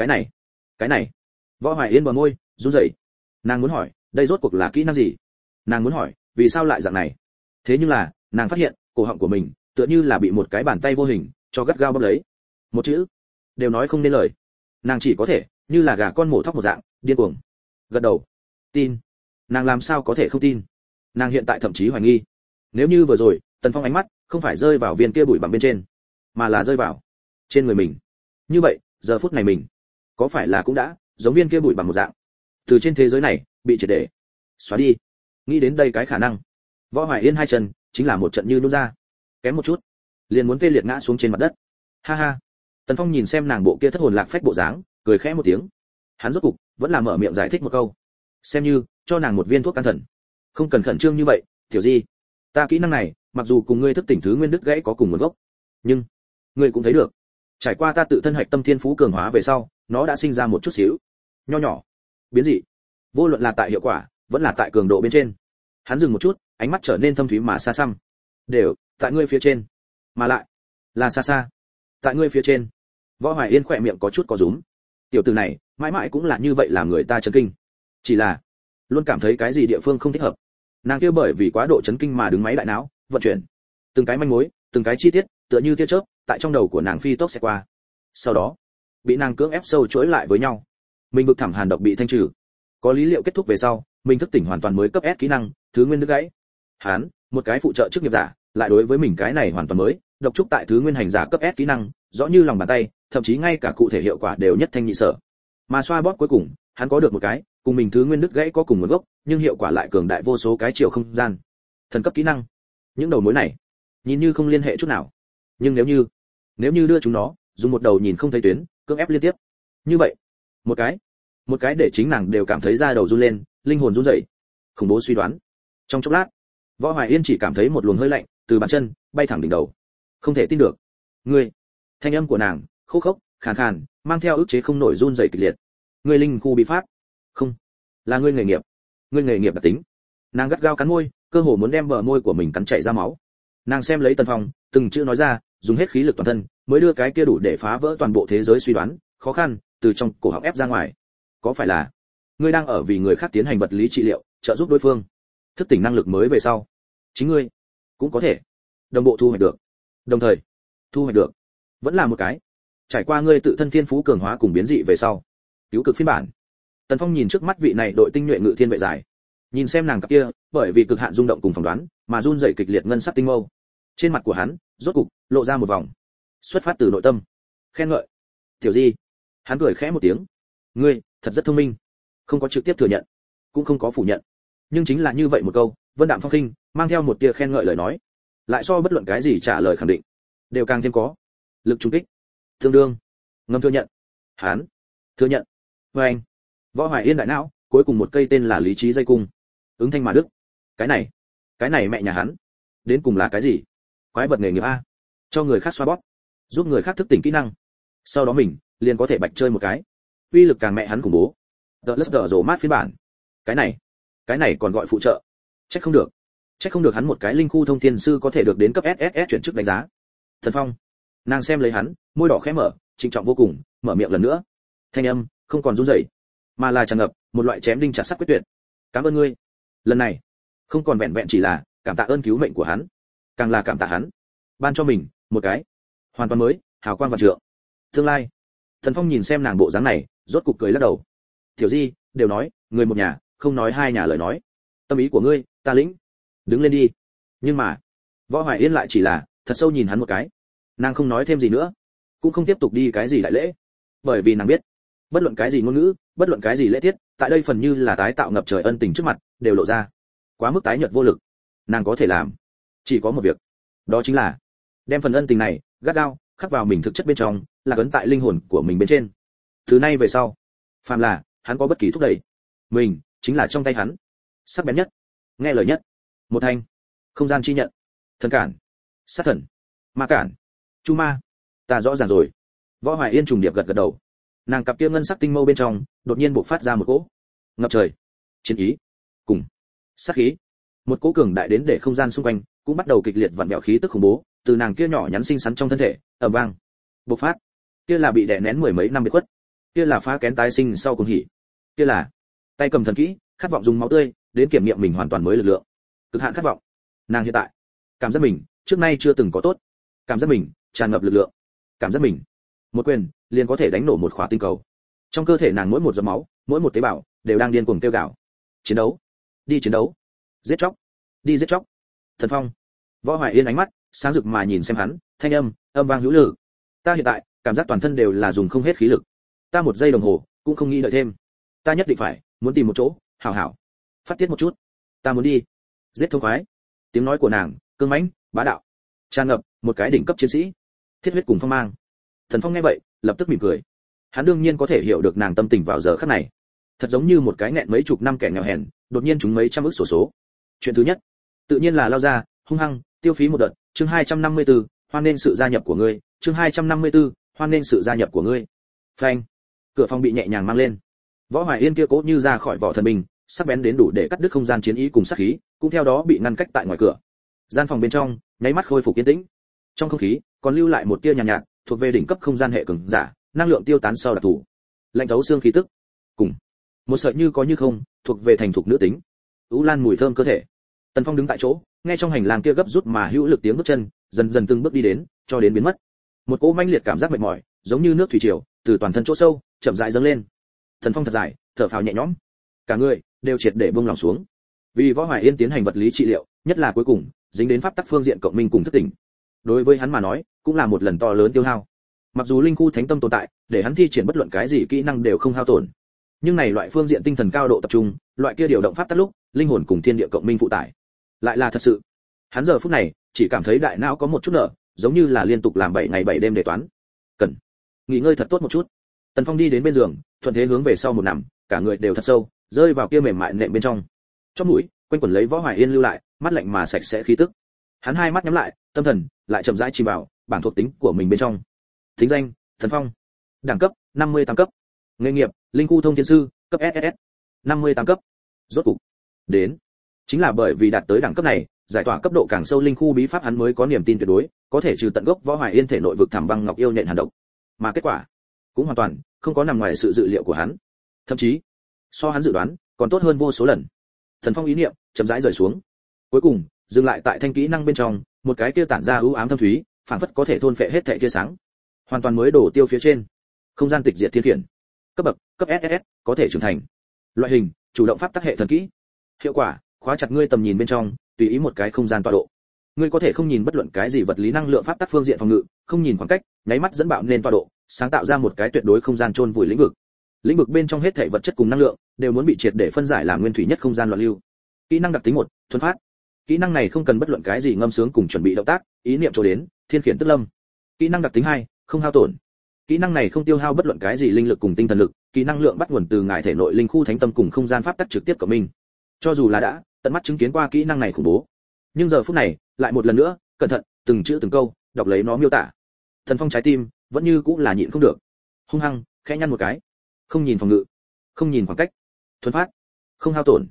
Cái này. Võ Hoài Yên bờ môi run rẩy. Nàng muốn hỏi, đây rốt cuộc là kỹ năng gì? Nàng muốn hỏi, vì sao lại dạng này? Thế nhưng là, nàng phát hiện, cổ họng của mình tựa như là bị một cái bàn tay vô hình cho gắt gao bóp lấy. Một chữ đều nói không nên lời. Nàng chỉ có thể như là gà con mổ thóc một dạng, điên cuồng gật đầu. Tin. Nàng làm sao có thể không tin? Nàng hiện tại thậm chí hoài nghi, nếu như vừa rồi Tần Phong ánh mắt không phải rơi vào viên kia bụi bặm bên trên, mà là rơi vào trên người mình, như vậy giờ phút này mình có phải là cũng đã giống viên kia bụi bặm một dạng, từ trên thế giới này bị triệt để xóa đi? Nghĩ đến đây cái khả năng, Võ Hoài Yên hai chân chính là một trận như nôn ra, kém một chút liền muốn tê liệt ngã xuống trên mặt đất. Ha ha. Tần Phong nhìn xem nàng bộ kia thất hồn lạc phách bộ dáng, cười khẽ một tiếng. Hắn rốt cục vẫn là mở miệng giải thích một câu, xem như cho nàng một viên thuốc can thần. Không cần khẩn trương như vậy, Tiểu Di. Ta kỹ năng này, mặc dù cùng ngươi thức tỉnh thứ nguyên đứt gãy có cùng nguồn gốc, nhưng ngươi cũng thấy được, trải qua ta tự thân hạch tâm thiên phú cường hóa về sau, nó đã sinh ra một chút xíu nho nhỏ biến dị. Vô luận là tại hiệu quả, vẫn là tại cường độ bên trên. Hắn dừng một chút, ánh mắt trở nên thâm thúy mà xa xăm. Đều tại ngươi phía trên, mà lại là xa xa tại ngươi phía trên. Võ Hoài Yên khỏe miệng có chút có rúm. Tiểu tử này mãi mãi cũng là như vậy làm người ta chấn kinh, chỉ là luôn cảm thấy cái gì địa phương không thích hợp. Nàng kia bởi vì quá độ chấn kinh mà đứng máy đại não vận chuyển từng cái manh mối, từng cái chi tiết tựa như tia chớp tại trong đầu của nàng phi tốc sẽ qua, sau đó bị nàng cưỡng ép sâu chuỗi lại với nhau. Mình vực thẳm hàn độc bị thanh trừ, có lý liệu kết thúc về sau, mình thức tỉnh hoàn toàn mới cấp S kỹ năng thứ nguyên đứt gãy. Hắn một cái phụ trợ chức nghiệp giả, lại đối với mình cái này hoàn toàn mới độc trúc tại thứ nguyên hành giả cấp S kỹ năng rõ như lòng bàn tay, thậm chí ngay cả cụ thể hiệu quả đều nhất thanh nhị sở. Mà xoa bóp cuối cùng, hắn có được một cái cùng mình thứ nguyên đứt gãy có cùng nguồn gốc, nhưng hiệu quả lại cường đại vô số cái chiều không gian thần cấp kỹ năng. Những đầu mối này nhìn như không liên hệ chút nào, nhưng nếu như đưa chúng nó dùng một đầu nhìn không thấy tuyến cưỡng ép liên tiếp, như vậy một cái để chính nàng đều cảm thấy da đầu run lên, linh hồn run rẩy. Khủng bố suy đoán. Trong chốc lát, Võ Hoài Yên chỉ cảm thấy một luồng hơi lạnh từ bàn chân bay thẳng đỉnh đầu. Không thể tin được. Ngươi. Thanh âm của nàng khô khốc, khàn khàn, mang theo ức chế không nổi run rẩy kịch liệt. Ngươi linh khu bí pháp? Không, là ngươi nghề nghiệp. Ngươi nghề nghiệp đặc tính. Nàng gắt gao cắn môi, cơ hồ muốn đem bờ môi của mình cắn chảy ra máu. Nàng xem lấy Tần Phong, từng chữ nói ra, dùng hết khí lực toàn thân, mới đưa cái kia đủ để phá vỡ toàn bộ thế giới suy đoán, khó khăn từ trong cổ họng ép ra ngoài. Có phải là ngươi đang ở vì người khác tiến hành vật lý trị liệu, trợ giúp đối phương thức tỉnh năng lực mới về sau, chính ngươi cũng có thể đồng bộ thu hoạch được, đồng thời thu hoạch được vẫn là một cái trải qua ngươi tự thân thiên phú cường hóa cùng biến dị về sau cứu cực phiên bản. Tần Phong nhìn trước mắt vị này đội tinh nhuệ ngự thiên vệ giải, nhìn xem nàng cặp kia bởi vì cực hạn rung động cùng phỏng đoán mà run rẩy kịch liệt ngân sắc tinh mâu, trên mặt của hắn rốt cục lộ ra một vòng xuất phát từ nội tâm khen ngợi. Tiểu Di. Hắn cười khẽ một tiếng. Ngươi thật rất thông minh. Không có trực tiếp thừa nhận, cũng không có phủ nhận, nhưng chính là như vậy một câu vân đạm phong khinh, mang theo một tia khen ngợi lời nói, lại so bất luận cái gì trả lời khẳng định đều càng thêm có lực trùng kích. Tương đương ngầm thừa nhận. Hắn thừa nhận. Với anh, Võ Hoài Yên đại não cuối cùng một cây tên là lý trí dây cung ứng thanh mà đức. Cái này mẹ nhà hắn đến cùng là cái gì? Quái vật nghề nghiệp a, cho người khác xoa bóp, giúp người khác thức tỉnh kỹ năng, sau đó mình liền có thể bạch chơi một cái, uy lực càng mẹ hắn khủng bố. The Last Rồ Mát phiên bản. Cái này còn gọi phụ trợ. Trách không được hắn một cái linh khu thông thiên sư có thể được đến cấp SSS chuyển chức đánh giá. Thần Phong. Nàng xem lấy hắn, môi đỏ khẽ mở, trịnh trọng vô cùng, mở miệng lần nữa. Thanh âm không còn run rẩy, mà là tràn ngập một loại chém đinh chặt sắt quyết tuyệt. Cảm ơn ngươi. Lần này, không còn vẹn vẹn chỉ là cảm tạ ơn cứu mệnh của hắn, càng là cảm tạ hắn ban cho mình một cái hoàn toàn mới hào quang vạn trượng tương lai. Thần Phong nhìn xem nàng bộ dáng này, rốt cục cười lắc đầu. Tiểu Di, đều nói người một nhà không nói hai nhà lời nói, tâm ý của ngươi ta lĩnh, đứng lên đi. Nhưng mà Võ Hoài Yên lại chỉ là thật sâu nhìn hắn một cái, nàng không nói thêm gì nữa, cũng không tiếp tục đi cái gì đại lễ, bởi vì nàng biết bất luận cái gì ngôn ngữ, bất luận cái gì lễ tiết, tại đây phần như là tái tạo ngập trời ân tình trước mặt đều lộ ra quá mức tái nhợt vô lực. Nàng có thể làm chỉ có một việc, đó chính là đem phần ân tình này gắt gao khắc vào mình thực chất bên trong, là ấn tại linh hồn của mình bên trên. Từ nay về sau, phàm là hắn có bất kỳ thúc đẩy, mình chính là trong tay hắn sắc bén nhất, nghe lời nhất. Một thanh không gian chi nhận, thần cản, sát thần, ma cản, chu ma. Ta rõ ràng rồi. Võ Hoài Yên trùng điệp gật gật đầu. Nàng cặp kia ngân sắc tinh mâu bên trong đột nhiên bộc phát ra một cỗ ngập trời chiến ý cùng sát khí, một cỗ cường đại đến để không gian xung quanh cũng bắt đầu kịch liệt vặn vẹo, khí tức khủng bố từ nàng kia nhỏ nhắn xinh xắn trong thân thể ầm vang bộc phát. kia là bị đè nén mười mấy năm biệt khuất, kia là phá kén tái sinh sau cùng hỉ, kia là tay cầm thần kỹ, khát vọng dùng máu tươi đến kiểm nghiệm mình hoàn toàn mới lực lượng, cực hạn khát vọng. Nàng hiện tại cảm giác mình trước nay chưa từng có tốt, cảm giác mình tràn ngập lực lượng, cảm giác mình một quyền liền có thể đánh nổ một khỏa tinh cầu. Trong cơ thể nàng mỗi một giọt máu, mỗi một tế bào đều đang điên cuồng kêu gào. Chiến đấu, đi chiến đấu, giết chóc, đi giết chóc. Thần Phong, Võ Hoài Yên ánh mắt sáng rực mà nhìn xem hắn, thanh âm vang hữu lực. Ta hiện tại cảm giác toàn thân đều là dùng không hết khí lực. Ta một giây đồng hồ cũng không nghĩ đợi thêm. Ta nhất định phải muốn tìm một chỗ hảo hảo phát tiết một chút. Ta muốn đi giết thông khoái. Tiếng nói của nàng cương mãnh bá đạo, tràn ngập một cái đỉnh cấp chiến sĩ, thiết huyết cùng phong mang. Thần Phong nghe vậy lập tức mỉm cười. Hắn đương nhiên có thể hiểu được nàng tâm tình vào giờ khắc này, thật giống như một cái nghẹn mấy chục năm kẻ nghèo hèn đột nhiên trúng mấy trăm ức xổ số. Chuyện thứ nhất tự nhiên là lao ra hung hăng tiêu phí một đợt. Chương 254, hoan nên sự gia nhập của ngươi. Chương 254, hoan nên sự gia nhập của ngươi. Phanh, cửa phòng bị nhẹ nhàng mang lên. Võ Hoài Yên kia cố như ra khỏi vỏ thần binh, sắc bén đến đủ để cắt đứt không gian chiến ý cùng sát khí, cũng theo đó bị ngăn cách tại ngoài cửa. Gian phòng bên trong nháy mắt khôi phục yên tĩnh. Trong không khí còn lưu lại một tia nhàn nhạt, thuộc về đỉnh cấp không gian hệ cường giả, năng lượng tiêu tán sau đặc thù, lạnh thấu xương khí tức, cùng một sợi như có như không, thuộc về thành thục nữ tính, u lan mùi thơm cơ thể. Tần Phong đứng tại chỗ, nghe trong hành lang kia gấp rút mà hữu lực tiếng bước chân, dần dần từng bước đi đến, cho đến biến mất. Một cỗ mãnh liệt cảm giác mệt mỏi, giống như nước thủy triều, từ toàn thân chỗ sâu chậm rãi dâng lên. Tần Phong thật dài, thở phào nhẹ nhõm, cả người đều triệt để buông lòng xuống. Vì Võ Hoài Yên tiến hành vật lý trị liệu, nhất là cuối cùng dính đến pháp tắc phương diện cộng minh cùng thức tỉnh. Đối với hắn mà nói, cũng là một lần to lớn tiêu hao. Mặc dù linh khu thánh tâm tồn tại, để hắn thi triển bất luận cái gì kỹ năng đều không hao tổn, nhưng này loại phương diện tinh thần cao độ tập trung, loại kia điều động pháp tắc lúc, linh hồn cùng thiên địa cộng minh phụ tải, lại là thật sự. Hắn giờ phút này chỉ cảm thấy đại não có một chút nở, giống như là liên tục làm 7 ngày 7 đêm để toán, cần nghỉ ngơi thật tốt một chút. Tần Phong đi đến bên giường, thuận thế hướng về sau một nằm, cả người đều thật sâu rơi vào kia mềm mại nệm bên trong. Trong mũi quanh quẩn lấy Võ Hoài Yên lưu lại mắt lạnh mà sạch sẽ khí tức. Hắn hai mắt nhắm lại, tâm thần lại chậm rãi chìm vào bảng thuộc tính của mình bên trong. Thính danh: Thần Phong. Đẳng cấp: 58 cấp. Nghề nghiệp: Linh khu thông thiên sư, cấp SSS. 58 cấp. Rốt cục đến. Chính là bởi vì đạt tới đẳng cấp này, giải tỏa cấp độ càng sâu linh khu bí pháp hắn mới có niềm tin tuyệt đối, có thể trừ tận gốc Võ Hoài Yên thể nội vực thẳm băng ngọc yêu nhện hàn độc. Mà kết quả cũng hoàn toàn không có nằm ngoài sự dự liệu của hắn, thậm chí so hắn dự đoán còn tốt hơn vô số lần. Thần Phong ý niệm chậm rãi rời xuống, cuối cùng dừng lại tại thanh kỹ năng bên trong, một cái kia tản ra ưu ám thâm thúy, phảng phất có thể thôn phệ hết thảy tia sáng. Hoàn toàn mới đổ tiêu phía trên. Không gian tịch diệt thiên khiển. Cấp bậc: cấp SSS, có thể trưởng thành. Loại hình: chủ động pháp tắc hệ thần kỹ. Hiệu quả: khóa chặt ngươi tầm nhìn bên trong, tùy ý một cái không gian tọa độ. Ngươi có thể không nhìn bất luận cái gì vật lý năng lượng pháp tắc phương diện phòng ngự, không nhìn khoảng cách, nháy mắt dẫn bạo lên tọa độ, sáng tạo ra một cái tuyệt đối không gian chôn vùi lĩnh vực. Lĩnh vực bên trong hết thảy vật chất cùng năng lượng đều muốn bị triệt để phân giải làm nguyên thủy nhất không gian loạn lưu. Kỹ năng đặc tính 1, thuần phát. Kỹ năng này không cần bất luận cái gì ngâm sướng cùng chuẩn bị động tác, ý niệm chỗ đến, thiên khiển tức lâm. Kỹ năng đặc tính 2, không hao tổn. Kỹ năng này không tiêu hao bất luận cái gì linh lực cùng tinh thần lực, kỹ năng lượng bắt nguồn từ ngài thể nội linh khu thánh tâm cùng không gian pháp tắc trực tiếp của mình. Cho dù là đã tận mắt chứng kiến qua kỹ năng này khủng bố, nhưng giờ phút này lại một lần nữa cẩn thận từng chữ từng câu đọc lấy nó miêu tả. Thần Phong trái tim vẫn như cũng là nhịn không được, hung hăng khẽ nhăn một cái. Không nhìn phòng ngự, không nhìn khoảng cách, thuần phát, không hao tổn.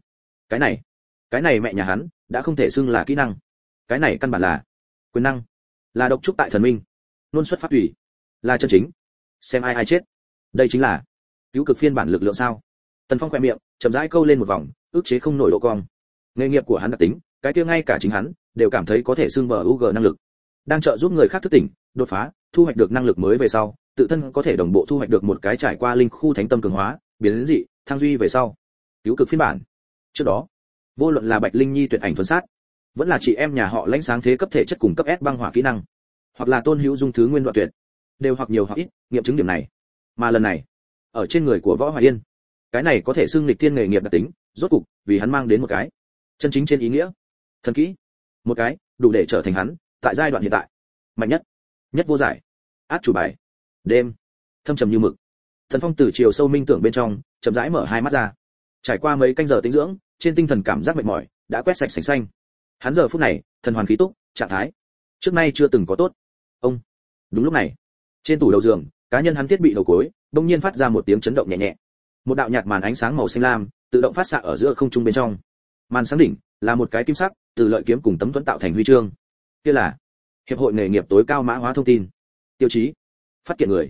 Cái này mẹ nhà hắn đã không thể xưng là kỹ năng, cái này căn bản là quyền năng, là độc trúc tại thần minh, luôn xuất pháp thủy, là chân chính. Xem ai chết. Đây chính là cứu cực phiên bản lực lượng sao? Tần Phong khẽ miệng chậm rãi câu lên một vòng, ức chế không nổi độ cong. Nghề nghiệp của hắn đặc tính, cái kia ngay cả chính hắn đều cảm thấy có thể xưng bờ UG năng lực, đang trợ giúp người khác thức tỉnh, đột phá, thu hoạch được năng lực mới về sau, tự thân có thể đồng bộ thu hoạch được một cái trải qua linh khu thánh tâm cường hóa, biến dị, thăng duy về sau. Cứu cực phiên bản. Trước đó, vô luận là Bạch Linh Nhi tuyệt ảnh thuần sát, vẫn là chị em nhà họ lãnh sáng thế cấp thể chất cùng cấp S băng hỏa kỹ năng, hoặc là Tôn Hữu Dung thứ nguyên đoạn tuyệt, đều hoặc nhiều hoặc ít nghiệm chứng điểm này. Mà lần này, ở trên người của Võ Hoài Yên, cái này có thể xưng lịch thiên nghề nghiệp đặc tính, rốt cục vì hắn mang đến một cái chân chính trên ý nghĩa thần kỹ, một cái đủ để trở thành hắn tại giai đoạn hiện tại mạnh nhất vô giải át chủ bài. Đêm thâm trầm như mực, Thần Phong từ chiều sâu minh tưởng bên trong chậm rãi mở hai mắt ra. Trải qua mấy canh giờ tĩnh dưỡng, trên tinh thần cảm giác mệt mỏi đã quét sạch sành xanh. Hắn giờ phút này thần hoàn khí túc, trạng thái trước nay chưa từng có tốt. Ông. Đúng lúc này, trên tủ đầu giường, cá nhân hắn thiết bị đầu cuối bỗng nhiên phát ra một tiếng chấn động nhẹ nhẹ. Một đạo nhạt màn ánh sáng màu xanh lam tự động phát xạ ở giữa không trung bên trong. Màn sáng đỉnh là một cái kim sắc từ lợi kiếm cùng tấm thuẫn tạo thành huy chương. Kia là hiệp hội nghề nghiệp tối cao mã hóa thông tin tiêu chí, phát kiện người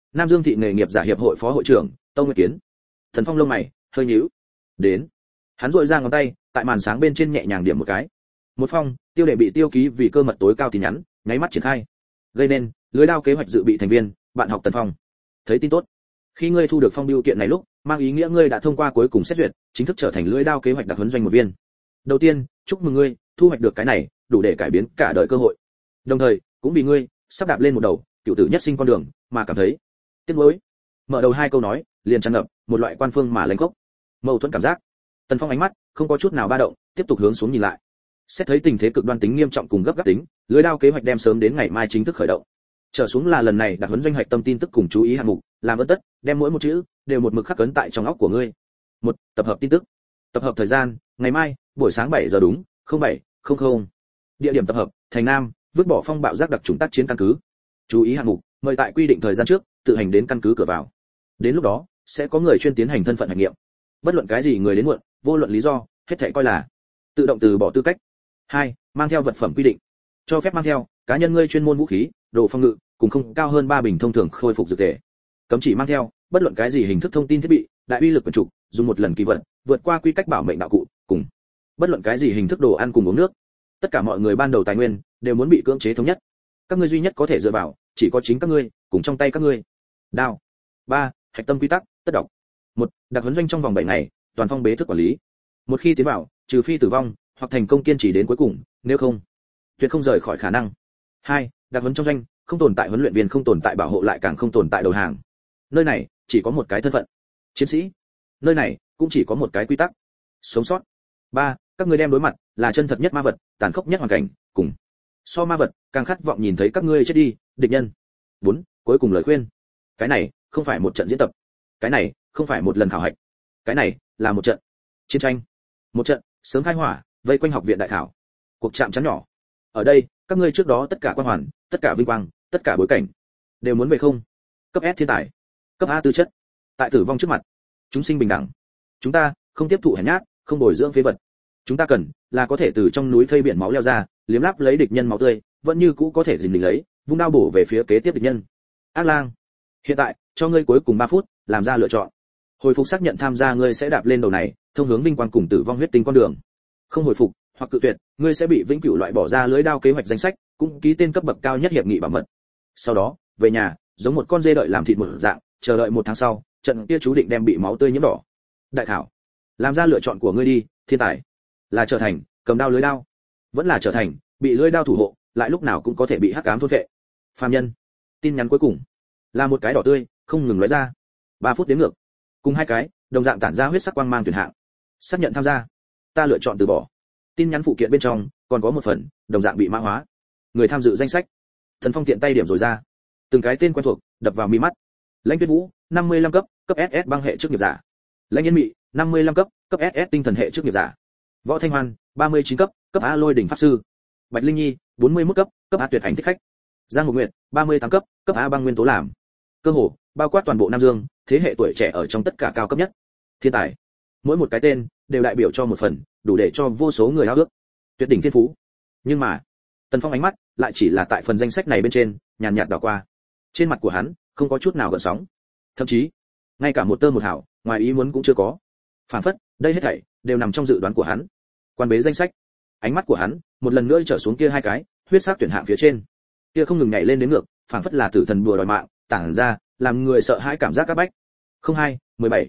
Nam Dương thị nghề nghiệp giả hiệp hội phó hội trưởng Tâu Nguyệt Kiến. Tần Phong lông mày hơi nhíu. Đến. Hắn duỗi ra ngón tay, tại màn sáng bên trên nhẹ nhàng điểm một cái. Một phong, tiêu đề bị tiêu ký vì cơ mật tối cao tin nhắn, nháy mắt triển khai. Gây nên lưới đao kế hoạch dự bị thành viên, bạn học Tần Phong. Thấy tin tốt. Khi ngươi thu được phong bưu kiện này lúc, mang ý nghĩa ngươi đã thông qua cuối cùng xét duyệt, chính thức trở thành lưới đao kế hoạch đặc huấn doanh một viên. Đầu tiên, chúc mừng ngươi, thu hoạch được cái này, đủ để cải biến cả đời cơ hội. Đồng thời, cũng vì ngươi sắp đạp lên một đầu cựu tử nhất sinh con đường, mà cảm thấy tiếc nuối. Mở đầu hai câu nói, liền tràn ngập một loại quan phương mà lãnh khốc, mâu thuẫn cảm giác. Tần Phong ánh mắt không có chút nào ba động, tiếp tục hướng xuống nhìn lại. Xét thấy tình thế cực đoan tính nghiêm trọng cùng gấp gáp tính, lưới đao kế hoạch đem sớm đến ngày mai chính thức khởi động. Trở xuống là lần này đặc huấn doanh hoạch tâm tin tức cùng chú ý hạng mục, làm ơn tất, đem mỗi một chữ đều một mực khắc cấn tại trong óc của ngươi. Một, tập hợp tin tức. Tập hợp thời gian, ngày mai, buổi sáng 7 giờ đúng, 07:00. Địa điểm tập hợp, thành Nam, vứt bỏ phong bạo giác đặc chủng tác chiến căn cứ. Chú ý hạng mục, mời tại quy định thời gian trước, tự hành đến căn cứ cửa vào. Đến lúc đó, sẽ có người chuyên tiến hành thân phận hành nghiệm. Bất luận cái gì người đến muộn, vô luận lý do, hết thảy coi là tự động từ bỏ tư cách. 2, mang theo vật phẩm quy định. Cho phép mang theo cá nhân ngươi chuyên môn vũ khí, đồ phòng ngự, cùng không cao hơn 3 bình thông thường khôi phục dược thể. Cấm chỉ mang theo bất luận cái gì hình thức thông tin thiết bị, đại uy lực quyển trục, dùng một lần kỳ vật, vượt qua quy cách bảo mệnh đạo cụ, cùng bất luận cái gì hình thức đồ ăn cùng uống nước. Tất cả mọi người ban đầu tài nguyên đều muốn bị cưỡng chế thống nhất. Các ngươi duy nhất có thể dựa vào, chỉ có chính các ngươi, cùng trong tay các ngươi. Đao. 3, hạch tâm quy tắc, tất đọc. 1, đặc huấn doanh trong vòng 7 ngày, toàn phong bế thức quản lý. Một khi tiến vào, trừ phi tử vong, hoặc thành công kiên trì đến cuối cùng, nếu không, tuyệt không rời khỏi khả năng. 2, đặc huấn trong doanh, không tồn tại huấn luyện viên, không tồn tại bảo hộ, lại càng không tồn tại đầu hàng. Nơi này chỉ có một cái thân phận, chiến sĩ. Nơi này cũng chỉ có một cái quy tắc, sống sót. 3, các ngươi đem đối mặt là chân thật nhất ma vật, tàn khốc nhất hoàn cảnh, cùng so ma vật càng khát vọng nhìn thấy các ngươi chết đi, địch nhân. 4, cuối cùng lời khuyên. Cái này không phải một trận diễn tập, cái này không phải một lần khảo hạch, cái này là một trận chiến tranh, một trận sớm khai hỏa, vây quanh học viện đại khảo, cuộc chạm trán nhỏ. Ở đây, các ngươi trước đó tất cả quan hoàn, tất cả vinh quang, tất cả bối cảnh đều muốn về không. Cấp S thiên tài, cấp A tư chất. Tại tử vong trước mặt, chúng sinh bình đẳng. Chúng ta không tiếp thụ hèn nhát, không bồi dưỡng phế vật. Chúng ta cần là có thể từ trong núi thây biển máu leo ra, liếm láp lấy địch nhân máu tươi, vẫn như cũ có thể dình đỉnh lấy, vung đao bổ về phía kế tiếp địch nhân. Ác lang, hiện tại cho ngươi cuối cùng 3 phút, làm ra lựa chọn. Hồi phục xác nhận tham gia, ngươi sẽ đạp lên đầu này, thông hướng vinh quang cùng tử vong huyết tinh con đường. Không hồi phục hoặc cự tuyệt, ngươi sẽ bị vĩnh cửu loại bỏ ra lưới đao kế hoạch danh sách, cũng ký tên cấp bậc cao nhất hiệp nghị bảo mật. Sau đó, về nhà, giống một con dê đợi làm thịt một dạng, chờ đợi 1 tháng sau, trận kia chú định đem bị máu tươi nhiễm đỏ. Đại khảo, làm ra lựa chọn của ngươi đi, thiên tài. Là trở thành cầm đao lưới đao, vẫn là trở thành bị lưới đao thủ hộ, lại lúc nào cũng có thể bị hắc ám thôn phệ. Phàm nhân. Tin nhắn cuối cùng là một cái đỏ tươi, không ngừng lóe ra. 3 phút đến ngược, cùng 2 cái đồng dạng tản ra huyết sắc quang mang tuyển hạng. Xác nhận tham gia. Ta lựa chọn từ bỏ. Tin nhắn phụ kiện bên trong còn có một phần đồng dạng bị mã hóa. Người tham dự danh sách. Thần Phong tiện tay điểm rồi ra. Từng cái tên quen thuộc đập vào mi mắt. Lãnh Tuyết Vũ, 55 cấp, cấp SS băng hệ chức nghiệp giả. Lãnh Yên Mị, 55 cấp, cấp SS tinh thần hệ chức nghiệp giả. Võ Thanh Hoan, 39 cấp, cấp A lôi đỉnh pháp sư. Bạch Linh Nhi, 41 cấp, cấp A tuyệt ảnh thích khách. Giang Ngọc Nguyệt, 38 cấp, cấp A băng nguyên tố làm. Cơ hồ bao quát toàn bộ Nam Dương, thế hệ tuổi trẻ ở trong tất cả cao cấp nhất. Thiên tài. Mỗi một cái tên đều đại biểu cho một phần, đủ để cho vô số người ao ước. Tuyệt đỉnh thiên phú. Nhưng mà, Tần Phong ánh mắt lại chỉ là tại phần danh sách này bên trên, nhàn nhạt đảo qua. Trên mặt của hắn không có chút nào gợn sóng, thậm chí ngay cả một tơ một hào ngoài ý muốn cũng chưa có. Phản phất, đây hết thảy đều nằm trong dự đoán của hắn. Quan bế danh sách, ánh mắt của hắn một lần nữa trở xuống kia 2 cái huyết sắc tuyển hạng phía trên. Kia không ngừng nhảy lên đến ngược, phản phất là tử thần đùa đòi mạng, tản ra làm người sợ hãi cảm giác các bách. 02:17,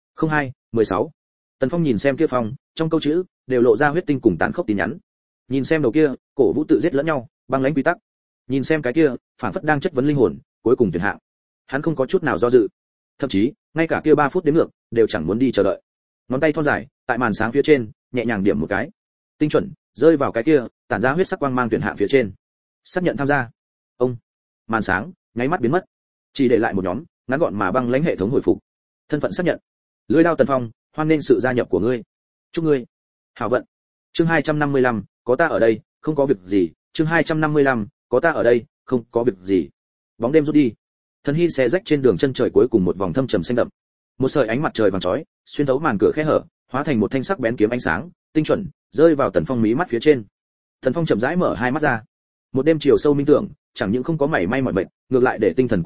02:16. Tần Phong nhìn xem kia phòng, trong câu chữ đều lộ ra huyết tinh cùng tàn khốc tin nhắn. Nhìn xem đầu kia, cổ vũ tự giết lẫn nhau, băng lãnh quy tắc. Nhìn xem cái kia, phản phất đang chất vấn linh hồn, cuối cùng tuyển hạng. Hắn không có chút nào do dự, thậm chí ngay cả kia 3 phút đến ngược đều chẳng muốn đi chờ đợi. Ngón tay thon dài tại màn sáng phía trên nhẹ nhàng điểm một cái, tinh chuẩn rơi vào cái kia tản ra huyết sắc quang mang tuyển hạng phía trên. Xác nhận tham gia. Ông. Màn sáng nháy mắt biến mất, chỉ để lại một nhóm ngắn gọn mà băng lãnh hệ thống hồi phục. Thân phận xác nhận. Lưỡi đao Tần Phong, hoan nghênh sự gia nhập của ngươi. Chúc ngươi hảo vận. Chương 255, có ta ở đây, không có việc gì. Chương 255, có ta ở đây, không có việc gì. Bóng đêm rút đi. Thần hy xé rách trên đường chân trời cuối cùng một vòng thâm trầm xanh đậm. Một sợi ánh mặt trời vàng chói xuyên thấu màn cửa khe hở, hóa thành một thanh sắc bén kiếm ánh sáng, tinh chuẩn rơi vào Tần Phong mí mắt phía trên. Tần Phong chậm rãi mở 2 mắt ra. Một đêm chiều sâu minh tưởng, chẳng những không có mảy may mỏi mệt, ngược lại để tinh thần của hắn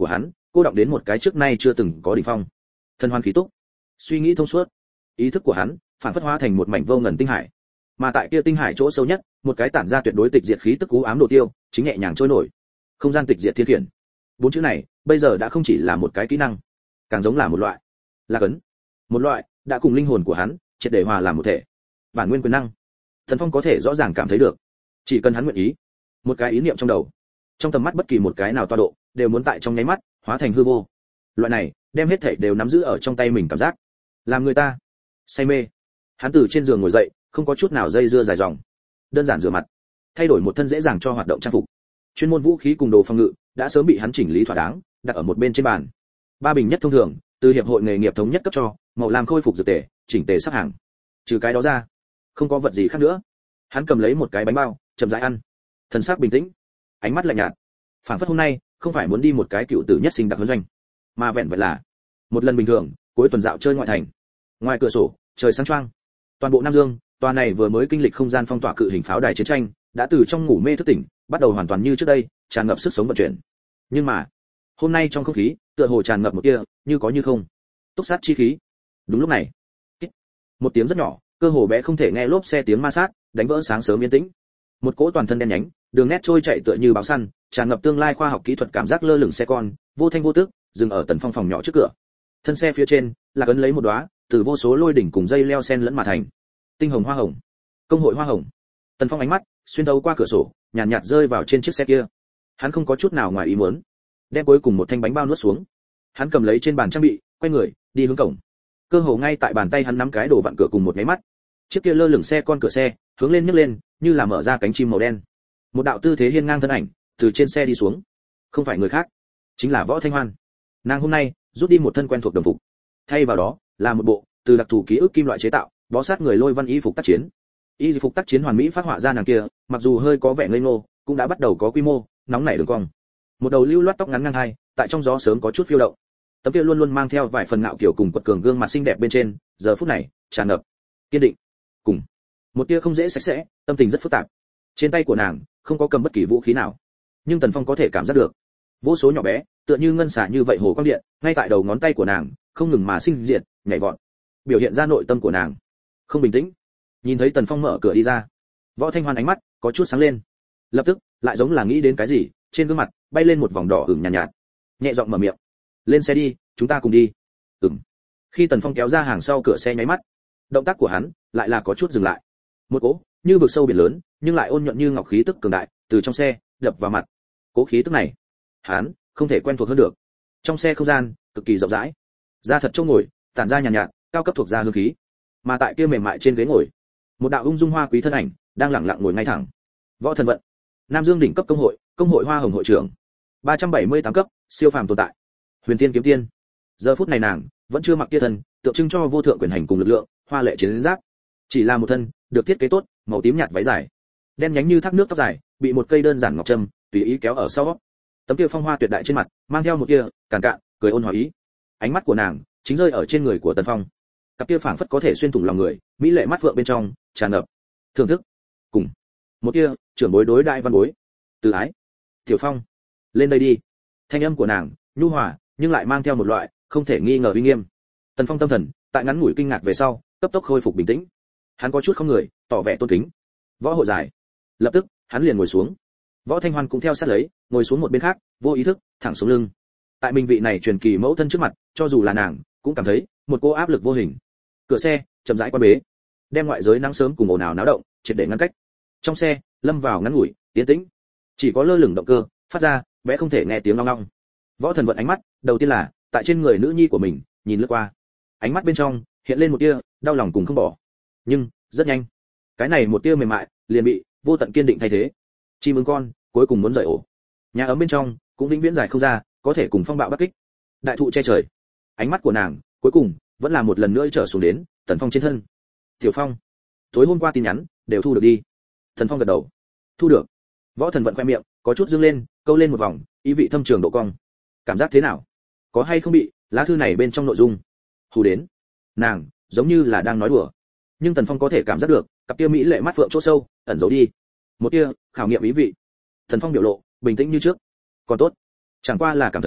cô động đến một cái trước nay chưa từng có đỉnh phong. Thần hoan khí túc, suy nghĩ thông suốt, ý thức của hắn phản phất hóa thành một mảnh vô ngần tinh hải. Mà tại kia tinh hải chỗ sâu nhất, một cái tản ra tuyệt đối tịch diệt khí tức cú ám đồ tiêu, chính nhẹ nhàng trôi nổi. Không gian tịch diệt thiên khiển. Bốn chữ này, bây giờ đã không chỉ là một cái kỹ năng, càng giống là một loại lạc ấn, một loại đã cùng linh hồn của hắn triệt để hòa làm một thể. Bản nguyên quyền năng, Thần Phong có thể rõ ràng cảm thấy được. Chỉ cần hắn nguyện ý, một cái ý niệm trong đầu, trong tầm mắt bất kỳ một cái nào toa độ, đều muốn tại trong nháy mắt hóa thành hư vô. Loại này, đem hết thảy đều nắm giữ ở trong tay mình cảm giác, làm người ta say mê. Hắn từ trên giường ngồi dậy, không có chút nào dây dưa dài dòng, đơn giản rửa mặt, thay đổi một thân dễ dàng cho hoạt động trang phục. Chuyên môn vũ khí cùng đồ phòng ngự đã sớm bị hắn chỉnh lý thỏa đáng, đặt ở một bên trên bàn. Ba bình nhất thông thường, từ hiệp hội nghề nghiệp thống nhất cấp cho, màu làm khôi phục dược tề, chỉnh tề sắp hàng. Trừ cái đó ra, không có vật gì khác nữa. Hắn cầm lấy một cái bánh bao, chậm rãi ăn, thần sắc bình tĩnh, ánh mắt lạnh nhạt. Phản phất hôm nay không phải muốn đi một cái cựu tử nhất sinh đặc huấn doanh, mà vẹn vẹn là một lần bình thường, cuối tuần dạo chơi ngoại thành. Ngoài cửa sổ, trời sáng choang. Toàn bộ Nam Dương, tòa này vừa mới kinh lịch không gian phong tỏa cự hình pháo đài chiến tranh, đã từ trong ngủ mê thức tỉnh, bắt đầu hoàn toàn như trước đây, tràn ngập sức sống vận chuyển. Nhưng mà, hôm nay trong không khí, tựa hồ tràn ngập một tia như có như không túc sát chi khí. Đúng lúc này, một tiếng rất nhỏ, cơ hồ bé không thể nghe lốp xe tiếng ma sát, đánh vỡ sáng sớm yên tĩnh. Một cỗ toàn thân đen nhánh, đường nét trôi chạy tựa như báo săn, tràn ngập tương lai khoa học kỹ thuật cảm giác lơ lửng xe con, vô thanh vô tức, dừng ở Tần Phong phòng nhỏ trước cửa. Thân xe phía trên, là ấn lấy một đóa, từ vô số lôi đỉnh cùng dây leo sen lẫn mà thành tinh hồng hoa hồng, công hội hoa hồng. Tần Phong ánh mắt xuyên thấu qua cửa sổ, nhàn nhạt rơi vào trên chiếc xe kia. Hắn không có chút nào ngoài ý muốn, đem cuối cùng một thanh bánh bao nuốt xuống. Hắn cầm lấy trên bàn trang bị, quay người đi hướng cổng. Cơ hồ ngay tại bàn tay hắn nắm cái đồ vặn cửa cùng một cái mắt, chiếc kia lơ lửng xe con cửa xe hướng lên nhấc lên, như là mở ra cánh chim màu đen. Một đạo tư thế hiên ngang thân ảnh từ trên xe đi xuống, không phải người khác, chính là Võ Thanh Hoan. Nàng hôm nay rút đi một thân quen thuộc đồng phục, thay vào đó là một bộ từ đặc thù ký ức kim loại chế tạo, bó sát người lôi văn y phục tác chiến. Y phục tác chiến hoàn mỹ phát họa ra nàng kia, mặc dù hơi có vẻ ngây ngô, cũng đã bắt đầu có quy mô, nóng nảy đường cong. Một đầu lưu loát tóc ngắn ngang hai, tại trong gió sớm có chút phiêu động. Tấm kia luôn luôn mang theo vài phần ngạo kiểu cùng quật cường gương mặt xinh đẹp bên trên, giờ phút này tràn ngập kiên định, cùng một tia không dễ sạch sẽ, tâm tình rất phức tạp. Trên tay của nàng không có cầm bất kỳ vũ khí nào, nhưng Tần Phong có thể cảm giác được vô số nhỏ bé, tựa như ngân xả như vậy hồ quang điện, ngay tại đầu ngón tay của nàng, không ngừng mà sinh diệt, nhảy vọt, biểu hiện ra nội tâm của nàng không bình tĩnh. Nhìn thấy Tần Phong mở cửa đi ra, Võ Thanh Hoan ánh mắt có chút sáng lên, lập tức lại giống là nghĩ đến cái gì, trên gương mặt bay lên một vòng đỏ ửng nhàn nhạt, nhẹ giọng mở miệng: lên xe đi, chúng ta cùng đi. Khi Tần Phong kéo ra hàng sau cửa xe nháy mắt, động tác của hắn lại là có chút dừng lại. Một cỗ như vực sâu biển lớn, nhưng lại ôn nhuận như ngọc khí tức cường đại từ trong xe đập vào mặt. Cỗ khí tức này, hắn không thể quen thuộc hơn được. Trong xe không gian cực kỳ rộng rãi, da thật trông ngồi tản ra nhàn nhạt, cao cấp thuộc da hương khí. Mà tại kia mềm mại trên ghế ngồi, một đạo ung dung hoa quý thân ảnh đang lẳng lặng ngồi ngay thẳng. Võ Thần Vận, Nam Dương đỉnh cấp công hội Hoa Hồng hội trưởng, 378 cấp, siêu phàm tồn tại. Huyền Tiên kiếm tiên. Giờ phút này nàng vẫn chưa mặc kia thân, tượng trưng cho vô thượng quyền hành cùng lực lượng, hoa lệ chiến giáp. Chỉ là một thân được thiết kế tốt, màu tím nhạt váy dài, đen nhánh như thác nước tóc dài, bị một cây đơn giản ngọc trâm tùy ý kéo ở sau. Tấm kia phong hoa tuyệt đại trên mặt, mang theo một kia càn cạn, cười ôn hòa ý. Ánh mắt của nàng chính rơi ở trên người của Tần Phong. Cặp kia phảng phất có thể xuyên thủng lòng người, mỹ lệ mắt phượng bên trong tràn ngập thưởng thức, cùng một kia trưởng bối đối đại văn bối, từ ái. Tiểu Phong, lên đây đi. Thanh âm của nàng nhu hòa, nhưng lại mang theo một loại không thể nghi ngờ uy nghiêm. Tần Phong tâm thần tại ngắn ngủi kinh ngạc về sau, cấp tốc khôi phục bình tĩnh. Hắn có chút không người, tỏ vẻ tôn kính. Võ hội dài. Lập tức, hắn liền ngồi xuống. Võ Thanh Hoan cũng theo sát lấy, ngồi xuống một bên khác, vô ý thức thẳng xuống lưng. Tại mình vị này truyền kỳ mẫu thân trước mặt, cho dù là nàng, cũng cảm thấy một cô áp lực vô hình. Cửa xe chậm rãi quan bế, đem ngoại giới nắng sớm cùng ồn ào náo động triệt để ngăn cách. Trong xe lâm vào ngắn ngủi yên tĩnh, chỉ có lơ lửng động cơ phát ra bé không thể nghe tiếng long long. Võ Thần Vận ánh mắt đầu tiên là tại trên người nữ nhi của mình nhìn lướt qua, ánh mắt bên trong hiện lên một tia đau lòng cùng không bỏ. Nhưng rất nhanh, cái này một tia mềm mại liền bị vô tận kiên định thay thế. Chim ưng con cuối cùng muốn rời ổ, nhà ấm bên trong cũng vĩnh viễn dài không ra, có thể cùng phong bạo bắt kích. Đại thụ che trời, ánh mắt của nàng cuối cùng vẫn là một lần nữa trở xuống đến Tần Phong trên thân. Tiểu Phong, tối hôm qua tin nhắn đều thu được đi. Tần Phong gật đầu, thu được. Võ Thần Vận khoe miệng có chút dương lên, câu lên một vòng ý vị thâm trường độ cong. Cảm giác thế nào? Có hay không bị lá thư này bên trong nội dung hù đến? Nàng giống như là đang nói đùa, nhưng Tần Phong có thể cảm giác được cặp kia mỹ lệ mắt phượng chỗ sâu ẩn giấu đi một tia khảo nghiệm ý vị. Tần Phong biểu lộ bình tĩnh như trước, còn tốt, chẳng qua là cảm thấy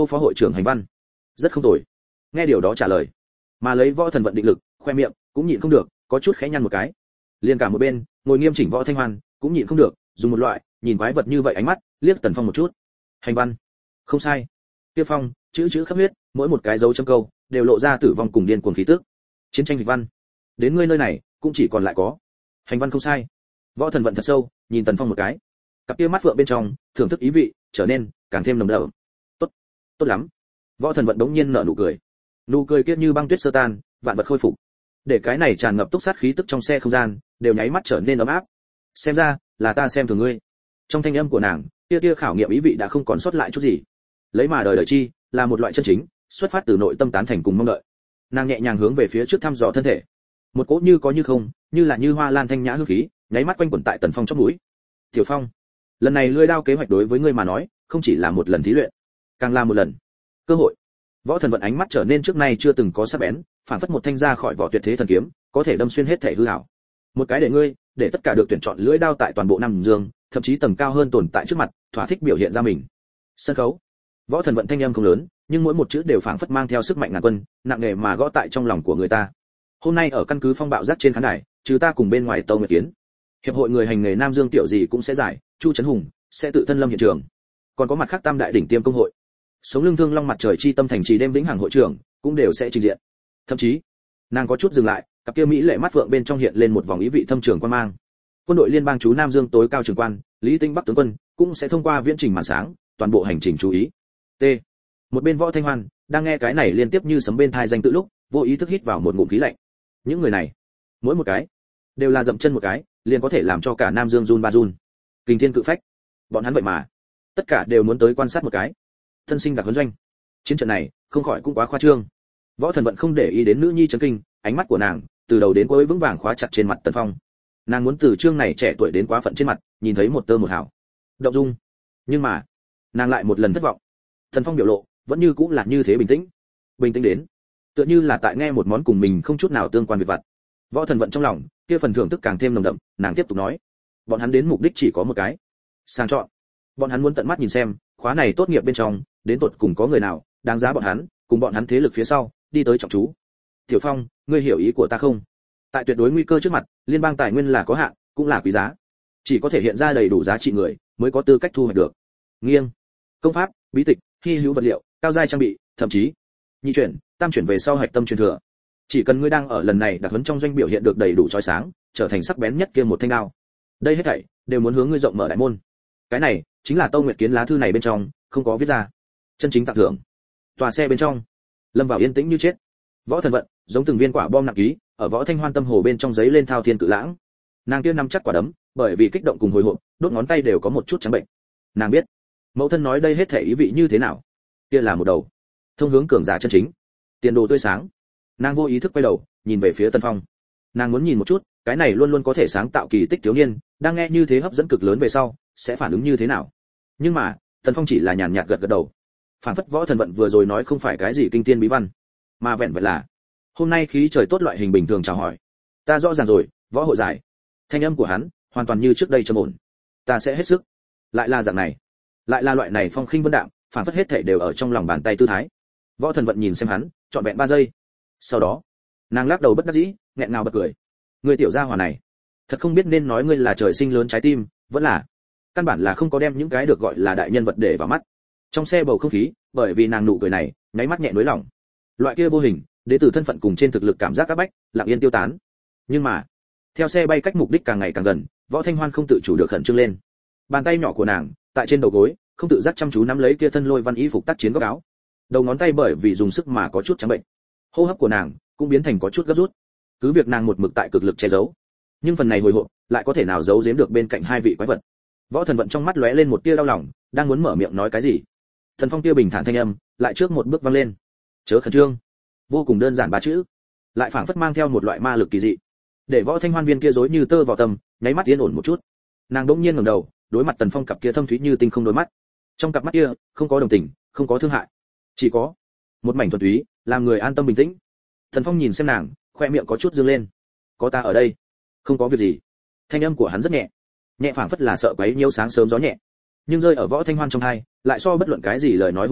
Tô phó hội trưởng hành văn. Rất không tồi. Nghe điều đó trả lời, mà lấy Võ Thần Vận định lực, khoe miệng cũng nhịn không được, có chút khẽ nhăn một cái. Liên cả một bên, ngồi nghiêm chỉnh Võ Thanh Hoan cũng nhịn không được, dùng một loại nhìn quái vật như vậy ánh mắt liếc Tần Phong một chút. Hành văn, không sai. Tiêu Phong, chữ chữ khắp huyết, mỗi một cái dấu chấm câu đều lộ ra tử vong cùng điên cuồng khí tức. Chiến tranh Hành văn, đến ngươi nơi này cũng chỉ còn lại có hành văn không sai. Võ Thần Vận thật sâu nhìn Tần Phong một cái, cặp kia mắt phượng bên trong thưởng thức ý vị trở nên càng thêm nồng đậm. Tốt, tốt lắm. Võ Thần Vận đống nhiên nở nụ cười, nụ cười kia như băng tuyết sơ tan, vạn vật khôi phục, để cái này tràn ngập túc sát khí tức trong xe không gian đều nháy mắt trở nên ấm áp. Xem ra là ta xem thường ngươi. Trong thanh âm của nàng, kia khảo nghiệm ý vị đã không còn sót lại chút gì. Lấy mà đời chi là một loại chân chính, xuất phát từ nội tâm tán thành cùng mong đợi. Nàng nhẹ nhàng hướng về phía trước thăm dò thân thể, một cỗ như có như không, như là như hoa lan thanh nhã hương khí nháy mắt quanh quẩn tại Tần Phong chóp mũi. Tiểu Phong, lần này lưỡi đao kế hoạch đối với ngươi mà nói không chỉ là một lần thí luyện, càng là một lần cơ hội. Võ Thần Vận ánh mắt trở nên trước nay chưa từng có sắc bén, phản phất một thanh ra khỏi vỏ tuyệt thế thần kiếm, có thể đâm xuyên hết thể hư ảo. Một cái để ngươi, để tất cả được tuyển chọn lưỡi đao tại toàn bộ Nam Dương, thậm chí tầng cao hơn tồn tại trước mặt, thỏa thích biểu hiện ra mình. Sân khấu. Võ Thần Vận thanh âm không lớn, nhưng mỗi một chữ đều phảng phất mang theo sức mạnh ngàn quân, nặng nề mà gõ tại trong lòng của người ta. Hôm nay ở căn cứ Phong Bạo Giác trên khán đài, trừ ta cùng bên ngoài Tâu Nguyệt Kiến, hiệp hội người hành nghề Nam Dương tiểu gì cũng sẽ giải, Chu Trấn Hùng sẽ tự thân lâm hiện trường. Còn có mặt khác tam đại đỉnh tiêm công hội, sống lưng thương long mặt trời chi tâm thành trì đêm vĩnh hằng hội trưởng cũng đều sẽ trình diện. Thậm chí, nàng có chút dừng lại, cặp kia mỹ lệ mắt phượng bên trong hiện lên một vòng ý vị thâm trường quan mang. Quân đội liên bang chú Nam Dương tối cao trưởng quan, Lý Tinh Bắc tướng quân cũng sẽ thông qua viễn trình màn sáng, toàn bộ hành trình chú ý. T. Một bên Võ Thanh Hoan đang nghe cái này liên tiếp như sấm bên tai danh tự lúc, vô ý thức hít vào một ngụm khí lạnh. Những người này, mỗi một cái đều là dậm chân một cái, liền có thể làm cho cả Nam Dương run ba run. Kình thiên cự phách, bọn hắn vậy mà tất cả đều muốn tới quan sát một cái. Thân sinh đặc huấn doanh, chiến trận này không khỏi cũng quá khoa trương. Võ Thần Vận không để ý đến nữ nhi chấn kinh, ánh mắt của nàng từ đầu đến cuối vững vàng khóa chặt trên mặt Tần Phong. Nàng muốn từ chương này trẻ tuổi đến quá phận trên mặt nhìn thấy một tơ một hào động dung, nhưng mà nàng lại một lần thất vọng. Tần Phong biểu lộ vẫn như cũng là như thế bình tĩnh, bình tĩnh đến tựa như là tại nghe một món cùng mình không chút nào tương quan việc vặt. Võ Thần Vận trong lòng kia phần thưởng thức càng thêm nồng đậm, nàng tiếp tục nói, bọn hắn đến mục đích chỉ có một cái, sang chọn. Bọn hắn muốn tận mắt nhìn xem khóa này tốt nghiệp bên trong đến tột cùng có người nào đáng giá bọn hắn cùng bọn hắn thế lực phía sau đi tới trọng trú. Tiểu Phong, ngươi hiểu ý của ta không? Tại tuyệt đối nguy cơ trước mặt, liên bang tài nguyên là có hạn, cũng là quý giá. Chỉ có thể hiện ra đầy đủ giá trị người mới có tư cách thu hoạch được. Nghiêng, công pháp, bí tịch, hy hữu vật liệu, cao giai trang bị, thậm chí nhị chuyển, tam chuyển về sau hạch tâm truyền thừa. Chỉ cần ngươi đang ở lần này đặc huấn trong doanh biểu hiện được đầy đủ chói sáng, trở thành sắc bén nhất kia một thanh đao. Đây hết thảy đều muốn hướng ngươi rộng mở đại môn. Cái này chính là Tâu Nguyệt Kiến lá thư này bên trong không có viết ra. Chân chính tặng thưởng. Tòa xe bên trong, lâm vào yên tĩnh như chết. Võ Thần Vận giống từng viên quả bom nặng ký, ở Võ Thanh Hoan tâm hồ bên trong giấy lên thao thiên cự lãng. Nàng kia nắm chắc quả đấm, bởi vì kích động cùng hồi hộp, đốt ngón tay đều có một chút trắng bệnh. Nàng biết, mẫu thân nói đây hết thể ý vị như thế nào. Kia là một đầu thông hướng cường giả chân chính, tiền đồ tươi sáng. Nàng vô ý thức quay đầu, nhìn về phía Tần Phong. Nàng muốn nhìn một chút, cái này luôn luôn có thể sáng tạo kỳ tích thiếu niên, đang nghe như thế hấp dẫn cực lớn về sau, sẽ phản ứng như thế nào. Nhưng mà, Tần Phong chỉ là nhàn nhạt gật gật đầu. Phản phất Võ Thần Vận vừa rồi nói không phải cái gì kinh thiên bí văn, mà vẹn vẹn là hôm nay khí trời tốt loại hình bình thường chào hỏi. Ta rõ ràng rồi, Võ hội giải. Thanh âm của hắn hoàn toàn như trước đây trầm ổn. Ta sẽ hết sức. Lại là dạng này, lại là loại này phong khinh vân đạm, phản phất hết thảy đều ở trong lòng bàn tay tư thái. Võ Thần Vận nhìn xem hắn, trọn vẹn 3 giây. Sau đó, nàng lắc đầu bất đắc dĩ, nghẹn ngào bật cười. Người tiểu gia hỏa này, thật không biết nên nói ngươi là trời sinh lớn trái tim, vẫn là căn bản là không có đem những cái được gọi là đại nhân vật để vào mắt. Trong xe bầu không khí, bởi vì nàng nụ cười này, nháy mắt nhẹ nới lỏng. Loại kia vô hình, đến từ thân phận cùng trên thực lực cảm giác các bách, lặng yên tiêu tán. Nhưng mà, theo xe bay cách mục đích càng ngày càng gần, Võ Thanh Hoan không tự chủ được khẩn trương lên. Bàn tay nhỏ của nàng, tại trên đầu gối, không tự giác chăm chú nắm lấy kia thân lôi văn y phục tác chiến góc áo. Đầu ngón tay bởi vì dùng sức mà có chút trắng bệnh. Hô hấp của nàng cũng biến thành có chút gấp rút. Cứ việc nàng một mực tại cực lực che giấu, nhưng phần này hồi hộp lại có thể nào giấu giếm được bên cạnh hai vị quái vật. Võ Thần Vận trong mắt lóe lên một tia đau lòng, đang muốn mở miệng nói cái gì. Thần Phong tia bình thản thanh âm lại trước một bước vang lên. Chớ khẩn trương. Vô cùng đơn giản ba chữ, lại phảng phất mang theo một loại ma lực kỳ dị, để Võ Thanh Hoan viên kia rối như tơ vào tâm, nháy mắt yên ổn một chút. Nàng đỗng nhiên ngẩng đầu, đối mặt Tần Phong cặp kia thâm thúy như tinh không đôi mắt. Trong cặp mắt kia, không có đồng tình, không có thương hại, chỉ có một mảnh thuần túy, làm người an tâm bình tĩnh. Tần Phong nhìn xem nàng, khoe miệng có chút dương lên. Có ta ở đây, không có việc gì. Thanh âm của hắn rất nhẹ, nhẹ phảng phất là sợ quấy nhiễu sáng sớm gió nhẹ, nhưng rơi ở Võ Thanh Hoan trong tai, lại so bất luận cái gì lời nói hùng hồn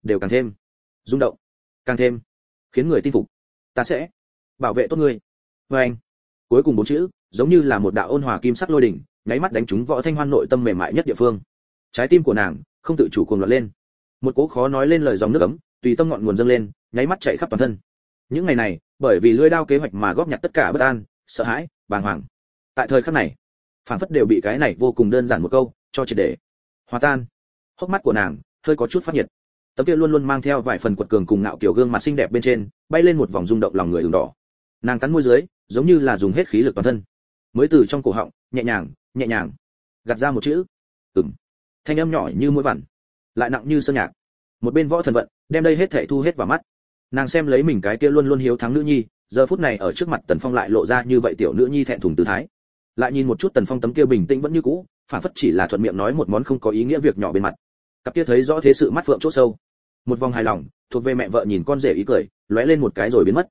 đều càng thêm rung động, càng thêm khiến người tin phục. Ta sẽ bảo vệ tốt ngươi. Và anh, cuối cùng bốn chữ giống như là một đạo ôn hòa kim sắc lôi đỉnh, nháy mắt đánh trúng Võ Thanh Hoan nội tâm mềm mại nhất địa phương. Trái tim của nàng không tự chủ cuồng loạn lên, một cỗ khó nói lên lời dòng nước ấm tùy tâm ngọn nguồn dâng lên, nháy mắt chạy khắp toàn thân. Những ngày này bởi vì lưỡi đao kế hoạch mà góp nhặt tất cả bất an, sợ hãi, bàng hoàng, tại thời khắc này phảng phất đều bị cái này vô cùng đơn giản một câu cho triệt để hòa tan. Hốc mắt của nàng hơi có chút phát nhiệt, tấm kia luôn luôn mang theo vài phần quật cường cùng ngạo kiểu gương mặt xinh đẹp bên trên bay lên một vòng rung động lòng người ửng đỏ. Nàng cắn môi dưới giống như là dùng hết khí lực toàn thân mới từ trong cổ họng nhẹ nhàng gạt ra một chữ thanh âm nhỏ như mũi vằn lại nặng như sơn nhạc. Một bên Võ Thần Vận đem đây hết thảy thu hết vào mắt, nàng xem lấy mình cái kia luôn luôn hiếu thắng nữ nhi, giờ phút này ở trước mặt Tần Phong lại lộ ra như vậy tiểu nữ nhi thẹn thùng tư thái. Lại nhìn một chút Tần Phong tấm kia bình tĩnh vẫn như cũ, phản phất chỉ là thuận miệng nói một món không có ý nghĩa việc nhỏ bên mặt. Cặp kia thấy rõ thế sự mắt phượng chỗ sâu, một vòng hài lòng thuộc về mẹ vợ nhìn con rể ý cười lóe lên một cái rồi biến mất.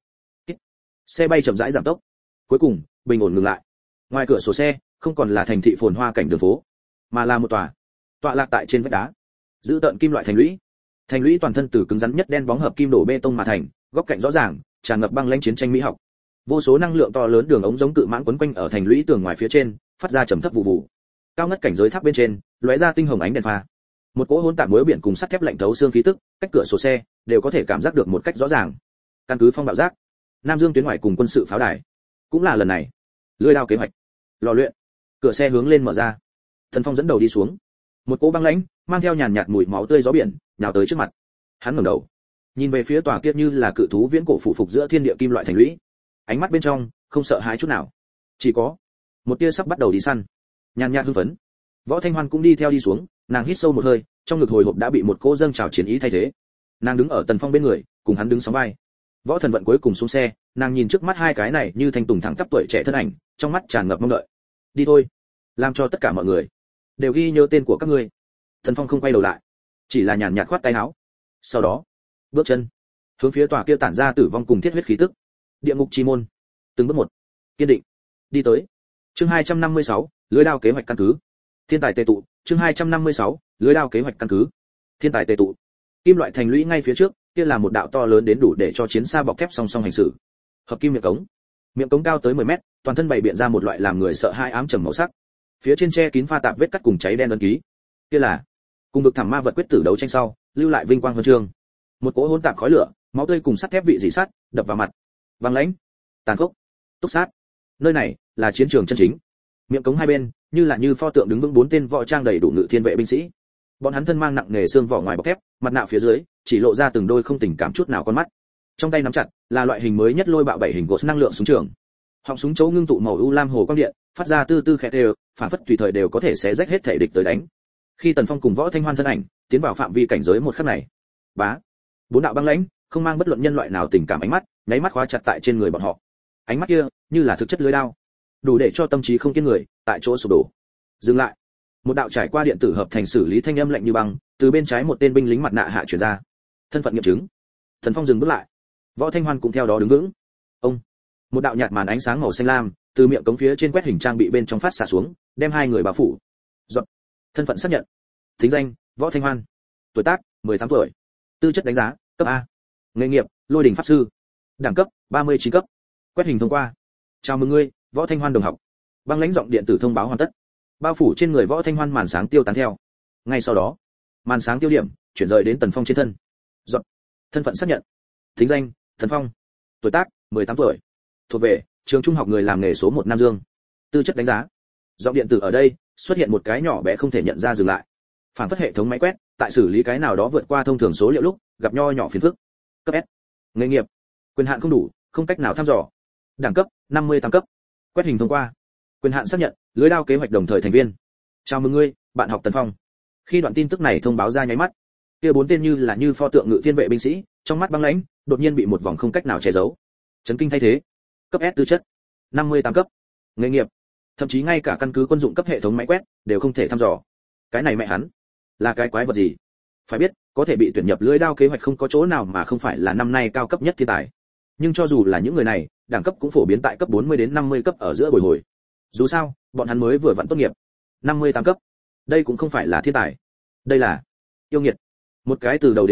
Xe bay chậm rãi giảm tốc, cuối cùng bình ổn ngừng lại. Ngoài cửa sổ xe không còn là thành thị phồn hoa cảnh đường phố, mà là một tọa lạc tại trên vách đá, giữ tận kim loại thành lũy. Thành lũy toàn thân từ cứng rắn nhất đen bóng hợp kim đổ bê tông mà thành, góc cạnh rõ ràng, tràn ngập băng lãnh chiến tranh mỹ học. Vô số năng lượng to lớn đường ống giống cự mãng quấn quanh ở thành lũy tường ngoài phía trên, phát ra trầm thấp vụ vụ. Cao ngất cảnh giới tháp bên trên, lóe ra tinh hồng ánh đèn pha. Một cỗ hỗn tạp muối biển cùng sắt thép lạnh thấu xương khí tức, cách cửa sổ xe đều có thể cảm giác được một cách rõ ràng. Căn cứ phong bạo giác, Nam Dương tuyến ngoài cùng quân sự pháo đài, cũng là lần này. Lưỡi đao kế hoạch, lò luyện. Cửa xe hướng lên mở ra. Thần Phong dẫn đầu đi xuống. Một cỗ băng lãnh, mang theo nhàn nhạt mùi máu tươi gió biển, nhào tới trước mặt. Hắn ngẩng đầu, nhìn về phía tòa kia như là cự thú viễn cổ phủ phục giữa thiên địa kim loại thành lũy. Ánh mắt bên trong không sợ hãi chút nào, chỉ có một tia sắp bắt đầu đi săn, nhàn nhạt hưng phấn. Võ Thanh Hoan cũng đi theo đi xuống, nàng hít sâu một hơi, trong ngực hồi hộp đã bị một cỗ dâng trào chiến ý thay thế. Nàng đứng ở Tần Phong bên người, cùng hắn đứng sóng vai. Võ Thần Vận cuối cùng xuống xe, nàng nhìn trước mắt hai cái này như thanh tùng thẳng tắp tuổi trẻ thân ảnh, trong mắt tràn ngập mong đợi. Đi thôi, làm cho tất cả mọi người đều ghi nhớ tên của các ngươi. Tần Phong không quay đầu lại, chỉ là nhàn nhạt khoát tay áo. Sau đó, bước chân hướng phía tòa kia tản ra tử vong cùng thiết huyết khí tức địa ngục chi môn, từng bước một kiên định đi tới. Chương 256, lưới đao kế hoạch căn cứ. Thiên tài tề tụ. Chương 256, lưới đao kế hoạch căn cứ. Thiên tài tề tụ. Kim loại thành lũy ngay phía trước, kia là một đạo to lớn đến đủ để cho chiến xa bọc thép song song hành xử. Hợp kim miệng cống. Miệng cống cao tới 10 mét, toàn thân bày biện ra một loại làm người sợ hãi ám trầm màu sắc. Phía trên che kín pha tạp vết cắt cùng cháy đen ấn ký. Kia là cùng vực thẳm ma vật quyết tử đấu tranh sau, lưu lại vinh quang huân chương. Một cỗ hỗn tạp khói lửa, máu tươi cùng sắt thép vị dị sắt, đập vào mặt. Băng lãnh, tàn khốc, túc sát. Nơi này là chiến trường chân chính. Miệng cống hai bên như là như pho tượng đứng vững bốn tên võ trang đầy đủ ngự thiên vệ binh sĩ. Bọn hắn thân mang nặng nề xương vỏ ngoài bọc thép, mặt nạ phía dưới chỉ lộ ra từng đôi không tình cảm chút nào con mắt. Trong tay nắm chặt là loại hình mới nhất lôi bạo 7 hình gỗ năng lượng súng trường. Họng súng chỗ ngưng tụ màu u lam hồ quang điện, phát ra tư tư khẽ đều, phản phất tùy thời đều có thể xé rách hết thể địch tới đánh. Khi Tần Phong cùng Võ Thanh Hoan thân ảnh tiến vào phạm vi cảnh giới một khắc này, bá, bốn đạo băng lãnh, không mang bất luận nhân loại nào tình cảm ánh mắt, nháy mắt khóa chặt tại trên người bọn họ. Ánh mắt kia như là thực chất lưỡi dao, đủ để cho tâm trí không kiên người tại chỗ sụp đổ. Dừng lại. Một đạo trải qua điện tử hợp thành xử lý thanh âm lạnh như băng, từ bên trái một tên binh lính mặt nạ hạ truyền ra. Thân phận nghiệm chứng. Thần Phong dừng bước lại. Võ Thanh Hoan cũng theo đó đứng vững. Ông. Một đạo nhạt màn ánh sáng màu xanh lam từ miệng cống phía trên quét hình trang bị bên trong phát xạ xuống, đem hai người bao phủ. Giọt. Thân phận xác nhận. Thính danh: Võ Thanh Hoan. Tuổi tác: 18 tuổi. Tư chất đánh giá: cấp A. Nghề nghiệp: Lôi đỉnh pháp sư. Đẳng cấp: 39 cấp. Quét hình thông qua. Chào mừng ngươi, Võ Thanh Hoan đồng học. Băng lãnh giọng điện tử thông báo hoàn tất. Bao phủ trên người Võ Thanh Hoan màn sáng tiêu tán theo. Ngay sau đó, màn sáng tiêu điểm chuyển rời đến Tần Phong trên thân. Giọt. Thân phận xác nhận. Thính danh: Tần Phong. Tuổi tác: 18 tuổi. Thuộc về trường trung học người làm nghề số 1 Nam Dương. Tư chất đánh giá. Giọng điện tử ở đây xuất hiện một cái nhỏ bé không thể nhận ra dừng lại. Phản phất hệ thống máy quét, tại xử lý cái nào đó vượt qua thông thường số liệu lúc, gặp nho nhỏ phiền phức. Cấp S. Nghề nghiệp: Quyền hạn không đủ, không cách nào thăm dò. Đẳng cấp: 58 cấp. Quét hình thông qua. Quyền hạn xác nhận, lưới đao kế hoạch đồng thời thành viên. Chào mừng ngươi, bạn học Tần Phong. Khi đoạn tin tức này thông báo ra nháy mắt, kia bốn tên như là như pho tượng ngự thiên vệ binh sĩ, trong mắt băng lãnh, đột nhiên bị một vòng không cách nào che giấu. Chấn kinh thay thế. Cấp S tư chất: 58 cấp. Nghề nghiệp: thậm chí ngay cả căn cứ quân dụng cấp hệ thống máy quét đều không thể thăm dò. Cái này mẹ hắn là cái quái vật gì? Phải biết, có thể bị tuyển nhập lưới đao kế hoạch không có chỗ nào mà không phải là năm nay cao cấp nhất thiên tài. Nhưng cho dù là những người này, đẳng cấp cũng phổ biến tại cấp 40 đến 50 cấp ở giữa bồi hồi. Dù sao, bọn hắn mới vừa vặn tốt nghiệp. 58 cấp. Đây cũng không phải là thiên tài. Đây là yêu nghiệt. Một cái từ đầu đến đuôi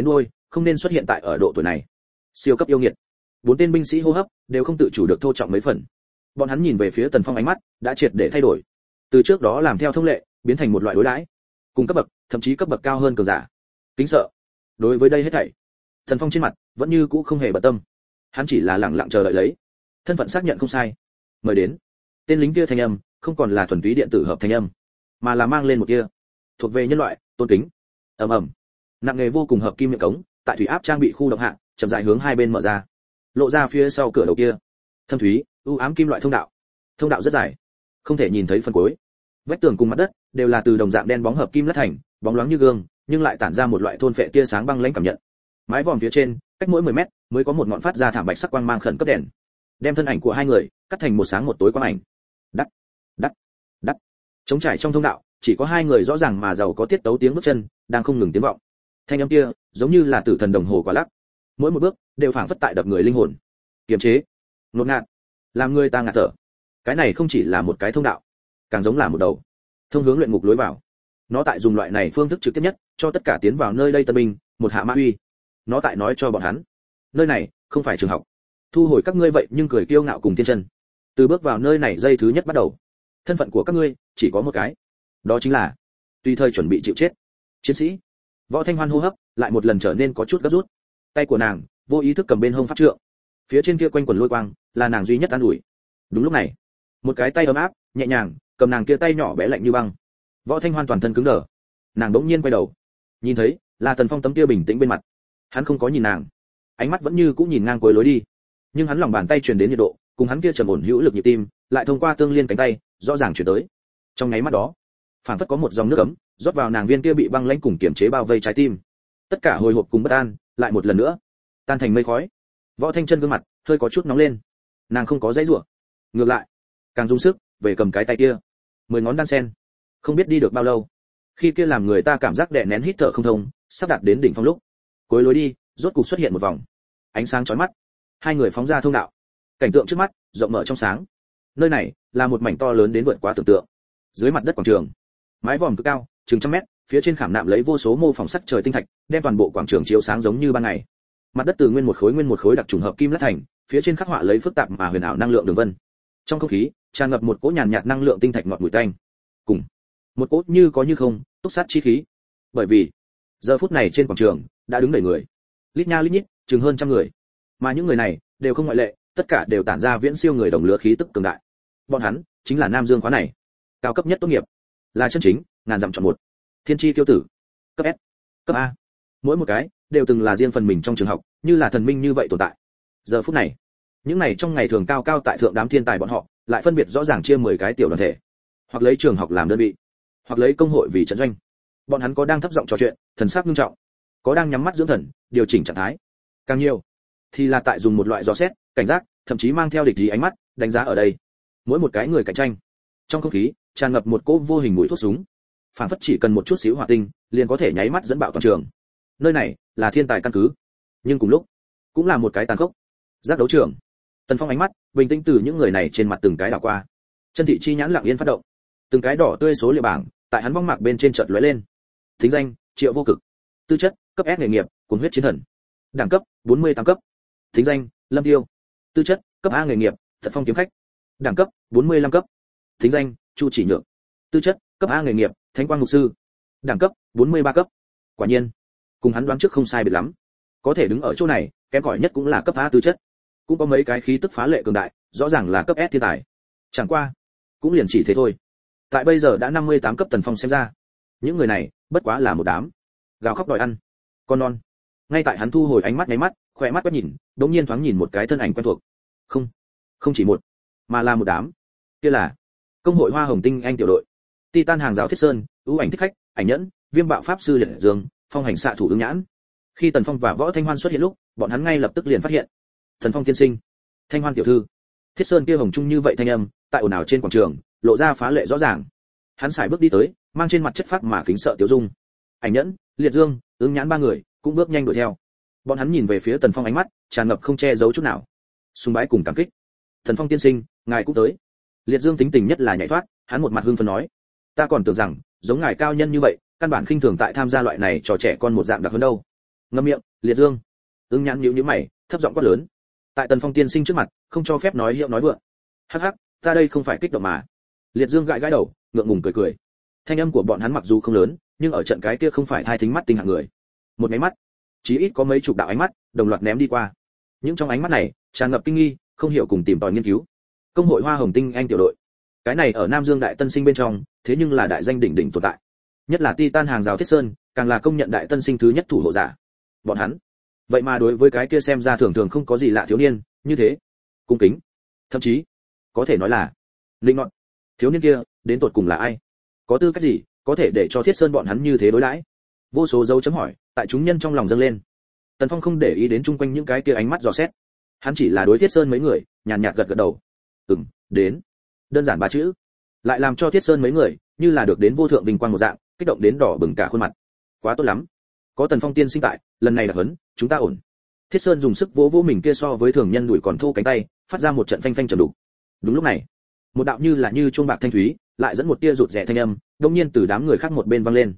không nên xuất hiện tại ở độ tuổi này. Siêu cấp yêu nghiệt. Bốn tên binh sĩ hô hấp đều không tự chủ được thô trọng mấy phần. Bọn hắn nhìn về phía Tần Phong, ánh mắt đã triệt để thay đổi. Từ trước đó làm theo thông lệ, biến thành một loại đối đãi, cùng cấp bậc, thậm chí cấp bậc cao hơn cường giả. Kính sợ. Đối với đây hết thảy, Tần Phong trên mặt vẫn như cũ không hề bận tâm. Hắn chỉ là lặng lặng chờ đợi lấy. Thân phận xác nhận không sai. Mời đến. Tên lính kia thanh âm không còn là thuần túy điện tử hợp thanh âm, mà là mang lên một kia thuộc về nhân loại tôn kính. Ầm ầm. Nặng nghề vô cùng hợp kim miệng cống tại thủy áp trang bị khu động hạ, chậm rãi hướng hai bên mở ra, lộ ra phía sau cửa đầu kia thâm thúy u ám kim loại thông đạo rất dài, không thể nhìn thấy phần cuối. Vách tường cùng mặt đất đều là từ đồng dạng đen bóng hợp kim lát thành, bóng loáng như gương, nhưng lại tản ra một loại thôn phệ tia sáng băng lãnh cảm nhận. Mái vòm phía trên, cách mỗi 10 mét mới có một ngọn phát ra thảm bạch sắc quang mang khẩn cấp đèn, đem thân ảnh của hai người cắt thành một sáng một tối quang ảnh. Đắt, đắt, đắt. Trống trải trong thông đạo, chỉ có hai người rõ ràng mà giàu có tiết tấu tiếng bước chân đang không ngừng tiếng vọng. Thanh âm kia giống như là tử thần đồng hồ quả lắc, mỗi một bước đều phảng phất tại đập người linh hồn, kiềm chế, ngột ngạt, làm người ta ngạt thở. Cái này không chỉ là một cái thông đạo, càng giống là một đầu thông hướng luyện ngục lối vào. Nó tại dùng loại này phương thức trực tiếp nhất cho tất cả tiến vào nơi đây tân binh một hạ mã uy. Nó tại nói cho bọn hắn, nơi này không phải trường học. Thu hồi các ngươi vậy nhưng cười kiêu ngạo cùng thiên chân. Từ bước vào nơi này giây thứ nhất bắt đầu, thân phận của các ngươi chỉ có một cái, đó chính là tùy thời chuẩn bị chịu chết chiến sĩ. Võ Thanh Hoan hô hấp lại một lần trở nên có chút gấp rút. Tay của nàng vô ý thức cầm bên hông pháp trượng, phía trên kia quanh quần lôi quang là nàng duy nhất an ủi. Đúng lúc này, một cái tay ấm áp nhẹ nhàng cầm nàng kia tay nhỏ bé lạnh như băng. Võ Thanh Hoan toàn thân cứng đờ, nàng đống nhiên quay đầu, nhìn thấy là Tần Phong tấm kia bình tĩnh bên mặt. Hắn không có nhìn nàng, ánh mắt vẫn như cũ nhìn ngang cuối lối đi, nhưng hắn lòng bàn tay truyền đến nhiệt độ, cùng hắn kia trầm ổn hữu lực nhịp tim, lại thông qua tương liên cánh tay, rõ ràng chuyển tới. Trong nháy mắt đó, phản phất có một dòng nước ấm rót vào nàng viên kia bị băng lãnh cùng kiềm chế bao vây trái tim. Tất cả hồi hộp cùng bất an, lại một lần nữa tan thành mây khói. Võ Thanh Chân gương mặt hơi có chút nóng lên, nàng không có dãy rủa, ngược lại càng dùng sức về cầm cái tay kia, 10 ngón đan sen, không biết đi được bao lâu. Khi kia làm người ta cảm giác đè nén hít thở không thông, sắp đạt đến đỉnh phong lúc, cuối lối đi rốt cục xuất hiện một vòng ánh sáng chói mắt. Hai người phóng ra thông đạo, cảnh tượng trước mắt rộng mở trong sáng. Nơi này là một mảnh to lớn đến vượt quá tưởng tượng. Dưới mặt đất quảng trường, mái vòm cực cao chừng 100 mét, phía trên khảm nạm lấy vô số mô phỏng sắc trời tinh thạch, đem toàn bộ quảng trường chiếu sáng giống như ban ngày. Mặt đất từ nguyên một khối đặc trùng hợp kim lát thành, phía trên khắc họa lấy phức tạp mà huyền ảo năng lượng đường vân. Trong không khí tràn ngập một cỗ nhàn nhạt năng lượng tinh thạch ngọt mùi tanh, cùng một cỗ như có như không túc sát chi khí. Bởi vì giờ phút này trên quảng trường đã đứng đầy người, lít nha lít nhít, chừng hơn 100 người, mà những người này đều không ngoại lệ, tất cả đều tản ra viễn siêu người đồng lứa khí tức cường đại. Bọn hắn chính là Nam Dương khóa này cao cấp nhất tốt nghiệp, là chân chính ngàn dặm chọn một thiên chi tiêu tử, cấp S, cấp A, mỗi một cái đều từng là riêng phần mình trong trường học, như là thần minh như vậy tồn tại. Giờ phút này, những này trong ngày thường cao cao tại thượng đám thiên tài bọn họ, lại phân biệt rõ ràng chia 10 cái tiểu đoàn thể, hoặc lấy trường học làm đơn vị, hoặc lấy công hội vì trận doanh. Bọn hắn có đang thấp giọng trò chuyện, thần sắc nghiêm trọng, có đang nhắm mắt dưỡng thần, điều chỉnh trạng thái, càng nhiều thì là tại dùng một loại dò xét, cảnh giác, thậm chí mang theo địch ý ánh mắt đánh giá ở đây mỗi một cái người cạnh tranh. Trong không khí tràn ngập một cỗ vô hình mùi thuốc súng, phản phất chỉ cần một chút xíu hỏa tinh liền có thể nháy mắt dẫn bạo toàn trường. Nơi này là thiên tài căn cứ, nhưng cùng lúc cũng là một cái tàn khốc giác đấu trường. Tần Phong ánh mắt bình tĩnh từ những người này trên mặt từng cái đảo qua, chân thị chi nhãn lặng yên phát động, từng cái đỏ tươi số liệu bảng tại hắn vong mạc bên trên chợt lóe lên. Thính danh Triệu Vô Cực, tư chất cấp S, nghề nghiệp cuồng huyết chiến thần, đẳng cấp 48 cấp. Thính danh Lâm Tiêu, tư chất cấp A, nghề nghiệp Thật Phong kiếm khách, đẳng cấp 45 cấp. Thính danh Chu Chỉ Nhượng, tư chất cấp A, nghề nghiệp Thánh Quang mục sư, đẳng cấp 43 cấp. Quả nhiên cùng hắn đoán trước không sai biệt lắm, có thể đứng ở chỗ này kém cỏi nhất cũng là cấp A tư chất. Cũng có mấy cái khí tức phá lệ cường đại, rõ ràng là cấp S thiên tài, chẳng qua cũng liền chỉ thế thôi. Tại bây giờ đã 58 cấp Tần Phong xem ra, những người này bất quá là một đám gào khóc đòi ăn con non. Ngay tại hắn thu hồi ánh mắt nháy mắt, khỏe mắt quét nhìn, đống nhiên thoáng nhìn một cái thân ảnh quen thuộc. Không chỉ một, mà là một đám. Kia là công hội Hoa Hồng Tinh Anh tiểu đội, Titan hàng giáo Thiết Sơn, ưu ảnh thích khách, ảnh nhẫn, viêm bạo pháp sư Liệt Dương, phong hành xạ thủ ứng nhãn. Khi Tần Phong và Võ Thanh Hoan xuất hiện lúc, bọn hắn ngay lập tức liền phát hiện Tần Phong tiên sinh, Thanh Hoan tiểu thư. Thiết Sơn kia hồng trung như vậy thanh âm, tại ồn ào trên quảng trường, lộ ra phá lệ rõ ràng. Hắn sải bước đi tới, mang trên mặt chất phác mà kính sợ tiểu dung. Ảnh nhẫn, Liệt Dương, ứng nhãn ba người cũng bước nhanh đuổi theo. Bọn hắn nhìn về phía Tần Phong, ánh mắt tràn ngập không che giấu chút nào sùng bái cùng cảm kích. Tần Phong tiên sinh, ngài cũng tới. Liệt Dương tính tình nhất là nhảy thoát, hắn một mặt hưng phấn nói: ta còn tưởng rằng giống ngài cao nhân như vậy, căn bản khinh thường tại tham gia loại này trò trẻ con một dạng đặc hơn đâu. Ngậm miệng, Liệt Dương. Ưng Nhãn nhíu nhíu mày, thấp giọng quát lớn. Tại Tần Phong tiên sinh trước mặt, không cho phép nói hiệu nói vượng. Hắc hắc, ta đây không phải kích động mà. Liệt Dương gãi gãi đầu, ngượng ngùng cười cười. Thanh âm của bọn hắn mặc dù không lớn, nhưng ở trận cái kia không phải thai thính mắt tinh hạng người. Một cái mắt, chí ít có mấy chục đạo ánh mắt, đồng loạt ném đi qua. Những trong ánh mắt này, tràn ngập kinh nghi, không hiểu cùng tìm tòi nghiên cứu. Công hội Hoa Hồng Tinh Anh tiểu đội. Cái này ở Nam Dương Đại Tân Sinh bên trong, thế nhưng là đại danh đỉnh đỉnh tồn tại. Nhất là Titan hàng rào Thiết Sơn, càng là công nhận Đại Tân Sinh thứ nhất thủ hộ giả. Bọn hắn, vậy mà đối với cái kia xem ra thường thường không có gì lạ thiếu niên, như thế, cung kính, thậm chí có thể nói là linh nọt. Thiếu niên kia, đến tột cùng là ai? Có tư cách gì, có thể để cho Thiết Sơn bọn hắn như thế đối đãi? Vô số dấu chấm hỏi, tại chúng nhân trong lòng dâng lên. Tần Phong không để ý đến chung quanh những cái kia ánh mắt dò xét, hắn chỉ là đối Thiết Sơn mấy người, nhàn nhạt gật gật đầu. Đến. Đơn giản ba chữ, lại làm cho Thiết Sơn mấy người như là được đến vô thượng vinh quang một dạng, kích động đến đỏ bừng cả khuôn mặt. Quá tốt lắm, có Tần Phong tiên sinh tại, lần này là huấn, chúng ta ổn. Thiết Sơn dùng sức vỗ vỗ mình kia so với thường nhân đùi còn thô cánh tay, phát ra một trận phanh phanh trầm đục. Đúng lúc này, một đạo như chuông bạc thanh thúy, lại dẫn một tia rụt rè thanh âm, đột nhiên từ đám người khác một bên vang lên.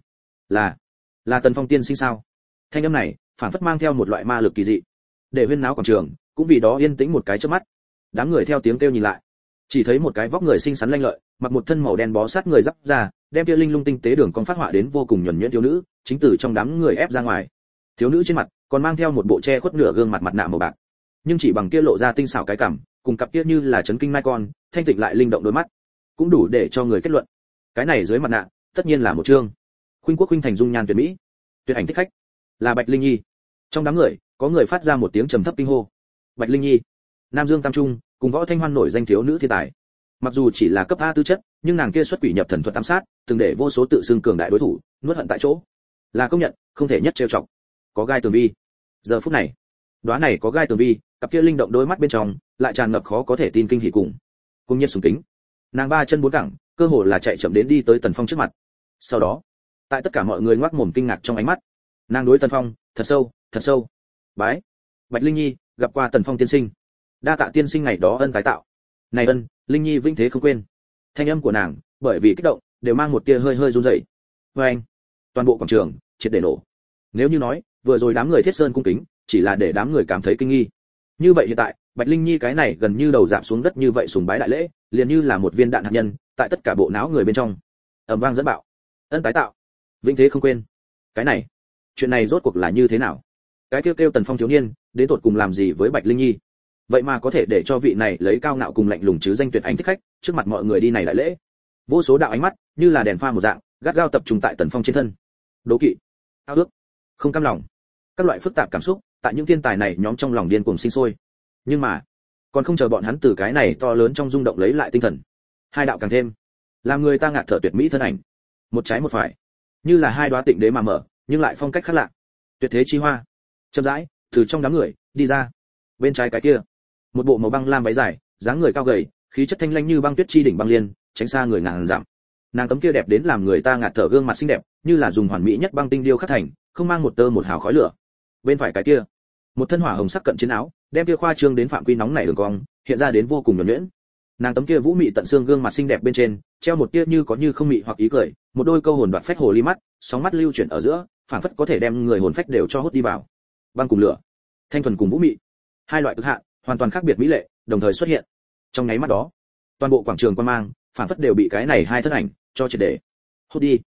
Là Tần Phong tiên sinh sao? Thanh âm này, phản phất mang theo một loại ma lực kỳ dị. Để huyên náo quảng trường, cũng vì đó yên tĩnh một cái chớp mắt. Đám người theo tiếng kêu nhìn lại, chỉ thấy một cái vóc người xinh xắn lanh lợi, mặc một thân màu đen bó sát người giáp ra, đem kia linh lung tinh tế đường cong phát họa đến vô cùng nhuần nhuyễn thiếu nữ, chính từ trong đám người ép ra ngoài. Thiếu nữ trên mặt còn mang theo một bộ che khuất nửa gương mặt mặt nạ màu bạc, nhưng chỉ bằng kia lộ ra tinh xảo cái cằm, cùng cặp kia như là chấn kinh mai con, thanh tịnh lại linh động đôi mắt, cũng đủ để cho người kết luận, cái này dưới mặt nạ, tất nhiên là một chương khuynh quốc khuynh thành dung nhan tuyệt mỹ, tuyệt ảnh thích khách, là Bạch Linh Nhi. Trong đám người, có người phát ra một tiếng trầm thấp kinh hô. Bạch Linh Nhi, Nam Dương Tam Trung, cùng Võ Thanh Hoan nổi danh thiếu nữ thiên tài. Mặc dù chỉ là cấp A tư chất, nhưng nàng kia xuất quỷ nhập thần thuật ám sát, từng để vô số tự xưng cường đại đối thủ nuốt hận tại chỗ, là công nhận, không thể nhất trêu chọc. Có gai tường vi. Giờ phút này, đóa này có gai tường vi, cặp kia linh động đôi mắt bên trong lại tràn ngập khó có thể tin kinh hỉ cùng nhiệt sùng kính. Nàng ba chân bốn cẳng, cơ hồ là chạy chậm đến đi tới Tần Phong trước mặt. Sau đó, tại tất cả mọi người ngoác mồm kinh ngạc trong ánh mắt, nàng đối Tần Phong thật sâu bái. Bạch Linh Nhi gặp qua Tần Phong tiên sinh, đa tạ tiên sinh ngày đó ân tái tạo. Này ân, Linh Nhi vĩnh thế không quên. Thanh âm của nàng bởi vì kích động đều mang một tia hơi run rẩy. Với anh, toàn bộ quảng trường triệt để nổ. Nếu như nói vừa rồi đám người Thiết Sơn cung kính chỉ là để đám người cảm thấy kinh nghi, như vậy hiện tại Bạch Linh Nhi cái này gần như đầu rạp xuống đất như vậy sùng bái đại lễ, liền như là một viên đạn hạt nhân tại tất cả bộ não người bên trong ầm vang dẫn bạo. Ân tái tạo, vĩnh thế không quên. Cái này, chuyện này rốt cuộc là như thế nào? Cái kêu Tần Phong thiếu niên đến tột cùng làm gì với Bạch Linh Nhi, vậy mà có thể để cho vị này lấy cao ngạo cùng lạnh lùng chứ danh tuyệt ảnh thích khách trước mặt mọi người đi này đại lễ. Vô số đạo ánh mắt như là đèn pha một dạng gắt gao tập trung tại Tần Phong trên thân. Đố kỵ, ao ước, không cam lòng, các loại phức tạp cảm xúc tại những thiên tài này nhóm trong lòng điên cuồng sinh sôi. Nhưng mà còn không chờ bọn hắn từ cái này to lớn trong rung động lấy lại tinh thần, hai đạo càng thêm làm người ta ngạt thở tuyệt mỹ thân ảnh, một trái một phải, như là hai đóa tịnh đế mà mở, nhưng lại phong cách khác lạ, tuyệt thế chi hoa, chậm rãi từ trong đám người đi ra. Bên trái cái kia, một bộ màu băng lam váy dài, dáng người cao gầy, khí chất thanh lãnh như băng tuyết chi đỉnh băng liên, tránh xa người ngàn dặm. Nàng tấm kia đẹp đến làm người ta ngạt thở gương mặt xinh đẹp, như là dùng hoàn mỹ nhất băng tinh điêu khắc thành, không mang một tơ một hào khói lửa. Bên phải cái kia, một thân hỏa hồng sắc cận chiến áo, đem kia khoa trương đến phạm quy nóng nảy đường cong, hiện ra đến vô cùng nhuần nhuyễn. Nàng tấm kia vũ mị tận xương gương mặt xinh đẹp bên trên, treo một tia như có như không mị hoặc ý cười, một đôi câu hồn đoạt phách hồ ly mắt, sóng mắt lưu chuyển ở giữa, phảng phất có thể đem người hồn phách đều cho hút đi vào. Băng cùng lửa, thanh thuần cùng vũ mị, hai loại cực hạn, hoàn toàn khác biệt mỹ lệ, đồng thời xuất hiện. Trong nháy mắt đó, toàn bộ quảng trường quan mang, phảng phất đều bị cái này hai thân ảnh cho triệt để hút đi.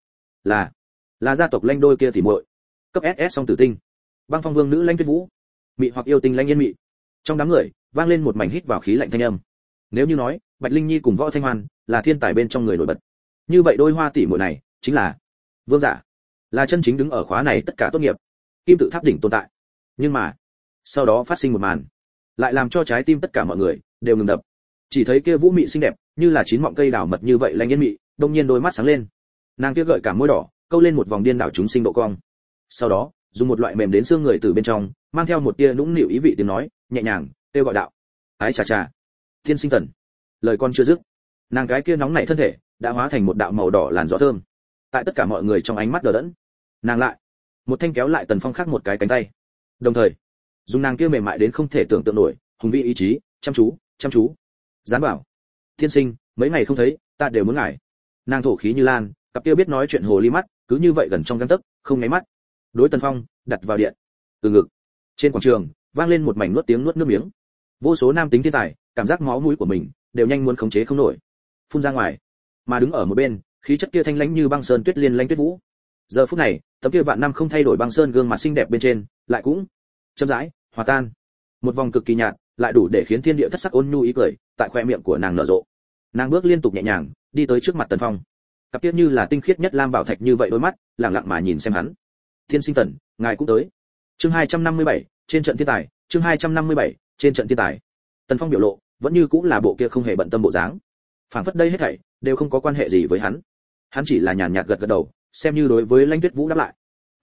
Là gia tộc Lanh đôi kia tỉ muội, cấp SS song tử tinh, Băng Phong Vương nữ Lanh Tuyết Vũ, mị hoặc yêu tinh Lanh Yên Mị. Trong đám người vang lên một mảnh hít vào khí lạnh thanh âm. Nếu như nói Bạch Linh Nhi cùng Võ Thanh Hoan là thiên tài bên trong người nổi bật, như vậy đôi hoa tỷ muội này chính là vương giả, là chân chính đứng ở khóa này tất cả tốt nghiệp, kim tự tháp đỉnh tồn tại. Nhưng mà sau đó phát sinh một màn, lại làm cho trái tim tất cả mọi người đều ngừng đập. Chỉ thấy kia vũ mị xinh đẹp, như là chín mọng cây đào mật như vậy Lanh Yên Mị, đông nhiên đôi mắt sáng lên. Nàng kia gợi cả môi đỏ, câu lên một vòng điên đảo chúng sinh độ cong. Sau đó, dùng một loại mềm đến xương người từ bên trong, mang theo một tia nũng nịu ý vị tiếng nói, nhẹ nhàng, kêu gọi đạo: "Ái chà chà, Thiên Sinh Tần." Lời con chưa dứt, nàng cái kia nóng nảy thân thể đã hóa thành một đạo màu đỏ làn gió thơm. Tại tất cả mọi người trong ánh mắt đờ đẫn, nàng lại một thanh kéo lại Tần Phong khác một cái cánh tay. Đồng thời, dùng nàng kia mềm mại đến không thể tưởng tượng nổi, hùng vĩ ý chí, chăm chú. Dán bảo: "Thiên sinh, mấy ngày không thấy, ta đều muốn ngài." Nàng thổ khí như lan, cặp kia biết nói chuyện hồ ly mắt, cứ như vậy gần trong gang tấc, không nháy mắt. Đối Tần Phong, đặt vào điện. Từ ngực. Trên quảng trường vang lên một mảnh nuốt tiếng nuốt nước miếng. Vô số nam tính thiên tài cảm giác máu mũi của mình đều nhanh muốn khống chế không nổi, phun ra ngoài. Mà đứng ở một bên, khí chất kia thanh lãnh như băng sơn tuyết liên lãnh tuyết vũ. Giờ phút này, tấm kia vạn năm không thay đổi băng sơn gương mặt xinh đẹp bên trên, lại cũng chậm rãi hòa tan. Một vòng cực kỳ nhạt, lại đủ để khiến thiên địa thất sắc ôn nhu ý cười, tại khoe miệng của nàng nở rộ. Nàng bước liên tục nhẹ nhàng, đi tới trước mặt Tần Phong. Cặp kia như là tinh khiết nhất lam bảo thạch như vậy đôi mắt, lặng lặng mà nhìn xem hắn. Thiên sinh Tần, ngài cũng tới. Chương 257, trên trận thiên tài, chương 257, trên trận thiên tài. Tần Phong biểu lộ, vẫn như cũng là bộ kia không hề bận tâm bộ dáng. Phảng phất đây hết thảy đều không có quan hệ gì với hắn. Hắn chỉ là nhàn nhạt gật gật đầu, xem như đối với Lãnh Tuyết Vũ đáp lại.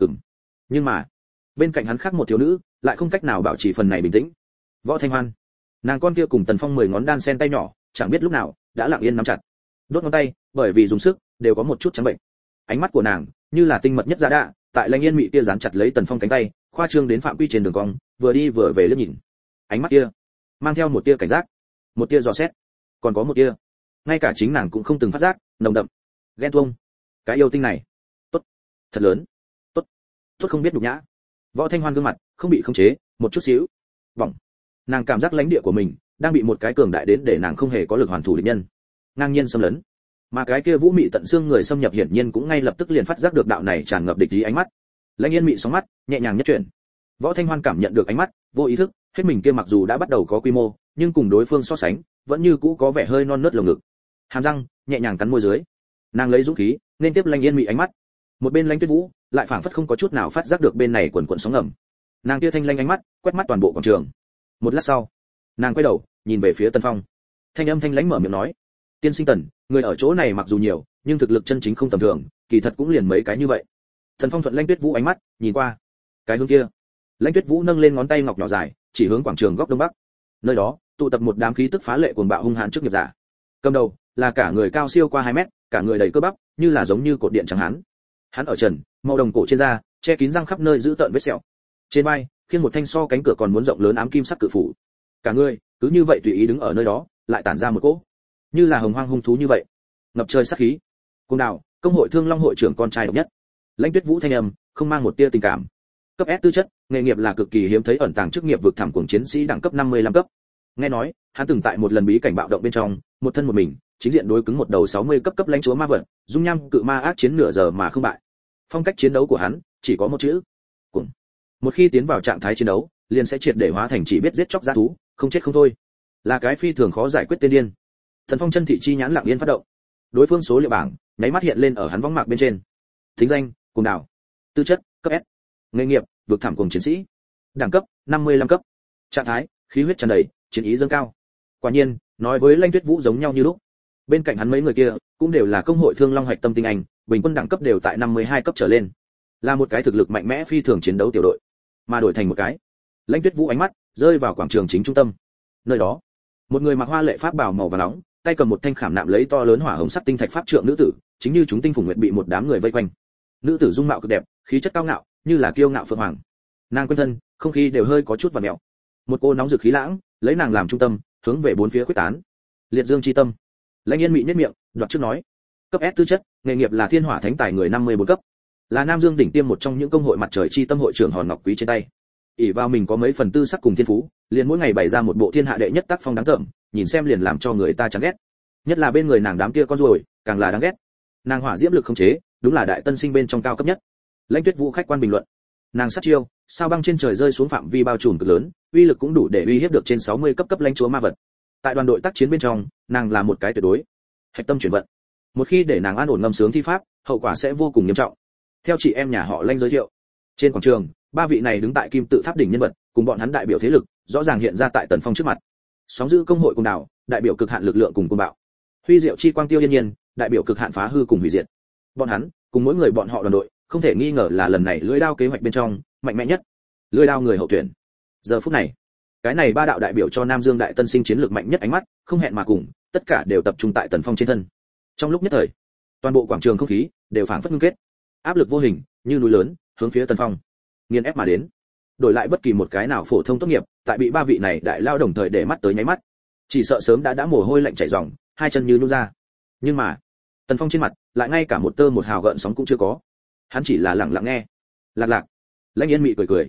Nhưng mà, bên cạnh hắn khác một thiếu nữ, lại không cách nào bảo trì phần này bình tĩnh. Võ Thanh Hoan, nàng con kia cùng Tần Phong 10 ngón đan sen tay nhỏ, chẳng biết lúc nào đã lặng yên nắm chặt. Đốt ngón tay, bởi vì dùng sức, đều có một chút trắng bệnh. Ánh mắt của nàng, như là tinh mật nhất giá đạ, tại Lãnh Yên Mị kia dán chặt lấy Tần Phong cánh tay, khoa trương đến phạm quy trên đường cong, vừa đi vừa về liếc nhìn. Ánh mắt kia, mang theo một tia cảnh giác, một tia dò xét, còn có một tia, ngay cả chính nàng cũng không từng phát giác, nồng đậm, ghen tuông. Cái yêu tinh này, tốt, thật lớn, tốt, tốt không biết nhục nhã. Võ Thanh Hoan gương mặt không bị khống chế, một chút xíu bỏng. Nàng cảm giác lãnh địa của mình đang bị một cái cường đại đến để nàng không hề có lực hoàn thủ địch nhân ngang nhiên xâm lấn, mà cái kia vũ mị tận xương người xâm nhập hiển nhiên cũng ngay lập tức liền phát giác được đạo này tràn ngập địch ý ánh mắt. Lãnh Yên Mị sóng mắt nhẹ nhàng nhất chuyển. Võ Thanh Hoan cảm nhận được ánh mắt, vô ý thức, hết mình kia mặc dù đã bắt đầu có quy mô, nhưng cùng đối phương so sánh, vẫn như cũ có vẻ hơi non nớt lồng ngực. Hàm răng nhẹ nhàng cắn môi dưới. Nàng lấy dũng khí, nên tiếp Lãnh Yên Mị ánh mắt. Một bên Lãnh Tuyết Vũ lại phảng phất không có chút nào phát giác được bên này quần quần sóng ngầm. Nàng kia thanh lanh ánh mắt, quét mắt toàn bộ quảng trường. Một lát sau, nàng quay đầu, nhìn về phía Tần Phong. Thanh âm thanh lãnh mở miệng nói: "Tiên sinh Tần, người ở chỗ này mặc dù nhiều, nhưng thực lực chân chính không tầm thường, kỳ thật cũng liền mấy cái như vậy." Tần Phong thuận Lãnh Tuyết Vũ ánh mắt, nhìn qua cái hướng kia. Lãnh Tuyết Vũ nâng lên ngón tay ngọc nhỏ dài, chỉ hướng quảng trường góc đông bắc. Nơi đó, tụ tập một đám khí tức phá lệ cuồng bạo hung hãn trước nghiệp giả. Cầm đầu là cả người cao siêu qua 2 mét, cả người đầy cơ bắp, như là giống như cột điện trắng hán. Hắn ở trần, màu đồng cổ trên da, che kín răng khắp nơi giữ tợn vết sẹo. Trên vai, khiêng một thanh so cánh cửa còn muốn rộng lớn ám kim sắc cự phủ. Cả người cứ như vậy tùy ý đứng ở nơi đó, lại tản ra một cỗ như là hồng hoang hung thú như vậy, ngập trời sát khí. Cung Đào, công hội Thương Long hội trưởng con trai độc nhất. Lãnh Tuyết Vũ thanh âm không mang một tia tình cảm. Cấp S tư chất, nghề nghiệp là cực kỳ hiếm thấy ẩn tàng chức nghiệp vực thẳm cuồng chiến sĩ đẳng cấp 55 cấp. Nghe nói, hắn từng tại một lần bí cảnh bạo động bên trong, một thân một mình, chính diện đối cứng một đầu 60 cấp lãnh chúa ma vật, dung nham cự ma ác chiến nửa giờ mà không bại. Phong cách chiến đấu của hắn chỉ có một chữ: cuồng. Một khi tiến vào trạng thái chiến đấu, liền sẽ triệt để hóa thành chỉ biết giết chóc dã thú, không chết không thôi. Là cái phi thường khó giải quyết tên điên. Thần Phong chân thị chi nhãn lặng yên phát động. Đối phương số liệu bảng, nháy mắt hiện lên ở hắn võng mạc bên trên. Thính danh: Cung Đào. Tư chất: cấp S. Nghề nghiệp: vực thẳm cuồng chiến sĩ. Đẳng cấp: 55 cấp. Trạng thái: khí huyết tràn đầy, chiến ý dâng cao. Quả nhiên, nói với Lãnh Tuyết Vũ giống nhau như lúc. Bên cạnh hắn mấy người kia, cũng đều là công hội Thương Long hạch tâm tinh anh, bình quân đẳng cấp đều tại 52 cấp trở lên. Là một cái thực lực mạnh mẽ phi thường chiến đấu tiểu đội. Mà đổi thành một cái, Lãnh Tuyết Vũ ánh mắt rơi vào quảng trường chính trung tâm. Nơi đó, một người mặc hoa lệ pháp bào màu vàng nóng, tay cầm một thanh khảm nạm lấy to lớn hỏa hồng sắc tinh thạch pháp trượng nữ tử, chính như chúng tinh phùng nguyệt bị một đám người vây quanh. Nữ tử dung mạo cực đẹp, khí chất cao ngạo, như là kiêu ngạo phượng hoàng. Nàng quanh thân, không khí đều hơi có chút vặn mèo. Một cô nóng rực khí lãng, lấy nàng làm trung tâm, hướng về bốn phía khuếch tán. Liệt dương chi tâm. Lãnh Yên Mị nhếch miệng, đoạt trước nói: cấp S tư chất, nghề nghiệp là thiên hỏa thánh tài người 54 cấp, là Nam Dương đỉnh tiêm một trong những công hội mặt trời chi tâm hội trưởng hòn ngọc quý trên tay. ỷ vào mình có mấy phần tư sắc cùng thiên phú, liền mỗi ngày bày ra một bộ thiên hạ đệ nhất tác phong đáng tởm, nhìn xem liền làm cho người ta chán ghét. Nhất là bên người nàng đám kia con ruồi, càng là đáng ghét. Nàng hỏa diễm lực không chế, đúng là đại tân sinh bên trong cao cấp nhất. Lãnh Tuyết Vũ khách quan bình luận: nàng sát chiêu, sao băng trên trời rơi xuống phạm vi bao trùm cực lớn, uy lực cũng đủ để uy hiếp được trên 60 cấp lãnh chúa ma vật. Tại đoàn đội tác chiến bên trong, nàng là một cái tuyệt đối hạch tâm chuyển vận. Một khi để nàng an ổn ngâm sướng thi pháp, hậu quả sẽ vô cùng nghiêm trọng. Theo chị em nhà họ Lãnh giới thiệu, trên quảng trường, ba vị này đứng tại kim tự tháp đỉnh nhân vật, cùng bọn hắn đại biểu thế lực, rõ ràng hiện ra tại Tần Phong trước mặt. Sóng dữ công hội Cung Đào, đại biểu cực hạn lực lượng cùng cuồng bạo. Huy diệu chi quang tiêu yên nhiên, đại biểu cực hạn phá hư cùng hủy diệt. Bọn hắn, cùng mỗi người bọn họ đoàn đội, không thể nghi ngờ là lần này lưỡi đao kế hoạch bên trong mạnh mẽ nhất. Lưỡi đao người hậu tuyển. Giờ phút này, cái này ba đạo đại biểu cho Nam Dương đại tân sinh chiến lược mạnh nhất ánh mắt, không hẹn mà cùng, tất cả đều tập trung tại Tần Phong trên thân. Trong lúc nhất thời, toàn bộ quảng trường không khí đều phảng phất ngưng kết, áp lực vô hình như núi lớn hướng phía Tần Phong nghiền ép mà đến. Đổi lại bất kỳ một cái nào phổ thông tốt nghiệp, tại bị ba vị này đại lao đồng thời để mắt tới nháy mắt, chỉ sợ sớm đã mồ hôi lạnh chảy ròng, hai chân như nhũn ra. Nhưng mà, Tần Phong trên mặt lại ngay cả một tơ một hào gợn sóng cũng chưa có. Hắn chỉ là lặng lặng nghe. Lạc lạc. Lãnh Yên Mị cười cười.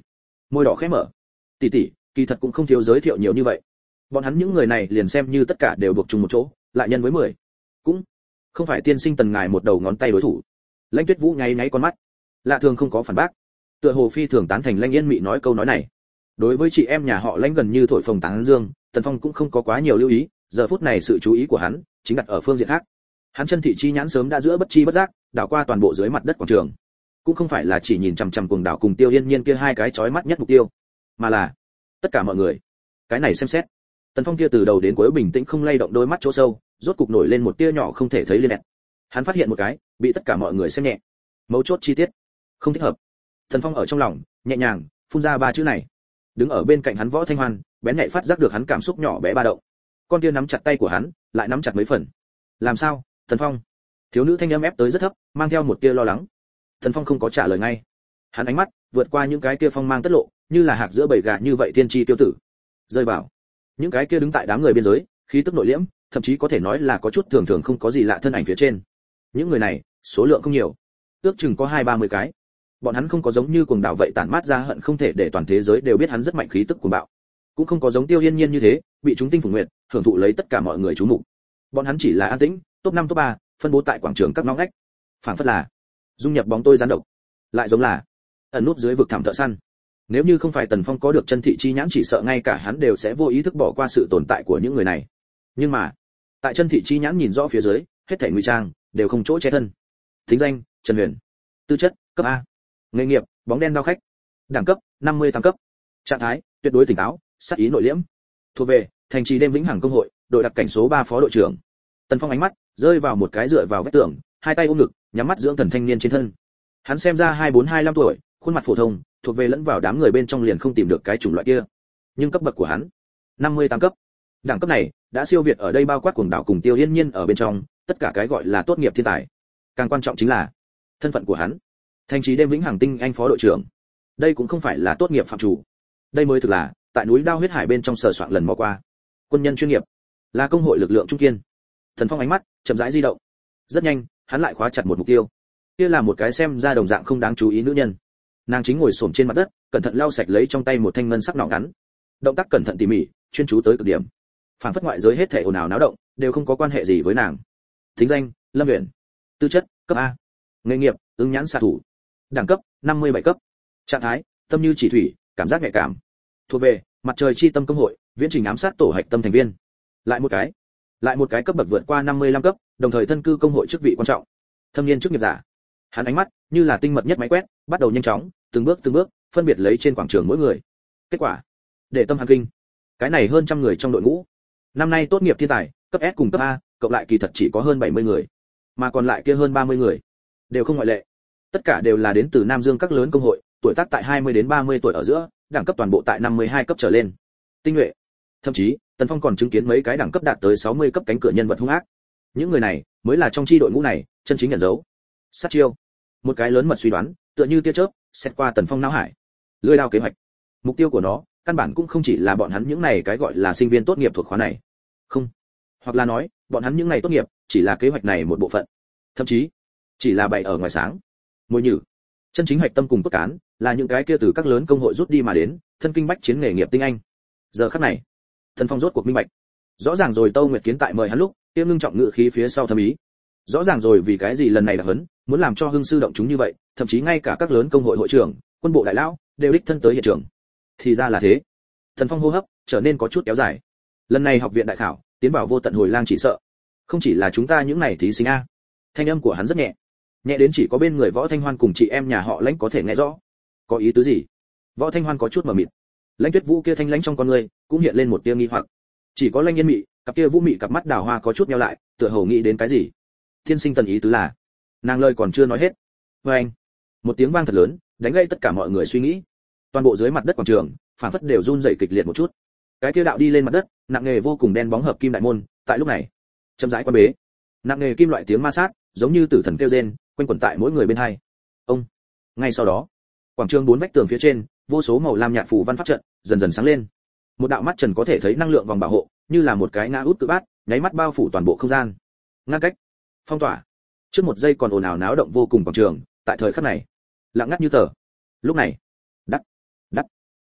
môi đỏ khẽ mở. Tỷ tỷ, kỳ thật cũng không thiếu giới thiệu nhiều như vậy. Bọn hắn những người này liền xem như tất cả đều buộc chung một chỗ, lại nhân với 10. Cũng không phải tiên sinh Tần ngài một đầu ngón tay đối thủ. Lãnh Tuyết Vũ nháy nháy con mắt, lạ thường không có phản bác. Tựa hồ phi thường tán thành Lãnh Yên Mị nói câu nói này. Đối với chị em nhà họ Lãnh gần như thổi phồng tán dương, Tần Phong cũng không có quá nhiều lưu ý, giờ phút này sự chú ý của hắn chính đặt ở phương diện khác. Hắn chân thị chi nhãn sớm đã giữa bất chi bất giác đảo qua toàn bộ dưới mặt đất quảng trường, cũng không phải là chỉ nhìn chằm chằm cuồng đảo cùng Tiêu Yên Nhiên kia hai cái chói mắt nhất mục tiêu, mà là tất cả mọi người. Cái này xem xét, Tần Phong kia từ đầu đến cuối bình tĩnh không lay động đôi mắt chỗ sâu, rốt cục nổi lên một tia nhỏ không thể thấy liên lạc. Hắn phát hiện một cái, bị tất cả mọi người xem nhẹ. Mấu chốt chi tiết, không thích hợp. Tần Phong ở trong lòng nhẹ nhàng phun ra ba chữ này. Đứng ở bên cạnh hắn Võ Thanh Hoan, bén nhạy phát giác được hắn cảm xúc nhỏ bé ba động. Con kia nắm chặt tay của hắn, lại nắm chặt mấy phần. Làm sao, Tần Phong? Thiếu nữ thanh âm ép tới rất thấp, mang theo một tia lo lắng. Tần Phong không có trả lời ngay. Hắn ánh mắt vượt qua những cái kia phong mang tất lộ, như là hạc giữa bầy gà như vậy tiên tri tiêu tử, rơi vào những cái kia đứng tại đám người biên giới, khí tức nội liễm, thậm chí có thể nói là có chút thường thường không có gì lạ thân ảnh phía trên. Những người này, số lượng không nhiều, ước chừng có 20-30 cái. Bọn hắn không có giống như cuồng đảo vậy tản mát ra hận không thể để toàn thế giới đều biết hắn rất mạnh khí tức cuồng bạo, cũng không có giống Tiêu Yên Nhiên như thế, bị chúng tinh phùng nguyệt, hưởng thụ lấy tất cả mọi người chú mục. Bọn hắn chỉ là an tĩnh, top 5 top 3, phân bố tại quảng trường các ngõ ngách. Phảng phất là dung nhập bóng tôi gián độc, lại giống là ẩn núp dưới vực thẳm thợ săn. Nếu như không phải Tần Phong có được chân thị chi nhãn, chỉ sợ ngay cả hắn đều sẽ vô ý thức bỏ qua sự tồn tại của những người này. Nhưng mà, tại chân thị chi nhãn nhìn rõ phía dưới, hết thảy ngụy trang đều không chỗ che thân. Thính danh: Trần Huyền. Tư chất: cấp A. Nghề nghiệp: bóng đen đao khách. Đẳng cấp: 58 cấp. Trạng thái: tuyệt đối tỉnh táo, sát ý nội liễm. Thuộc về thành trì đêm vĩnh hằng công hội, đội đặc cảnh số 3 phó đội trưởng. Tần Phong ánh mắt rơi vào một cái dựa vào vách tường, hai tay ôm ngực, nhắm mắt dưỡng thần thanh niên trên thân. Hắn xem ra 24-25 tuổi, khuôn mặt phổ thông, thuộc về lẫn vào đám người bên trong liền không tìm được cái chủng loại kia. Nhưng cấp bậc của hắn, 58 cấp. Đẳng cấp này đã siêu việt ở đây bao quát cuồng đảo cùng Tiêu Yên Nhiên ở bên trong, tất cả cái gọi là tốt nghiệp thiên tài. Càng quan trọng chính là thân phận của hắn, thành trì đêm vĩnh hằng tinh anh phó đội trưởng. Đây cũng không phải là tốt nghiệp phạm chủ, đây mới thực là tại núi Đao huyết hải bên trong sờ soạn lần mò qua. Quân nhân chuyên nghiệp, là công hội lực lượng trung kiên. Thần Phong ánh mắt chậm rãi di động. Rất nhanh, hắn lại khóa chặt một mục tiêu. Kia là một cái xem ra đồng dạng không đáng chú ý nữ nhân. Nàng chính ngồi xổm trên mặt đất, cẩn thận lau sạch lấy trong tay một thanh ngân sắc nỏ ngắn. Động tác cẩn thận tỉ mỉ, chuyên chú tới cực điểm. Phản phất ngoại giới hết thảy ồn ào náo động, đều không có quan hệ gì với nàng. Thính danh: Lâm Uyển. Tư chất: cấp A. Nghề nghiệp: ứng nhãn xạ thủ. Đẳng cấp: 57 cấp. Trạng thái: tâm như chỉ thủy, cảm giác nhạy cảm. Thuộc về mặt trời chi tâm công hội, viễn trình ám sát tổ hạch tâm thành viên. Lại một cái cấp bậc vượt qua 55 cấp, đồng thời thân cư công hội chức vị quan trọng. Thâm niên chức nghiệp giả. Hắn ánh mắt như là tinh mật nhất máy quét, bắt đầu nhanh chóng, từng bước phân biệt lấy trên quảng trường mỗi người. Kết quả, để tâm hắn kinh. Cái này hơn trăm người trong đội ngũ, năm nay tốt nghiệp thiên tài, cấp S cùng cấp A, cộng lại kỳ thật chỉ có hơn 70 người, mà còn lại kia hơn 30 người, đều không ngoại lệ. Tất cả đều là đến từ Nam Dương các lớn công hội, tuổi tác tại 20 đến 30 tuổi ở giữa, đẳng cấp toàn bộ tại 52 cấp trở lên. Tinh nhuệ. Thậm chí, Tần Phong còn chứng kiến mấy cái đẳng cấp đạt tới 60 cấp cánh cửa nhân vật hung ác. Những người này mới là trong chi đội ngũ này chân chính nhận dấu. Sát chiêu. Một cái lớn mật suy đoán, tựa như tia chớp, xét qua Tần Phong não hải. Lưỡi đao kế hoạch. Mục tiêu của nó, căn bản cũng không chỉ là bọn hắn những này cái gọi là sinh viên tốt nghiệp thuộc khóa này. Không. Hoặc là nói, bọn hắn những này tốt nghiệp, chỉ là kế hoạch này một bộ phận. Thậm chí, chỉ là bày ở ngoài sáng. Mồi nhử. Chân chính hoạch tâm cùng cốt cán, là những cái kia từ các lớn công hội rút đi mà đến, thân kinh bách chiến nghề nghiệp tinh anh. Giờ khắc này, Tần Phong rốt cuộc minh bạch. Rõ ràng rồi Tâu Nguyệt Kiến tại mời hắn lúc, tiêm ngưng trọng ngự khí phía sau thâm ý. Rõ ràng rồi vì cái gì lần này đặc hấn, muốn làm cho hưng sư động chúng như vậy, thậm chí ngay cả các lớn công hội hội trưởng, quân bộ đại lão đều đích thân tới hiện trường. Thì ra là thế. Tần Phong hô hấp trở nên có chút kéo dài. Lần này học viện đại khảo, tiến vào vô tận hồi lang chỉ sợ, không chỉ là chúng ta những này thí sinh a. Thanh âm của hắn rất nhẹ, nhẹ đến chỉ có bên người Võ Thanh Hoan cùng chị em nhà họ Lãnh có thể nghe rõ. Có ý tứ gì? Võ Thanh Hoan có chút mờ mịt. Lãnh Tuyết Vũ kia thanh lãnh trong con người cũng hiện lên một tia nghi hoặc. Chỉ có Lãnh Yên Mị, cặp kia vũ mị cặp mắt đào hoa có chút nheo lại, tựa hồ nghĩ đến cái gì. Thiên sinh Tần ý tứ là, nàng lời còn chưa nói hết. Và anh, một tiếng vang thật lớn, đánh gãy tất cả mọi người suy nghĩ. Toàn bộ dưới mặt đất quảng trường, phảng phất đều run rẩy kịch liệt một chút. Cái kia đạo đi lên mặt đất, nặng nghề vô cùng đen bóng hợp kim đại môn, tại lúc này, chậm rãi quan bế. Nặng nghề kim loại tiếng ma sát, giống như tử thần kêu rên, quanh quẩn tại mỗi người bên hai. Ông. Ngay sau đó, quảng trường bốn vách tường phía trên, vô số màu lam nhạt phù văn pháp trận dần dần sáng lên. Một đạo mắt trần có thể thấy năng lượng vòng bảo hộ, như là một cái ngã út cự bát, nháy mắt bao phủ toàn bộ không gian. Ngăn cách, phong tỏa. Trước một giây còn ồn ào náo động vô cùng quảng trường, tại thời khắc này, lặng ngắt như tờ. Lúc này, đắc,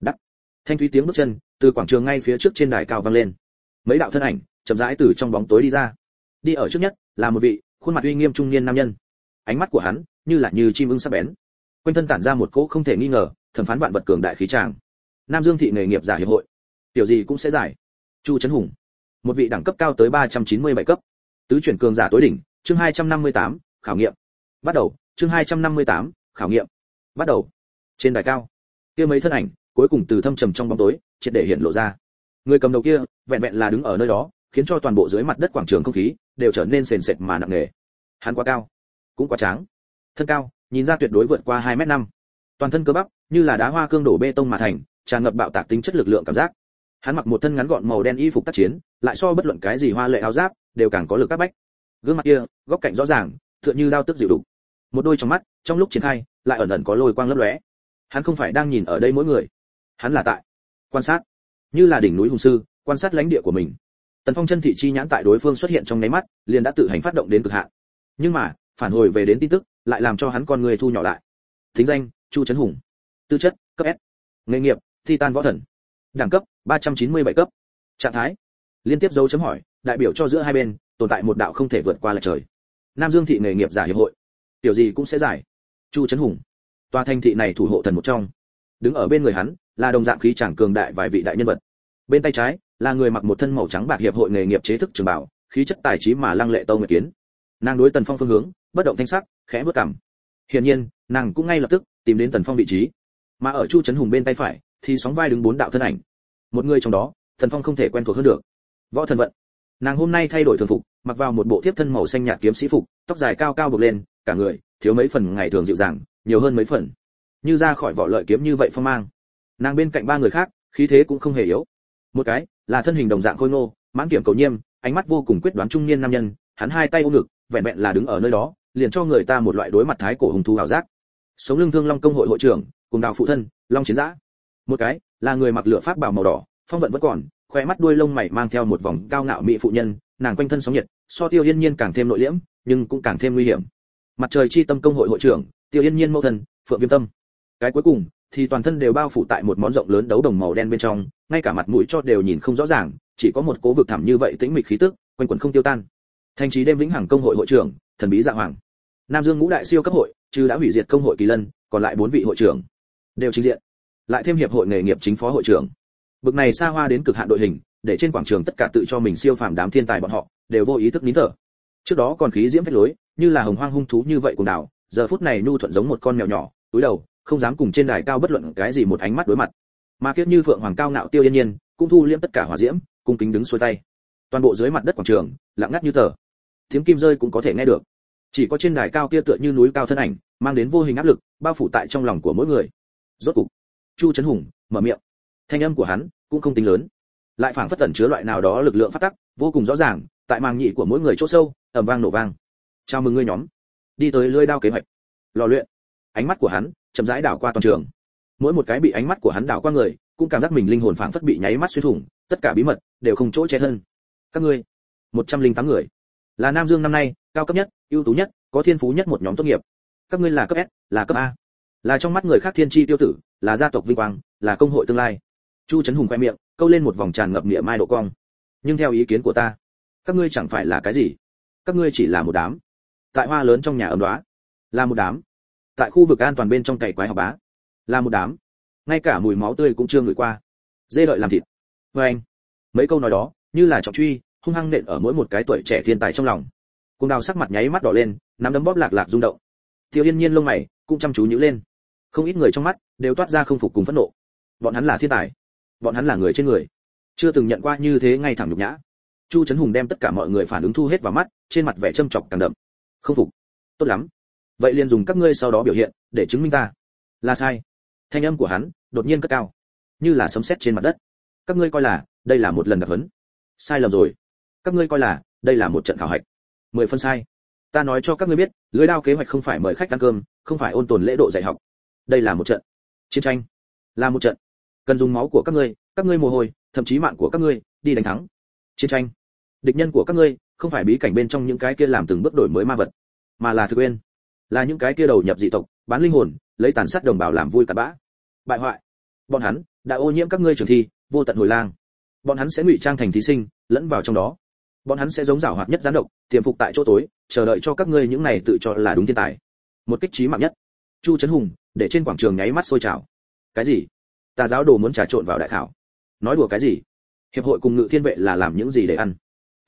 Thanh thúy tiếng bước chân từ quảng trường ngay phía trước trên đài cao vang lên. Mấy đạo thân ảnh chậm rãi từ trong bóng tối đi ra. Đi ở trước nhất là một vị khuôn mặt uy nghiêm trung niên nam nhân. Ánh mắt của hắn như chim ưng sắc bén. Quanh thân tản ra một cỗ không thể nghi ngờ, thẩm phán vạn vật cường đại khí tràng. Nam Dương thị nghề nghiệp giả hiệp hội, tiểu gì cũng sẽ giải. Chu Trấn Hùng, một vị đẳng cấp cao tới 397 cấp. Tứ chuyển cường giả tối đỉnh, chương 258, khảo nghiệm. Bắt đầu, chương 258, khảo nghiệm. Bắt đầu. Trên đài cao, kia mấy thân ảnh cuối cùng từ thâm trầm trong bóng tối triệt để hiện lộ ra. Người cầm đầu kia vẹn vẹn là đứng ở nơi đó, khiến cho toàn bộ dưới mặt đất quảng trường không khí đều trở nên sền sệt mà nặng nề. Hắn quá cao, cũng quá tráng. Thân cao, nhìn ra tuyệt đối vượt qua 2m5. Toàn thân cơ bắp như là đá hoa cương đổ bê tông mà thành, tràn ngập bạo tạc tính chất lực lượng cảm giác. Hắn mặc một thân ngắn gọn màu đen y phục tác chiến, lại so bất luận cái gì hoa lệ áo giáp đều càng có lực các bách. Gương mặt kia, góc cạnh rõ ràng, tựa như đao tức dịu đục. Một đôi trong mắt, trong lúc triển khai, lại ẩn ẩn có lôi quang lấp lóe. Hắn không phải đang nhìn ở đây mỗi người, hắn là tại quan sát, như là đỉnh núi hùng sư, quan sát lãnh địa của mình. Tần Phong chân thị chi nhãn tại đối phương xuất hiện trong nháy mắt, liền đã tự hành phát động đến cực hạn. Nhưng mà, phản hồi về đến tin tức, lại làm cho hắn con người thu nhỏ lại. Thính danh: Chu Trấn Hùng. Tư chất: cấp S. Nghề nghiệp: Titan võ thần. Đẳng cấp: 397 cấp. Trạng thái: liên tiếp dấu chấm hỏi, đại biểu cho giữa hai bên tồn tại một đạo không thể vượt qua lệch trời. Nam Dương thị nghề nghiệp giả hiệp hội, tiểu gì cũng sẽ giải. Chu Trấn Hùng, tòa thành thị này thủ hộ thần một trong. Đứng ở bên người hắn là đồng dạng khí chàng cường đại vài vị đại nhân vật. Bên tay trái là người mặc một thân màu trắng bạc hiệp hội nghề nghiệp chế thức trường bảo, khí chất tài trí mà lăng lệ Tâu Nguyệt Kiến. Nàng đối Tần Phong phương hướng bất động thanh sắc, khẽ bước cằm. Hiển nhiên, nàng cũng ngay lập tức tìm đến Tần Phong vị trí. Mà ở Chu Trấn Hùng bên tay phải thì sóng vai đứng bốn đạo thân ảnh. Một người trong đó, Tần Phong không thể quen thuộc hơn được. Võ Thần Vận. Nàng hôm nay thay đổi thường phục, mặc vào một bộ thiếp thân màu xanh nhạt kiếm sĩ phục, tóc dài cao cao buộc lên, cả người thiếu mấy phần ngày thường dịu dàng, nhiều hơn mấy phần như ra khỏi vỏ lợi kiếm như vậy phong mang. Nàng bên cạnh ba người khác, khí thế cũng không hề yếu. Một cái là thân hình đồng dạng khôi ngô, mãn kiểm cầu nhiêm, ánh mắt vô cùng quyết đoán trung niên nam nhân, hắn hai tay ôm ngực, vẹn vẹn là đứng ở nơi đó, liền cho người ta một loại đối mặt thái cổ hùng thú ảo giác. Sống lưng Thương Long công hội hội trưởng, cùng đào phụ thân, Long Chiến Dã. Một cái là người mặc lửa pháp bào màu đỏ, phong vận vẫn còn, khóe mắt đuôi lông mày mang theo một vòng cao ngạo mỹ phụ nhân, nàng quanh thân sóng nhiệt, so Tiêu Yên Nhiên càng thêm nội liễm, nhưng cũng càng thêm nguy hiểm. Mặt trời chi tâm công hội hội trưởng, Tiêu Yên Nhiên mẫu thân, Phượng Viêm Tâm. Cái cuối cùng thì toàn thân đều bao phủ tại một món rộng lớn đấu đồng màu đen bên trong, ngay cả mặt mũi cho đều nhìn không rõ ràng, chỉ có một cố vực thẳm như vậy tĩnh mịch khí tức, quanh quẩn không tiêu tan. Thành trì đêm vĩnh hằng công hội hội trưởng, thần bí Dạ Hoàng. Nam Dương ngũ đại siêu cấp hội, trừ đã hủy diệt công hội Kỳ Lân, còn lại 4 vị hội trưởng đều trình diện. Lại thêm hiệp hội nghề nghiệp chính phó hội trưởng. Bực này xa hoa đến cực hạn đội hình, để trên quảng trường tất cả tự cho mình siêu phàm đám thiên tài bọn họ đều vô ý thức nín thở. Trước đó còn khí diễm phách lối, như là hồng hoang hung thú như vậy cùng đảo, giờ phút này nhu thuận giống một con mèo nhỏ, cúi đầu, không dám cùng trên đài cao bất luận cái gì một ánh mắt đối mặt. Mà kiếp như phượng hoàng cao ngạo Tiêu Yên Nhiên, cũng thu liễm tất cả hỏa diễm, cung kính đứng xuôi tay. Toàn bộ dưới mặt đất quảng trường lặng ngắt như tờ, tiếng kim rơi cũng có thể nghe được. Chỉ có trên đài cao kia tựa như núi cao thân ảnh, mang đến vô hình áp lực, bao phủ tại trong lòng của mỗi người. Rốt cục, Chu Trấn Hùng mở miệng. Thanh âm của hắn cũng không tính lớn, lại phảng phất tẩn chứa loại nào đó lực lượng phát tắc, vô cùng rõ ràng, tại màng nhĩ của mỗi người chỗ sâu, ầm vang nổ vang. Chào mừng ngươi nhóm, đi tới lưỡi đao kế hoạch. Lò luyện. Ánh mắt của hắn chậm rãi đảo qua toàn trường. Mỗi một cái bị ánh mắt của hắn đảo qua người, cũng cảm giác mình linh hồn phảng phất bị nháy mắt xuyên thủng, tất cả bí mật đều không chỗ che thân. Các ngươi, 108 người, là Nam Dương năm nay cao cấp nhất, ưu tú nhất, có thiên phú nhất một nhóm tốt nghiệp. Các ngươi là cấp S, là cấp A, là trong mắt người khác thiên chi tiêu tử, là gia tộc vinh quang, là công hội tương lai. Chu Trấn Hùng khoe miệng câu lên một vòng tràn ngập nghĩa mai độ cong. Nhưng theo ý kiến của ta, các ngươi chẳng phải là cái gì, các ngươi chỉ là một đám. Tại hoa lớn trong nhà ấm đóa, là một đám. Tại khu vực an toàn bên trong cày quái học bá, là một đám. Ngay cả mùi máu tươi cũng chưa ngửi qua. Dê đợi làm thịt. Và anh, mấy câu nói đó như là trọng truy, hung hăng nện ở mỗi một cái tuổi trẻ thiên tài trong lòng. Cùng đào sắc mặt nháy mắt đỏ lên, nắm đấm bóp lạc lạc rung động. Tiêu Yên Nhiên lông mày cũng chăm chú nhíu lên. Không ít người trong mắt đều toát ra không phục cùng phẫn nộ. Bọn hắn là thiên tài, bọn hắn là người trên người, chưa từng nhận qua như thế ngay thẳng nhục nhã. Chu Trấn Hùng đem tất cả mọi người phản ứng thu hết vào mắt, trên mặt vẻ châm chọc càng đậm. Không phục, tốt lắm, vậy liền dùng các ngươi sau đó biểu hiện để chứng minh ta là sai. Thanh âm của hắn đột nhiên cất cao, như là sấm sét trên mặt đất. Các ngươi coi là đây là một lần đặc huấn, sai lầm rồi. Các ngươi coi là đây là một trận khảo hạch, 10 phân sai. Ta nói cho các ngươi biết, lưới đao kế hoạch không phải mời khách ăn cơm, không phải ôn tồn lễ độ dạy học. Đây là một trận chiến tranh, là một trận cần dùng máu của các ngươi mồ hôi, thậm chí mạng của các ngươi đi đánh thắng. Chiến tranh, địch nhân của các ngươi không phải bí cảnh bên trong những cái kia làm từng bước đổi mới ma vật, mà là thực nguyên, là những cái kia đầu nhập dị tộc, bán linh hồn, lấy tàn sát đồng bào làm vui cặn bã. Bại hoại, bọn hắn đã ô nhiễm các ngươi trường thi, vô tận hồi lang. Bọn hắn sẽ ngụy trang thành thí sinh, lẫn vào trong đó. Bọn hắn sẽ giống giảo hoạt nhất gián độc, tiềm phục tại chỗ tối, chờ đợi cho các ngươi những này tự cho là đúng thiên tài. Một kích chí mạng nhất. Chu Trấn Hùng, để trên quảng trường nháy mắt sôi trào. Cái gì? Tà giáo đồ muốn trà trộn vào đại khảo? Nói đùa cái gì? Hiệp hội cùng Ngự Thiên vệ là làm những gì để ăn?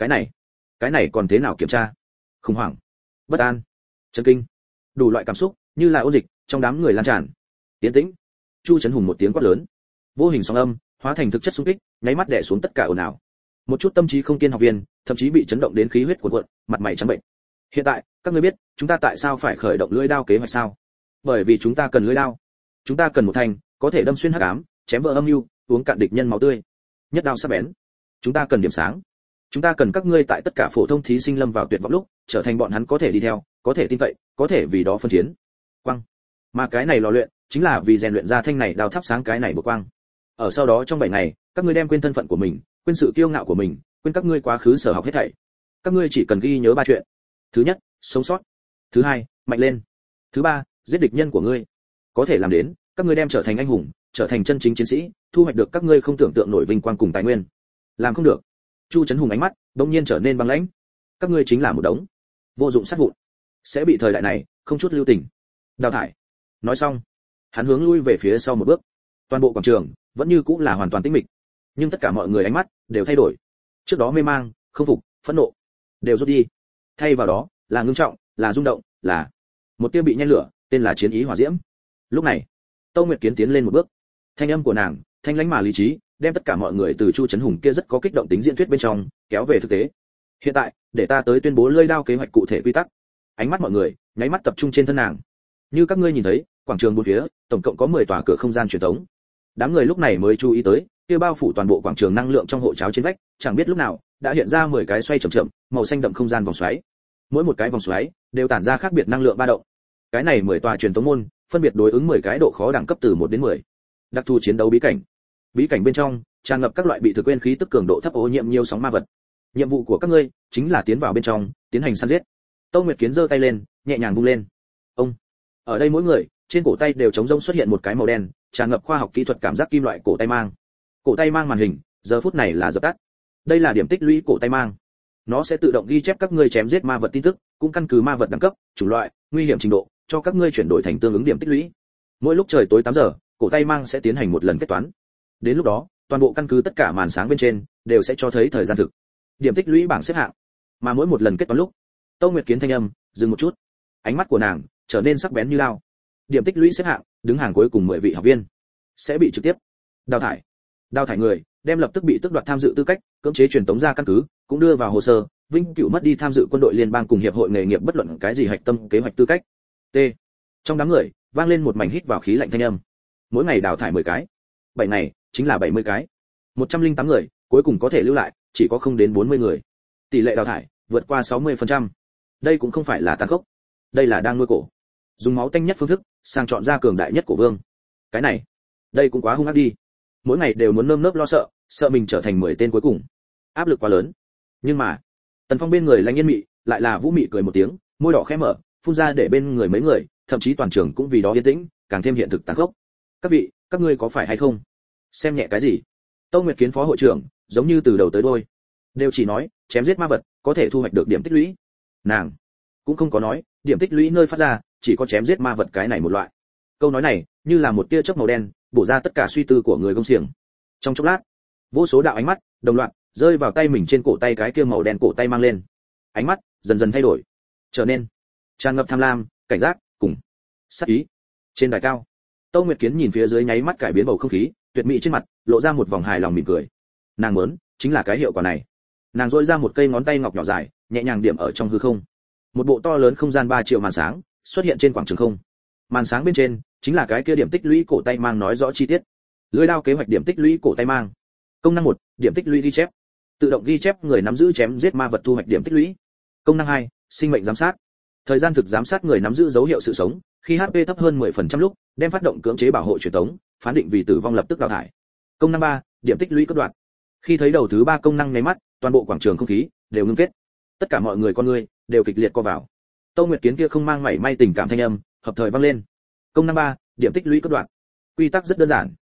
Cái này còn thế nào kiểm tra? Khủng hoảng, bất an, chấn kinh, đủ loại cảm xúc như là ôn dịch trong đám người lan tràn. Tiến tĩnh. Chu Trấn Hùng một tiếng quát lớn, vô hình sóng âm hóa thành thực chất xung kích, nháy mắt đè xuống tất cả ồn ào. Một chút tâm trí không kiên học viên, thậm chí bị chấn động đến khí huyết cuồn cuộn, mặt mày trắng bệnh. Hiện tại, các ngươi biết, chúng ta tại sao phải khởi động lưỡi đao kế hoạch sao? Bởi vì chúng ta cần lưỡi đao. Chúng ta cần một thanh có thể đâm xuyên hắc ám, chém vỡ âm mưu, uống cạn địch nhân máu tươi. Nhất đao sắc bén. Chúng ta cần điểm sáng. Chúng ta cần các ngươi tại tất cả phổ thông thí sinh lâm vào tuyệt vọng lúc, trở thành bọn hắn có thể đi theo, có thể tin cậy, có thể vì đó phân chiến. Quang. Mà cái này lò luyện, chính là vì rèn luyện ra thanh này đao thắp sáng cái này bậc quang. Ở sau đó trong 7 ngày, các ngươi đem quên thân phận của mình, quên sự kiêu ngạo của mình, quên các ngươi quá khứ sở học hết thảy. Các ngươi chỉ cần ghi nhớ 3 chuyện. Thứ nhất, sống sót. Thứ hai, mạnh lên. Thứ ba, giết địch nhân của ngươi. Có thể làm đến, các ngươi đem trở thành anh hùng, trở thành chân chính chiến sĩ, thu hoạch được các ngươi không tưởng tượng nổi vinh quang cùng tài nguyên. Làm không được. Chu Trấn Hùng ánh mắt đột nhiên trở nên băng lãnh. Các ngươi chính là một đống vô dụng sát vụn, sẽ bị thời đại này không chút lưu tình đào thải. Nói xong, hắn hướng lui về phía sau một bước. Toàn bộ quảng trường vẫn như cũ là hoàn toàn tĩnh mịch, nhưng tất cả mọi người ánh mắt đều thay đổi. Trước đó mê mang, không phục, phẫn nộ đều rút đi, thay vào đó là ngưng trọng, là rung động, là một tia bị nhen lửa, tên là chiến ý hỏa diễm. Lúc này, Tâu Nguyệt Kiến tiến lên một bước, thanh âm của nàng thanh lãnh mà lý trí, đem tất cả mọi người từ Chu Trấn Hùng kia rất có kích động tính diễn thuyết bên trong kéo về thực tế. Hiện tại, để ta tới tuyên bố lưỡi đao kế hoạch cụ thể quy tắc. Ánh mắt mọi người nháy mắt tập trung trên thân nàng. Như các ngươi nhìn thấy, quảng trường bốn phía tổng cộng có 10 tòa cửa không gian truyền tống. Đám người lúc này mới chú ý tới, kia bao phủ toàn bộ quảng trường năng lượng trong hộ cháo trên vách, chẳng biết lúc nào đã hiện ra 10 cái xoay chậm chậm, màu xanh đậm không gian vòng xoáy. Mỗi một cái vòng xoáy đều tản ra khác biệt năng lượng ba động. Cái này 10 tòa truyền tống môn, phân biệt đối ứng 10 cái độ khó đẳng cấp từ 1 đến 10. Đặc thù chiến đấu bí cảnh. Bí cảnh bên trong tràn ngập các loại bị thực quên khí tức cường độ thấp ô nhiễm nhiều sóng ma vật. Nhiệm vụ của các ngươi chính là tiến vào bên trong, tiến hành săn giết. Tâu Nguyệt Kiến giơ tay lên, nhẹ nhàng vung lên. Ông. Ở đây mỗi người, trên cổ tay đều trống rỗng xuất hiện một cái màu đen, tràn ngập khoa học kỹ thuật cảm giác kim loại cổ tay mang. Cổ tay mang màn hình, giờ phút này là dập tắt. Đây là điểm tích lũy cổ tay mang. Nó sẽ tự động ghi chép các ngươi chém giết ma vật tin tức, cũng căn cứ ma vật đẳng cấp, chủng loại, nguy hiểm trình độ, cho các ngươi chuyển đổi thành tương ứng điểm tích lũy. Mỗi lúc trời tối 8 giờ, cổ tay mang sẽ tiến hành một lần kết toán. Đến lúc đó, toàn bộ căn cứ tất cả màn sáng bên trên đều sẽ cho thấy thời gian thực, điểm tích lũy bảng xếp hạng. Mà mỗi một lần kết toán lúc, Tâu Nguyệt Kiến thanh âm dừng một chút, ánh mắt của nàng trở nên sắc bén như lao. Điểm tích lũy xếp hạng, đứng hàng cuối cùng 10 vị học viên sẽ bị trực tiếp đào thải. Đào thải người đem lập tức bị tước đoạt tham dự tư cách, cưỡng chế truyền tống ra căn cứ, cũng đưa vào hồ sơ, vĩnh cửu mất đi tham dự quân đội liên bang cùng hiệp hội nghề nghiệp bất luận cái gì hạch tâm kế hoạch tư cách. T. Trong đám người vang lên một mảnh hít vào khí lạnh thanh âm. Mỗi ngày đào thải 10 cái, 7 ngày chính là 70 cái. 108 người, cuối cùng có thể lưu lại, chỉ có không đến 40 người. Tỷ lệ đào thải vượt qua 60%. Đây cũng không phải là tàn khốc, đây là đang nuôi cổ. Dùng máu tanh nhất phương thức, sang chọn ra cường đại nhất cổ vương. Cái này, đây cũng quá hung ác đi. Mỗi ngày đều muốn nơm nớp lo sợ, sợ mình trở thành 10 tên cuối cùng. Áp lực quá lớn. Nhưng mà, Tần Phong bên người Lãnh Yên Mị, lại là Vũ Mị cười một tiếng, môi đỏ khẽ mở, phun ra để bên người mấy người, thậm chí toàn trường cũng vì đó yên tĩnh, càng thêm hiện thực tàn khốc. Các vị, các ngươi có phải hay không? Xem nhẹ cái gì? Tâu Nguyệt Kiến phó hội trưởng, giống như từ đầu tới đuôi đều chỉ nói, chém giết ma vật, có thể thu hoạch được điểm tích lũy. Nàng cũng không có nói, điểm tích lũy nơi phát ra, chỉ có chém giết ma vật cái này một loại. Câu nói này, như là một tia chớp màu đen, bổ ra tất cả suy tư của người công xiềng. Trong chốc lát, vô số đạo ánh mắt đồng loạt rơi vào tay mình trên cổ tay cái kia màu đen cổ tay mang lên. Ánh mắt dần dần thay đổi, trở nên tràn ngập tham lam, cảnh giác cùng sát ý. Trên đài cao, Tâu Nguyệt Kiến nhìn phía dưới nháy mắt cải biến bầu không khí, tuyệt mỹ trên mặt lộ ra một vòng hài lòng mỉm cười. Nàng muốn chính là cái hiệu quả này. Nàng duỗi ra một cây ngón tay ngọc nhỏ dài, nhẹ nhàng điểm ở trong hư không. Một bộ to lớn không gian 3 triệu màn sáng xuất hiện trên quảng trường không. Màn sáng bên trên chính là cái kia điểm tích lũy cổ tay mang nói rõ chi tiết. Lưỡi đao kế hoạch điểm tích lũy cổ tay mang. Công năng 1, điểm tích lũy ghi chép. Tự động ghi chép người nắm giữ chém giết ma vật thu hoạch điểm tích lũy. Công năng 2, sinh mệnh giám sát. Thời gian thực giám sát người nắm giữ dấu hiệu sự sống, khi HP thấp hơn 10% lúc, đem phát động cưỡng chế bảo hộ truyền tống, phán định vì tử vong lập tức đào thải. Công năng 3, điểm tích lũy cấp đoạn. Khi thấy đầu thứ 3 công năng nháy mắt, toàn bộ quảng trường không khí đều ngưng kết. Tất cả mọi người con người đều kịch liệt co vào. Tâu Nguyệt Kiến kia không mang mảy may tình cảm thanh âm, hợp thời vang lên. Công năng 3, điểm tích lũy cấp đoạn. Quy tắc rất đơn giản.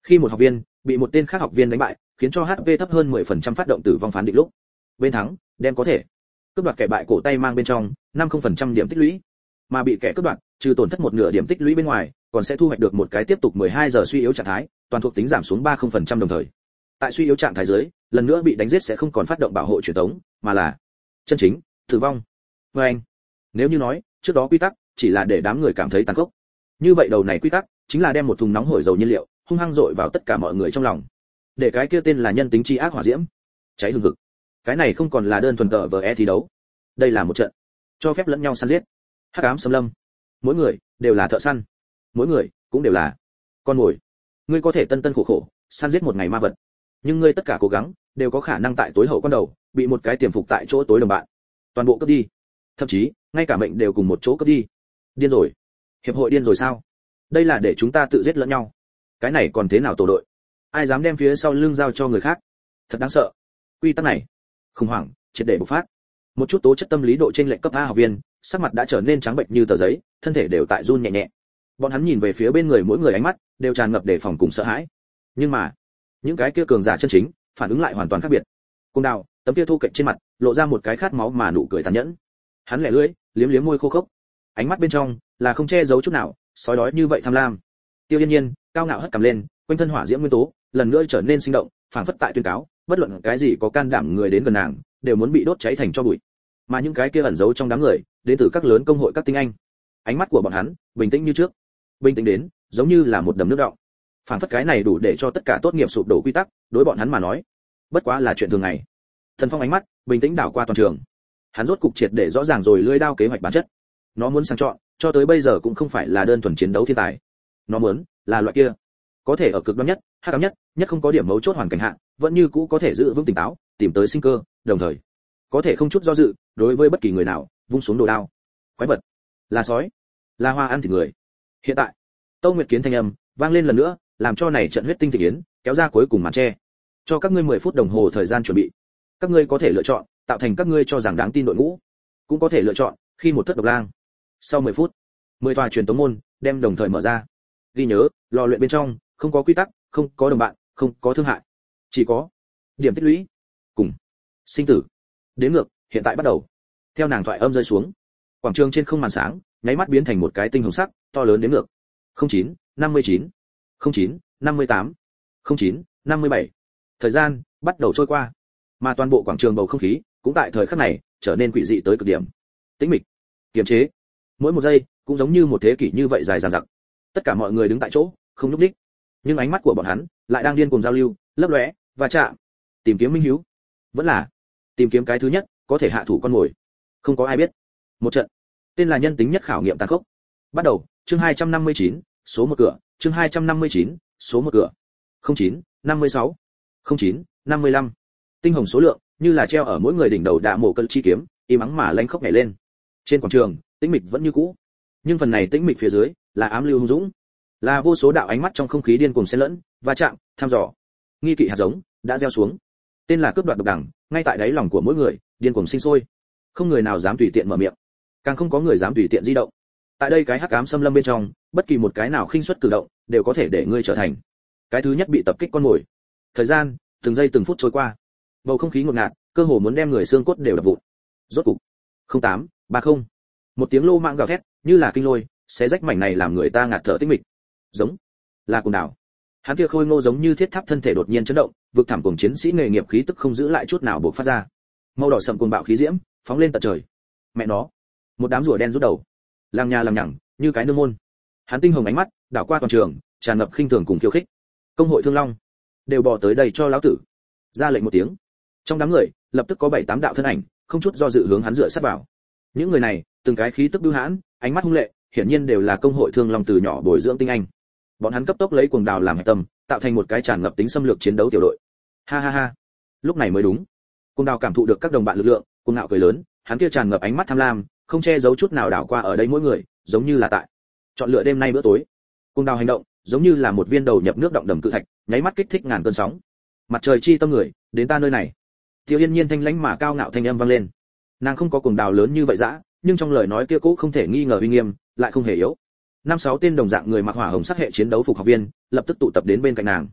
Khi một học viên bị một tên khác học viên đánh bại, khiến cho HP thấp hơn 10% phát động tử vong phán định lúc, bên thắng đem có thể cướp đoạt kẻ bại cổ tay mang bên trong 50% điểm tích lũy, mà bị kẻ cướp đoạt trừ tổn thất một nửa điểm tích lũy bên ngoài, còn sẽ thu hoạch được một cái tiếp tục 12 giờ suy yếu trạng thái, toàn thuộc tính giảm xuống 30% đồng thời. Tại suy yếu trạng thái dưới, lần nữa bị đánh giết sẽ không còn phát động bảo hộ truyền tống, mà là chân chính tử vong. Anh, nếu như nói trước đó quy tắc chỉ là để đám người cảm thấy tàn khốc, như vậy đầu này quy tắc chính là đem một thùng nóng hổi dầu nhiên liệu hung hăng dội vào tất cả mọi người trong lòng, để cái kia tên là nhân tính chi ác hỏa diễm cháy hừng hực. Cái này không còn là đơn thuần tờ vờ thi đấu, đây là một trận cho phép lẫn nhau săn giết. Hắc ám xâm lâm, mỗi người đều là thợ săn, mỗi người cũng đều là con mồi. Ngươi có thể tân tân khổ khổ săn giết một ngày ma vật, nhưng ngươi tất cả cố gắng đều có khả năng tại tối hậu con đầu bị một cái tiềm phục tại chỗ tối đồng bạn toàn bộ cướp đi, thậm chí ngay cả mệnh đều cùng một chỗ cướp đi. Điên rồi, hiệp hội điên rồi sao? Đây là để chúng ta tự giết lẫn nhau, cái này còn thế nào tổ đội? Ai dám đem phía sau lưng giao cho người khác? Thật đáng sợ. Quy tắc này khủng hoảng triệt để bộc phát. Một chút tố chất tâm lý độ trên lệnh cấp A học viên sắc mặt đã trở nên trắng bệch như tờ giấy, thân thể đều tại run nhẹ nhẹ. Bọn hắn nhìn về phía bên người mỗi người ánh mắt đều tràn ngập đề phòng cùng sợ hãi. Nhưng mà những cái kia cường giả chân chính phản ứng lại hoàn toàn khác biệt. Cung Đào tấm kia thô kệch trên mặt lộ ra một cái khát máu mà nụ cười tàn nhẫn. Hắn lẻ lưỡi liếm liếm môi khô khốc, ánh mắt bên trong là không che giấu chút nào sói đói như vậy tham lam. Tiêu Yên Nhiên cao ngạo hất cằm lên, quanh thân hỏa diễm nguyên tố lần nữa trở nên sinh động, phảng phất tại tuyên cáo bất luận cái gì có can đảm người đến gần nàng đều muốn bị đốt cháy thành tro bụi. Mà những cái kia ẩn giấu trong đám người đến từ các lớn công hội các tinh anh, ánh mắt của bọn hắn bình tĩnh như trước, bình tĩnh đến giống như là một đầm nước đọng. Phảng phất cái này đủ để cho tất cả tốt nghiệp sụp đổ quy tắc đối bọn hắn mà nói bất quá là chuyện thường ngày. Thần Phong ánh mắt bình tĩnh đảo qua toàn trường, hắn rốt cục triệt để rõ ràng rồi lưỡi đao kế hoạch bản chất. Nó muốn sang chọn cho tới bây giờ cũng không phải là đơn thuần chiến đấu thiên tài, nó muốn là loại kia có thể ở cực đoan nhất hắc ám nhất không có điểm mấu chốt hoàn cảnh hạ vẫn như cũ có thể giữ vững tỉnh táo, tìm tới sinh cơ, đồng thời có thể không chút do dự đối với bất kỳ người nào vung xuống đồ đao. Quái vật, là sói, là hoa ăn thịt người. Hiện tại Tâu Nguyệt Kiến thanh âm vang lên lần nữa, làm cho này trận huyết tinh thịt yến kéo ra cuối cùng màn che. Cho các ngươi 10 phút đồng hồ thời gian chuẩn bị. Các ngươi có thể lựa chọn tạo thành các ngươi cho rằng đáng tin đội ngũ, cũng có thể lựa chọn khi một thất độc lang. Sau 10 phút, 10 tòa truyền tống môn đem đồng thời mở ra. Ghi nhớ, lò luyện bên trong không có quy tắc, không có đồng bạn, không có thương hại, chỉ có điểm tích lũy cùng sinh tử. Đến ngược hiện tại bắt đầu. Theo nàng thoại âm rơi xuống, quảng trường trên không màn sáng nháy mắt biến thành một cái tinh hồng sắc to lớn đến ngược. 09, 59, 09, 58, 09, 57. Thời gian bắt đầu trôi qua, mà toàn bộ quảng trường bầu không khí cũng tại thời khắc này trở nên quỷ dị tới cực điểm. Tĩnh mịch, kiềm chế, mỗi một giây cũng giống như một thế kỷ như vậy dài dằng dặc. Tất cả mọi người đứng tại chỗ không nhúc nhích, nhưng ánh mắt của bọn hắn lại đang điên cuồng giao lưu, lấp lóe và chạm, tìm kiếm minh hiếu, vẫn là tìm kiếm cái thứ nhất có thể hạ thủ con mồi. Không có ai biết một trận tên là nhân tính nhất khảo nghiệm tàn khốc bắt đầu. Chương 259, số 1 cửa. Chương 259, số 1 cửa. 09, 56, 09, 55. Tinh hồng số lượng như là treo ở mỗi người đỉnh đầu đạ mổ cân chi kiếm, im ắng mà lanh khốc nhảy lên. Trên quảng trường tĩnh mịch vẫn như cũ, nhưng phần này tĩnh mịch phía dưới là ám lưu hung dũng, là vô số đạo ánh mắt trong không khí điên cuồng xen lẫn va chạm, thăm dò. Nghi kỵ hạt giống đã gieo xuống, tên là cướp đoạt độc đẳng ngay tại đáy lòng của mỗi người điên cuồng sinh sôi. Không người nào dám tùy tiện mở miệng, càng không có người dám tùy tiện di động. Tại đây cái hắc ám xâm lâm bên trong, bất kỳ một cái nào khinh suất cử động đều có thể để ngươi trở thành cái thứ nhất bị tập kích con mồi. Thời gian từng giây từng phút trôi qua, bầu không khí ngột ngạt, cơ hồ muốn đem người xương cốt đều đập vụn. Rốt cục 08, 30. Một tiếng lô mạng gào thét như là kinh lôi xé rách mảnh này làm người ta ngạt thở tĩnh mịch. Giống là Cuồng Đào, hắn kia khôi ngô giống như thiết tháp thân thể đột nhiên chấn động, vực thẳm cùng chiến sĩ nghề nghiệp khí tức không giữ lại chút nào bộc phát ra. Màu đỏ sậm cuồng bạo khí diễm phóng lên tận trời. Mẹ nó, một đám rùa đen rút đầu, làng nhà làng nhằng như cái nương môn. Hắn tinh hồng ánh mắt đảo qua toàn trường, tràn ngập khinh thường cùng khiêu khích. Công hội Thương Long đều bỏ tới đây cho lão tử. Ra lệnh một tiếng, trong đám người lập tức có 7-8 đạo thân ảnh không chút do dự hướng hắn dựa sát vào. Những người này từng cái khí tức bưu hãn, ánh mắt hung lệ, hiển nhiên đều là công hội Thương Long từ nhỏ bồi dưỡng tinh anh. Bọn hắn cấp tốc lấy Cuồng Đào làm hạch tâm, tạo thành một cái tràn ngập tính xâm lược chiến đấu tiểu đội. Ha ha ha, lúc này mới đúng. Cuồng Đào cảm thụ được các đồng bạn lực lượng, cuồng ngạo cười lớn, hắn kia tràn ngập ánh mắt tham lam, không che giấu chút nào đảo qua ở đây mỗi người, giống như là tại chọn lựa đêm nay bữa tối. Cuồng Đào hành động giống như là một viên đầu nhập nước động đầm cự thạch, nháy mắt kích thích ngàn cơn sóng. Mặt trời chi tâm người, đến ta nơi này. Tiêu Yên Nhiên thanh lãnh mà cao ngạo thanh âm vang lên. Nàng không có Cuồng Đào lớn như vậy dã, nhưng trong lời nói kia cố không thể nghi ngờ uy nghiêm, lại không hề yếu. 5-6 tên đồng dạng người mặc hỏa hồng sắc hệ chiến đấu phục học viên lập tức tụ tập đến bên cạnh nàng.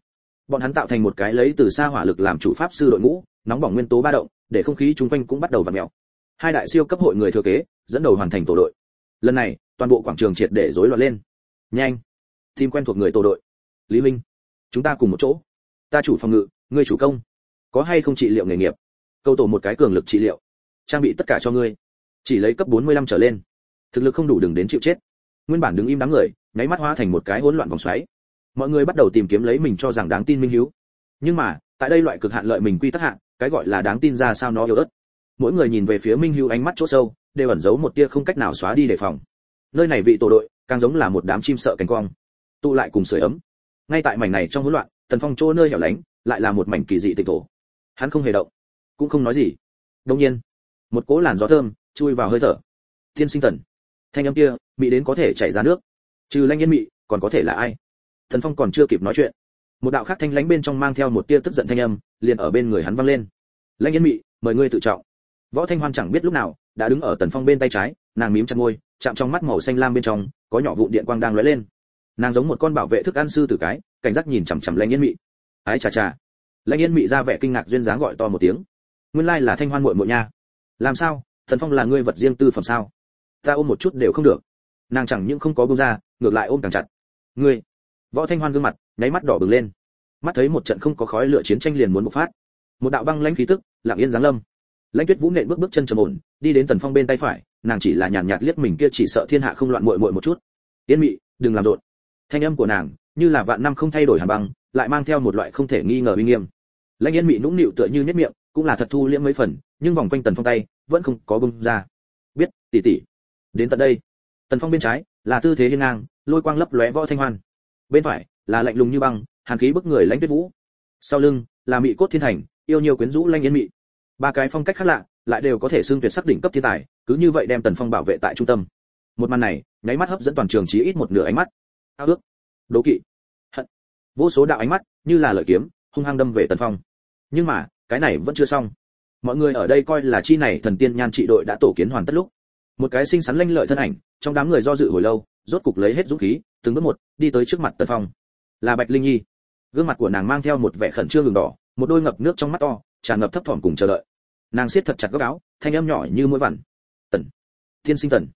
Bọn hắn tạo thành một cái lấy từ xa hỏa lực làm chủ pháp sư đội ngũ, nóng bỏng nguyên tố ba động, để không khí chung quanh cũng bắt đầu vặn mèo. Hai đại siêu cấp hội người thừa kế dẫn đầu hoàn thành tổ đội. Lần này, toàn bộ quảng trường triệt để rối loạn lên. Nhanh, team quen thuộc người tổ đội. Lý Minh, chúng ta cùng một chỗ. Ta chủ phòng ngự, ngươi chủ công. Có hay không trị liệu nghề nghiệp? Câu tổ một cái cường lực trị liệu. Trang bị tất cả cho ngươi. Chỉ lấy cấp 45 trở lên. Thực lực không đủ đừng đến chịu chết. Nguyên bản đứng im đám người, nháy mắt hóa thành một cái hỗn loạn vòng xoáy. Mọi người bắt đầu tìm kiếm lấy mình cho rằng đáng tin minh hiếu. Nhưng mà, tại đây loại cực hạn lợi mình quy tắc hạn, cái gọi là đáng tin ra sao nó yếu ớt. Mỗi người nhìn về phía minh hiếu ánh mắt chỗ sâu, đều ẩn giấu một tia không cách nào xóa đi đề phòng. Nơi này vị tổ đội, càng giống là một đám chim sợ cánh cong, tụ lại cùng sưởi ấm. Ngay tại mảnh này trong hỗn loạn, Tần Phong chỗ nơi hẻo lánh, lại là một mảnh kỳ dị tịch thổ. Hắn không hề động, cũng không nói gì. Đột nhiên, một cỗ làn gió thơm chui vào hơi thở. Tiên sinh Tần, thanh âm kia, mị đến có thể chảy ra nước. Trừ Lanh Yên Mị, còn có thể là ai? Tần Phong còn chưa kịp nói chuyện, một đạo khác thanh lãnh bên trong mang theo một tia tức giận thanh âm, liền ở bên người hắn vang lên. Lanh Yên Mị, mời ngươi tự trọng. Võ Thanh Hoan chẳng biết lúc nào đã đứng ở Tần Phong bên tay trái, nàng mím chặt môi, chạm trong mắt màu xanh lam bên trong có nhỏ vụn điện quang đang lóe lên. Nàng giống một con bảo vệ thức ăn sư tử cái, cảnh giác nhìn chằm chằm Lanh Yên Mị. Ái chà chà. Lanh Yên Mị ra vẻ kinh ngạc duyên dáng gọi to một tiếng. Nguyên lai là Thanh Hoan muội muội nha. Làm sao? Tần Phong là ngươi vật riêng tư phẩm sao? Ta ôm một chút đều không được. Nàng chẳng những không có buông ra, ngược lại ôm càng chặt. Ngươi. Võ Thanh Hoan gương mặt nháy mắt đỏ bừng lên. Mắt thấy một trận không có khói lửa chiến tranh liền muốn bộc phát. Một đạo băng lãnh khí tức lặng yên giáng lâm. Lãnh Tuyết Vũ nện bước chân trầm ổn, đi đến Tần Phong bên tay phải, nàng chỉ là nhàn nhạt liếc mình kia chỉ sợ thiên hạ không loạn muội muội một chút. Yên Mị, đừng làm rộn. Thanh âm của nàng như là vạn năm không thay đổi hàn băng, lại mang theo một loại không thể nghi ngờ uy nghiêm. Lãnh Yên Mị nũng nịu tựa như nhếch miệng, cũng là thật thu liễm mấy phần, nhưng vòng quanh Tần Phong tay vẫn không có bung ra. Biết, tỷ tỷ. Đến tận đây, Tần Phong bên trái là tư thế hiên ngang, lôi quang lấp lóe Võ Thanh Hoan. Bên phải là lạnh lùng như băng, hàn khí bức người Lãnh Tuyết Vũ. Sau lưng là Mị Cốt Thiên Thành, yêu nhiều quyến rũ Lãnh Yên Mị. Ba cái phong cách khác lạ, lại đều có thể xưng tuyệt sắc đỉnh cấp thiên tài, cứ như vậy đem Tần Phong bảo vệ tại trung tâm. Một màn này, nháy mắt hấp dẫn toàn trường chí ít một nửa ánh mắt. Ao ước, đố kỵ, hận, vô số đạo ánh mắt như là lợi kiếm, hung hăng đâm về Tần Phong. Nhưng mà, cái này vẫn chưa xong. Mọi người ở đây coi là chi này thần tiên nhan trị đội đã tổ kiến hoàn tất lúc, một cái xinh xắn lanh lợi thân ảnh, trong đám người do dự hồi lâu, rốt cục lấy hết dũng khí, từng bước một đi tới trước mặt Tần Phong. Là Bạch Linh Nhi. Gương mặt của nàng mang theo một vẻ khẩn trương ửng đỏ, một đôi ngập nước trong mắt to, tràn ngập thấp thỏm cùng chờ đợi. Nàng siết thật chặt góc áo, thanh âm nhỏ như mũi vằn. Tần, tiên sinh Tần,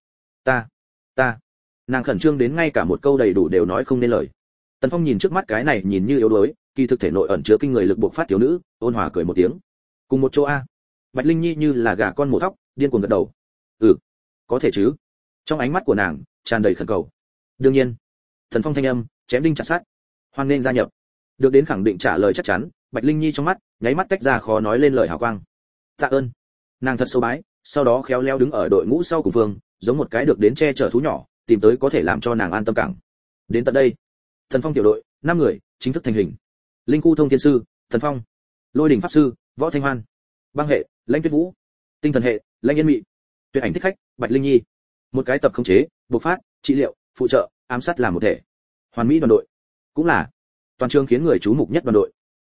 ta. Nàng khẩn trương đến ngay cả một câu đầy đủ đều nói không nên lời. Tần Phong nhìn trước mắt cái này nhìn như yếu đuối, kỳ thực thể nội ẩn chứa kinh người lực bộc phát thiếu nữ, ôn hòa cười một tiếng. Cùng một chỗ a. Bạch Linh Nhi như là gà con mổ thóc, điên cuồng gật đầu. Ừ, có thể chứ. Trong ánh mắt của nàng tràn đầy khẩn cầu. Đương nhiên. Tần Phong thanh âm chém đinh chặt sắt. Hoan nên gia nhập. Được đến khẳng định trả lời chắc chắn, Bạch Linh Nhi trong mắt nháy mắt tách ra khó nói lên lời hào quang. Tạ ơn. Nàng thật sâu bái, sau đó khéo léo đứng ở đội ngũ sau cùng phương, giống một cái được đến che chở thú nhỏ, tìm tới có thể làm cho nàng an tâm cảng. Đến tận đây, Thần Phong tiểu đội 5 người chính thức thành hình. Linh khu thông thiên sư Thần Phong, Lôi đỉnh pháp sư Võ Thanh Hoan, băng hệ Lãnh Tuyết Vũ, tinh thần hệ Lãnh Yên Mị, tuyệt ảnh thích khách Bạch Linh Nhi. Một cái tập khống chế, bộc phát, trị liệu, phụ trợ, ám sát làm một thể. Hoàn mỹ đoàn đội, cũng là toàn trường khiến người chú mục nhất đoàn đội.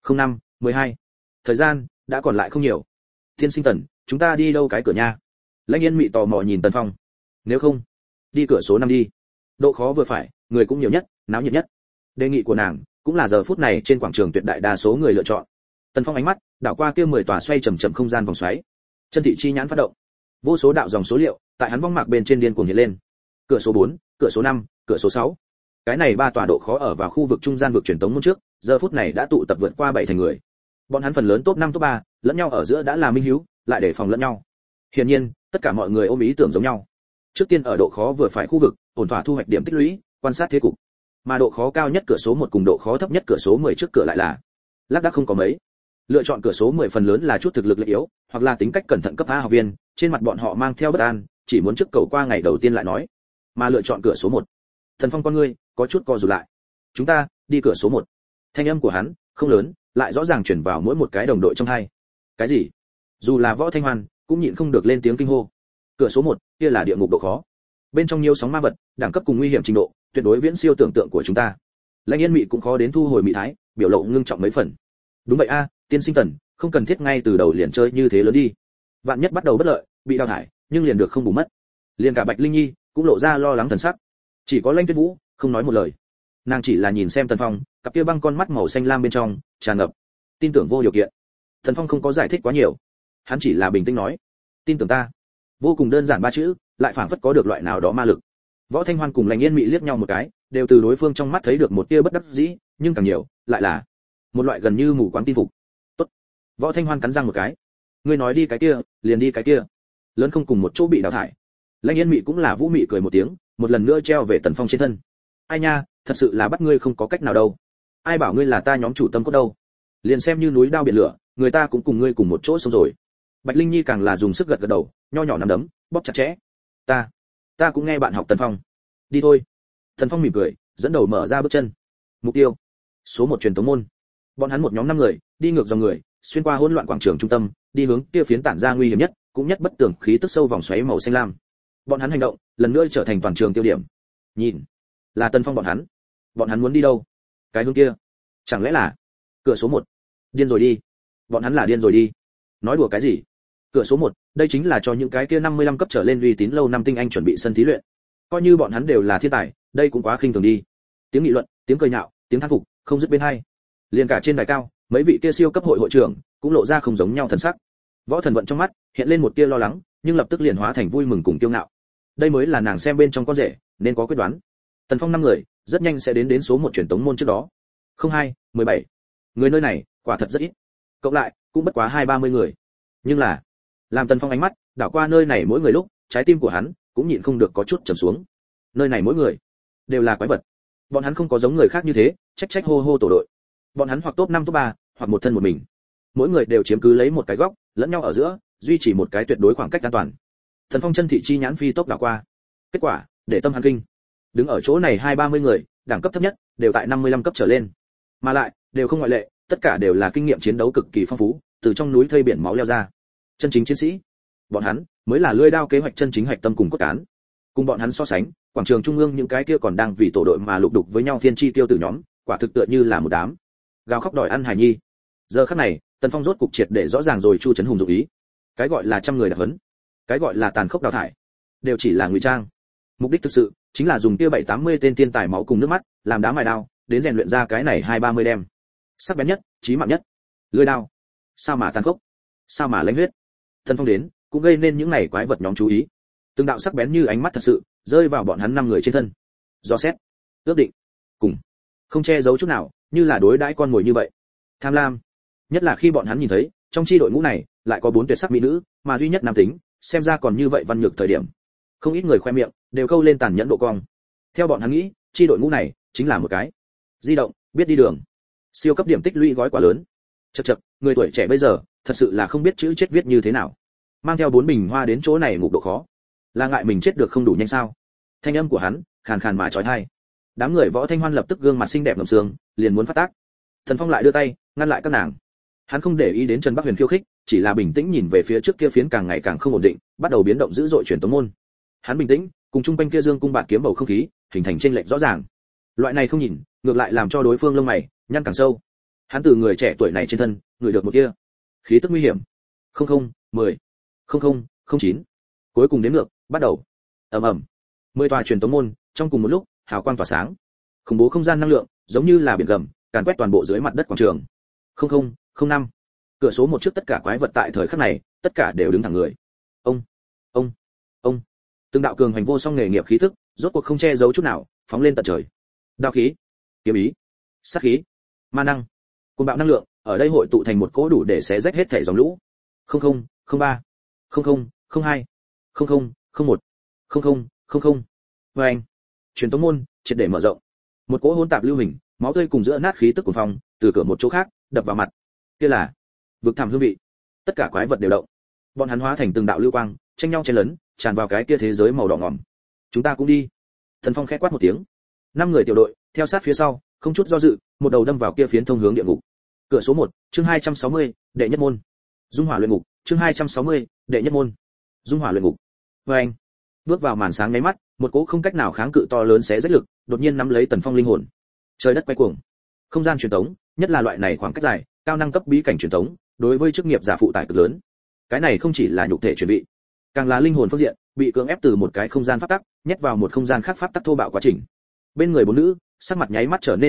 05/12. Thời gian đã còn lại không nhiều. Tiên sinh Tần, chúng ta đi đâu cái cửa nha? Lãnh Yên Mị tò mò nhìn Tần Phong. Nếu không, đi cửa số 5 đi. Độ khó vừa phải, người cũng nhiều nhất, náo nhiệt nhất. Đề nghị của nàng cũng là giờ phút này trên quảng trường tuyệt đại đa số người lựa chọn. Tần Phong ánh mắt đảo qua kia 10 tòa xoay chậm chậm không gian vòng xoáy. Chân thị chi nhãn phát động. Vô số đạo dòng số liệu tại hắn vong mạc bên trên điên cuồng hiện lên. Cửa số 4, cửa số 5, cửa số 6. Cái này ba tòa độ khó ở vào khu vực trung gian vực truyền tống môn trước, giờ phút này đã tụ tập vượt qua 7 thành người. Bọn hắn phần lớn top 5 top 3, lẫn nhau ở giữa đã là minh hiếu, lại để phòng lẫn nhau. Hiển nhiên, tất cả mọi người ôm ý tưởng giống nhau. Trước tiên ở độ khó vừa phải khu vực, ổn thỏa thu hoạch điểm tích lũy, quan sát thế cục. Mà độ khó cao nhất cửa số 1 cùng độ khó thấp nhất cửa số 10 trước cửa lại là lác đác không có mấy. Lựa chọn cửa số 10 phần lớn là chút thực lực lệch yếu, hoặc là tính cách cẩn thận cấp A học viên, trên mặt bọn họ mang theo bất an, chỉ muốn trước cầu qua ngày đầu tiên lại nói. Mà lựa chọn cửa số 1, Thần Phong con ngươi có chút co rụt lại. Chúng ta đi cửa số 1. Thanh âm của hắn không lớn, lại rõ ràng truyền vào mỗi một cái đồng đội trong hai. Cái gì? Dù là Võ Thanh Hoan cũng nhịn không được lên tiếng kinh hô. Cửa số 1, kia là địa ngục độ khó. Bên trong nhiều sóng ma vật, đẳng cấp cùng nguy hiểm trình độ, tuyệt đối viễn siêu tưởng tượng của chúng ta. Lãnh Yên Mị cũng khó đến thu hồi mị thái, biểu lộ ngưng trọng mấy phần. Đúng vậy a, tiên sinh Tần, không cần thiết ngay từ đầu liền chơi như thế lớn đi. Vạn nhất bắt đầu bất lợi, bị đào thải, nhưng liền được không bù mất. Liền cả Bạch Linh Nhi cũng lộ ra lo lắng thần sắc. Chỉ có Lãnh Tuyết Vũ không nói một lời. Nàng chỉ là nhìn xem Tần Phong, cặp kia băng con mắt màu xanh lam bên trong tràn ngập tin tưởng vô điều kiện. Thần Phong không có giải thích quá nhiều, hắn chỉ là bình tĩnh nói, tin tưởng ta. Vô cùng đơn giản ba chữ, lại phảng phất có được loại nào đó ma lực. Võ Thanh Hoan cùng Lạnh Yên Mị liếc nhau một cái, đều từ đối phương trong mắt thấy được một tia bất đắc dĩ, nhưng càng nhiều, lại là một loại gần như mù quáng tin phục. Tốt. Võ Thanh Hoan cắn răng một cái, ngươi nói đi cái kia, liền đi cái kia. Lớn không cùng một chỗ bị đào thải. Lạnh Yên Mị cũng là vũ mị cười một tiếng, một lần nữa treo về Tần Phong trên thân. Ai nha, thật sự là bắt ngươi không có cách nào đâu. Ai bảo ngươi là ta nhóm chủ tâm cốt đâu. Liền xem như núi đao biển lửa, người ta cũng cùng ngươi cùng một chỗ sống rồi. Bạch Linh Nhi càng là dùng sức gật gật đầu, nho nhỏ nắm đấm, bóp chặt chẽ. Ta cũng nghe bạn học Tần Phong. Đi thôi. Tần Phong mỉm cười, dẫn đầu mở ra bước chân. Mục tiêu: số 1 truyền tống môn. Bọn hắn một nhóm 5 người, đi ngược dòng người, xuyên qua hỗn loạn quảng trường trung tâm, đi hướng kia phiến tản ra nguy hiểm nhất, cũng nhất bất tường khí tức sâu vòng xoáy màu xanh lam. Bọn hắn hành động, lần nữa trở thành toàn trường tiêu điểm. Nhìn, là Tần Phong bọn hắn. Bọn hắn muốn đi đâu? Cái hướng kia. Chẳng lẽ là cửa số 1? Điên rồi đi. Bọn hắn là điên rồi đi. Nói đùa cái gì? Cửa số 1, đây chính là cho những cái kia 55 cấp trở lên uy tín lâu năm tinh anh chuẩn bị sân thí luyện. Coi như bọn hắn đều là thiên tài, đây cũng quá khinh thường đi. Tiếng nghị luận, tiếng cười nhạo, tiếng thán phục, không dứt bên hai. Liền cả trên đài cao, mấy vị kia siêu cấp hội trưởng cũng lộ ra không giống nhau thần sắc. Võ Thần Vận trong mắt hiện lên một tia lo lắng, nhưng lập tức liền hóa thành vui mừng cùng kiêu ngạo. Đây mới là nàng xem bên trong con rể, nên có quyết đoán. Tần Phong 5 người, rất nhanh sẽ đến số 1 truyền tống môn trước đó. 02, 17. Người nơi này, quả thật rất ít. Cộng lại, cũng bất quá 20-30 người. Nhưng là, làm Tần Phong ánh mắt đảo qua nơi này mỗi người lúc, trái tim của hắn cũng nhịn không được có chút trầm xuống. Nơi này mỗi người đều là quái vật. Bọn hắn không có giống người khác như thế, trách hô hô tổ đội. Bọn hắn hoặc top 5 top 3, hoặc một thân một mình. Mỗi người đều chiếm cứ lấy một cái góc, lẫn nhau ở giữa, duy trì một cái tuyệt đối khoảng cách an toàn. Thần Phong chân thị chi nhãn phi tốc đảo qua. Kết quả, để tâm hắn kinh. Đứng ở chỗ này 20-30 người, đẳng cấp thấp nhất đều tại 55 cấp trở lên. Mà lại, đều không ngoại lệ, tất cả đều là kinh nghiệm chiến đấu cực kỳ phong phú, từ trong núi thây biển máu leo ra. Chân chính chiến sĩ. Bọn hắn mới là lưỡi đao kế hoạch chân chính hạch tâm cùng cốt cán. Cùng bọn hắn so sánh, quảng trường trung ương những cái kia còn đang vì tổ đội mà lục đục với nhau thiên chi tiêu tử nhóm, quả thực tựa như là một đám gào khóc đòi ăn hài nhi. Giờ khắc này, Tần Phong rốt cục triệt để rõ ràng rồi Chu Trấn Hùng dụng ý. Cái gọi là trăm người đặc huấn, cái gọi là tàn khốc đào thải, đều chỉ là ngụy trang. Mục đích thực sự chính là dùng kia 7-80 tên tiên tài máu cùng nước mắt, làm đá mài đao, đến rèn luyện ra cái này 20-30 đem. Sắc bén nhất, chí mạng nhất. Lưỡi đao. Sao mà tàn khốc? Sao mà lãnh huyết? Tần Phong đến, cũng gây nên những này quái vật nhóm chú ý. Từng đạo sắc bén như ánh mắt thật sự, rơi vào bọn hắn 5 người trên thân. Do xét, ước định, cùng, không che giấu chút nào, như là đối đãi con mồi như vậy. Tham lam. Nhất là khi bọn hắn nhìn thấy, trong chi đội ngũ này lại có 4 tuyệt sắc mỹ nữ, mà duy nhất nam tính, xem ra còn như vậy văn nhược thời điểm. Không ít người khoe miệng, đều câu lên tàn nhẫn độ cong. Theo bọn hắn nghĩ, chi đội ngũ này chính là một cái di động, biết đi đường. Siêu cấp điểm tích lũy gói quá lớn. Chậc, người tuổi trẻ bây giờ, thật sự là không biết chữ chết viết như thế nào. Mang theo 4 bình hoa đến chỗ này ngục độ khó. Là ngại mình chết được không đủ nhanh sao? Thanh âm của hắn khàn khàn mà chói tai. Đám người Võ Thanh Hoan lập tức gương mặt xinh đẹp ngậm sương, liền muốn phát tác. Thần Phong lại đưa tay ngăn lại các nàng. Hắn không để ý đến Trần Bắc Huyền khiêu khích, chỉ là bình tĩnh nhìn về phía trước kia phiến càng ngày càng không ổn định, bắt đầu biến động dữ dội truyền tống môn. Hắn bình tĩnh, cùng chung quanh kia dương cung bạt kiếm bầu không khí, hình thành chênh lệch rõ ràng. Loại này không nhìn, ngược lại làm cho đối phương lông mày nhăn càng sâu. Hắn từ người trẻ tuổi này trên thân, ngửi được một kia khí tức nguy hiểm. 10, 09. Cuối cùng đến ngược, bắt đầu. Ầm ầm. 10 tòa truyền tống môn, trong cùng một lúc, hào quang tỏa sáng. Khủng bố không gian năng lượng, giống như là biển gầm, càn quét toàn bộ dưới mặt đất quảng trường. 05. Cửa số 1 trước tất cả quái vật tại thời khắc này, tất cả đều đứng thẳng người. Ông. Từng đạo cường hành vô song nghề nghiệp khí tức, rốt cuộc không che giấu chút nào, phóng lên tận trời. Đao khí, kiếm ý, sát khí, ma năng, cuồng bạo năng lượng, ở đây hội tụ thành một cỗ đủ để xé rách hết thể dòng lũ. 03, 02, 01, 00. Vâng. Truyền tống môn triệt để mở rộng. Một cỗ hỗn tạp lưu hình, máu tươi cùng giữa nát khí tức của phòng, từ cửa một chỗ khác đập vào mặt. Kia là vực thẳm hương vị. Tất cả quái vật đều động. Bọn hắn hóa thành từng đạo lưu quang, tranh nhau chen lấn, tràn vào cái kia thế giới màu đỏ ngòm. Chúng ta cũng đi. Thần Phong khẽ quát một tiếng. 5 người tiểu đội theo sát phía sau, không chút do dự, một đầu đâm vào kia phiến thông hướng địa ngục. Cửa số 1, chương 260, đệ nhất môn. Dung hỏa luyện ngục, chương 260, đệ nhất môn. Dung hỏa luyện ngục. Vâng. Bước vào màn sáng nháy mắt, một cỗ không cách nào kháng cự to lớn xé rách lực, đột nhiên nắm lấy Tần Phong linh hồn. Trời đất quay cuồng. Không gian truyền tống, nhất là loại này khoảng cách dài, cao năng cấp bí cảnh truyền tống, đối với chức nghiệp giả phụ tải cực lớn. Cái này không chỉ là nhục thể chuẩn bị, càng là linh hồn phương diện, bị cưỡng ép từ một cái không gian pháp tắc, nhét vào một không gian khác pháp tắc thô bạo quá trình. Bên người bốn nữ, sắc mặt nháy mắt trở nên trắng bệnh,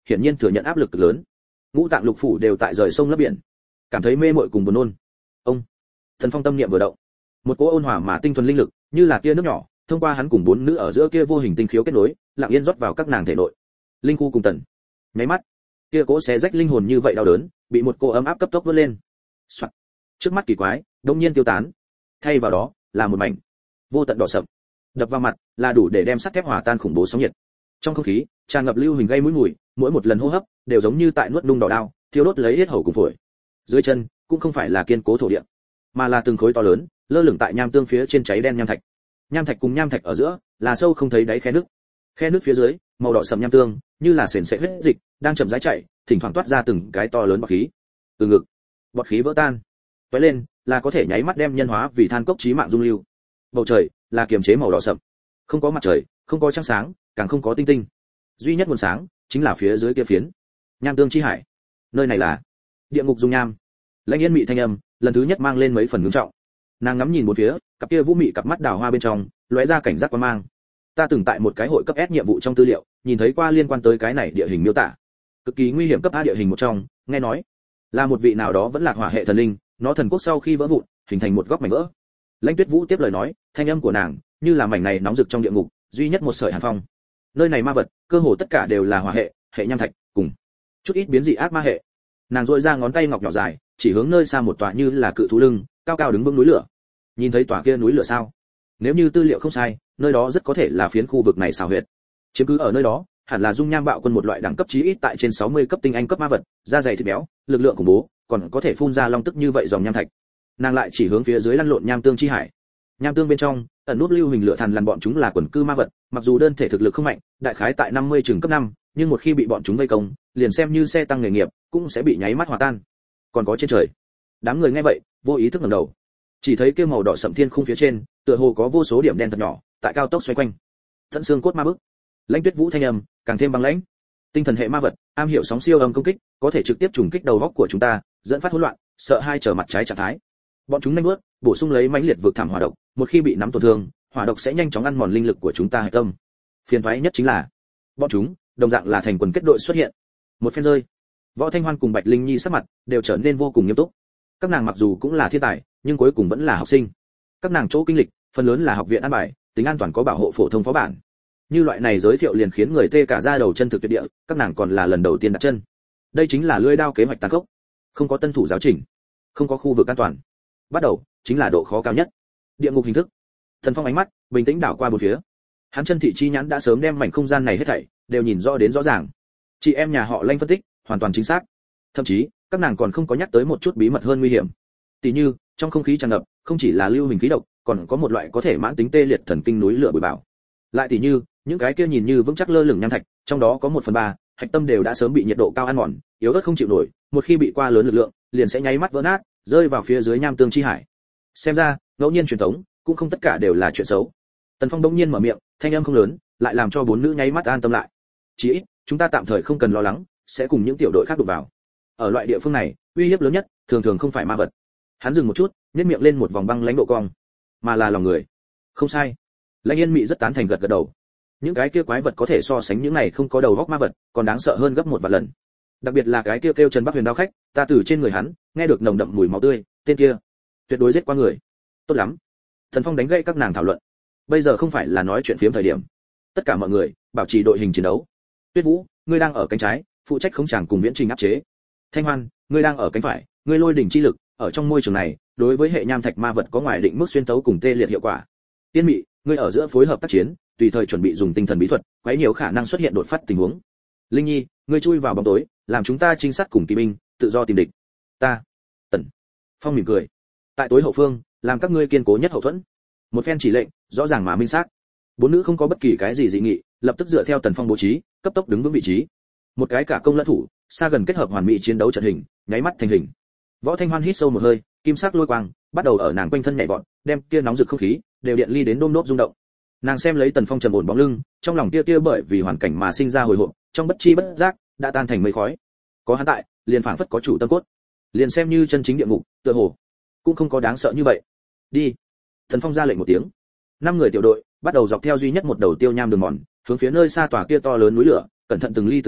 hiển nhiên thừa nhận áp lực cực lớn. Ngũ tạng lục phủ đều tại rời sông lấp biển, cảm thấy mê mội cùng buồn nôn. Ông Tần Phong tâm niệm vừa động, một cỗ ôn hòa mà tinh thuần linh lực, như là tia nước nhỏ, thông qua hắn cùng bốn nữ ở giữa kia vô hình tinh khiếu kết nối, lặng yên rót vào các nàng thể nội. Linh khu cùng tần. Nháy mắt, kia cỗ xé rách linh hồn như vậy đau đớn, bị một cỗ ấm áp cấp tốc vươn lên. Soạt. Trước mắt kỳ quái, đột nhiên tiêu tán. Thay vào đó, là một mảnh vô tận đỏ sậm. Đập vào mặt, là đủ để đem sắt thép hòa tan khủng bố sóng nhiệt. Trong không khí, tràn ngập lưu huỳnh gây mũi mùi, mỗi một lần hô hấp đều giống như tại nuốt nung đỏ đao, thiêu đốt lấy yết hầu cùng phổi. Dưới chân cũng không phải là kiên cố thổ địa, mà là từng khối to lớn, lơ lửng tại nham tương phía trên cháy đen nham thạch. Nham thạch cùng nham thạch ở giữa, là sâu không thấy đáy khe nước. Khe nước phía dưới, màu đỏ sẫm nham tương, như là sền sệt huyết dịch, đang chậm rãi chảy, thỉnh thoảng toát ra từng cái to lớn bọt khí. Từ ngực, bọt khí vỡ tan, tóe lên, là có thể nháy mắt đem nhân hóa vì than cốc chí mạng dung lưu. Bầu trời là kiềm chế màu đỏ sẫm, không có mặt trời, không có trăng sáng, càng không có tinh tinh. Duy nhất nguồn sáng chính là phía dưới kia phiến nham tương chi hải. Nơi này là địa ngục dung nham. Lãnh Yên mị thanh âm, lần thứ nhất mang lên mấy phần ngưng trọng. Nàng ngắm nhìn bốn phía, cặp kia vũ mị cặp mắt đào hoa bên trong, lóe ra cảnh giác quan mang. Ta từng tại một cái hội cấp S nhiệm vụ trong tư liệu, nhìn thấy qua liên quan tới cái này địa hình miêu tả. Cực kỳ nguy hiểm cấp A địa hình một trong, nghe nói là một vị nào đó vẫn lạc hỏa hệ thần linh, nó thần quốc sau khi vỡ vụn, hình thành một góc mảnh vỡ. Lãnh Tuyết Vũ tiếp lời nói, thanh âm của nàng như là mảnh này nóng rực trong địa ngục, duy nhất một sợi hàn phong. Nơi này ma vật, cơ hồ tất cả đều là hỏa hệ, hệ nham thạch, cùng chút ít biến dị ác ma hệ. Nàng duỗi ra ngón tay ngọc nhỏ dài, chỉ hướng nơi xa một tòa như là cự thú lưng, cao cao đứng vững núi lửa. Nhìn thấy tòa kia núi lửa sao? Nếu như tư liệu không sai, nơi đó rất có thể là phiến khu vực này xảo huyệt. Chiếm cứ ở nơi đó, hẳn là dung nham bạo quân một loại đẳng cấp chí ít tại trên 60 cấp tinh anh cấp ma vật, da dày thịt béo, lực lượng khủng bố, còn có thể phun ra long tức như vậy dòng nham thạch. Nàng lại chỉ hướng phía dưới lăn lộn nham tương chi hải. Nham tương bên trong, ẩn nút lưu hình lửa thần lằn bọn chúng là quần cư ma vật, mặc dù đơn thể thực lực không mạnh, đại khái tại 50 trường cấp 5, nhưng một khi bị bọn chúng vây công, liền xem như xe tăng nghề nghiệp, cũng sẽ bị nháy mắt hòa tan. Còn có trên trời. Đám người nghe vậy, vô ý thức ngẩng đầu. Chỉ thấy kia màu đỏ sẫm thiên khung phía trên, tựa hồ có vô số điểm đen thật nhỏ, tại cao tốc xoay quanh. Tận xương cốt ma bức. Lãnh Tuyết Vũ thanh âm càng thêm băng lãnh. Tinh thần hệ ma vật, am hiểu sóng siêu âm công kích, có thể trực tiếp trùng kích đầu óc của chúng ta, dẫn phát hỗn loạn, sợ hai trở mặt trái trạng thái. Bọn chúng nhanh bước, bổ sung lấy mãnh liệt vực thảm hỏa độc, một khi bị nắm tổn thương, hỏa độc sẽ nhanh chóng ăn mòn linh lực của chúng ta hệ tâm. Phiền toái nhất chính là, bọn chúng đồng dạng là thành quần kết đội xuất hiện. Một phen rơi, Võ Thanh Hoan cùng Bạch Linh Nhi sắc mặt đều trở nên vô cùng nghiêm túc. Các nàng mặc dù cũng là thiên tài, nhưng cuối cùng vẫn là học sinh. Các nàng chỗ kinh lịch, phần lớn là học viện an bài, tính an toàn có bảo hộ phổ thông phó bản. Như loại này giới thiệu liền khiến người tê cả da đầu chân thực tuyệt địa, các nàng còn là lần đầu tiên đặt chân. Đây chính là lưỡi đao kế hoạch tàn khốc, không có tân thủ giáo trình, không có khu vực an toàn. Bắt đầu chính là độ khó cao nhất. Địa ngục hình thức. Thần Phong ánh mắt bình tĩnh đảo qua bốn phía. Hắn chân thị chi nhãn đã sớm đem mảnh không gian này hết thảy đều nhìn rõ đến rõ ràng. Chị em nhà họ Lanh phân tích hoàn toàn chính xác. Thậm chí, các nàng còn không có nhắc tới một chút bí mật hơn nguy hiểm. Tỷ như, trong không khí tràn ngập, không chỉ là lưu hình khí độc, còn có một loại có thể mãn tính tê liệt thần kinh núi lửa bụi bạo. Lại tỷ như, những cái kia nhìn như vững chắc lơ lửng nham thạch, trong đó có 1/3, hạch tâm đều đã sớm bị nhiệt độ cao ăn mòn, yếu ớt không chịu nổi, một khi bị qua lớn lực lượng, liền sẽ nháy mắt vỡ nát, rơi vào phía dưới nham tương chi hải. Xem ra, ngẫu nhiên truyền thống, cũng không tất cả đều là chuyện xấu. Tần Phong đống nhiên mở miệng, thanh âm không lớn, lại làm cho bốn nữ nháy mắt an tâm lại. Chỉ ít, chúng ta tạm thời không cần lo lắng, sẽ cùng những tiểu đội khác đụng vào. Ở loại địa phương này, uy hiếp lớn nhất, thường thường không phải ma vật. Hắn dừng một chút, nhếch miệng lên một vòng băng lãnh độ cong, mà là lòng người. Không sai. Lãnh Yên Mị rất tán thành gật gật đầu. Những cái kia quái vật có thể so sánh những này không có đầu óc ma vật, còn đáng sợ hơn gấp một vạn lần. Đặc biệt là cái kia kêu Trần Bắc Huyền đao khách, ta từ trên người hắn nghe được nồng đậm mùi máu tươi, tên kia tuyệt đối giết qua người. Tốt lắm. Thần Phong đánh gãy các nàng thảo luận. Bây giờ không phải là nói chuyện phiếm thời điểm. Tất cả mọi người bảo trì đội hình chiến đấu. Tuyết Vũ, ngươi đang ở cánh trái, phụ trách khống tràng cùng viễn trình áp chế. Thanh Hoan, ngươi đang ở cánh phải, ngươi lôi đỉnh chi lực, ở trong môi trường này, đối với hệ nham thạch ma vật có ngoài định mức xuyên tấu cùng tê liệt hiệu quả. Tiên Mị, ngươi ở giữa phối hợp tác chiến, tùy thời chuẩn bị dùng tinh thần bí thuật, quấy nhiều khả năng xuất hiện đột phát tình huống. Linh Nhi, ngươi chui vào bóng tối, làm chúng ta trinh sát cùng kỵ binh, tự do tìm địch. Ta. Tần Phong mỉm cười. Tại tối hậu phương, làm các ngươi kiên cố nhất hậu thuẫn. Một phen chỉ lệnh, rõ ràng mà minh xác. Bốn nữ không có bất kỳ cái gì dị nghị, lập tức dựa theo Tần Phong bố trí, cấp tốc đứng vững vị trí. Một cái cả công lẫn thủ, xa gần kết hợp hoàn mỹ chiến đấu trận hình, nháy mắt thành hình. Võ Thanh Hoan hít sâu một hơi, kim sắc lôi quang bắt đầu ở nàng quanh thân nhảy vọt, đem kia nóng rực không khí đều điện ly đến đôm đốp rung động. Nàng xem lấy Tần Phong trầm ổn bóng lưng, trong lòng tia bởi vì hoàn cảnh mà sinh ra hồi hộp, trong bất chi bất giác đã tan thành mây khói. Có hắn tại, liền phảng phất có chủ tâm cốt. Liền xem như chân chính địa ngục, tựa hồ cũng không có đáng sợ như vậy. Đi. Tần Phong ra lệnh một tiếng. 5 người tiểu đội bắt đầu dọc theo duy nhất một đầu tiêu nham đường mòn, hướng phía nơi xa tòa kia to lớn núi lửa, cẩn thận từng ly từng tí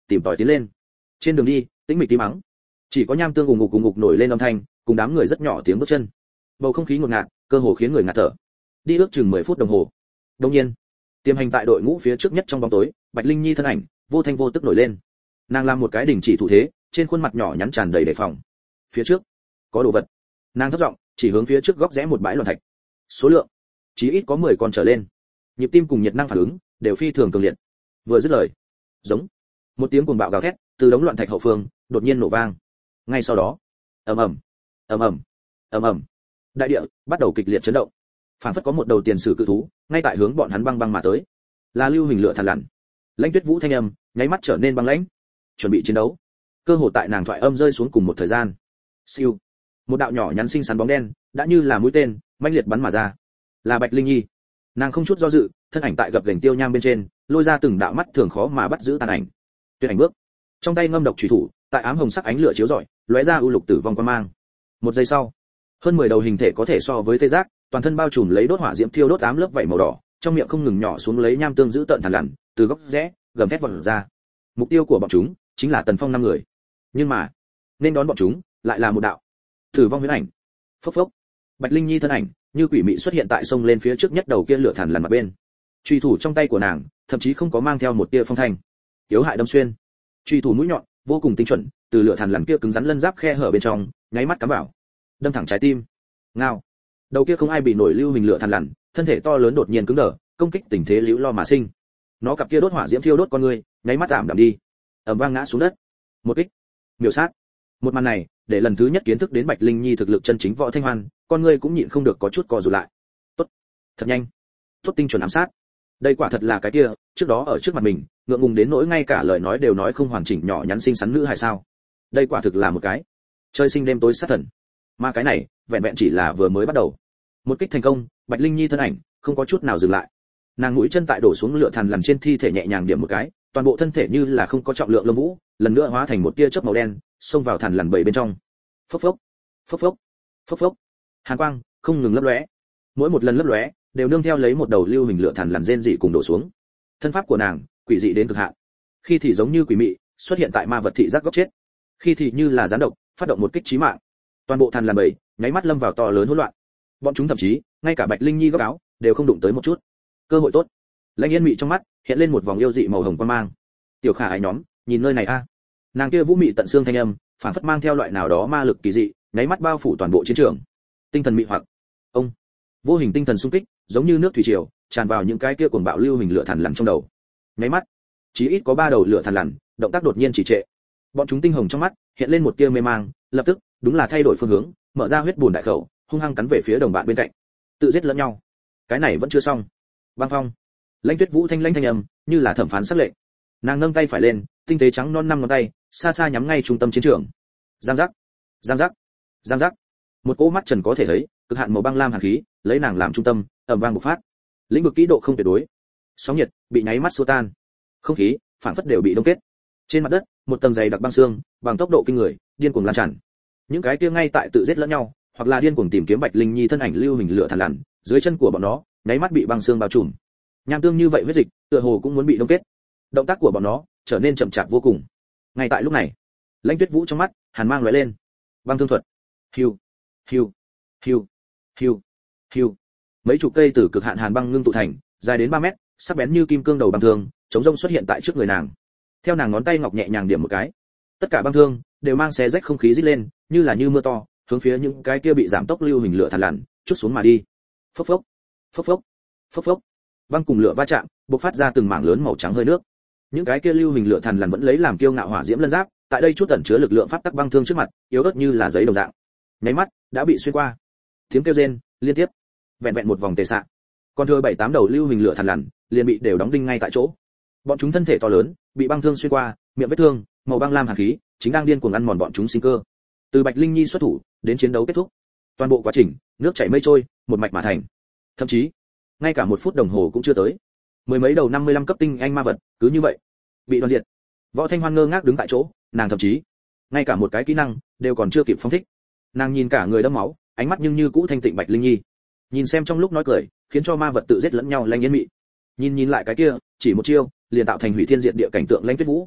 tìm tòi tiến lên. Trên đường đi tĩnh mịch tí mắng, chỉ có nham tương ùng ục nổi lên âm thanh, cùng đám người rất nhỏ tiếng bước chân. Bầu không khí ngột ngạt, cơ hồ khiến người ngạt thở. Đi ước chừng 10 phút đồng hồ. Đột nhiên, tiềm hành tại đội ngũ phía trước nhất trong bóng tối, Bạch Linh Nhi thân ảnh vô thanh vô tức nổi lên. Nàng làm một cái đình chỉ thủ thế, trên khuôn mặt nhỏ nhắn tràn đầy đề phòng. Phía trước có đồ vật. Nàng thấp giọng chỉ hướng phía trước góc rẽ một bãi loạn thạch. Số lượng chí ít có 10 con trở lên. Nhịp tim cùng nhiệt năng phản ứng đều phi thường cường liệt. Vừa dứt lời, giống một tiếng cuồng bạo gào thét từ đống loạn thạch hậu phương đột nhiên nổ vang. Ngay sau đó, ầm ầm, ầm ầm, ầm ầm, đại địa bắt đầu kịch liệt chấn động. Phản phất có một đầu tiền sử cự thú ngay tại hướng bọn hắn băng băng mà tới. Là lưu hình lửa thằn lằn. Lãnh Tuyết Vũ thanh âm nháy mắt trở nên băng lãnh. Chuẩn bị chiến đấu. Cơ hồ tại nàng thoại âm rơi xuống cùng một thời gian. Siêu. Một đạo nhỏ nhắn xinh xắn bóng đen đã như là mũi tên mãnh liệt bắn mà ra. Là Bạch Linh Nhi. Nàng không chút do dự, thân ảnh tại gập gành tiêu nham bên trên, lôi ra từng đạo mắt thường khó mà bắt giữ tàn ảnh. Tuyệt ảnh bước. Trong tay ngâm độc chủy thủ, tại ám hồng sắc ánh lửa chiếu rọi, lóe ra ưu lục tử vong quang mang. Một giây sau, hơn 10 đầu hình thể có thể so với tê giác, toàn thân bao trùm lấy đốt hỏa diễm thiêu đốt ám lớp vảy màu đỏ, trong miệng không ngừng nhỏ xuống lấy nham tương giữ tợn thằn lằn, từ góc rẽ gầm thét vọt ra. Mục tiêu của bọn chúng chính là Tần Phong 5 người. Nhưng mà, nên đón bọn chúng lại là một đạo tử vong huyễn ảnh. Phốc phốc. Bạch Linh Nhi thân ảnh như quỷ mị xuất hiện tại sông lên phía trước nhất đầu kia lửa thằn lằn mặt bên. Truy thủ trong tay của nàng thậm chí không có mang theo một tia phong thanh. Yếu hại đâm xuyên. Truy thủ mũi nhọn vô cùng tinh chuẩn, từ lửa thằn lằn kia cứng rắn lân giáp khe hở bên trong, nháy mắt cắm vào, đâm thẳng trái tim. Ngao. Đầu kia không ai bị nổi lưu hình lửa thằn lằn, thân thể to lớn đột nhiên cứng đờ, công kích tình thế liễu lo mà sinh. Nó cặp kia đốt hỏa diễm thiêu đốt con người, nháy mắt tạm đạm đi, ầm vang ngã xuống đất. Một kích, miểu sát. Một màn này, để lần thứ nhất kiến thức đến Bạch Linh Nhi thực lực chân chính Võ Thanh Hoan, con người cũng nhịn không được có chút co rụt lại. Tốt, thật nhanh, tốt tinh chuẩn ám sát. Đây quả thật là cái kia, trước đó ở trước mặt mình, ngượng ngùng đến nỗi ngay cả lời nói đều nói không hoàn chỉnh nhỏ nhắn xinh xắn nữ hài sao? Đây quả thực là một cái chơi sinh đêm tối sát thần. Mà cái này, vẹn vẹn chỉ là vừa mới bắt đầu. Một kích thành công, Bạch Linh Nhi thân ảnh không có chút nào dừng lại. Nàng mũi chân tại đổ xuống lửa thằn lằn trên thi thể nhẹ nhàng điểm một cái, toàn bộ thân thể như là không có trọng lượng lông vũ, lần nữa hóa thành một tia chớp màu đen, xông vào thằn lằn bầy bên trong. Phốc phốc, phốc phốc, phốc phốc. Hàn quang không ngừng lấp lóe. Mỗi một lần lấp lóe, đều nương theo lấy một đầu lưu hình lửa thằn lằn rên dị cùng đổ xuống. Thân pháp của nàng, quỷ dị đến cực hạn. Khi thì giống như quỷ mị, xuất hiện tại ma vật thị giác góc chết. Khi thì như là gián độc, phát động một kích chí mạng. Toàn bộ thằn lằn bầy, nháy mắt lâm vào to lớn hỗn loạn. Bọn chúng thậm chí, ngay cả Bạch Linh Nhi góc áo, đều không đụng tới một chút. Cơ hội tốt. Lãnh Yên Mị trong mắt hiện lên một vòng yêu dị màu hồng quang mang. Tiểu Khả Ái nhóm, nhìn nơi này a. Nàng kia vũ mị tận xương thanh âm, phản phất mang theo loại nào đó ma lực kỳ dị, nháy mắt bao phủ toàn bộ chiến trường. Tinh thần mị hoặc. Ông. Vô hình tinh thần xung kích, giống như nước thủy triều, tràn vào những cái kia cuồng bạo lưu hình lửa thằn lằn trong đầu. Nháy mắt, chí ít có 3 đầu lửa thằn lằn, động tác đột nhiên trì trệ. Bọn chúng tinh hồng trong mắt hiện lên một tia mê mang, lập tức, đúng là thay đổi phương hướng, mở ra huyết bùn đại khẩu, hung hăng cắn về phía đồng bạn bên cạnh. Tự giết lẫn nhau. Cái này vẫn chưa xong. Băng Phong. Lãnh Tuyết Vũ thanh lãnh thanh âm, như là thẩm phán sắc lệnh. Nàng nâng tay phải lên, tinh tế trắng non 5 ngón tay, xa xa nhắm ngay trung tâm chiến trường. Giang giác, giang giác, giang giác. Một cỗ mắt trần có thể thấy, cực hạn màu băng lam hàn khí, lấy nàng làm trung tâm, ầm vang bộc phát. Lĩnh vực kỹ độ không tuyệt đối. Sóng nhiệt bị nháy mắt xua tan. Không khí phản phất đều bị đông kết. Trên mặt đất, một tầng dày đặc băng xương, bằng tốc độ kinh người, điên cuồng lan tràn. Những cái kia ngay tại tự giết lẫn nhau, hoặc là điên cuồng tìm kiếm Bạch Linh Nhi thân ảnh lưu hình lửa thằn lằn, dưới chân của bọn nó, nháy mắt bị băng xương bao trùm. Nham tương như vậy huyết dịch, tựa hồ cũng muốn bị đông kết. Động tác của bọn nó trở nên chậm chạp vô cùng. Ngay tại lúc này, Lãnh Tuyết Vũ trong mắt hàn mang lóe lên. Băng thương thuật. Hiu, hiu, hiu, hiu, hiu. Mấy chục cây từ cực hạn hàn băng ngưng tụ thành, dài đến 3 mét, sắc bén như kim cương đầu băng thương, chống rông xuất hiện tại trước người nàng. Theo nàng ngón tay ngọc nhẹ nhàng điểm một cái, tất cả băng thương đều mang xé rách không khí rít lên, như mưa to, hướng phía những cái kia bị giảm tốc lưu hình lửa thằn lằn, chút xuống mà đi. Phốc phốc, phốc phốc, phốc phốc. Băng cùng lửa va chạm, bộc phát ra từng mảng lớn màu trắng hơi nước. Những cái kia lưu hình lửa thằn lằn vẫn lấy làm kiêu ngạo hỏa diễm lân giáp, tại đây chút ẩn chứa lực lượng pháp tắc băng thương trước mặt, yếu ớt như là giấy đồng dạng. Nháy mắt đã bị xuyên qua. Tiếng kêu rên liên tiếp, vẹn vẹn một vòng tề xạ. Còn thừa 7-8 đầu lưu hình lửa thằn lằn, liền bị đều đóng đinh ngay tại chỗ. Bọn chúng thân thể to lớn, bị băng thương xuyên qua, miệng vết thương, màu băng lam hàn khí, chính đang điên cuồng ăn mòn bọn chúng sinh cơ. Từ Bạch Linh Nhi xuất thủ, đến chiến đấu kết thúc, toàn bộ quá trình, nước chảy mây trôi, một mạch mà thành. Thậm chí, ngay cả 1 phút đồng hồ cũng chưa tới. Mười mấy đầu 55 cấp tinh anh ma vật, cứ như vậy bị đoạt diệt. Võ Thanh Hoan ngơ ngác đứng tại chỗ, nàng thậm chí ngay cả một cái kỹ năng đều còn chưa kịp phóng thích. Nàng nhìn cả người đẫm máu, ánh mắt nhưng như cũ thanh tịnh Bạch Linh Nhi. Nhìn xem trong lúc nói cười, khiến cho ma vật tự giết lẫn nhau Lãnh Yên Mị. Nhìn lại cái kia, chỉ một chiêu, liền tạo thành hủy thiên diệt địa cảnh tượng Lãnh Tuyết Vũ.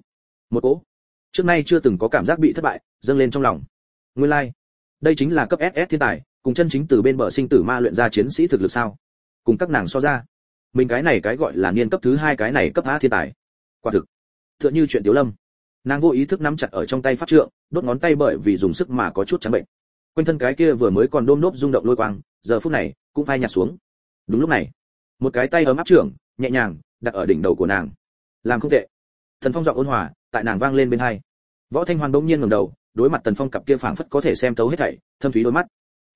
Một cỗ trước nay chưa từng có cảm giác bị thất bại dâng lên trong lòng. Nguyên lai, đây chính là cấp SS thiên tài, cùng chân chính từ bên bờ sinh tử ma luyện ra chiến sĩ thực lực sao? Cùng các nàng so ra, mình cái này cái gọi là niên cấp thứ 2 cái này cấp A thiên tài. Quả thực, tựa như chuyện Tiếu Lâm. Nàng vô ý thức nắm chặt ở trong tay pháp trượng, đốt ngón tay bởi vì dùng sức mà có chút trắng bệnh. Quanh thân cái kia vừa mới còn đôm đốp rung động lôi quang, giờ phút này cũng phai nhạt xuống. Đúng lúc này, một cái tay ấm áp trưởng, nhẹ nhàng đặt ở đỉnh đầu của nàng. Làm không tệ. Thần Phong giọng ôn hòa, tại nàng vang lên bên tai. Võ Thanh Hoan bỗng nhiên ngẩng đầu, đối mặt Tần Phong cặp kia phảng phất có thể xem thấu hết thảy, thâm thúy đôi mắt.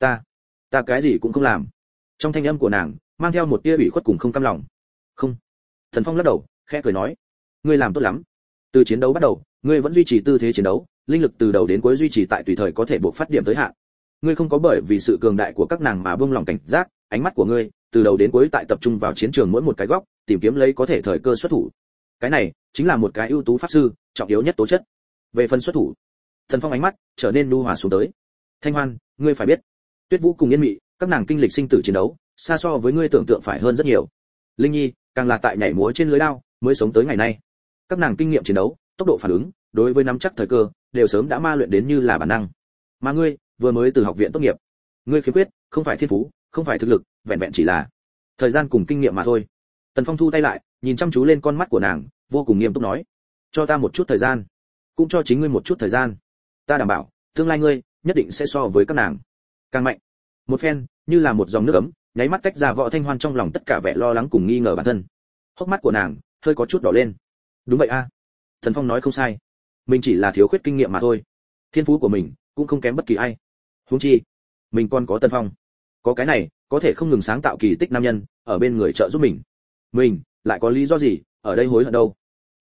Ta cái gì cũng không làm. Trong thanh âm của nàng mang theo một tia ủy khuất cùng không cam lòng. Không. Thần Phong lắc đầu, khẽ cười nói, ngươi làm tốt lắm. Từ chiến đấu bắt đầu, ngươi vẫn duy trì tư thế chiến đấu, linh lực từ đầu đến cuối duy trì tại tùy thời có thể buộc phát điểm tới hạn. Ngươi không có bởi vì sự cường đại của các nàng mà buông lòng cảnh giác, ánh mắt của ngươi từ đầu đến cuối tại tập trung vào chiến trường mỗi một cái góc, tìm kiếm lấy có thể thời cơ xuất thủ. Cái này chính là một cái ưu tú pháp sư, trọng yếu nhất tố chất. Về phần xuất thủ, Thần Phong ánh mắt trở nên nhu hòa xuống tới. Thanh Hoan, ngươi phải biết, Tuyết Vũ cùng Yên Mị, các nàng kinh lịch sinh tử chiến đấu, xa so với ngươi tưởng tượng phải hơn rất nhiều. Linh Nhi, càng là tại nhảy múa trên lưới đao, mới sống tới ngày nay. Các nàng kinh nghiệm chiến đấu, tốc độ phản ứng, đối với nắm chắc thời cơ, đều sớm đã ma luyện đến như là bản năng. Mà ngươi, vừa mới từ học viện tốt nghiệp, ngươi khiếm khuyết, không phải thiên phú, không phải thực lực, vẹn vẹn chỉ là thời gian cùng kinh nghiệm mà thôi. Tần Phong thu tay lại, nhìn chăm chú lên con mắt của nàng, vô cùng nghiêm túc nói, cho ta một chút thời gian, cũng cho chính ngươi một chút thời gian. Ta đảm bảo, tương lai ngươi nhất định sẽ so với các nàng càng mạnh. Một phen, như là một dòng nước ấm, nháy mắt tách ra Võ Thanh Hoan trong lòng tất cả vẻ lo lắng cùng nghi ngờ bản thân. Hốc mắt của nàng hơi có chút đỏ lên. Đúng vậy a, Thần Phong nói không sai, mình chỉ là thiếu khuyết kinh nghiệm mà thôi, thiên phú của mình cũng không kém bất kỳ ai. Huống chi, mình còn có Tần Phong, có cái này có thể không ngừng sáng tạo kỳ tích nam nhân ở bên người trợ giúp mình lại có lý do gì ở đây hối hận đâu.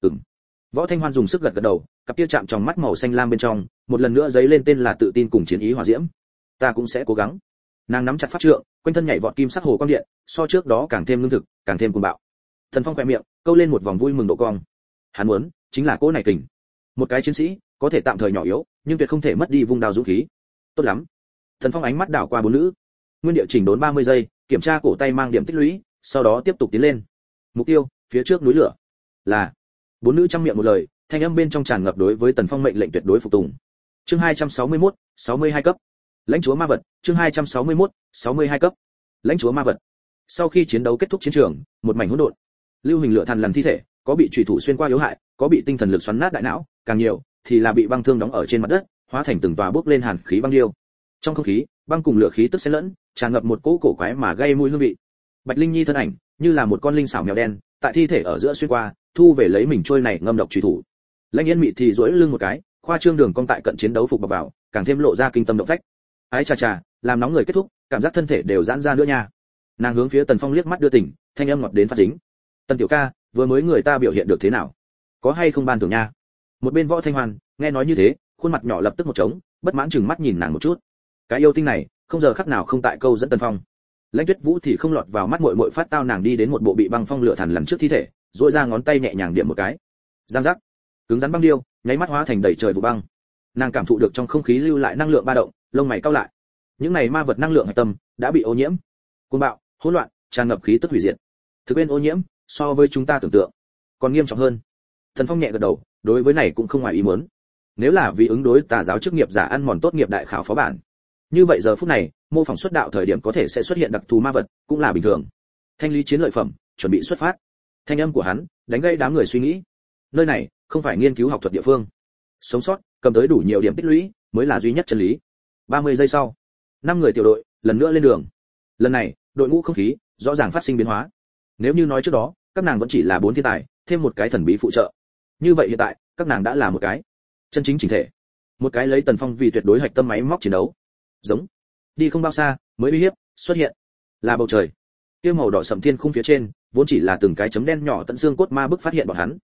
Võ Thanh Hoan dùng sức gật gật đầu, cặp kia chạm trong mắt màu xanh lam bên trong một lần nữa dấy lên tên là tự tin cùng chiến ý hỏa diễm. Ta cũng sẽ cố gắng. Nàng nắm chặt pháp trượng, quanh thân nhảy vọt kim sắc hồ quang điện, so trước đó càng thêm lương thực, càng thêm cuồng bạo. Thần Phong khẽ miệng, câu lên một vòng vui mừng độ cong. Hắn muốn chính là cỗ này kình. Một cái chiến sĩ có thể tạm thời nhỏ yếu, nhưng tuyệt không thể mất đi vung đao dũng khí. Tốt lắm. Thần Phong ánh mắt đảo qua bốn nữ. Nguyên địa chỉnh đốn 30 giây, kiểm tra cổ tay mang điểm tích lũy, sau đó tiếp tục tiến lên. Mục tiêu, phía trước núi lửa. Là. Bốn nữ trong miệng một lời, thanh âm bên trong tràn ngập đối với Tần Phong mệnh lệnh tuyệt đối phục tùng. Chương 261, 62 cấp. Lãnh chúa ma vật, chương 261, 62 cấp. Lãnh chúa ma vật. Sau khi chiến đấu kết thúc chiến trường, một mảnh hỗn độn. Lưu hình lửa thần lần thi thể, có bị chủy thủ xuyên qua yếu hại, có bị tinh thần lực xoắn nát đại não, càng nhiều thì là bị băng thương đóng ở trên mặt đất, hóa thành từng tòa bốc lên hàn khí băng điêu. Trong không khí, băng cùng lửa khí tức xen lẫn, tràn ngập một cỗ cổ quái mà gây mùi hương vị. Bạch Linh Nhi thân ảnh, như là một con linh xảo mèo đen, tại thi thể ở giữa xuyên qua, thu về lấy mình trôi này ngâm độc chủy thủ. Lãnh Yên Mị thì duỗi lưng một cái, khoa trương đường cong tại cận chiến đấu phục bọc vào, càng thêm lộ ra kinh tâm động phách. Ái chà chà, làm nóng người kết thúc, cảm giác thân thể đều giãn ra nữa nha. Nàng hướng phía Tần Phong liếc mắt đưa tình, thanh âm ngọt đến phát dính. Tần tiểu ca, vừa mới người ta biểu hiện được thế nào? Có hay không ban thưởng nha? Một bên Võ Thanh Hoan, nghe nói như thế, khuôn mặt nhỏ lập tức một trống, bất mãn chừng mắt nhìn nàng một chút. Cái yêu tinh này, không giờ khắc nào không tại câu dẫn Tần Phong. Lãnh Tuyết Vũ thì không lọt vào mắt muội muội phát tao, nàng đi đến một bộ bị băng phong lửa thần lần trước thi thể, duỗi ra ngón tay nhẹ nhàng điểm một cái. Giang giác, cứng rắn băng điêu, nháy mắt hóa thành đầy trời vụ băng. Nàng cảm thụ được trong không khí lưu lại năng lượng ba động, lông mày cau lại. Những này ma vật năng lượng hạch tâm đã bị ô nhiễm, cuồng bạo, hỗn loạn, tràn ngập khí tức hủy diệt. Thực bên ô nhiễm, so với chúng ta tưởng tượng còn nghiêm trọng hơn. Thần Phong nhẹ gật đầu, đối với này cũng không ngoài ý muốn. Nếu là vì ứng đối tà giáo chức nghiệp giả ăn mòn tốt nghiệp đại khảo phó bản, như vậy giờ phút này, mô phỏng xuất đạo thời điểm có thể sẽ xuất hiện đặc thù ma vật, cũng là bình thường. Thanh lý chiến lợi phẩm, chuẩn bị xuất phát. Thanh âm của hắn đánh gãy đám người suy nghĩ. Nơi này không phải nghiên cứu học thuật địa phương. Sống sót, cầm tới đủ nhiều điểm tích lũy mới là duy nhất chân lý. 30 giây sau, 5 người tiểu đội lần nữa lên đường. Lần này, đội ngũ không khí rõ ràng phát sinh biến hóa. Nếu như nói trước đó, các nàng vẫn chỉ là 4 thiên tài, thêm một cái thần bí phụ trợ. Như vậy hiện tại, các nàng đã là một cái chân chính chỉnh thể. Một cái lấy Tần Phong vì tuyệt đối hạch tâm máy móc chiến đấu. Giống. Đi không bao xa, mới uy hiếp xuất hiện. Là bầu trời. Kia màu đỏ sẫm thiên khung phía trên, vốn chỉ là từng cái chấm đen nhỏ tận xương cốt ma bức phát hiện bọn hắn.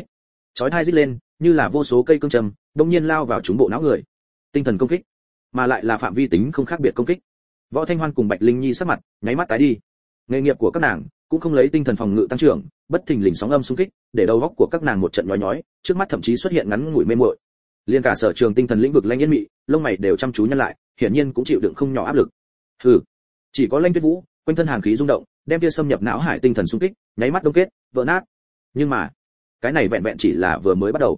Chói tai rít lên, như là vô số cây cương trầm, đột nhiên lao vào chúng bộ não người. Tinh thần công kích, mà lại là phạm vi tính không khác biệt công kích. Võ Thanh Hoan cùng Bạch Linh Nhi sắc mặt nháy mắt tái đi. Nghề nghiệp của các nàng cũng không lấy tinh thần phòng ngự tăng trưởng, bất thình lình sóng âm xung kích, để đầu óc của các nàng một trận nhói nhói, trước mắt thậm chí xuất hiện ngắn ngủi mê muội. Liên cả sở trường tinh thần lĩnh vực Lãnh Yên Mị, lông mày đều chăm chú nhăn lại, hiển nhiên cũng chịu đựng không nhỏ áp lực. Hừ, chỉ có Lãnh Tuyết Vũ, quanh thân hàn khí rung động, đem kia xâm nhập não hải tinh thần xung kích, nháy mắt đông kết, vỡ nát. Nhưng mà, cái này vẹn vẹn chỉ là vừa mới bắt đầu.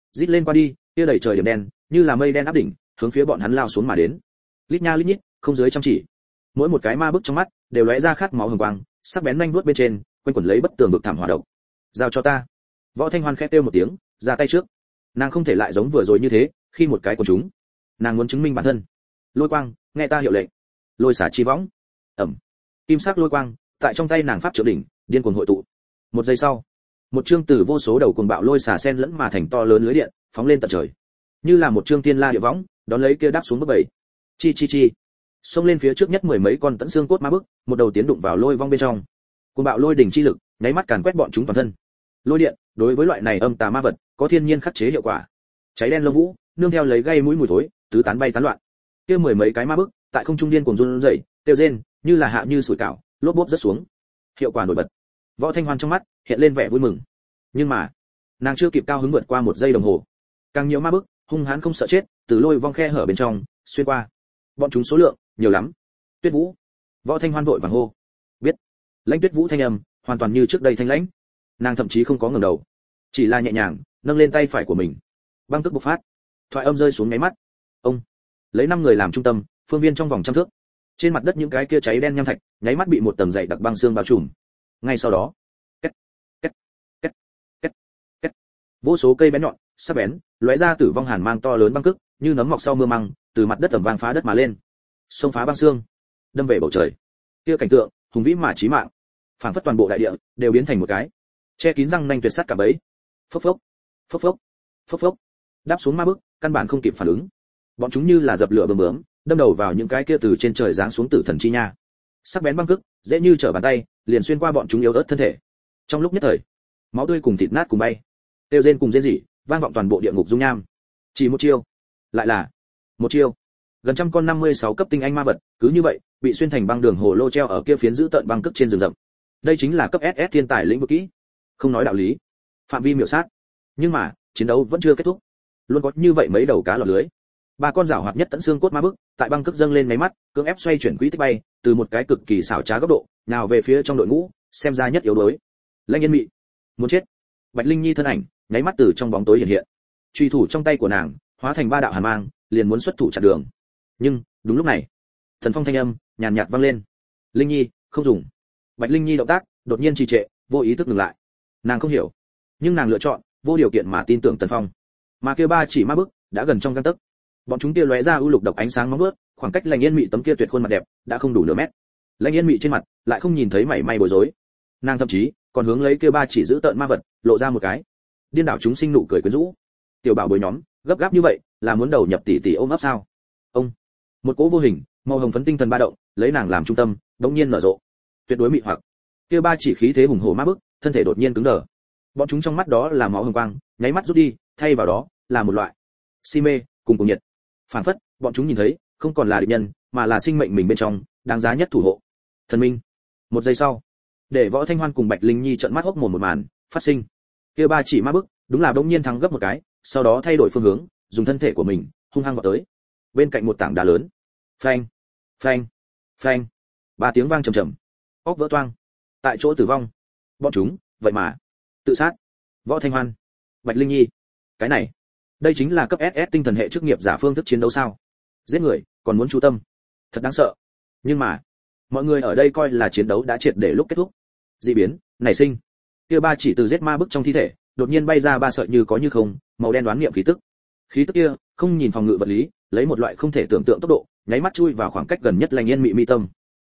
rít lên qua đi, kia đầy trời điểm đen, như là mây đen áp đỉnh, hướng phía bọn hắn lao xuống mà đến. Lít nha lít nhít, không dưới trăm chỉ. Mỗi một cái ma bức trong mắt đều lóe ra khát máu hừng quang, sắc bén nhanh vuốt bên trên, quanh quẩn lấy bất tường vực thảm hỏa độc. Giao cho ta. Võ Thanh Hoan khẽ kêu một tiếng, ra tay trước. Nàng không thể lại giống vừa rồi như thế, khi một cái của chúng. Nàng muốn chứng minh bản thân. Lôi quang, nghe ta hiệu lệnh. Lôi xả chi võng. Ầm. Kim sắc lôi quang, tại trong tay nàng pháp trượng đỉnh, điên cuồng hội tụ. Một giây sau, một chương từ vô số đầu cuồng bạo lôi xả sen lẫn mà thành to lớn lưới điện, phóng lên tận trời. Như là một chương tiên la địa võng, đón lấy kia đáp xuống bước bảy. Chi chi chi. Xông lên phía trước nhất mười mấy con tận xương cốt ma bức, một đầu tiến đụng vào lôi vong bên trong. Cuồng bạo lôi đỉnh chi lực, nháy mắt càn quét bọn chúng toàn thân. Lôi điện, đối với loại này âm tà ma vật, có thiên nhiên khắc chế hiệu quả. Cháy đen lông vũ, nương theo lấy gây mũi mùi thối, tứ tán bay tán loạn. Kia mười mấy cái ma bức, tại không trung điên cuồng run rẩy, tiêu rên, như là hạ như sủi cảo, lốp bốp rất xuống. Hiệu quả nổi bật. Võ Thanh Hoan trong mắt hiện lên vẻ vui mừng. Nhưng mà, nàng chưa kịp cao hứng vượt qua một giây đồng hồ, càng nhiều ma bức, hung hãn không sợ chết, từ lôi vong khe hở bên trong xuyên qua. Bọn chúng số lượng nhiều lắm. Tuyết Vũ. Võ Thanh Hoan vội vàng hô. Biết. Lãnh Tuyết Vũ thanh âm hoàn toàn như trước đây thanh lãnh. Nàng thậm chí không có ngẩng đầu, chỉ là nhẹ nhàng nâng lên tay phải của mình. Băng tức bộc phát. Thoại âm rơi xuống nháy mắt. Ông lấy 5 người làm trung tâm, phương viên trong vòng trăm thước. Trên mặt đất những cái kia cháy đen nham thạch, nháy mắt bị một tầng dày đặc băng xương bao trùm. Ngay sau đó, két, két, két, két, két. Vô số cây bén nhọn, sắc bén, lóe ra tử vong hàn mang to lớn băng cức, như nấm mọc sau mưa măng, từ mặt đất ầm vang phá đất mà lên. Xông phá băng xương, đâm về bầu trời. Kia cảnh tượng, hùng vĩ mà chí mạng. Phảng phất toàn bộ đại địa đều biến thành một cái che kín răng nanh tuyệt sắt cả bấy. Phốc phốc, phốc phốc, phốc phốc. Đáp xuống ma bức, căn bản không kịp phản ứng. Bọn chúng như là dập lửa bướm bướm, đâm đầu vào những cái kia từ trên trời giáng xuống tử thần chi nha. Sắc bén băng cức, dễ như trở bàn tay, liền xuyên qua bọn chúng yếu ớt thân thể. Trong lúc nhất thời, máu tươi cùng thịt nát cùng bay, tiêu rên cùng rên rỉ, vang vọng toàn bộ địa ngục dung nham. Chỉ một chiêu, lại là một chiêu. Gần trăm con 56 cấp tinh anh ma vật, cứ như vậy, bị xuyên thành băng đường hồ lô treo ở kia phiến giữ tận băng cức trên rừng rậm. Đây chính là cấp SS thiên tài lĩnh vực kỹ. Không nói đạo lý, phạm vi miểu sát. Nhưng mà, chiến đấu vẫn chưa kết thúc. Luôn có như vậy mấy đầu cá lọt lưới. 3 con rảo hoạt nhất tận xương cốt ma bức, tại băng cức dâng lên mấy mắt, cưỡng ép xoay chuyển quỹ tích bay, từ một cái cực kỳ xảo trá góc độ, nào về phía trong đội ngũ, xem ra nhất yếu đuối. Lãnh Yên Mị, muốn chết. Bạch Linh Nhi thân ảnh, nháy mắt từ trong bóng tối hiện hiện. Truy thủ trong tay của nàng, hóa thành 3 đạo hàn mang, liền muốn xuất thủ chặn đường. Nhưng, đúng lúc này, thần phong thanh âm nhàn nhạt vang lên. Linh Nhi, không dùng. Bạch Linh Nhi động tác đột nhiên trì trệ, vô ý thức ngừng lại. Nàng không hiểu, nhưng nàng lựa chọn vô điều kiện mà tin tưởng Tần Phong. Mà kia 3 chỉ ma bức đã gần trong gang tấc. Bọn chúng kia lóe ra ưu lục độc ánh sáng nóng bớt, khoảng cách Lãnh Yên Mị tấm kia tuyệt khuôn mặt đẹp đã không đủ nửa mét. Lãnh Yên Mị trên mặt lại không nhìn thấy mảy may bối rối. Nàng thậm chí còn hướng lấy kia 3 chỉ giữ tợn ma vật, lộ ra một cái điên đảo chúng sinh nụ cười quyến rũ. Tiểu bảo bối nhóm, gấp gáp như vậy, là muốn đầu nhập tỷ tỷ ôm ấp sao? Ông, một cỗ vô hình, màu hồng phấn tinh thần ba động, lấy nàng làm trung tâm, đống nhiên nở rộ. Tuyệt đối mị hoặc. Kia 3 chỉ khí thế hùng hổ ma bức, thân thể đột nhiên cứng đờ. Bọn chúng trong mắt đó là máu hồng quang, nháy mắt rút đi, thay vào đó là một loại si mê cùng cuồng nhiệt. Phản phất, bọn chúng nhìn thấy, không còn là địch nhân, mà là sinh mệnh mình bên trong, đáng giá nhất thủ hộ. Thần minh. Một giây sau, để Võ Thanh Hoan cùng Bạch Linh Nhi trợn mắt hốc mồm một màn phát sinh. Kia 3 chỉ ma bức, đúng là đống nhiên thắng gấp một cái, sau đó thay đổi phương hướng, dùng thân thể của mình hung hăng vọt tới. Bên cạnh một tảng đá lớn. Phanh, phanh, phanh. 3 tiếng vang trầm trầm. Óc vỡ toang. Tại chỗ tử vong. Bọn chúng, vậy mà tự sát. Võ Thanh Hoan, Bạch Linh Nhi. Cái này, đây chính là cấp SS tinh thần hệ chức nghiệp giả phương thức chiến đấu sao? Giết người, còn muốn chú tâm. Thật đáng sợ. Nhưng mà, mọi người ở đây coi là chiến đấu đã triệt để lúc kết thúc. Dị biến nảy sinh. Kia 3 chỉ từ giết ma bức trong thi thể, đột nhiên bay ra 3 sợi như có như không, màu đen đoán niệm khí tức. Khí tức kia, không nhìn phòng ngự vật lý, lấy một loại không thể tưởng tượng tốc độ, nháy mắt chui vào khoảng cách gần nhất Lãnh Yên Mị mi tâm.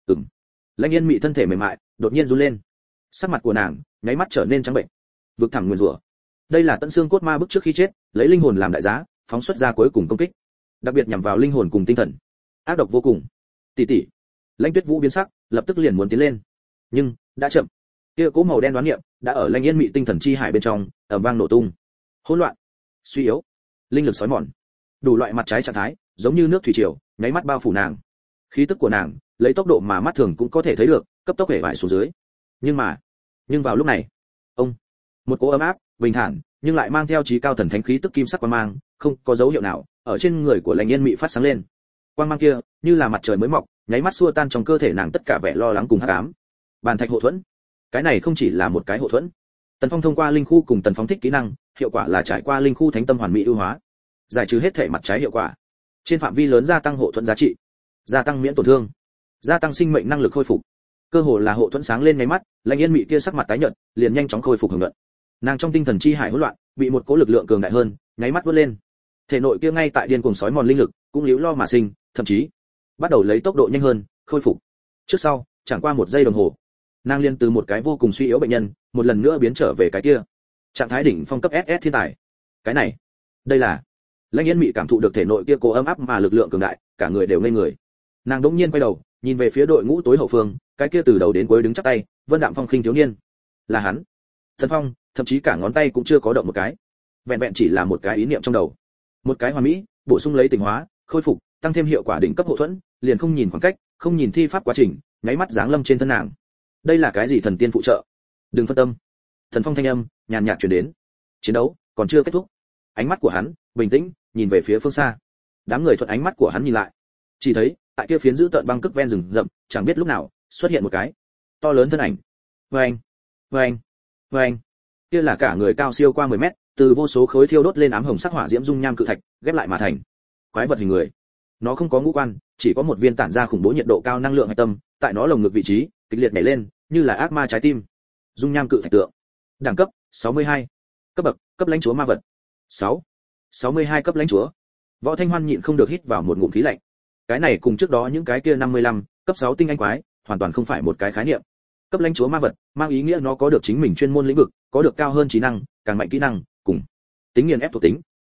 Lãnh Yên Mị thân thể mềm mại, đột nhiên run lên. Sắc mặt của nàng, nháy mắt trở nên trắng bệnh. Vực thẳm nguyên rủa. Đây là tận xương cốt ma bức trước khi chết, lấy linh hồn làm đại giá, phóng xuất ra cuối cùng công kích. Đặc biệt nhằm vào linh hồn cùng tinh thần. Ác độc vô cùng. Tỷ tỷ. Lãnh Tuyết Vũ biến sắc, lập tức liền muốn tiến lên. Nhưng, đã chậm. Kia cỗ màu đen đoán niệm, đã ở Lãnh Yên Mị tinh thần chi hải bên trong, ầm vang nổ tung. Hỗn loạn, suy yếu, linh lực xói mòn. Đủ loại mặt trái trạng thái, giống như nước thủy triều, nháy mắt bao phủ nàng. Khí tức của nàng, lấy tốc độ mà mắt thường cũng có thể thấy được, cấp tốc hể vải xuống dưới. Nhưng vào lúc này, một cỗ ấm áp, bình thản, nhưng lại mang theo chí cao thần thánh khí tức kim sắc quang mang, không có dấu hiệu nào ở trên người của Lãnh Yên Mị phát sáng lên. Quang mang kia, như là mặt trời mới mọc, nháy mắt xua tan trong cơ thể nàng tất cả vẻ lo lắng cùng hắc ám. Bàn thạch hộ thuẫn. Cái này không chỉ là một cái hộ thuẫn, Tần Phong thông qua linh khu cùng Tần Phong thích kỹ năng, hiệu quả là trải qua linh khu thánh tâm hoàn mỹ ưu hóa, giải trừ hết thể mặt trái hiệu quả, trên phạm vi lớn gia tăng hộ thuẫn giá trị, gia tăng miễn tổn thương, gia tăng sinh mệnh năng lực khôi phục. Cơ hồ là hộ thuẫn sáng lên ngay mắt, Lạnh Yên Mị kia sắc mặt tái nhợt, liền nhanh chóng khôi phục hưởng luận. Nàng trong tinh thần chi hải hỗn loạn, bị một cỗ lực lượng cường đại hơn, nháy mắt vút lên. Thể nội kia ngay tại điên cuồng sói mòn linh lực, cũng liễu lo mà sinh, thậm chí bắt đầu lấy tốc độ nhanh hơn, khôi phục. Trước sau, chẳng qua 1 giây đồng hồ, nàng liên từ một cái vô cùng suy yếu bệnh nhân, một lần nữa biến trở về cái kia trạng thái đỉnh phong cấp SS thiên tài. Cái này, đây là Lạnh Yên Mị cảm thụ được thể nội kia cố ấm áp mà lực lượng cường đại, cả người đều ngây người. Nàng đỗng nhiên quay đầu, nhìn về phía đội ngũ tối hậu phương, cái kia từ đầu đến cuối đứng chắp tay, vân đạm phong khinh thiếu niên. Là hắn. Thần Phong, thậm chí cả ngón tay cũng chưa có động một cái. Vẹn vẹn chỉ là một cái ý niệm trong đầu. Một cái hoàn mỹ, bổ sung lấy tỉnh hóa, khôi phục, tăng thêm hiệu quả đỉnh cấp hộ thuẫn, liền không nhìn khoảng cách, không nhìn thi pháp quá trình, nháy mắt giáng lâm trên thân nàng. Đây là cái gì thần tiên phụ trợ? Đừng phân tâm. Thần Phong thanh âm nhàn nhạt truyền đến. Chiến đấu còn chưa kết thúc. Ánh mắt của hắn bình tĩnh, nhìn về phía phương xa. Đám người thuận ánh mắt của hắn nhìn lại, chỉ thấy tại kia phiến giữ tợn băng cức ven rừng rậm, chẳng biết lúc nào xuất hiện một cái to lớn thân ảnh. Vâng, vâng, vâng. Kia là cả người cao siêu qua 10 mét, từ vô số khối thiêu đốt lên ám hồng sắc hỏa diễm dung nham cự thạch ghép lại mà thành quái vật hình người. Nó không có ngũ quan, chỉ có một viên tản ra khủng bố nhiệt độ cao năng lượng hạch tâm, tại nó lồng ngực vị trí kịch liệt nhảy lên, như là ác ma trái tim. Dung nham cự thạch tượng, đẳng cấp 62, cấp bậc cấp lãnh chúa ma vật 62 cấp lãnh chúa. Võ Thanh Hoan nhịn không được hít vào một ngụm khí lạnh. Cái này cùng trước đó những cái kia 55, cấp 6 tinh anh quái, hoàn toàn không phải một cái khái niệm. Cấp lãnh chúa ma vật, mang ý nghĩa nó có được chính mình chuyên môn lĩnh vực, có được cao hơn trí năng, càng mạnh kỹ năng, cùng tính nghiền ép thuộc tính,